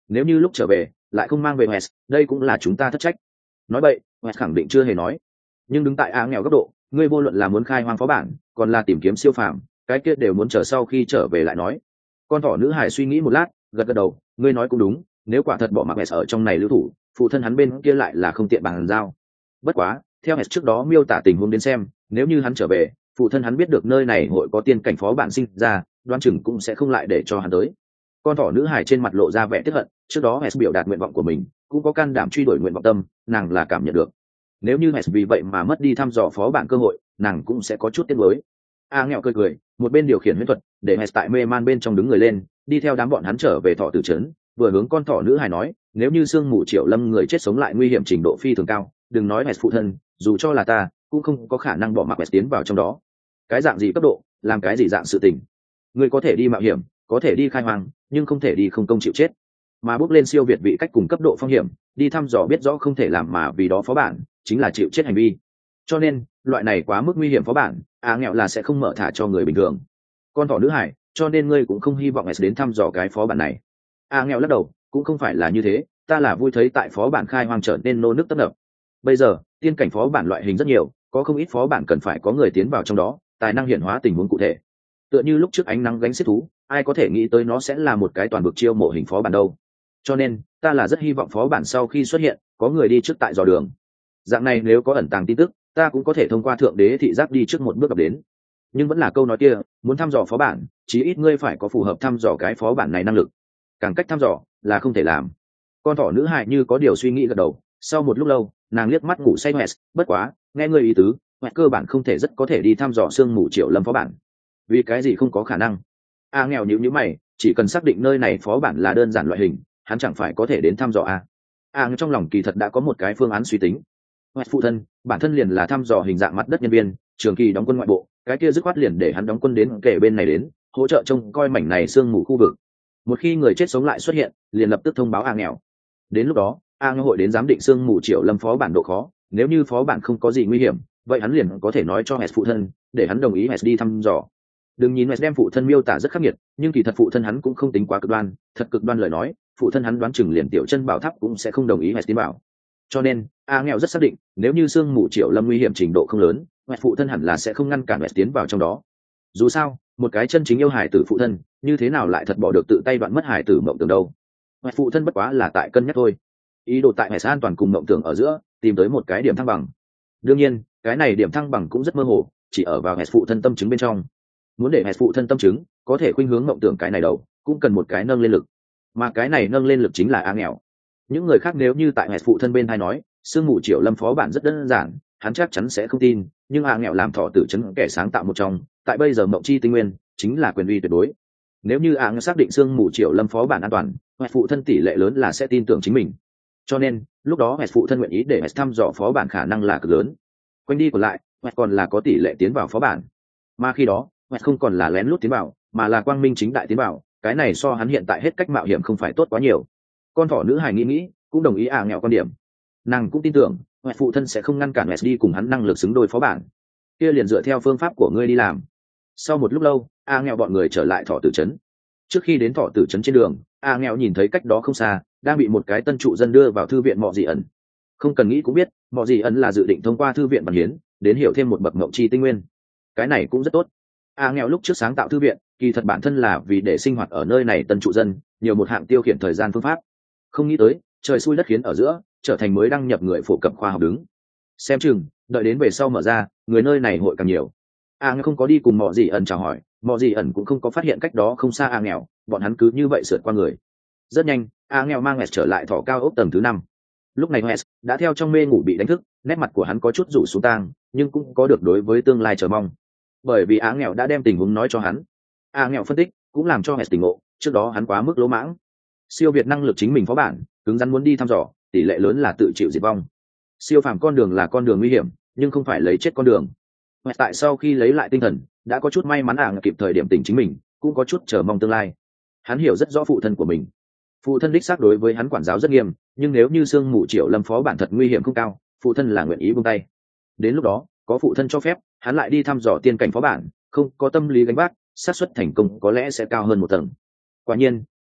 nếu như lúc trở về lại không mang về West, đây cũng là chúng ta thất trách. Nói vậy, West khẳng định chưa hề nói. Nhưng đứng tại A nghèo góc độ, ngươi vô luận là muốn khai hoang phó bản, còn là tìm kiếm siêu phàm, cái kia đều muốn chờ sau khi trở về lại nói. Con thỏ nữ hải suy nghĩ một lát, gật gật đầu, ngươi nói cũng đúng, nếu quả thật bỏ mặc West ở trong này lưu thủ, phụ thân hắn bên kia lại là không tiện bàn giao. Bất quá, theo West trước đó miêu tả tình huống đến xem, nếu như hắn trở về, phụ thân hắn biết được nơi này hội có tiên cảnh phó bản sinh ra, đoán chừng cũng sẽ không lại để cho hắn tới. Con thỏ nữ hải trên mặt lộ ra vẻ tiếc hận, trước đó West biểu đạt nguyện vọng của mình, cũng có can đảm truy đuổi nguyện vọng tâm, nàng là cảm nhận được. Nếu như West vì vậy mà mất đi thăm dò phó bản cơ hội, nàng cũng sẽ có chút tiếc nuối. A nghèo cười cười, một bên điều khiển huyễn thuật, để West tại mê man bên trong đứng người lên, đi theo đám bọn hắn trở về thỏ tử trấn, vừa hướng con thỏ nữ hải nói, nếu như sương mù triệu lâm người chết sống lại nguy hiểm trình độ phi thường cao, đừng nói West phụ thân, dù cho là ta, cũng không có khả năng bỏ mặc West tiến vào trong đó. Cái dạng gì cấp độ, làm cái gì dạng sự tình. Ngươi có thể đi mạo hiểm, có thể đi khai hoang, nhưng không thể đi không công chịu chết. Mà bước lên siêu việt vị cách cùng cấp độ phong hiểm, đi thăm dò biết rõ không thể làm mà vì đó phó bản, chính là chịu chết hành vi. Cho nên, loại này quá mức nguy hiểm phó bản, A nghèo là sẽ không mở thả cho người bình thường. Con thỏ nữ hải, cho nên ngươi cũng không hy vọng S đến thăm dò cái phó bản này. A nghèo lắc đầu, cũng không phải là như thế, ta là vui thấy tại phó bản khai hoang trở nên nô nước tấp nập. Bây giờ, tiên cảnh phó bản loại hình rất nhiều, có không ít phó bản cần phải có người tiến vào trong đó, tài năng hiện hóa tình huống cụ thể. Tựa như lúc trước ánh nắng gánh xếp thú, ai có thể nghĩ tới nó sẽ là một cái toàn vực chiêu mộ hình phó bản đâu. Cho nên, ta là rất hy vọng phó bản sau khi xuất hiện, có người đi trước tại dò đường. Dạng này nếu có ẩn tàng tin tức, ta cũng có thể thông qua thượng đế thị giác đi trước một bước gặp đến. Nhưng vẫn là câu nói kia, muốn thăm dò phó bản, chí ít ngươi phải có phù hợp thăm dò cái phó bản này năng lực. Càng cách thăm dò là không thể làm. Con thỏ nữ hài như có điều suy nghĩ gật đầu, sau một lúc lâu, nàng liếc mắt ngủ say West, bất quá, nghe ngươi ý tứ, West cơ bản không thể rất có thể đi thăm dò sương mù triệu lâm phó bản. Vì cái gì không có khả năng? A nghèo nhíu nhíu mày, chỉ cần xác định nơi này phó bản là đơn giản loại hình, hắn chẳng phải có thể đến thăm dò a. A trong lòng kỳ thật đã có một cái phương án suy tính. West phụ thân, bản thân liền là thăm dò hình dạng mặt đất nhân viên, trường kỳ đóng quân ngoại bộ, cái kia dứt khoát liền để hắn đóng quân đến kể bên này đến, hỗ trợ trông coi mảnh này sương mù khu vực. Một khi người chết sống lại xuất hiện, liền lập tức thông báo A nghèo. Đến lúc đó, A nghèo hội đến giám định sương mù triệu lâm phó bản độ khó, nếu như phó bản không có gì nguy hiểm, vậy hắn liền có thể nói cho West phụ thân, để hắn đồng ý West đi thăm dò. Đừng nhìn West đem phụ thân miêu tả rất khắc nghiệt, nhưng kỳ thật phụ thân hắn cũng không tính quá cực đoan, thật cực đoan lời nói, phụ thân hắn đoán chừng liền tiểu chân bảo tháp cũng sẽ không đồng ý West tiến vào. Cho nên, A nghèo rất xác định, nếu như sương mù triệu lâm nguy hiểm trình độ không lớn, West phụ thân hẳn là sẽ không ngăn cản West tiến vào trong đó. Dù sao, một cái chân chính yêu hài tử phụ thân, như thế nào lại thật bỏ được tự tay đoạn mất hài tử mộng tưởng đâu. West phụ thân bất quá là tại cân nhắc thôi. Ý đồ tại West an toàn cùng mộng tưởng ở giữa, tìm tới một cái điểm thăng bằng. Đương nhiên, cái này điểm thăng bằng cũng rất mơ hồ, chỉ ở vào West phụ thân tâm chứng bên trong. Muốn để West phụ thân tâm chứng, có thể khuynh hướng mộng tưởng cái này đầu, cũng cần một cái nâng lên lực. Mà cái này nâng lên lực chính là A nghèo. Những người khác nếu như tại West phụ thân bên thay nói, sương mù triệu lâm phó bản rất đơn giản, hắn chắc chắn sẽ không tin, nhưng A nghèo làm thọ tử chấn kẻ sáng tạo một trong, tại bây giờ mộng chi tinh nguyên chính là quyền uy tuyệt đối. Nếu như A nghèo xác định sương mù triệu lâm phó bản an toàn, West phụ thân tỷ lệ lớn là sẽ tin tưởng chính mình. Cho nên, lúc đó West phụ thân nguyện ý để West thăm dò phó bản khả năng là cực lớn. Quanh đi còn lại, West còn là có tỷ lệ tiến vào phó bản. Mà khi đó, West không còn là lén lút tiến vào, mà là quang minh chính đại tiến vào, cái này so hắn hiện tại hết cách mạo hiểm không phải tốt quá nhiều. Con thỏ nữ hài nghĩ nghĩ, cũng đồng ý A nghèo quan điểm. Nàng cũng tin tưởng, West phụ thân sẽ không ngăn cản West đi cùng hắn năng lực xứng đôi phó bản. Kia liền dựa theo phương pháp của ngươi đi làm. Sau một lúc lâu, A nghèo bọn người trở lại thọ tử trấn. Trước khi đến thọ tử trấn trên đường, A nghèo nhìn thấy cách đó không xa, đang bị một cái tân trụ dân đưa vào thư viện Mọ Dị ẩn. Không cần nghĩ cũng biết, Mọ Dị ẩn là dự định thông qua thư viện văn hiến, đến hiểu thêm một bậc mộng chi tinh nguyên. Cái này cũng rất tốt. A nghèo lúc trước sáng tạo thư viện, kỳ thật bản thân là vì để sinh hoạt ở nơi này tân trụ dân, nhiều một hạng tiêu khiển thời gian phương pháp. Không nghĩ tới, trời xui đất khiến ở giữa, trở thành mới đăng nhập người phổ cập khoa học đứng. Xem chừng, đợi đến về sau mở ra, người nơi này hội càng nhiều. A nghèo không có đi cùng Mọ Dị ẩn chào hỏi, Mọ Dị ẩn cũng không có phát hiện cách đó không xa A nghèo, bọn hắn cứ như vậy sượt qua người. Rất nhanh, A nghèo mang West trở lại thỏ cao ốc tầng thứ năm. Lúc này West đã theo trong mê ngủ bị đánh thức, nét mặt của hắn có chút rủ xuống tang, nhưng cũng có được đối với tương lai chờ mong. Bởi vì A nghèo đã đem tình huống nói cho hắn. A nghèo phân tích, cũng làm cho West tỉnh ngộ, trước đó hắn quá mức lỗ mãng. Siêu việt năng lực chính mình phó bản, cứng rắn muốn đi thăm dò, tỷ lệ lớn là tự chịu diệt vong. Siêu phàm con đường là con đường nguy hiểm, nhưng không phải lấy chết con đường. West tại sau khi lấy lại tinh thần, đã có chút may mắn A nghèo kịp thời điểm tỉnh chính mình, cũng có chút chờ mong tương lai. Hắn hiểu rất rõ phụ thân của mình. Phụ thân đích xác đối với hắn quản giáo rất nghiêm, nhưng nếu như sương mù triệu lâm phó bản thật nguy hiểm không cao, phụ thân là nguyện ý buông tay. Đến lúc đó, có phụ thân cho phép, hắn lại đi thăm dò tiên cảnh phó bản, không có tâm lý gánh vác, xác suất thành công có lẽ sẽ cao hơn một tầng. Quả nhiên,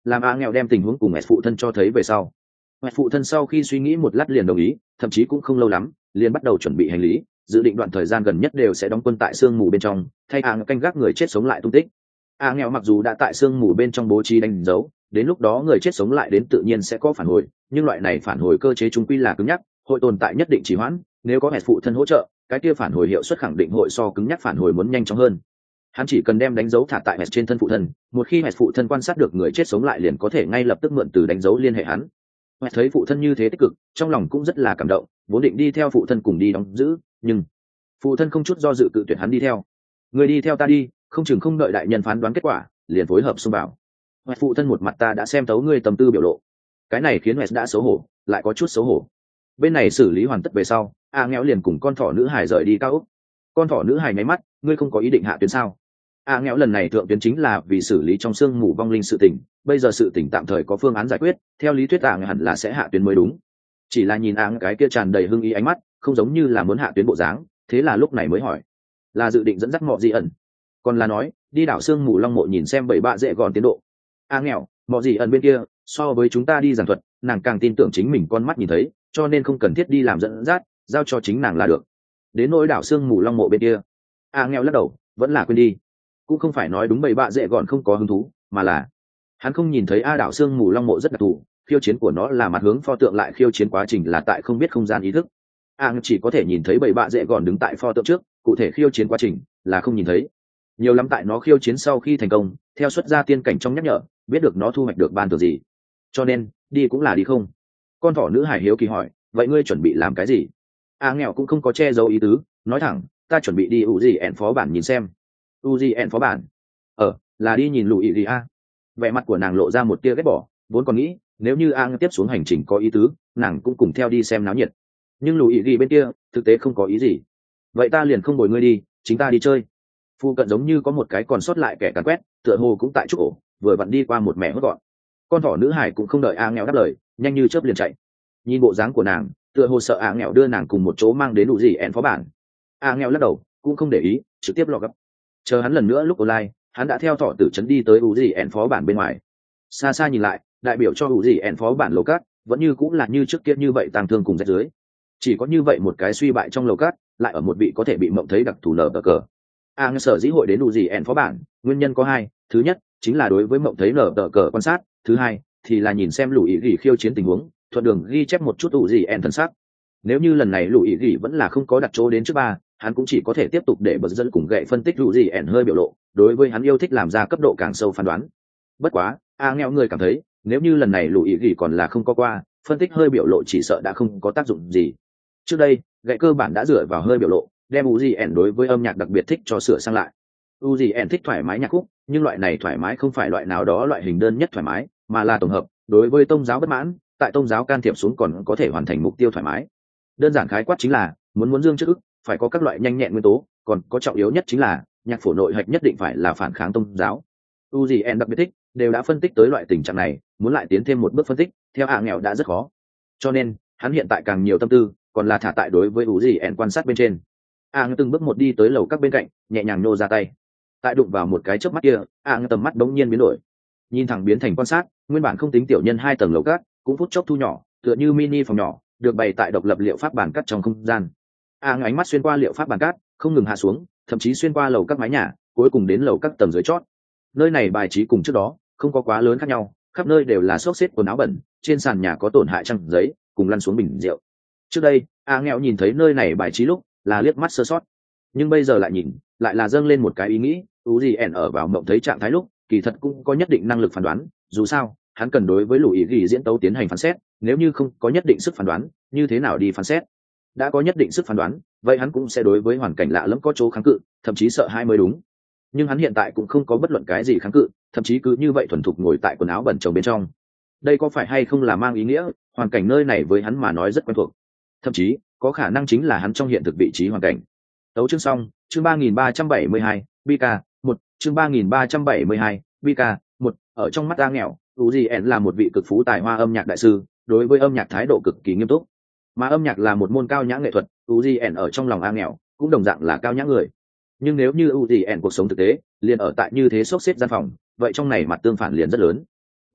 làm a nghèo đem tình huống cùng mẹ phụ thân cho thấy về sau. Mẹ phụ thân sau khi suy nghĩ một lát liền đồng ý, thậm chí cũng không lâu lắm liền bắt đầu chuẩn bị hành lý, dự định đoạn thời gian gần nhất đều sẽ đóng quân tại sương mù bên trong, thay a canh gác người chết sống lại tung tích. A nghèo mặc dù đã tại sương mù bên trong bố trí đánh dấu, đến lúc đó người chết sống lại đến tự nhiên sẽ có phản hồi, nhưng loại này phản hồi cơ chế trung quy là cứng nhắc, hội tồn tại nhất định trì hoãn, nếu có mẹ phụ thân hỗ trợ, cái kia phản hồi hiệu suất khẳng định hội so cứng nhắc phản hồi muốn nhanh chóng hơn. Hắn chỉ cần đem đánh dấu thả tại mẹ trên thân phụ thân, một khi mẹ phụ thân quan sát được người chết sống lại liền có thể ngay lập tức mượn từ đánh dấu liên hệ hắn. Mẹ thấy phụ thân như thế tích cực, trong lòng cũng rất là cảm động, vốn định đi theo phụ thân cùng đi đóng giữ, nhưng phụ thân không chút do dự cự tuyệt hắn đi theo. Người đi theo ta đi, không chừng không đợi đại nhân phán đoán kết quả liền phối hợp xông vào. Mẹ phụ thân một mặt ta đã xem tấu ngươi tâm tư biểu lộ, cái này khiến mẹ đã xấu hổ, lại có chút xấu hổ. Bên này xử lý hoàn tất về sau, a nghèo liền cùng con thỏ nữ hài rời đi cao ốc. Con thỏ nữ hài nháy mắt, ngươi không có ý định hạ tuyến sao? A nghèo lần này thượng tuyến chính là vì xử lý trong xương mù vong linh sự tình, bây giờ sự tình tạm thời có phương án giải quyết, theo lý thuyết a hẳn là sẽ hạ tuyến mới đúng. Chỉ là nhìn a cái kia tràn đầy hưng ý ánh mắt, không giống như là muốn hạ tuyến bộ dáng, thế là lúc này mới hỏi, là dự định dẫn dắt Mọ Dị ẩn, còn là nói đi đảo xương mù long mộ nhìn xem bảy bạ dễ gọn tiến độ? A nghèo, Mọ Dị ẩn bên kia so với chúng ta đi giảng thuật, nàng càng tin tưởng chính mình con mắt nhìn thấy, cho nên không cần thiết đi làm dẫn dắt, giao cho chính nàng là được. Đến nỗi đảo xương mù long mộ bên kia, a nghèo lắc đầu, vẫn là quên đi. Cũng không phải nói đúng bầy bạ dễ gọn không có hứng thú, mà là hắn không nhìn thấy a đảo xương mù long mộ rất đặc thù, khiêu chiến của nó là mặt hướng pho tượng, lại khiêu chiến quá trình là tại không biết không gian ý thức. A chỉ có thể nhìn thấy bầy bạ dễ gọn đứng tại pho tượng trước, cụ thể khiêu chiến quá trình là không nhìn thấy. Nhiều lắm tại nó khiêu chiến sau khi thành công, theo xuất ra tiên cảnh trong nhắc nhở, biết được nó thu hoạch được ban thưởng gì. Cho nên đi cũng là đi không. Con thỏ nữ hải hiếu kỳ hỏi, vậy ngươi chuẩn bị làm cái gì? A nghèo cũng không có che giấu ý tứ, nói thẳng, ta chuẩn bị đi u gì ẻn phó bản nhìn xem. U gì ẻn phó bản? Ờ, là đi nhìn lùi ý a. Vẻ mặt của nàng lộ ra một tia ghét bỏ, vốn còn nghĩ nếu như a tiếp xuống hành trình có ý tứ, nàng cũng cùng theo đi xem náo nhiệt. Nhưng lùi ý bên kia thực tế không có ý gì. Vậy ta liền không bồi ngươi đi, chính ta đi chơi. Phu cận giống như có một cái còn sót lại kẻ càn quét, tựa hồ cũng tại chỗ, vừa vặn đi qua một mẹ hốt gọn. Con thỏ nữ hải cũng không đợi a nghèo đáp lời, nhanh như chớp liền chạy. Nhìn bộ dáng của nàng, tựa hồ sợ a nghèo đưa nàng cùng một chỗ mang đến đủ gì ẻn phó bản. A nghèo lắc đầu, cũng không để ý, trực tiếp lọ gấp. Chờ hắn lần nữa lúc online, hắn đã theo thỏ tử trấn đi tới u gì ẻn phó bản bên ngoài. Xa xa nhìn lại, đại biểu cho u gì ẻn phó bản lầu cát vẫn như cũng là như trước kia như vậy, tàng thương cùng rách dưới. Chỉ có như vậy một cái suy bại trong lầu cát, lại ở một vị có thể bị mộng thấy đặc thù nở bờ cờ. A nghèo sở dĩ hội đến u gì ẻn phó bản, nguyên nhân có hai, thứ nhất chính là đối với mộng thấy nở bờ cờ quan sát, thứ hai thì là nhìn xem lùi ý khiêu chiến tình huống, thuận đường ghi chép một chút u gì ẻn thần sắc. Nếu như lần này lùi ý vẫn là không có đặt chỗ đến trước ba, hắn cũng chỉ có thể tiếp tục để bật dẫn cùng gậy phân tích lùi gì ẻn hơi biểu lộ, đối với hắn yêu thích làm ra cấp độ càng sâu phán đoán. Bất quá a nghèo người cảm thấy nếu như lần này lùi ý còn là không có qua, phân tích hơi biểu lộ chỉ sợ đã không có tác dụng gì. Trước đây gậy cơ bản đã dựa vào hơi biểu lộ đem u gì ẻn đối với âm nhạc đặc biệt thích cho sửa sang lại. u gì ẻn thích thoải mái nhạc khúc, nhưng loại này thoải mái không phải loại nào đó loại hình đơn nhất thoải mái, mà là tổng hợp. Đối với tôn giáo bất mãn, tại tôn giáo can thiệp xuống còn có thể hoàn thành mục tiêu thoải mái. Đơn giản khái quát chính là muốn muốn dương trước ức, phải có các loại nhanh nhẹn nguyên tố, còn có trọng yếu nhất chính là nhạc phổ nội hạch nhất định phải là phản kháng tôn giáo. u gì ẻn đặc biệt thích đều đã phân tích tới loại tình trạng này, muốn lại tiến thêm một bước phân tích theo hạ nghèo đã rất khó, cho nên hắn hiện tại càng nhiều tâm tư còn là thả tại đối với u gì ẻn quan sát bên trên. a từng bước một đi tới lầu các bên cạnh, nhẹ nhàng nô ra tay, tại đụng vào một cái chớp mắt kia, a tầm mắt bỗng nhiên biến đổi, nhìn thẳng biến thành quan sát. Nguyên bản không tính tiểu nhân hai tầng lầu các cũng phút chốc thu nhỏ, tựa như mini phòng nhỏ được bày tại độc lập liệu pháp bàn cắt trong không gian. a ánh mắt xuyên qua liệu pháp bàn cát không ngừng hạ xuống, thậm chí xuyên qua lầu các mái nhà, cuối cùng đến lầu các tầng dưới chót. Nơi này bài trí cùng trước đó không có quá lớn khác nhau, khắp nơi đều là xốc xếp quần áo bẩn, trên sàn nhà có tổn hại trang giấy cùng lăn xuống bình rượu. Trước đây a nghèo nhìn thấy nơi này bài trí lúc là liếc mắt sơ sót, nhưng bây giờ lại nhìn lại là dâng lên một cái ý nghĩ, u gì ẻn ở vào mộng thấy trạng thái lúc kỳ thật cũng có nhất định năng lực phán đoán, dù sao hắn cần đối với lùi ý ghi diễn tấu tiến hành phán xét, nếu như không có nhất định sức phán đoán, như thế nào đi phán xét? Đã có nhất định sức phán đoán, vậy hắn cũng sẽ đối với hoàn cảnh lạ lẫm có chỗ kháng cự, thậm chí sợ hãi mới đúng. Nhưng hắn hiện tại cũng không có bất luận cái gì kháng cự, thậm chí cứ như vậy thuần thục ngồi tại quần áo bẩn chồng bên trong. Đây có phải hay không là mang ý nghĩa hoàn cảnh nơi này với hắn mà nói rất quen thuộc, thậm chí có khả năng chính là hắn trong hiện thực vị trí hoàn cảnh. Tấu chương xong, chương ba nghìn ba trăm bảy mươi hai, Bika, một, chương ba nghìn ba trăm bảy mươi hai, Bika, một. Ở trong mắt A nghèo, u gì ẻn là một vị cực phú tài hoa âm nhạc đại sư, đối với âm nhạc thái độ cực kỳ nghiêm túc. Mà âm nhạc là một môn cao nhã nghệ thuật, u gì ẻn ở trong lòng A nghèo cũng đồng dạng là cao nhã người. Nhưng nếu như u gì ẻn cuộc sống thực tế liền ở tại như thế xốc xếp gian phòng, vậy trong này mặt tương phản liền rất lớn.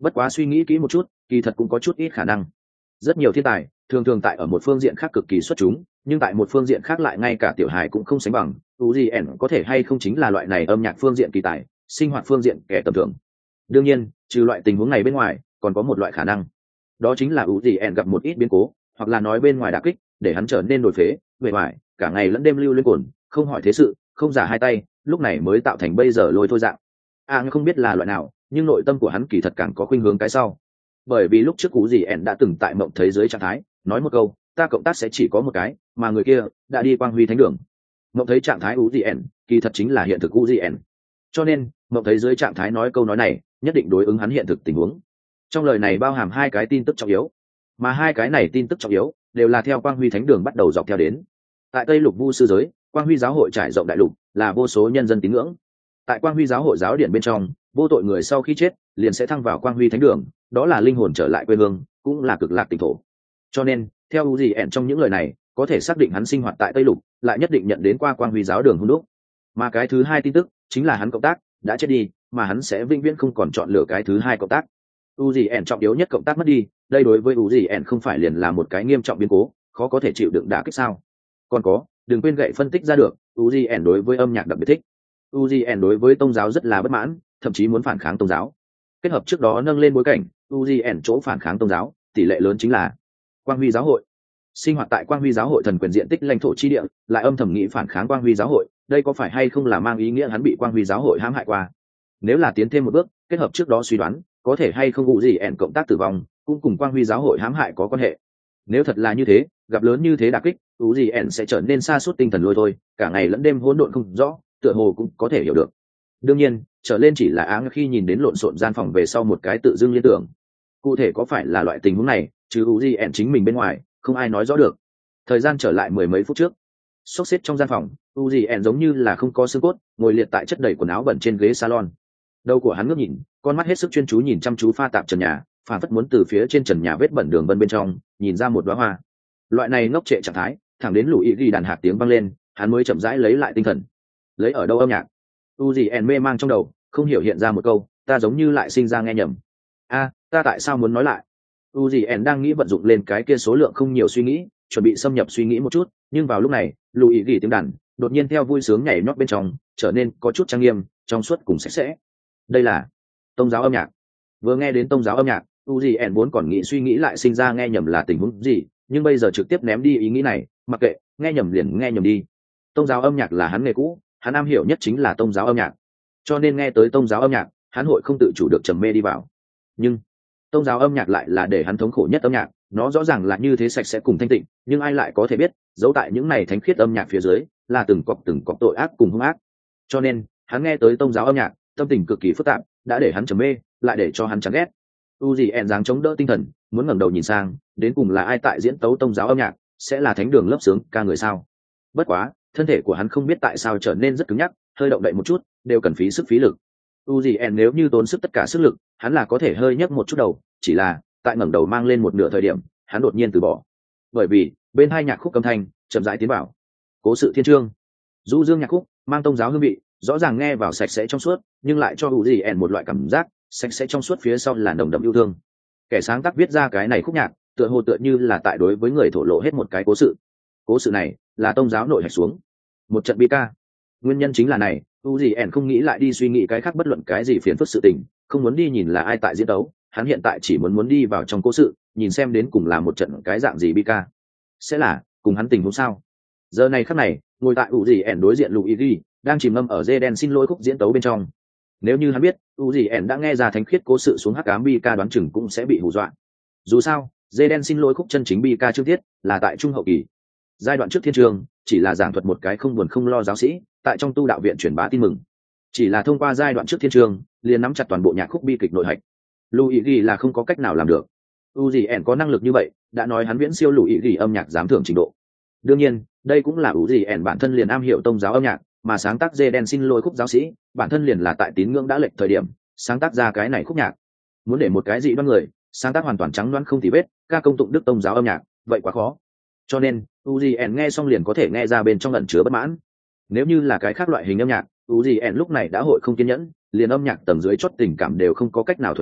Bất quá suy nghĩ kỹ một chút, kỳ thật cũng có chút ít khả năng. Rất nhiều thiên tài thường thường tại ở một phương diện khác cực kỳ xuất chúng, nhưng tại một phương diện khác lại ngay cả tiểu hài cũng không sánh bằng. Uzien có thể hay không chính là loại này âm nhạc phương diện kỳ tài, sinh hoạt phương diện kẻ tầm thường. Đương nhiên, trừ loại tình huống này bên ngoài, còn có một loại khả năng, đó chính là Uzien gặp một ít biến cố, hoặc là nói bên ngoài đả kích, để hắn trở nên đổi phế, bề ngoài cả ngày lẫn đêm lưu lên cồn, không hỏi thế sự, không giả hai tay, lúc này mới tạo thành bây giờ lôi thôi dạng. À không biết là loại nào, nhưng nội tâm của hắn kỳ thật càng có khuynh hướng cái sau. Bởi vì lúc trước cú gì ẻn đã từng tại mộng thấy dưới trạng thái nói một câu, ta cộng tác sẽ chỉ có một cái, mà người kia đã đi quang huy thánh đường. Mộng thấy trạng thái cú gì ẻn kỳ thật chính là hiện thực cú gì ẻn, cho nên mộng thấy dưới trạng thái nói câu nói này nhất định đối ứng hắn hiện thực tình huống. Trong lời này bao hàm hai cái tin tức trọng yếu, mà hai cái này tin tức trọng yếu đều là theo quang huy thánh đường bắt đầu dọc theo đến. Tại Tây Lục Vu sư giới, quang huy giáo hội trải rộng đại lục, là vô số nhân dân tín ngưỡng. Tại quang huy giáo hội giáo điển bên trong, vô tội người sau khi chết liền sẽ thăng vào quang huy thánh đường, đó là linh hồn trở lại quê hương, cũng là cực lạc tỉnh thổ. Cho nên theo u gì ẻn trong những lời này có thể xác định hắn sinh hoạt tại Tây Lục, lại nhất định nhận đến qua quang huy giáo đường hung đúc. Mà cái thứ hai tin tức chính là hắn cộng tác đã chết đi, mà hắn sẽ vĩnh viễn không còn chọn lựa cái thứ hai cộng tác. u gì ẻn trọng yếu nhất cộng tác mất đi, đây đối với u gì ẻn không phải liền là một cái nghiêm trọng biến cố, khó có thể chịu đựng đả kích sao? Còn có, đừng quên gậy phân tích ra được, u gì ẻn đối với âm nhạc đặc biệt thích. u gì ẻn đối với tôn giáo rất là bất mãn, thậm chí muốn phản kháng tôn giáo. Kết hợp trước đó nâng lên bối cảnh, u gì ẻn chỗ phản kháng tôn giáo tỷ lệ lớn chính là quang huy giáo hội. Sinh hoạt tại quang huy giáo hội thần quyền diện tích lãnh thổ chi địa, lại âm thầm nghĩ phản kháng quang huy giáo hội, đây có phải hay không là mang ý nghĩa hắn bị quang huy giáo hội hãm hại qua? Nếu là tiến thêm một bước, kết hợp trước đó suy đoán, có thể hay không u gì ẻn cộng tác tử vong cũng cùng quang huy giáo hội hãm hại có quan hệ. Nếu thật là như thế, gặp lớn như thế đả kích, u gì ẻn sẽ trở nên sa sút tinh thần lôi thôi, cả ngày lẫn đêm hỗn độn không rõ, tựa hồ cũng có thể hiểu được. Đương nhiên, trở lên chỉ là áng khi nhìn đến lộn xộn gian phòng về sau một cái tự dưng liên tưởng. Cụ thể có phải là loại tình huống này, chứ u gì ẻn chính mình bên ngoài không ai nói rõ được. Thời gian trở lại mười mấy phút trước, xốc xếp trong gian phòng, u gì ẻn giống như là không có xương cốt, ngồi liệt tại chất đầy quần áo bẩn trên ghế salon. Đầu của hắn ngước nhìn, con mắt hết sức chuyên chú nhìn chăm chú pha tạp trần nhà, phản phất muốn từ phía trên trần nhà vết bẩn đường vân bên trong nhìn ra một đóa hoa. Loại này ngốc trệ trạng thái, thẳng đến lũ ý ghi đàn hạt tiếng vang lên, hắn mới chậm rãi lấy lại tinh thần. Lấy ở đâu âm nhạc? u gì ẻn mê mang trong đầu, không hiểu hiện ra một câu, ta giống như lại sinh ra nghe nhầm. A, ta tại sao muốn nói lại? u gì ẻn đang nghĩ vận dụng lên cái kia số lượng không nhiều suy nghĩ, chuẩn bị xâm nhập suy nghĩ một chút, nhưng vào lúc này, lũ ý ghi tiếng đàn đột nhiên theo vui sướng nhảy nhót bên trong trở nên có chút trang nghiêm, trong suốt cùng sạch sẽ. Đây là tôn giáo âm nhạc. Vừa nghe đến tôn giáo âm nhạc, u gì ẻn vốn còn nghĩ suy nghĩ lại sinh ra nghe nhầm là tình huống gì, nhưng bây giờ trực tiếp ném đi ý nghĩ này, mặc kệ, nghe nhầm liền nghe nhầm đi. Tôn giáo âm nhạc là hắn nghề cũ, hắn am hiểu nhất chính là tôn giáo âm nhạc, cho nên nghe tới tôn giáo âm nhạc, hắn hội không tự chủ được trầm mê đi vào. Nhưng tôn giáo âm nhạc lại là để hắn thống khổ nhất âm nhạc, nó rõ ràng là như thế sạch sẽ cùng thanh tịnh, nhưng ai lại có thể biết, giấu tại những này thánh khiết âm nhạc phía dưới là từng cọc từng cọc tội ác cùng hung ác. Cho nên hắn nghe tới tôn giáo âm nhạc, tâm tình cực kỳ phức tạp, đã để hắn trầm mê, lại để cho hắn chán ghét. u gì ẻn dáng chống đỡ tinh thần, muốn ngẩng đầu nhìn sang, đến cùng là ai tại diễn tấu tôn giáo âm nhạc, sẽ là thánh đường lớp sướng ca người sao? Bất quá, thân thể của hắn không biết tại sao trở nên rất cứng nhắc, hơi động đậy một chút đều cần phí sức phí lực. u gì ẻn nếu như tốn sức tất cả sức lực, hắn là có thể hơi nhấc một chút đầu, chỉ là tại ngẩng đầu mang lên một nửa thời điểm, hắn đột nhiên từ bỏ, bởi vì bên hai nhạc khúc âm thanh chậm rãi tiến vào. Cố sự thiên chương, du dương nhạc khúc mang tôn giáo hương vị, rõ ràng nghe vào sạch sẽ trong suốt, nhưng lại cho u gì ẻn một loại cảm giác sạch sẽ trong suốt phía sau là nồng đậm yêu thương. Kẻ sáng tác viết ra cái này khúc nhạc, tựa hồ tựa như là tại đối với người thổ lộ hết một cái cố sự. Cố sự này là tôn giáo nội hạch xuống một trận bi ca. Nguyên nhân chính là này, u gì ẻn không nghĩ lại đi suy nghĩ cái khác bất luận cái gì phiền phức sự tình, không muốn đi nhìn là ai tại diễn tấu, hắn hiện tại chỉ muốn muốn đi vào trong cố sự, nhìn xem đến cùng là một trận cái dạng gì bi ca, sẽ là cùng hắn tình huống sao. Giờ này khắc này, ngồi tại u gì ẻn đối diện Luigi, đang chìm ngâm ở dê đen xin lỗi khúc diễn tấu bên trong. Nếu như hắn biết u gì ẻn đã nghe ra thánh khiết cố sự xuống hắc ám bi ca, đoán chừng cũng sẽ bị hù dọa. Dù sao, dê đen xin lỗi khúc chân chính bi ca chương tiết là tại trung hậu kỳ, giai đoạn trước thiên trường chỉ là giảng thuật một cái không buồn không lo giáo sĩ tại trong tu đạo viện truyền bá tin mừng, chỉ là thông qua giai đoạn trước thiên trường liền nắm chặt toàn bộ nhạc khúc bi kịch nội hạch. Luigi là không có cách nào làm được. Uzien có năng lực như vậy, đã nói hắn viễn siêu Luigi âm nhạc giám thưởng trình độ. Đương nhiên, đây cũng là Uzien bản thân liền am hiểu tông giáo âm nhạc, mà sáng tác dê đen xin lỗi khúc giáo sĩ, bản thân liền là tại tín ngưỡng đã lệch thời điểm, sáng tác ra cái này khúc nhạc. Muốn để một cái dị đoan người sáng tác hoàn toàn trắng đoán không tì vết, ca công tụng đức tông giáo âm nhạc, vậy quá khó. Cho nên, Uzien nghe xong liền có thể nghe ra bên trong ẩn chứa bất mãn. Nếu như là cái khác loại hình âm nhạc, Uzien lúc này đã hội không kiên nhẫn, liền âm nhạc tầng dưới chót tình cảm đều không có cách nào thuần túy,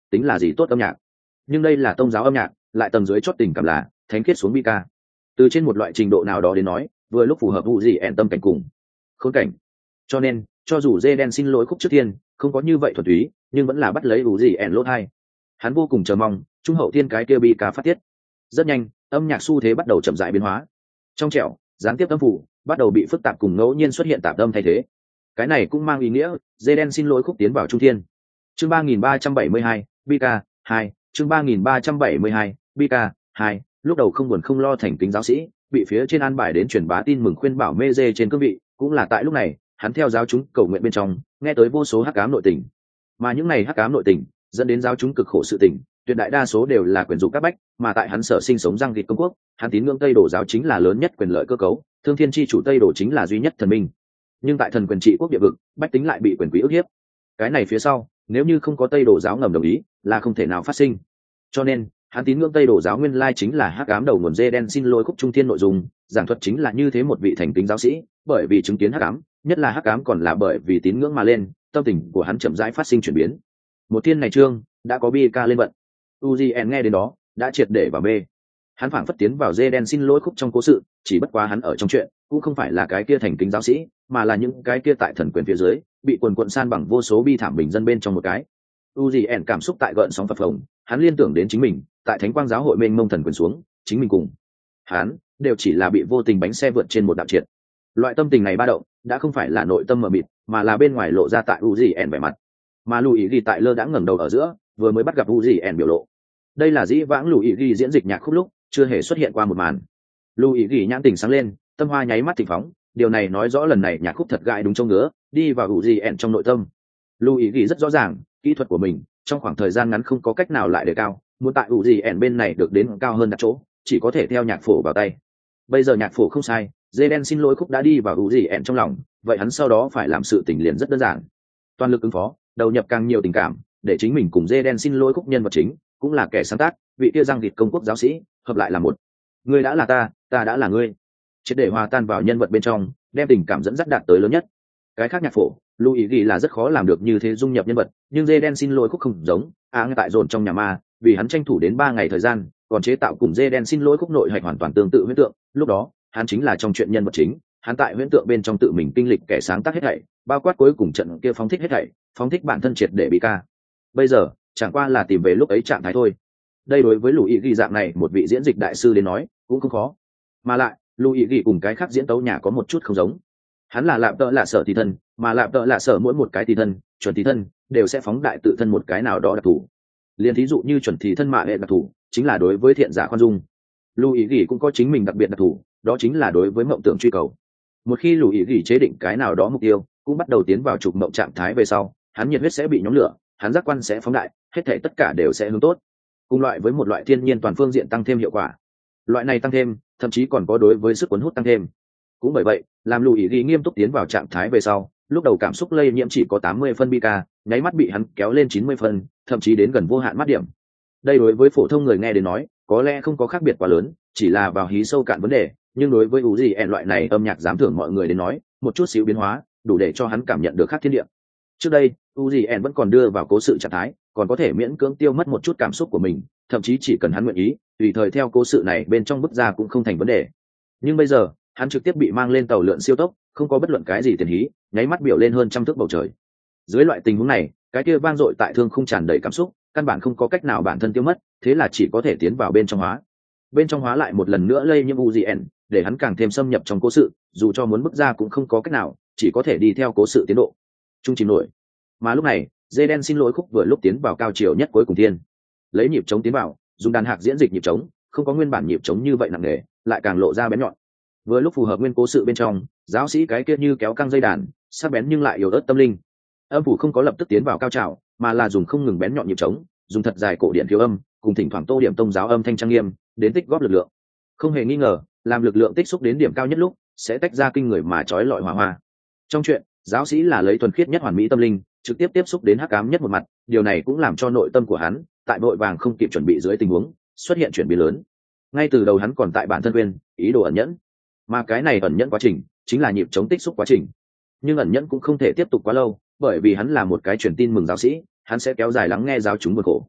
tính là gì tốt âm nhạc. Nhưng đây là tông giáo âm nhạc, lại tầng dưới chót tình cảm là thánh khiết xuống bi ca. Từ trên một loại trình độ nào đó đến nói, vừa lúc phù hợp vụ gì ẹn tâm cảnh cùng khốn cảnh. Cho nên cho dù dê đen xin lỗi khúc trước tiên không có như vậy thuần túy, nhưng vẫn là bắt lấy vụ gì ẹn lốt hai. Hắn vô cùng chờ mong trung hậu tiên cái kia bi ca phát tiết. Rất nhanh, âm nhạc xu thế bắt đầu chậm rãi biến hóa. Trong trẻo gián tiếp âm phủ bắt đầu bị phức tạp cùng ngẫu nhiên xuất hiện tạp âm thay thế. Cái này cũng mang ý nghĩa dê đen xin lỗi khúc tiến vào trung thiên. Chương ba nghìn ba trăm bảy mươi hai, Bika hai, chương ba nghìn ba trăm bảy mươi hai, Bika hai. Lúc đầu không buồn không lo thành kính giáo sĩ, bị phía trên an bài đến truyền bá tin mừng khuyên bảo mê dê trên cương vị, cũng là tại lúc này, hắn theo giáo chúng cầu nguyện bên trong, nghe tới vô số hắc ám nội tình. Mà những này hắc ám nội tình, dẫn đến giáo chúng cực khổ sự tình, tuyệt đại đa số đều là quyền dục các bách, mà tại hắn sở sinh sống răng vịt công quốc, hắn tín ngưỡng Tây Đồ giáo chính là lớn nhất quyền lợi cơ cấu, thương thiên chi chủ Tây Đồ chính là duy nhất thần minh. Nhưng tại thần quyền trị quốc địa vực, bách tính lại bị quyền quý ức hiếp. Cái này phía sau, nếu như không có Tây Đồ giáo ngầm đồng ý, là không thể nào phát sinh. Cho nên, hắn tín ngưỡng Tây Đồ giáo nguyên lai chính là hắc ám đầu nguồn dê đen xin lỗi khúc trung thiên nội dung, giảng thuật chính là như thế một vị thành kính giáo sĩ, bởi vì chứng kiến hắc ám, nhất là hắc ám còn là bởi vì tín ngưỡng mà lên, tâm tình của hắn chậm rãi phát sinh chuyển biến. Một thiên này chương đã có bi ca lên vận. Uzien nghe đến đó, đã triệt để vào mê. Hắn phảng phất tiến vào dê đen xin lỗi khúc trong cố sự, chỉ bất quá hắn ở trong chuyện, cũng không phải là cái kia thành kính giáo sĩ, mà là những cái kia tại thần quyền phía dưới, bị quần quần san bằng vô số bi thảm bình dân bên trong một cái. Uzien cảm xúc tại gợn sóng phập phồng, hắn liên tưởng đến chính mình, tại Thánh Quang giáo hội mênh mông thần quyền xuống, chính mình cùng hắn đều chỉ là bị vô tình bánh xe vượt trên một đạo triệt. Loại tâm tình này ba động, đã không phải là nội tâm mờ mịt, mà là bên ngoài lộ ra tại Uzien vẻ mặt. Mà Lùi Ý tại lơ đãng ngẩng đầu ở giữa, vừa mới bắt gặp Uzien biểu lộ. Đây là dĩ vãng Lùi Ý diễn dịch nhạc khúc lúc chưa hề xuất hiện qua một màn. Lùi Ý nhãn tình sáng lên, tâm hoa nháy mắt thịnh phóng, điều này nói rõ lần này nhạc khúc thật gãi đúng trong ngứa, đi vào Uzien trong nội tâm. Lùi Ý rất rõ ràng, kỹ thuật của mình trong khoảng thời gian ngắn không có cách nào lại đề cao, muốn tại Uzien bên này được đến cao hơn đặt chỗ, chỉ có thể theo nhạc phổ vào tay. Bây giờ nhạc phổ không sai, dê đen xin lỗi khúc đã đi vào Uzien trong lòng, vậy hắn sau đó phải làm sự tình liền rất đơn giản, toàn lực ứng phó, đầu nhập càng nhiều tình cảm, để chính mình cùng dê đen xin lỗi khúc nhân vật chính, cũng là kẻ sáng tác, vị kia giang vịt công quốc giáo sĩ, hợp lại là một. Ngươi đã là ta, ta đã là ngươi. Triệt để hòa tan vào nhân vật bên trong, đem tình cảm dẫn dắt đạt tới lớn nhất. Cái khác nhạc phổ, Louis ghi là rất khó làm được như thế dung nhập nhân vật, nhưng dê đen xin lỗi khúc không giống, á à, tại dồn trong nhà ma, vì hắn tranh thủ đến ba ngày thời gian, còn chế tạo cùng dê đen xin lỗi khúc nội hạch hoàn toàn tương tự huyễn tượng, lúc đó, hắn chính là trong chuyện nhân vật chính, hắn tại huyễn tượng bên trong tự mình kinh lịch kẻ sáng tác hết thảy, bao quát cuối cùng trận kia phóng thích hết thảy, phóng thích bản thân triệt để bị ca. Bây giờ, chẳng qua là tìm về lúc ấy trạng thái thôi. Đây đối với Louis ghi dạng này một vị diễn dịch đại sư đến nói, cũng không khó. Mà lại, Louis ghi cùng cái khác diễn tấu nhà có một chút không giống. Hắn là lạm tợ lạ sở thì thân, mà lạm tợ lạ sở mỗi một cái thì thân, chuẩn thì thân, đều sẽ phóng đại tự thân một cái nào đó đặc thù. Liên thí dụ như chuẩn thì thân mạ hệ đặc thù, chính là đối với thiện giả khoan dung. Louis ghi cũng có chính mình đặc biệt đặc thù, đó chính là đối với mộng tưởng truy cầu. Một khi Louis ghi chế định cái nào đó mục tiêu, cũng bắt đầu tiến vào trục mộng trạng thái về sau, hắn nhiệt huyết sẽ bị nhóm lửa, hắn giác quan sẽ phóng đại, hết thảy tất cả đều sẽ hướng tốt. Cùng loại với một loại thiên nhiên toàn phương diện tăng thêm hiệu quả. Loại này tăng thêm, thậm chí còn có đối với sức cuốn hút tăng thêm. Cũng bởi vậy, làm Louis ghi nghiêm túc tiến vào trạng thái về sau, lúc đầu cảm xúc lây nhiễm chỉ có tám mươi phân bika, nháy mắt bị hắn kéo lên chín mươi phân, thậm chí đến gần vô hạn mắt điểm. Đây đối với phổ thông người nghe đến nói, có lẽ không có khác biệt quá lớn, chỉ là vào hí sâu cạn vấn đề, nhưng đối với Uzien loại này âm nhạc dám thưởng mọi người đến nói, một chút xíu biến hóa, đủ để cho hắn cảm nhận được khác thiên địa. Trước đây, Uzien vẫn còn đưa vào cố sự trạng thái, còn có thể miễn cưỡng tiêu mất một chút cảm xúc của mình, thậm chí chỉ cần hắn nguyện ý, tùy thời theo cố sự này bên trong bức ra cũng không thành vấn đề. Nhưng bây giờ, hắn trực tiếp bị mang lên tàu lượn siêu tốc, không có bất luận cái gì tiền hí, nháy mắt biểu lên hơn trăm thước bầu trời. Dưới loại tình huống này, cái kia vang dội tại thương không tràn đầy cảm xúc, căn bản không có cách nào bản thân tiêu mất, thế là chỉ có thể tiến vào bên trong hóa. Bên trong hóa lại một lần nữa lây nhiễm Uzien, để hắn càng thêm xâm nhập trong cố sự, dù cho muốn bước ra cũng không có cách nào, chỉ có thể đi theo cố sự tiến độ. Trung chìm nổi. Mà lúc này, dê đen xin lỗi khúc vừa lúc tiến vào cao chiều nhất cuối cùng thiên. Lấy nhịp trống tiến vào, dùng đàn hạc diễn dịch nhịp trống, không có nguyên bản nhịp trống như vậy nặng nề, lại càng lộ ra bén nhọn. Vừa lúc phù hợp nguyên cố sự bên trong, giáo sĩ cái kia như kéo căng dây đàn, sắc bén nhưng lại yếu ớt tâm linh. Âm phủ không có lập tức tiến vào cao trào, mà là dùng không ngừng bén nhọn nhịp trống, dùng thật dài cổ điển thiếu âm, cùng thỉnh thoảng tô điểm tông giáo âm thanh trang nghiêm, đến tích góp lực lượng. Không hề nghi ngờ, làm lực lượng tích xúc đến điểm cao nhất lúc, sẽ tách ra kinh người mà chói lọi hỏa hoa. Trong chuyện, giáo sĩ là lấy thuần khiết nhất hoàn mỹ tâm linh, trực tiếp tiếp xúc đến hắc ám nhất một mặt, điều này cũng làm cho nội tâm của hắn, tại vội vàng không kịp chuẩn bị dưới tình huống, xuất hiện chuyển biến lớn. Ngay từ đầu hắn còn tại bản thân quên, ý đồ ẩn nhẫn, mà cái này ẩn nhẫn quá trình, chính là nhịp chống tích xúc quá trình. Nhưng ẩn nhẫn cũng không thể tiếp tục quá lâu, bởi vì hắn là một cái truyền tin mừng giáo sĩ, hắn sẽ kéo dài lắng nghe giáo chúng buồn khổ,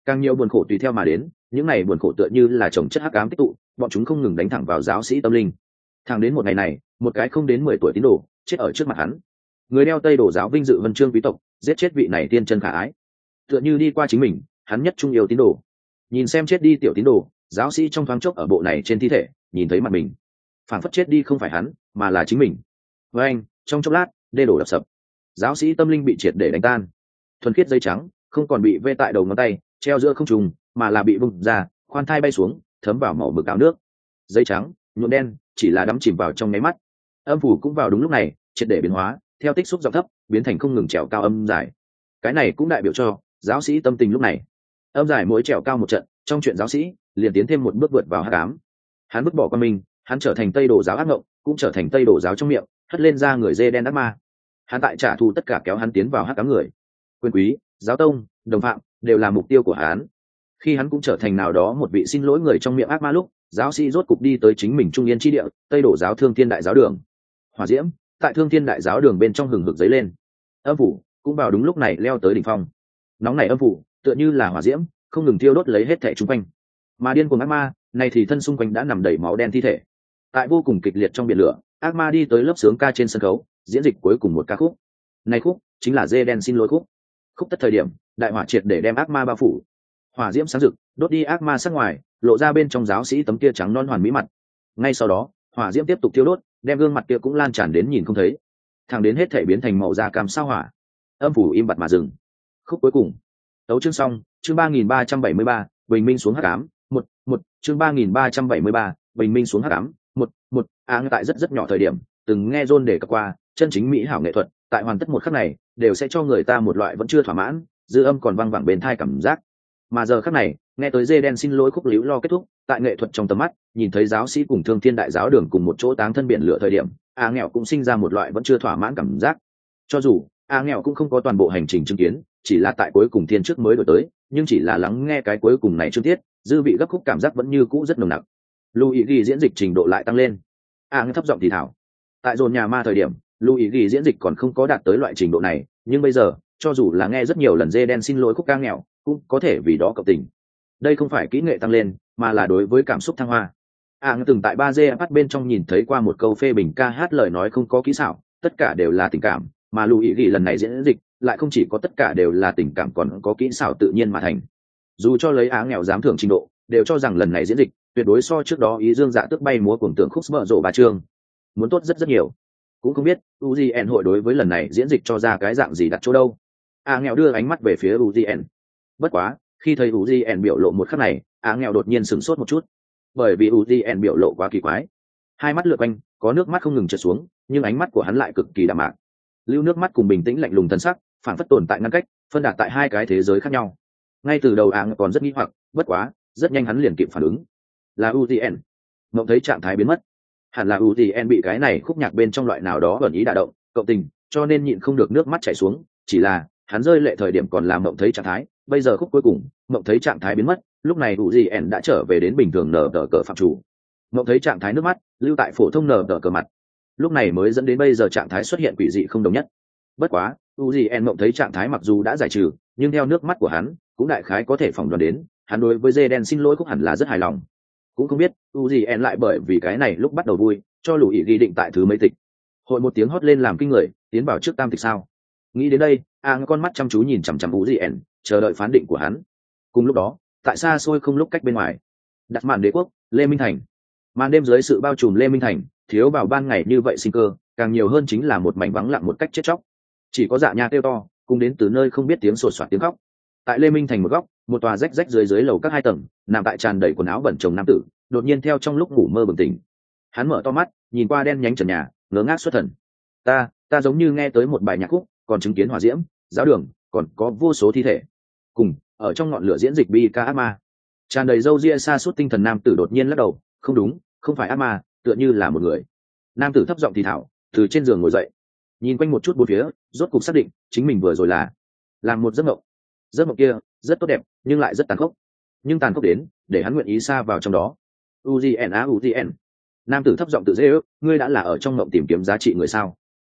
Càng nhiều buồn khổ tùy theo mà đến, những này buồn khổ tựa như là chồng chất hắc ám tích tụ, bọn chúng không ngừng đánh thẳng vào giáo sĩ tâm linh. Thẳng đến một ngày này, một cái không đến mười tuổi tín đồ chết ở trước mặt hắn. Người đeo tây đồ giáo vinh dự vân chương quý tộc, giết chết vị này tiên chân khả ái. Tựa như đi qua chính mình, hắn nhất trung yêu tín đồ. Nhìn xem chết đi tiểu tín đồ, giáo sĩ trong thoáng chốc ở bộ này trên thi thể, nhìn thấy mặt mình. Phản phất chết đi không phải hắn, mà là chính mình. Với anh, trong chốc lát, đê đổ đập sập. Giáo sĩ tâm linh bị triệt để đánh tan. Thuần khiết dây trắng, không còn bị vê tại đầu ngón tay, treo giữa không trung, mà là bị vung ra, khoan thai bay xuống, thấm vào màu mực áo nước. Dây trắng, nhuộm đen, chỉ là đắm chìm vào trong máy mắt. Âm phủ cũng vào đúng lúc này, triệt để biến hóa, theo tích xúc giọng thấp, biến thành không ngừng trèo cao âm dài. Cái này cũng đại biểu cho giáo sĩ tâm tình lúc này. Âm dài mỗi trèo cao một trận, trong chuyện giáo sĩ liền tiến thêm một bước vượt vào hắc ám. Hắn vứt bỏ qua mình, hắn trở thành tây đồ giáo ác ngộng, cũng trở thành tây đồ giáo trong miệng, hất lên ra người dê đen ác ma. Hắn tại trả thù tất cả kéo hắn tiến vào hắc ám người. Quyền quý, giáo tông, đồng phạm đều là mục tiêu của hắn. Khi hắn cũng trở thành nào đó một vị xin lỗi người trong miệng ác ma lúc, giáo sĩ rốt cục đi tới chính mình trung yên chi địa, tây đồ giáo Thương Thiên đại giáo đường. Hỏa diễm tại Thương Thiên đại giáo đường bên trong hừng hực dấy lên. Âm phủ cũng vào đúng lúc này leo tới đỉnh phong. Nóng này âm phủ tựa như là hỏa diễm, không ngừng thiêu đốt lấy hết thảy xung quanh. Mà điên cuồng ác ma này thì thân xung quanh đã nằm đầy máu đen thi thể. Tại vô cùng kịch liệt trong biển lửa, ác ma đi tới lớp sướng ca trên sân khấu, diễn dịch cuối cùng một ca khúc. Này khúc chính là dê đen xin lỗi khúc. Khúc tất thời điểm, đại hỏa triệt để đem ác ma bao phủ. Hỏa diễm sáng rực, đốt đi ác ma sắc ngoài, lộ ra bên trong giáo sĩ tấm kia trắng non hoàn mỹ mặt. Ngay sau đó, hỏa diễm tiếp tục thiêu đốt, đem gương mặt kia cũng lan tràn đến nhìn không thấy. Thẳng đến hết thể biến thành màu da cam sao hỏa. Âm phủ im bặt mà dừng. Khúc cuối cùng. Tấu chương xong, chương ba nghìn ba trăm bảy mươi ba, bình minh xuống hắc ám, một, một, chương ba nghìn ba trăm bảy mươi ba, bình minh xuống hắc ám, một, một, à tại rất rất nhỏ thời điểm, từng nghe John đề cập qua, chân chính mỹ hảo nghệ thuật, tại hoàn tất một khắc này, đều sẽ cho người ta một loại vẫn chưa thỏa mãn, dư âm còn vang vẳng bên tai cảm giác. Mà giờ khắc này, nghe tới dê đen xin lỗi khúc liễu lo kết thúc, tại nghệ thuật trong tầm mắt, nhìn thấy giáo sĩ cùng Thương Thiên đại giáo đường cùng một chỗ táng thân biển lửa thời điểm, a nghèo cũng sinh ra một loại vẫn chưa thỏa mãn cảm giác. Cho dù a nghèo cũng không có toàn bộ hành trình chứng kiến, chỉ là tại cuối cùng thiên trước mới đổi tới, nhưng chỉ là lắng nghe cái cuối cùng này chưa tiết, dư vị gấp khúc cảm giác vẫn như cũ rất nồng nặc. Louis ghi diễn dịch trình độ lại tăng lên. a nghe thấp giọng thì thảo. Tại dồn nhà ma thời điểm, Louis ghi diễn dịch còn không có đạt tới loại trình độ này, nhưng bây giờ, cho dù là nghe rất nhiều lần dê đen xin lỗi khúc ca nghèo, cũng có thể vì đó cộng tình. Đây không phải kỹ nghệ tăng lên, mà là đối với cảm xúc thăng hoa. A nghe từng tại ba dê bắt bên trong nhìn thấy qua một câu phê bình ca hát lời nói không có kỹ xảo, tất cả đều là tình cảm, mà Louis ghi lần này diễn dịch lại không chỉ có tất cả đều là tình cảm còn có kỹ xảo tự nhiên mà thành. Dù cho lấy á nghèo dám thưởng trình độ, đều cho rằng lần này diễn dịch tuyệt đối so trước đó ý dương dạ tức bay múa cuồng tượng khúc mở rộ bà trương muốn tốt rất rất nhiều. Cũng không biết Uzien hội đối với lần này diễn dịch cho ra cái dạng gì đặt chỗ đâu. A nghèo đưa ánh mắt về phía Uzien. Bất quá, khi thấy Uzien biểu lộ một khắc này, A nghèo đột nhiên sửng sốt một chút, bởi vì Uzien biểu lộ quá kỳ quái. Hai mắt lượn quanh, có nước mắt không ngừng trượt xuống, nhưng ánh mắt của hắn lại cực kỳ đạm mạc. Lưu nước mắt cùng bình tĩnh lạnh lùng thân sắc, phản phất tồn tại ngăn cách, phân đạt tại hai cái thế giới khác nhau. Ngay từ đầu A nghèo còn rất nghi hoặc, bất quá, rất nhanh hắn liền kịp phản ứng. Là Uzien. Mộng thấy trạng thái biến mất. Hẳn là Uzien bị cái này khúc nhạc bên trong loại nào đó ẩn ý đả động, cộng tình, cho nên nhịn không được nước mắt chảy xuống, chỉ là hắn rơi lệ thời điểm còn làm mộng thấy trạng thái, bây giờ khúc cuối cùng, mộng thấy trạng thái biến mất, lúc này Uzien đã trở về đến bình thường nở tờ cờ phạm chủ. Mộng thấy trạng thái nước mắt, lưu tại phổ thông nở tờ cờ mặt. Lúc này mới dẫn đến bây giờ trạng thái xuất hiện quỷ dị không đồng nhất. Bất quá, Uzien mộng thấy trạng thái mặc dù đã giải trừ, nhưng theo nước mắt của hắn, cũng đại khái có thể phỏng đoán đến, hắn đối với dê đen xin lỗi khúc hẳn là rất hài lòng. Cũng không biết Uzien lại bởi vì cái này lúc bắt đầu vui, cho Lùi ghi định tại thứ mấy tịch. Hội một tiếng hót lên làm kinh người, tiến vào trước tam tịch sao? Nghĩ đến đây, a con mắt chăm chú nhìn chằm chằm Uzien, chờ đợi phán định của hắn. Cùng lúc đó, tại xa xôi không lúc cách bên ngoài, đặt màn đế quốc, Lê Minh Thành. Màn đêm dưới sự bao trùm Lê Minh Thành, thiếu vào ban ngày như vậy sinh cơ, càng nhiều hơn chính là một mảnh vắng lặng một cách chết chóc. Chỉ có dạ nha kêu to, cùng đến từ nơi không biết tiếng sột soạt tiếng khóc. Tại Lê Minh Thành một góc, một tòa rách rách dưới dưới lầu các hai tầng, nằm tại tràn đầy quần áo bẩn chồng nam tử, đột nhiên theo trong lúc ngủ mơ bừng tỉnh. Hắn mở to mắt, nhìn qua đen nhánh trần nhà, ngớ ngác xuất thần. Ta, ta giống như nghe tới một bài nhạc khúc, còn chứng kiến hỏa diễm, giáo đường, còn có vô số thi thể. Cùng, ở trong ngọn lửa diễn dịch bi ca ác ma. Tràn đầy râu ria sa sút tinh thần nam tử đột nhiên lắc đầu, không đúng, không phải ác ma, tựa như là một người. Nam tử thấp giọng thì thảo, từ trên giường ngồi dậy, nhìn quanh một chút bốn phía, rốt cục xác định, chính mình vừa rồi là làm một giấc mộng. Giấc mộng kia rất tốt đẹp, nhưng lại rất tàn khốc. Nhưng tàn khốc đến, để hắn nguyện ý xa vào trong đó. Uzien á Uzien. Nam tử thấp giọng tự dễ ước, ngươi đã là ở trong mộng tìm kiếm giá trị người sao?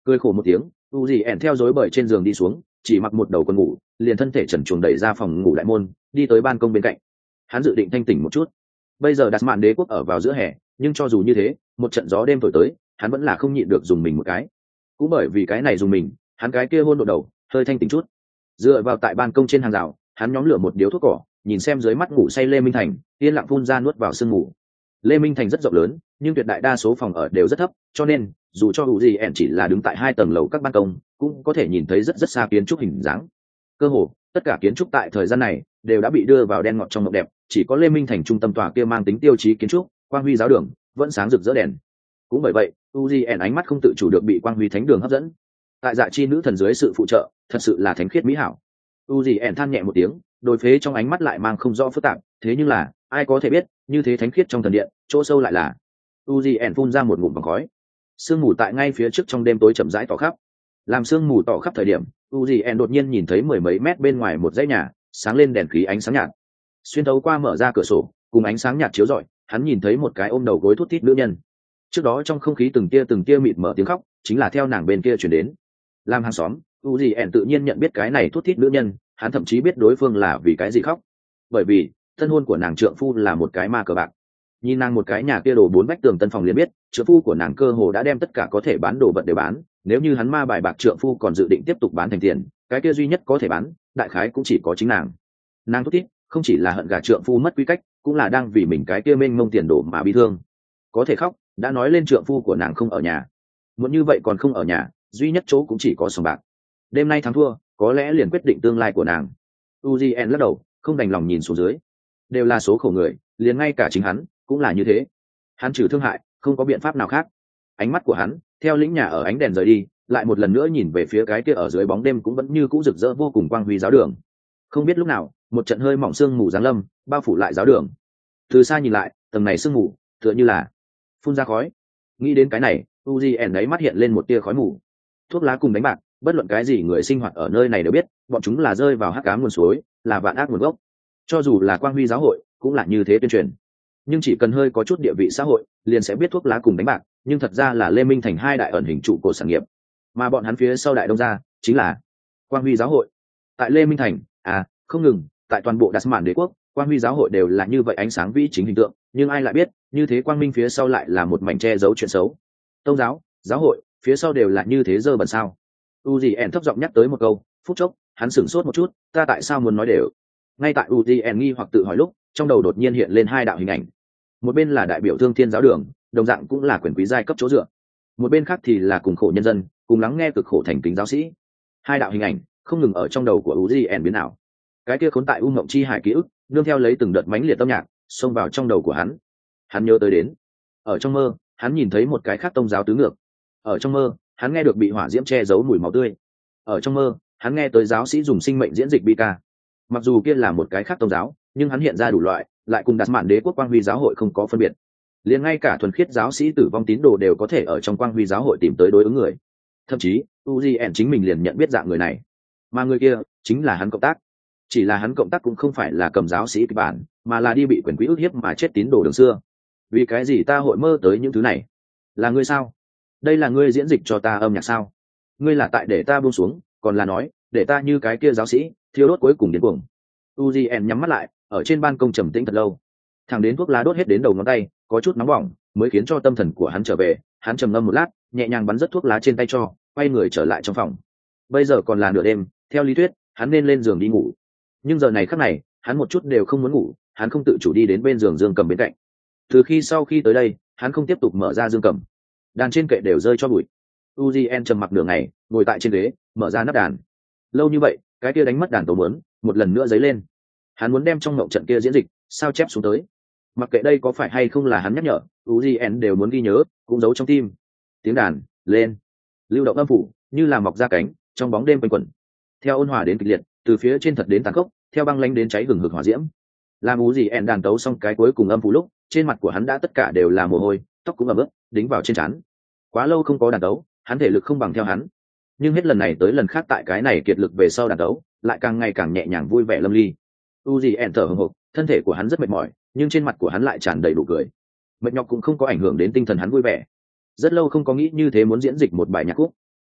cười khổ một tiếng, u gì ẻn theo dối bởi trên giường đi xuống, chỉ mặc một đầu quần ngủ, liền thân thể trần truồng đẩy ra phòng ngủ đại môn, đi tới ban công bên cạnh. Hắn dự định thanh tỉnh một chút. Bây giờ đặt mạn đế quốc ở vào giữa hè, nhưng cho dù như thế, một trận gió đêm thổi tới, hắn vẫn là không nhịn được dùng mình một cái. Cũng bởi vì cái này dùng mình, hắn cái kia hôn độ đầu, hơi thanh tỉnh chút. Dựa vào tại ban công trên hàng rào, hắn nhóm lửa một điếu thuốc cỏ, nhìn xem dưới mắt ngủ say Lê Minh Thành, yên lặng phun ra nuốt vào sương ngủ. Lê Minh Thành rất rộng lớn, nhưng tuyệt đại đa số phòng ở đều rất thấp, cho nên dù cho hữu gì ẻn chỉ là đứng tại hai tầng lầu các ban công, cũng có thể nhìn thấy rất rất xa kiến trúc hình dáng. Cơ hồ tất cả kiến trúc tại thời gian này đều đã bị đưa vào đen ngọt trong mộng đẹp, chỉ có Lê Minh Thành trung tâm tòa kia mang tính tiêu chí kiến trúc, quang huy giáo đường vẫn sáng rực rỡ đèn. Cũng bởi vậy, Uzi ánh mắt không tự chủ được bị quang huy thánh đường hấp dẫn. Tại dạ chi nữ thần dưới sự phụ trợ, thật sự là thánh khiết mỹ hảo. Uzi than nhẹ một tiếng, đôi phế trong ánh mắt lại mang không rõ phức tạp, thế nhưng là ai có thể biết, như thế thánh khiết trong thần điện, chỗ sâu lại là. Uzi phun ra một ngụm vòng khói. Sương mù tại ngay phía trước trong đêm tối chậm rãi tỏ khắp. Làm sương mù tỏ khắp thời điểm, Uzi đột nhiên nhìn thấy mười mấy mét bên ngoài một dãy nhà, sáng lên đèn khí ánh sáng nhạt. Xuyên thấu qua mở ra cửa sổ, cùng ánh sáng nhạt chiếu rọi, hắn nhìn thấy một cái ôm đầu gối thút thít nữ nhân. Trước đó trong không khí từng tia từng tia mịt mở tiếng khóc, chính là theo nàng bên kia truyền đến. Làm hàng xóm, Uzi tự nhiên nhận biết cái này thút thít nữ nhân, hắn thậm chí biết đối phương là vì cái gì khóc. Bởi vì thân hôn của nàng trượng phu là một cái ma cờ bạc. Nhìn nàng một cái nhà kia đồ bốn vách tường tân phòng liền biết, trượng phu của nàng cơ hồ đã đem tất cả có thể bán đồ vật để bán, nếu như hắn ma bài bạc trượng phu còn dự định tiếp tục bán thành tiền, cái kia duy nhất có thể bán, đại khái cũng chỉ có chính nàng. Nàng thút thít, không chỉ là hận gả trượng phu mất quy cách, cũng là đang vì mình cái kia mênh mông tiền đổ mà bi thương. Có thể khóc, đã nói lên trượng phu của nàng không ở nhà. Muốn như vậy còn không ở nhà, duy nhất chỗ cũng chỉ có sòng bạc. Đêm nay thắng thua, có lẽ liền quyết định tương lai của nàng. Uzi lắc đầu, không đành lòng nhìn xuống dưới. Đều là số khổ người, liền ngay cả chính hắn cũng là như thế. Hắn trừ thương hại, không có biện pháp nào khác. Ánh mắt của hắn theo lĩnh nhà ở ánh đèn rời đi, lại một lần nữa nhìn về phía cái kia ở dưới bóng đêm cũng vẫn như cũ rực rỡ vô cùng quang huy giáo đường. Không biết lúc nào, một trận hơi mỏng sương mù giáng lâm, bao phủ lại giáo đường. Từ xa nhìn lại, tầng này sương mù tựa như là phun ra khói. Nghĩ đến cái này, Uzi ấy mắt hiện lên một tia khói mù. Thuốc lá cùng đánh bạc, bất luận cái gì người sinh hoạt ở nơi này đều biết, bọn chúng là rơi vào hắc ám nguồn suối, là vạn ác nguồn gốc. Cho dù là quang huy giáo hội, cũng là như thế tuyên truyền. Nhưng chỉ cần hơi có chút địa vị xã hội, liền sẽ biết thuốc lá cùng đánh bạc, nhưng thật ra là Lê Minh Thành hai đại ẩn hình trụ cột sản nghiệp, mà bọn hắn phía sau đại đông gia chính là quang huy giáo hội. Tại Lê Minh Thành, à, không ngừng, tại toàn bộ Đạt Mạn đế quốc, quang huy giáo hội đều là như vậy ánh sáng vĩ chính hình tượng, nhưng ai lại biết, như thế quang minh phía sau lại là một mảnh che giấu chuyện xấu. Tôn giáo, giáo hội, phía sau đều là như thế dơ bẩn sao? Uzi thấp giọng nhắc tới một câu, phút chốc, hắn sửng sốt một chút, ta tại sao muốn nói đều? Ngay tại Uzi nghi hoặc tự hỏi lúc, trong đầu đột nhiên hiện lên hai đạo hình ảnh. Một bên là đại biểu Thương Thiên giáo đường, đồng dạng cũng là quyền quý giai cấp chỗ dựa. Một bên khác thì là cùng khổ nhân dân, cùng lắng nghe cực khổ thành kính giáo sĩ. Hai đạo hình ảnh không ngừng ở trong đầu của Uzi biến ảo. Cái kia khốn tại u mộng chi hải ký ức, nương theo lấy từng đợt mãnh liệt âm nhạc, xông vào trong đầu của hắn. Hắn nhớ tới đến, ở trong mơ, hắn nhìn thấy một cái khác tông giáo tứ ngược. Ở trong mơ, hắn nghe được bị hỏa diễm che giấu mùi máu tươi. Ở trong mơ, hắn nghe tới giáo sĩ dùng sinh mệnh diễn dịch bi ca. Mặc dù kia là một cái khác tông giáo, nhưng hắn hiện ra đủ loại, lại cùng Đạt Mạn đế quốc quang huy giáo hội không có phân biệt. Liền ngay cả thuần khiết giáo sĩ tử vong tín đồ đều có thể ở trong quang huy giáo hội tìm tới đối ứng người. Thậm chí, Uzi chính mình liền nhận biết dạng người này, mà người kia chính là hắn cộng tác. Chỉ là hắn cộng tác cũng không phải là cầm giáo sĩ kịch bản, mà là đi bị quyền quý ức hiếp mà chết tín đồ đường xưa. Vì cái gì ta hội mơ tới những thứ này? Là ngươi sao? Đây là ngươi diễn dịch cho ta âm nhạc sao? Ngươi là tại để ta buông xuống, còn là nói để ta như cái kia giáo sĩ thiêu đốt cuối cùng đến cuồng? Uzi nhắm mắt lại, ở trên ban công trầm tĩnh thật lâu, thẳng đến thuốc lá đốt hết đến đầu ngón tay, có chút nóng bỏng, mới khiến cho tâm thần của hắn trở về. Hắn trầm ngâm một lát, nhẹ nhàng bắn rớt thuốc lá trên tay cho, quay người trở lại trong phòng. Bây giờ còn là nửa đêm, theo lý thuyết hắn nên lên giường đi ngủ, nhưng giờ này khắc này hắn một chút đều không muốn ngủ. Hắn không tự chủ đi đến bên giường Dương Cầm bên cạnh. Từ khi sau khi tới đây, hắn không tiếp tục mở ra Dương Cầm, đàn trên kệ đều rơi cho bụi. Uzi trầm mặc nửa ngày, ngồi tại trên ghế, mở ra nắp đàn. Lâu như vậy, cái kia đánh mất đàn tấu muốn một lần nữa dấy lên. Hắn muốn đem trong mộng trận kia diễn dịch sao chép xuống tới. Mặc kệ đây có phải hay không là hắn nhắc nhở, Uzi đều muốn ghi nhớ, cũng giấu trong tim. Tiếng đàn lên, lưu động âm phủ như là mọc ra cánh, trong bóng đêm quanh quẩn. Theo ôn hòa đến kịch liệt, từ phía trên thật đến tàn khốc, theo băng lanh đến cháy hừng hực hỏa diễm. Làm Uzi đàn tấu xong cái cuối cùng âm phủ lúc, trên mặt của hắn đã tất cả đều là mồ hôi, tóc cũng ẩm ướt, đính vào trên trán. Quá lâu không có đàn tấu, hắn thể lực không bằng theo hắn. Nhưng hết lần này tới lần khác tại cái này kiệt lực về sau đàn tấu, lại càng ngày càng nhẹ nhàng vui vẻ lâm ly. Uzi thở hổn hộc, thân thể của hắn rất mệt mỏi, nhưng trên mặt của hắn lại tràn đầy nụ cười. Mệt nhọc cũng không có ảnh hưởng đến tinh thần hắn vui vẻ. Rất lâu không có nghĩ như thế muốn diễn dịch một bài nhạc khúc.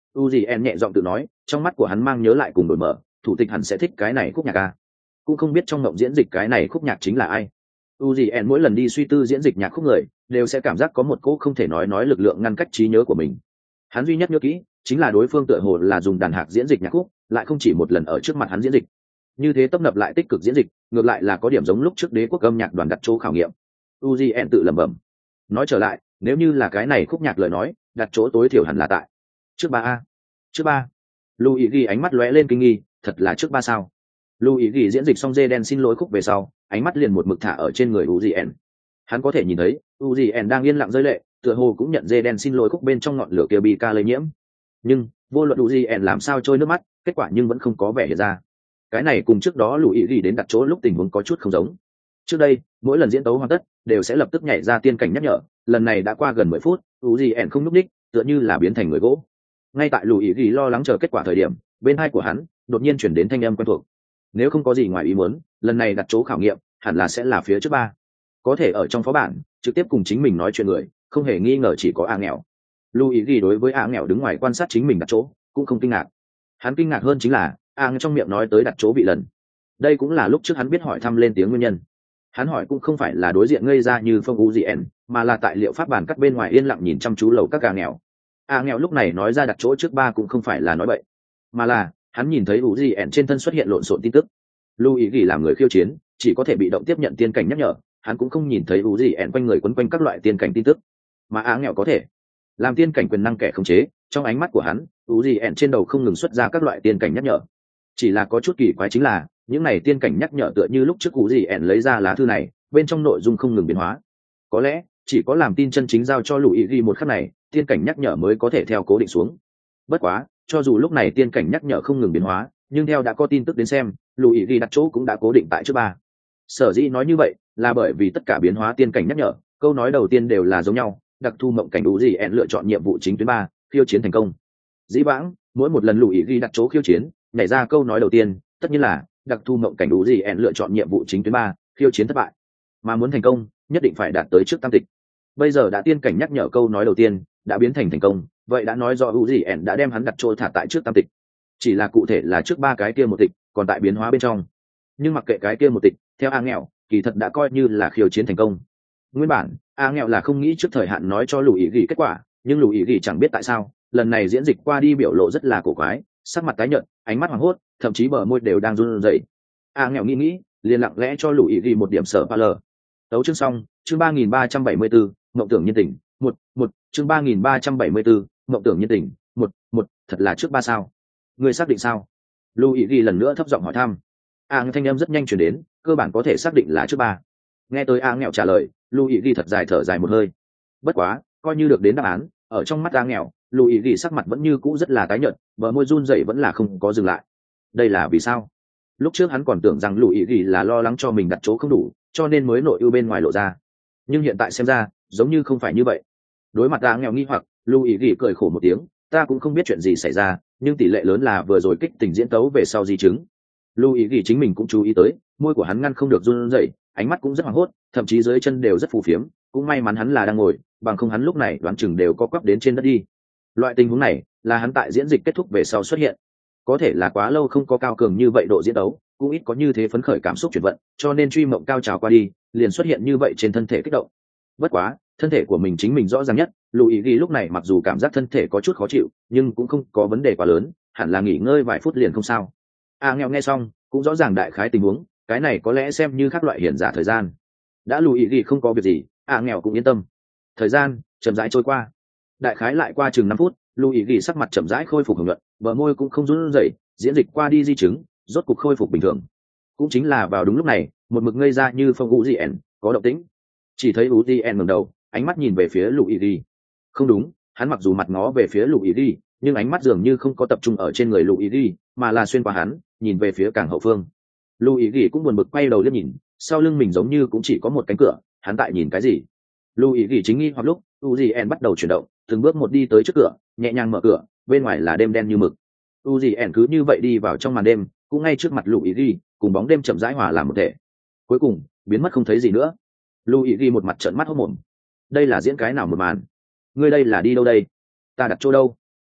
Uzien nhẹ giọng tự nói, trong mắt của hắn mang nhớ lại cùng đổi mở, thủ tịch hẳn sẽ thích cái này khúc nhạc a. Cũng không biết trong ngộng diễn dịch cái này khúc nhạc chính là ai. Uzien mỗi lần đi suy tư diễn dịch nhạc khúc người, đều sẽ cảm giác có một cỗ không thể nói nói lực lượng ngăn cách trí nhớ của mình. Hắn duy nhất nhớ kỹ chính là đối phương tựa hồ là dùng đàn hạc diễn dịch nhạc khúc, lại không chỉ một lần ở trước mặt hắn diễn dịch. Như thế tấp nập lại tích cực diễn dịch, ngược lại là có điểm giống lúc trước đế quốc âm nhạc đoàn đặt chỗ khảo nghiệm. Uzien tự lẩm bẩm. Nói trở lại, nếu như là cái này khúc nhạc lời nói, đặt chỗ tối thiểu hẳn là tại trước ba a. Trước ba. Luigi ánh mắt lóe lên kinh nghi, thật là trước ba sao? Luigi diễn dịch xong dê đen xin lỗi khúc về sau, ánh mắt liền một mực thả ở trên người Uzien. Hắn có thể nhìn thấy, Uzien đang yên lặng rơi lệ, tựa hồ cũng nhận dê đen xin lỗi khúc bên trong ngọn lửa kia bị ca lây nhiễm. Nhưng, vô luận Uzien làm sao trôi nước mắt, kết quả nhưng vẫn không có vẻ hiện ra. Cái này cùng trước đó Luigi đến đặt chỗ lúc tình huống có chút không giống. Trước đây, mỗi lần diễn tấu hoàn tất, đều sẽ lập tức nhảy ra tiên cảnh nhắc nhở, lần này đã qua gần mười phút, Uzien không nhúc nhích, tựa như là biến thành người gỗ. Ngay tại Luigi lo lắng chờ kết quả thời điểm, bên hai của hắn đột nhiên chuyển đến thanh âm quen thuộc. Nếu không có gì ngoài ý muốn, lần này đặt chỗ khảo nghiệm hẳn là sẽ là phía trước ba. Có thể ở trong phó bản trực tiếp cùng chính mình nói chuyện người, không hề nghi ngờ chỉ có A nghèo. Luigi đối với A nghèo đứng ngoài quan sát chính mình đặt chỗ, cũng không kinh ngạc. Hắn kinh ngạc hơn chính là A trong miệng nói tới đặt chỗ bị lần. Đây cũng là lúc trước hắn biết hỏi thăm lên tiếng nguyên nhân. Hắn hỏi cũng không phải là đối diện ngây ra như Phong Uzien, mà là tại liệu pháp bản cắt bên ngoài yên lặng nhìn chăm chú lầu các A nghèo. A nghèo lúc này nói ra đặt chỗ trước ba cũng không phải là nói bậy, mà là hắn nhìn thấy Uzien trên thân xuất hiện lộn xộn tin tức. Luigi làm người khiêu chiến, chỉ có thể bị động tiếp nhận tiên cảnh nhắc nhở, hắn cũng không nhìn thấy Uzien quanh người quấn quanh các loại tiên cảnh tin tức, mà A nghèo có thể làm tiên cảnh quyền năng kẻ khống chế. Trong ánh mắt của hắn, Uzien trên đầu không ngừng xuất ra các loại tiên cảnh nhắc nhở. Chỉ là có chút kỳ quái chính là, những này tiên cảnh nhắc nhở tựa như lúc trước Uzien lấy ra lá thư này, bên trong nội dung không ngừng biến hóa. Có lẽ chỉ có làm tin chân chính giao cho Luigi một khắc này, tiên cảnh nhắc nhở mới có thể theo cố định xuống. Bất quá, cho dù lúc này tiên cảnh nhắc nhở không ngừng biến hóa, nhưng theo đã có tin tức đến xem, Luigi đặt chỗ cũng đã cố định tại trước ba. Sở dĩ nói như vậy là bởi vì tất cả biến hóa tiên cảnh nhắc nhở, câu nói đầu tiên đều là giống nhau, đặc thu mộng cảnh Uzien lựa chọn nhiệm vụ chính tuyến ba, khiêu chiến thành công. Dĩ vãng, mỗi một lần Luigi đặt chỗ khiêu chiến, nhảy ra câu nói đầu tiên, tất nhiên là đặc thu mộng cảnh Uzien lựa chọn nhiệm vụ chính tuyến ba, khiêu chiến thất bại. Mà muốn thành công, nhất định phải đạt tới trước tam tịch. Bây giờ đã tiên cảnh nhắc nhở câu nói đầu tiên đã biến thành thành công, vậy đã nói rõ Uzien đã đem hắn đặt trôi thả tại trước tam tịch. Chỉ là cụ thể là trước ba cái kia một tịch, còn tại biến hóa bên trong. Nhưng mặc kệ cái kia một tịch, theo A nghèo, kỳ thật đã coi như là khiêu chiến thành công. Nguyên bản, A nghèo là không nghĩ trước thời hạn nói cho Luigi kết quả, nhưng Luigi chẳng biết tại sao, lần này diễn dịch qua đi biểu lộ rất là cổ quái, sắc mặt tái nhợt, ánh mắt hoảng hốt, thậm chí bờ môi đều đang run rẩy. A nghèo nghĩ nghĩ, liền lặng lẽ cho Luigi một điểm sở pa. Tấu chương xong, chương ba nghìn ba trăm bảy mươi bốn, mộng tưởng nhân tình, một, một, chương ba nghìn ba trăm bảy mươi bốn, mộng tưởng nhân tình, một, một, thật là trước ba sao? Ngươi xác định sao? Luigi lần nữa thấp giọng hỏi thăm. A thanh âm rất nhanh truyền đến, cơ bản có thể xác định là trước ba. Nghe tới A nghèo trả lời, Luigi thật dài thở dài một hơi. Bất quá, coi như được đến đáp án, ở trong mắt A nghèo, Luigi sắc mặt vẫn như cũ rất là tái nhợt, bờ môi run rẩy vẫn là không có dừng lại. Đây là vì sao? Lúc trước hắn còn tưởng rằng Luigi là lo lắng cho mình đặt chỗ không đủ, cho nên mới nội ưu bên ngoài lộ ra. Nhưng hiện tại xem ra, giống như không phải như vậy. Đối mặt A nghèo nghi hoặc, Luigi cười khổ một tiếng, ta cũng không biết chuyện gì xảy ra, nhưng tỷ lệ lớn là vừa rồi kích tình diễn tấu về sau di chứng. Luigi chính mình cũng chú ý tới, môi của hắn ngăn không được run rẩy, ánh mắt cũng rất hoảng hốt, thậm chí dưới chân đều rất phù phiếm, cũng may mắn hắn là đang ngồi, bằng không hắn lúc này đoán chừng đều có quắp đến trên đất đi. Loại tình huống này là hắn tại diễn dịch kết thúc về sau xuất hiện, có thể là quá lâu không có cao cường như vậy độ diễn tấu, cũng ít có như thế phấn khởi cảm xúc chuyển vận, cho nên truy mộng cao trào qua đi, liền xuất hiện như vậy trên thân thể kích động. Bất quá, thân thể của mình chính mình rõ ràng nhất, Luigi lúc này mặc dù cảm giác thân thể có chút khó chịu, nhưng cũng không có vấn đề quá lớn, hẳn là nghỉ ngơi vài phút liền không sao. A nghèo nghe xong, cũng rõ ràng đại khái tình huống, cái này có lẽ xem như các loại hiển giả thời gian. Đã Luigi không có việc gì, A nghèo cũng yên tâm. Thời gian chậm rãi trôi qua. Đại khái lại qua chừng năm phút, Luigi sắc mặt chậm rãi khôi phục hồng nhuận, bờ môi cũng không run rẩy, diễn dịch qua đi di chứng, rốt cục khôi phục bình thường. Cũng chính là vào đúng lúc này, một mực ngây ra như Phong Uzien có động tĩnh. Chỉ thấy Uzien ngẩng đầu, ánh mắt nhìn về phía Luigi. Không đúng, hắn mặc dù mặt ngó về phía Luigi, nhưng ánh mắt dường như không có tập trung ở trên người Luigi, mà là xuyên qua hắn, nhìn về phía càng hậu phương. Luigi cũng buồn bực quay đầu liếc nhìn, sau lưng mình giống như cũng chỉ có một cánh cửa, hắn tại nhìn cái gì? Luigi chính nghi hoặc lúc, Uzien bắt đầu chuyển động, từng bước một đi tới trước cửa, nhẹ nhàng mở cửa, bên ngoài là đêm đen như mực. Uzien cứ như vậy đi vào trong màn đêm, cũng ngay trước mặt Luigi, cùng bóng đêm chậm rãi hòa làm một thể. Cuối cùng, biến mất không thấy gì nữa. Luigi một mặt trợn mắt hốt mồm. Đây là diễn cái nào một màn? Ngươi đây là đi đâu đây? Ta đặt chỗ đâu?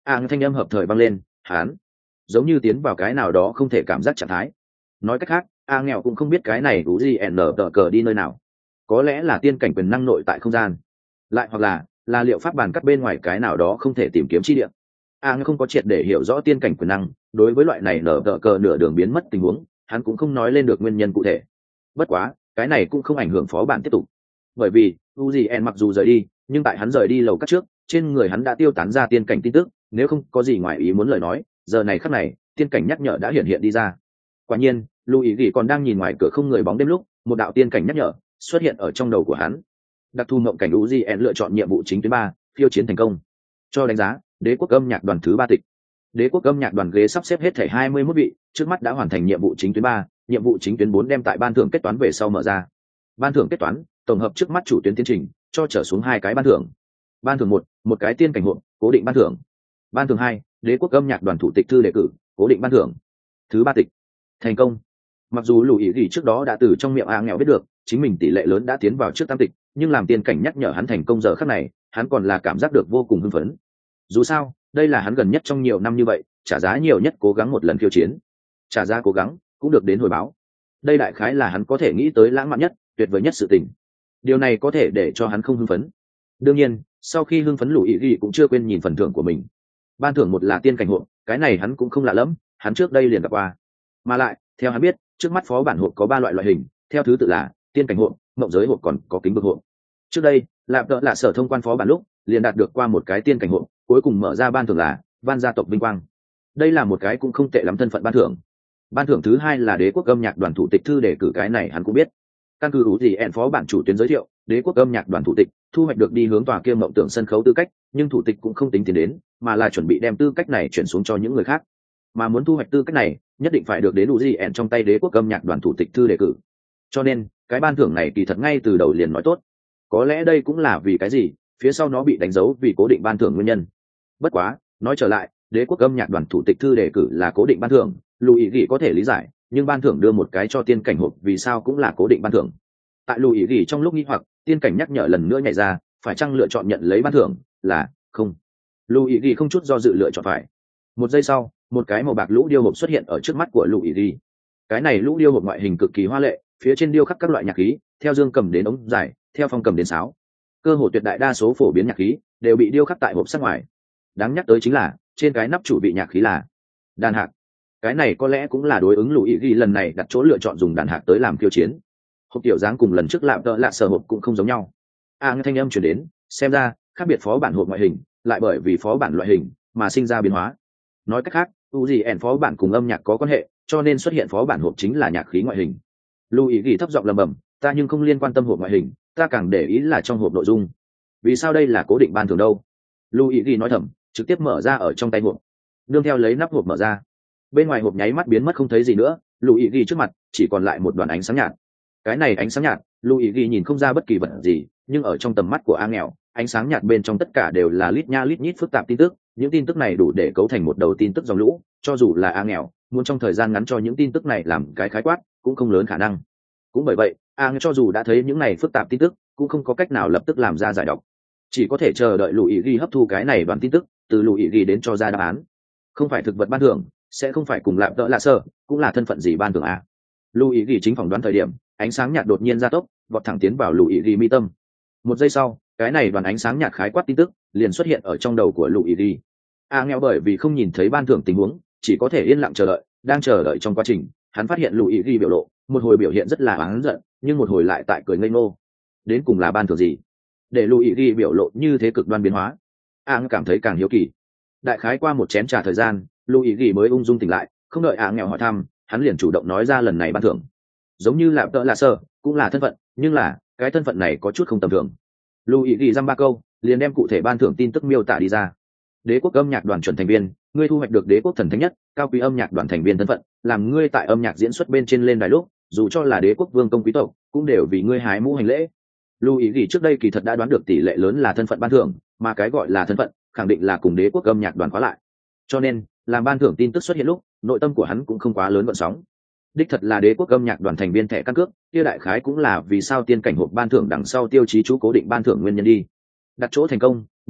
a thanh âm hợp thời vang lên, hắn giống như tiến vào cái nào đó không thể cảm giác trạng thái. Nói cách khác, a nghèo cũng không biết cái này đủ gì ẻn nở tờ cờ đi nơi nào, có lẽ là tiên cảnh quyền năng nội tại không gian, lại hoặc là là liệu pháp bàn cắt bên ngoài cái nào đó không thể tìm kiếm chi địa. a nghèo không có triệt để hiểu rõ tiên cảnh quyền năng, đối với loại này nở tờ cờ nửa đường biến mất tình huống hắn cũng không nói lên được nguyên nhân cụ thể. Bất quá cái này cũng không ảnh hưởng phó bản tiếp tục, bởi vì Uzien mặc dù rời đi, nhưng tại hắn rời đi lầu cắt trước, trên người hắn đã tiêu tán ra tiên cảnh tin tức, nếu không có gì ngoài ý muốn lời nói, giờ này khắc này, tiên cảnh nhắc nhở đã hiện hiện đi ra. Quả nhiên, Louis Gỉ còn đang nhìn ngoài cửa không người bóng đêm lúc, một đạo tiên cảnh nhắc nhở xuất hiện ở trong đầu của hắn. Đặc thù mộng cảnh Uzien lựa chọn nhiệm vụ chính tuyến ba, phiêu chiến thành công. Cho đánh giá, Đế quốc âm nhạc đoàn thứ ba tịch. Đế quốc âm nhạc đoàn ghế sắp xếp hết thảy hai mươi mốt vị, trước mắt đã hoàn thành nhiệm vụ chính tuyến ba, nhiệm vụ chính tuyến bốn đem tại ban thưởng kết toán về sau mở ra. Ban thưởng kết toán, tổng hợp trước mắt chủ tuyến tiến trình, cho trở xuống hai cái ban thưởng. Ban thưởng một, một cái tiên cảnh hộ, cố định ban thưởng. Ban thưởng hai, Đế quốc âm nhạc đoàn thủ tịch thư đề cử, cố định ban thưởng. Thứ ba tịch. Thành công. Mặc dù Lù Ý Gỉ trước đó đã từ trong miệng A nghèo biết được, chính mình tỷ lệ lớn đã tiến vào trước tam tịch, nhưng làm tiên cảnh nhắc nhở hắn thành công giờ khắc này, hắn còn là cảm giác được vô cùng hưng phấn. Dù sao, đây là hắn gần nhất trong nhiều năm như vậy, trả giá nhiều nhất cố gắng một lần khiêu chiến. Trả giá cố gắng, cũng được đến hồi báo. Đây đại khái là hắn có thể nghĩ tới lãng mạn nhất, tuyệt vời nhất sự tình. Điều này có thể để cho hắn không hưng phấn. Đương nhiên, sau khi hưng phấn Lù Ý Gỉ cũng chưa quên nhìn phần thưởng của mình. Ban thưởng một là tiên cảnh hộ, cái này hắn cũng không lạ lẫm, hắn trước đây liền gặp qua. Mà lại, theo hắn biết, trước mắt phó bản hộp có ba loại loại hình, theo thứ tự là tiên cảnh hộp, mộng giới hộp còn có kính vực hộp. Trước đây, lạp đỡ là sở thông quan phó bản lúc liền đạt được qua một cái tiên cảnh hộp, cuối cùng mở ra ban thưởng là van gia tộc vinh quang. Đây là một cái cũng không tệ lắm thân phận ban thưởng. Ban thưởng thứ hai là Đế quốc âm nhạc đoàn thủ tịch thư đề cử, cái này hắn cũng biết. Căn cứ ủ gì ẹn phó bản chủ tuyến giới thiệu, Đế quốc âm nhạc đoàn thủ tịch thu hoạch được đi hướng tòa kia mộng tưởng sân khấu tư cách, nhưng thủ tịch cũng không tính tiền đến, mà là chuẩn bị đem tư cách này chuyển xuống cho những người khác. Mà muốn thu hoạch tư cách này, nhất định phải được đến ủ gì ẹn trong tay Đế quốc âm nhạc đoàn thủ tịch thư đề cử. Cho nên, cái ban thưởng này kỳ thật ngay từ đầu liền nói tốt. Có lẽ đây cũng là vì cái gì phía sau nó bị đánh dấu vì cố định ban thưởng nguyên nhân. Bất quá, nói trở lại, Đế quốc âm nhạc đoàn thủ tịch thư đề cử là cố định ban thưởng, Lùi Ý có thể lý giải, nhưng ban thưởng đưa một cái cho tiên cảnh hộp vì sao cũng là cố định ban thưởng. Tại Lùi Ý trong lúc nghi hoặc, tiên cảnh nhắc nhở lần nữa nhảy ra, phải chăng lựa chọn nhận lấy ban thưởng, là không. Lùi Ý không chút do dự lựa chọn phải. Một giây sau, một cái màu bạc lũ điêu hộp xuất hiện ở trước mắt của Lùi Ý. Cái này lũ điêu hộp ngoại hình cực kỳ hoa lệ, phía trên điêu khắc các loại nhạc khí, theo dương cầm đến ống dài, theo phong cầm đến sáo. Cơ hồ tuyệt đại đa số phổ biến nhạc khí đều bị điêu khắc tại hộp sắt ngoài. Đáng nhắc tới chính là trên cái nắp chủ vị nhạc khí là đàn hạc. Cái này có lẽ cũng là đối ứng Lùi Ý lần này đặt chỗ lựa chọn dùng đàn hạc tới làm khiêu chiến. Hộp tiểu dáng cùng lần trước lạm tợ lạ sở hộp cũng không giống nhau. A nghe thanh âm chuyển đến, xem ra khác biệt phó bản hộp ngoại hình lại bởi vì phó bản loại hình mà sinh ra biến hóa. Nói cách khác, u gì ẻn phó bản cùng âm nhạc có quan hệ, cho nên xuất hiện phó bản hộp chính là nhạc khí ngoại hình. Lùi Ý thấp giọng lầm bầm, ta nhưng không liên quan tâm hộp ngoại hình, ta càng để ý là trong hộp nội dung. Vì sao đây là cố định ban thưởng đâu? Lùi Ý nói thầm, trực tiếp mở ra ở trong tay hộp, đương theo lấy nắp hộp mở ra. Bên ngoài hộp nháy mắt biến mất không thấy gì nữa, Lùi Ý trước mặt chỉ còn lại một đoàn ánh sáng nhạt. Cái này ánh sáng nhạt, Lùi Ý nhìn không ra bất kỳ vật gì, nhưng ở trong tầm mắt của A nghèo, ánh sáng nhạt bên trong tất cả đều là lít nha lít nhít phức tạp tin tức, những tin tức này đủ để cấu thành một đầu tin tức dòng lũ, cho dù là A nghèo muốn trong thời gian ngắn cho những tin tức này làm cái khái quát cũng không lớn khả năng. Cũng bởi vậy, A nghèo cho dù đã thấy những này phức tạp tin tức cũng không có cách nào lập tức làm ra giải đọc, chỉ có thể chờ đợi Lùi Ý hấp thu cái này đoàn tin tức, từ Lùi Ý đến cho ra đáp án. Không phải thực vật ban thưởng, sẽ không phải cùng lạm tợ lạ sơ, cũng là thân phận gì ban thưởng a. Lùi Ý chính phỏng đoán thời điểm, ánh sáng nhạt đột nhiên gia tốc, vọt thẳng tiến vào Lùi Ý mi tâm. Một giây sau, cái này đoàn ánh sáng nhạt khái quát tin tức liền xuất hiện ở trong đầu của Lùi Ý. A nghèo bởi vì không nhìn thấy ban thưởng tình huống, chỉ có thể yên lặng chờ đợi. Đang chờ đợi trong quá trình, hắn phát hiện Lùi Ý biểu lộ, một hồi biểu hiện rất là oán giận, nhưng một hồi lại tại cười ngây ngô. Đến cùng là ban thưởng gì để Lùi Ý biểu lộ như thế cực đoan biến hóa? A nghèo cảm thấy càng hiếu kỳ. Đại khái qua một chén trà thời gian, Lùi Ý mới ung dung tỉnh lại, không đợi A nghèo hỏi thăm, hắn liền chủ động nói ra lần này ban thưởng. Giống như là tợ lạ sơ, cũng là thân phận, nhưng là cái thân phận này có chút không tầm thường. Lùi Ý dăm ba câu liền đem cụ thể ban thưởng tin tức miêu tả đi ra. Đế quốc âm nhạc đoàn chuẩn thành viên, ngươi thu hoạch được đế quốc thần thánh nhất cao quý âm nhạc đoàn thành viên thân phận, làm ngươi tại âm nhạc diễn xuất bên trên lên đài lúc, dù cho là đế quốc vương công quý tộc cũng đều vì ngươi hái mũ hành lễ. Lùi Ý trước đây kỳ thật đã đoán được tỷ lệ lớn là thân phận ban thưởng, mà cái gọi là thân phận khẳng định là cùng đế quốc âm nhạc đoàn khóa lại, cho nên làm ban thưởng tin tức xuất hiện lúc, nội tâm của hắn cũng không quá lớn gợn sóng. Đích thật là đế quốc âm nhạc đoàn thành viên thẻ căn cước, kia đại khái cũng là vì sao tiên cảnh hộp ban thưởng đằng sau tiêu chí chú cố định ban thưởng nguyên nhân đi. Đặt chỗ thành công,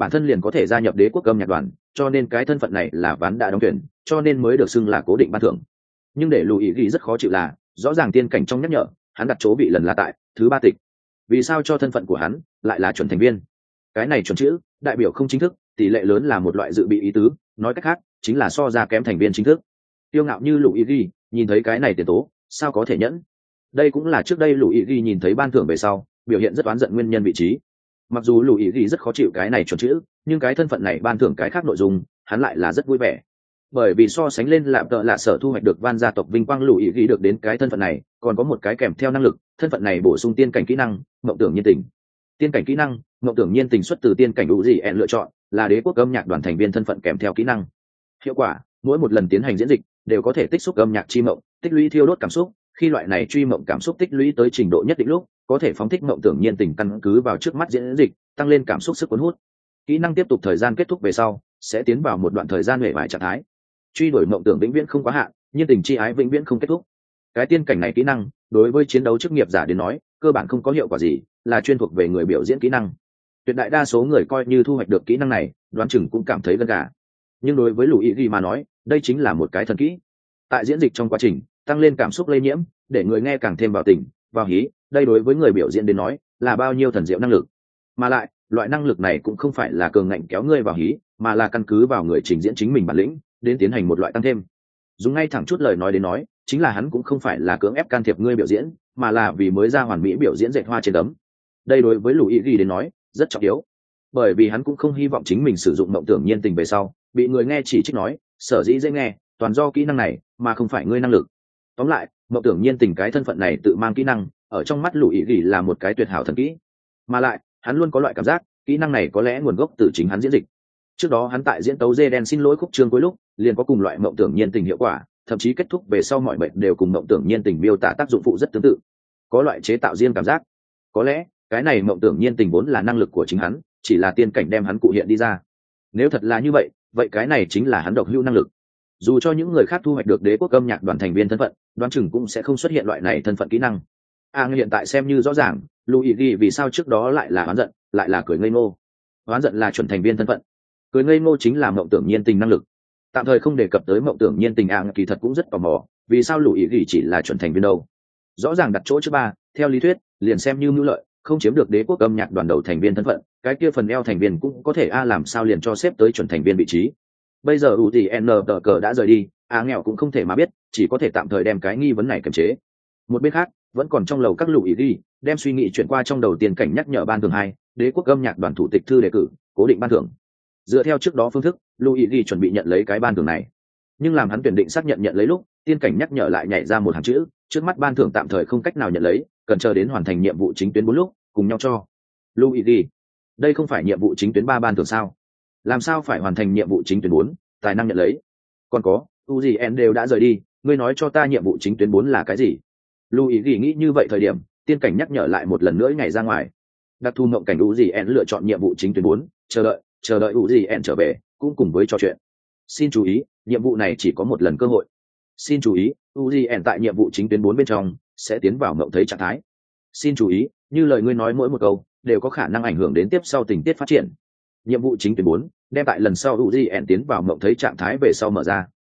bản thân liền có thể gia nhập đế quốc âm nhạc đoàn, cho nên cái thân phận này là ván đã đóng tuyển, cho nên mới được xưng là cố định ban thưởng. Nhưng để lù ý ghi rất khó chịu là rõ ràng tiên cảnh trong nhắc nhở hắn đặt chỗ bị lần là tại thứ ba tịch, vì sao cho thân phận của hắn lại là chuẩn thành viên? Cái này chuẩn chữ đại biểu không chính thức, tỷ lệ lớn là một loại dự bị ý tứ, nói cách khác chính là so ra kém thành viên chính thức. Tiêu ngạo như lù ý ghi nhìn thấy cái này tiền tố sao có thể nhẫn. Đây cũng là trước đây lù ý ghi nhìn thấy ban thưởng về sau biểu hiện rất oán giận nguyên nhân vị trí. Mặc dù lù ý ghi rất khó chịu cái này chuẩn chữ, nhưng cái thân phận này ban thưởng cái khác nội dung hắn lại là rất vui vẻ. Bởi vì so sánh lên lạm tợ lạ sở thu hoạch được van gia tộc vinh quang, lù ý ghi được đến cái thân phận này còn có một cái kèm theo năng lực, thân phận này bổ sung tiên cảnh kỹ năng mộng tưởng nhiên tình. Tiên cảnh kỹ năng mộng tưởng nhiên tình xuất từ tiên cảnh đủ gì ẹn lựa chọn, là đế quốc âm nhạc đoàn thành viên thân phận kèm theo kỹ năng. Hiệu quả mỗi một lần tiến hành diễn dịch đều có thể tích xúc âm nhạc chi mộng, tích lũy thiêu đốt cảm xúc. Khi loại này truy mộng cảm xúc tích lũy tới trình độ nhất định lúc có thể phóng thích mộng tưởng nhiên tình căn cứ vào trước mắt diễn dịch tăng lên cảm xúc sức cuốn hút. Kỹ năng tiếp tục thời gian kết thúc về sau sẽ tiến vào một đoạn thời gian huệ vải trạng thái. Truy đuổi mộng tưởng vĩnh viễn không quá hạn, nhiên tình chi ái vĩnh viễn không kết thúc. Cái tiên cảnh này kỹ năng đối với chiến đấu chức nghiệp giả đến nói cơ bản không có hiệu quả gì, là chuyên thuộc về người biểu diễn kỹ năng. Tuyệt đại đa số người coi như thu hoạch được kỹ năng này đoán chừng cũng cảm thấy gân gà, nhưng đối với lù ý ghi mà nói đây chính là một cái thần kỹ. Tại diễn dịch trong quá trình tăng lên cảm xúc lây nhiễm, để người nghe càng thêm vào tình vào hí, đây đối với người biểu diễn đến nói là bao nhiêu thần diệu năng lực. Mà lại loại năng lực này cũng không phải là cường ngạnh kéo ngươi vào hí, mà là căn cứ vào người trình diễn chính mình bản lĩnh đến tiến hành một loại tăng thêm. Dùng ngay thẳng chút lời nói đến nói chính là hắn cũng không phải là cưỡng ép can thiệp ngươi biểu diễn, mà là vì mới ra hoàn mỹ biểu diễn dệt hoa trên tấm. Đây đối với lù ý ghi đến nói rất trọng yếu, bởi vì hắn cũng không hy vọng chính mình sử dụng mộng tưởng nhiên tình về sau bị người nghe chỉ trích nói sở dĩ dễ nghe toàn do kỹ năng này mà không phải ngươi năng lực. Tóm lại mộng tưởng nhiên tình cái thân phận này tự mang kỹ năng ở trong mắt lù ý ghi là một cái tuyệt hảo thần kỹ, mà lại hắn luôn có loại cảm giác kỹ năng này có lẽ nguồn gốc từ chính hắn diễn dịch. Trước đó hắn tại diễn tấu dê đen xin lỗi khúc chương cuối lúc liền có cùng loại mộng tưởng nhiên tình hiệu quả, thậm chí kết thúc về sau mọi bệnh đều cùng mộng tưởng nhiên tình miêu tả tác dụng phụ rất tương tự, có loại chế tạo riêng cảm giác. Có lẽ cái này mộng tưởng nhiên tình vốn là năng lực của chính hắn, chỉ là tiên cảnh đem hắn cụ hiện đi ra. Nếu thật là như vậy vậy cái này chính là hắn độc hữu năng lực. Dù cho những người khác thu hoạch được đế quốc âm nhạc đoàn thành viên thân phận đoán chừng cũng sẽ không xuất hiện loại này thân phận kỹ năng. À hiện tại xem như rõ ràng Luigi vì sao trước đó lại là oán giận lại là cười ngây ngô. Oán giận là chuẩn thành viên thân phận, cười ngây ngô chính là mộng tưởng nhiên tình năng lực. Tạm thời không đề cập tới mộng tưởng nhiên tình, à kỳ thật cũng rất tò mò vì sao Luigi chỉ là chuẩn thành viên đâu. Rõ ràng đặt chỗ trước ba theo lý thuyết liền xem như mưu lợi không chiếm được đế quốc âm nhạc đoàn đầu thành viên thân phận, cái kia phần eo thành viên cũng có thể a làm sao liền cho xếp tới chuẩn thành viên vị trí. Bây giờ u thì n tờ cờ đã rời đi, a nghèo cũng không thể mà biết, chỉ có thể tạm thời đem cái nghi vấn này kiềm chế. Một bên khác vẫn còn trong lầu các lũ ý đi đem suy nghĩ chuyển qua trong đầu tiền cảnh nhắc nhở ban thường hai đế quốc âm nhạc đoàn thủ tịch thư đề cử cố định ban thưởng. Dựa theo trước đó phương thức lũ ý đi chuẩn bị nhận lấy cái ban thưởng này, nhưng làm hắn tuyển định xác nhận nhận lấy lúc tiên cảnh nhắc nhở lại nhảy ra một hàng chữ trước mắt ban thưởng tạm thời không cách nào nhận lấy, cần chờ đến hoàn thành nhiệm vụ chính tuyến bốn lúc cùng nhau cho. Lũ ý đi đây không phải nhiệm vụ chính tuyến ba ban thưởng sao, làm sao phải hoàn thành nhiệm vụ chính tuyến bốn tài năng nhận lấy. Còn có u gì en đều đã rời đi, ngươi nói cho ta nhiệm vụ chính tuyến bốn là cái gì? Lưu ý ghi nghĩ như vậy thời điểm tiên cảnh nhắc nhở lại một lần nữa nhảy ra ngoài. Đặc thù mộng cảnh u gì en lựa chọn nhiệm vụ chính tuyến bốn, chờ đợi chờ đợi u gì en trở về cũng cùng với trò chuyện. Xin chú ý nhiệm vụ này chỉ có một lần cơ hội. Xin chú ý u gì en tại nhiệm vụ chính tuyến bốn bên trong sẽ tiến vào mộng thấy trạng thái. Xin chú ý như lời ngươi nói mỗi một câu đều có khả năng ảnh hưởng đến tiếp sau tình tiết phát triển. Nhiệm vụ chính tuyến bốn đem tại lần sau u gì en tiến vào mộng thấy trạng thái về sau mở ra.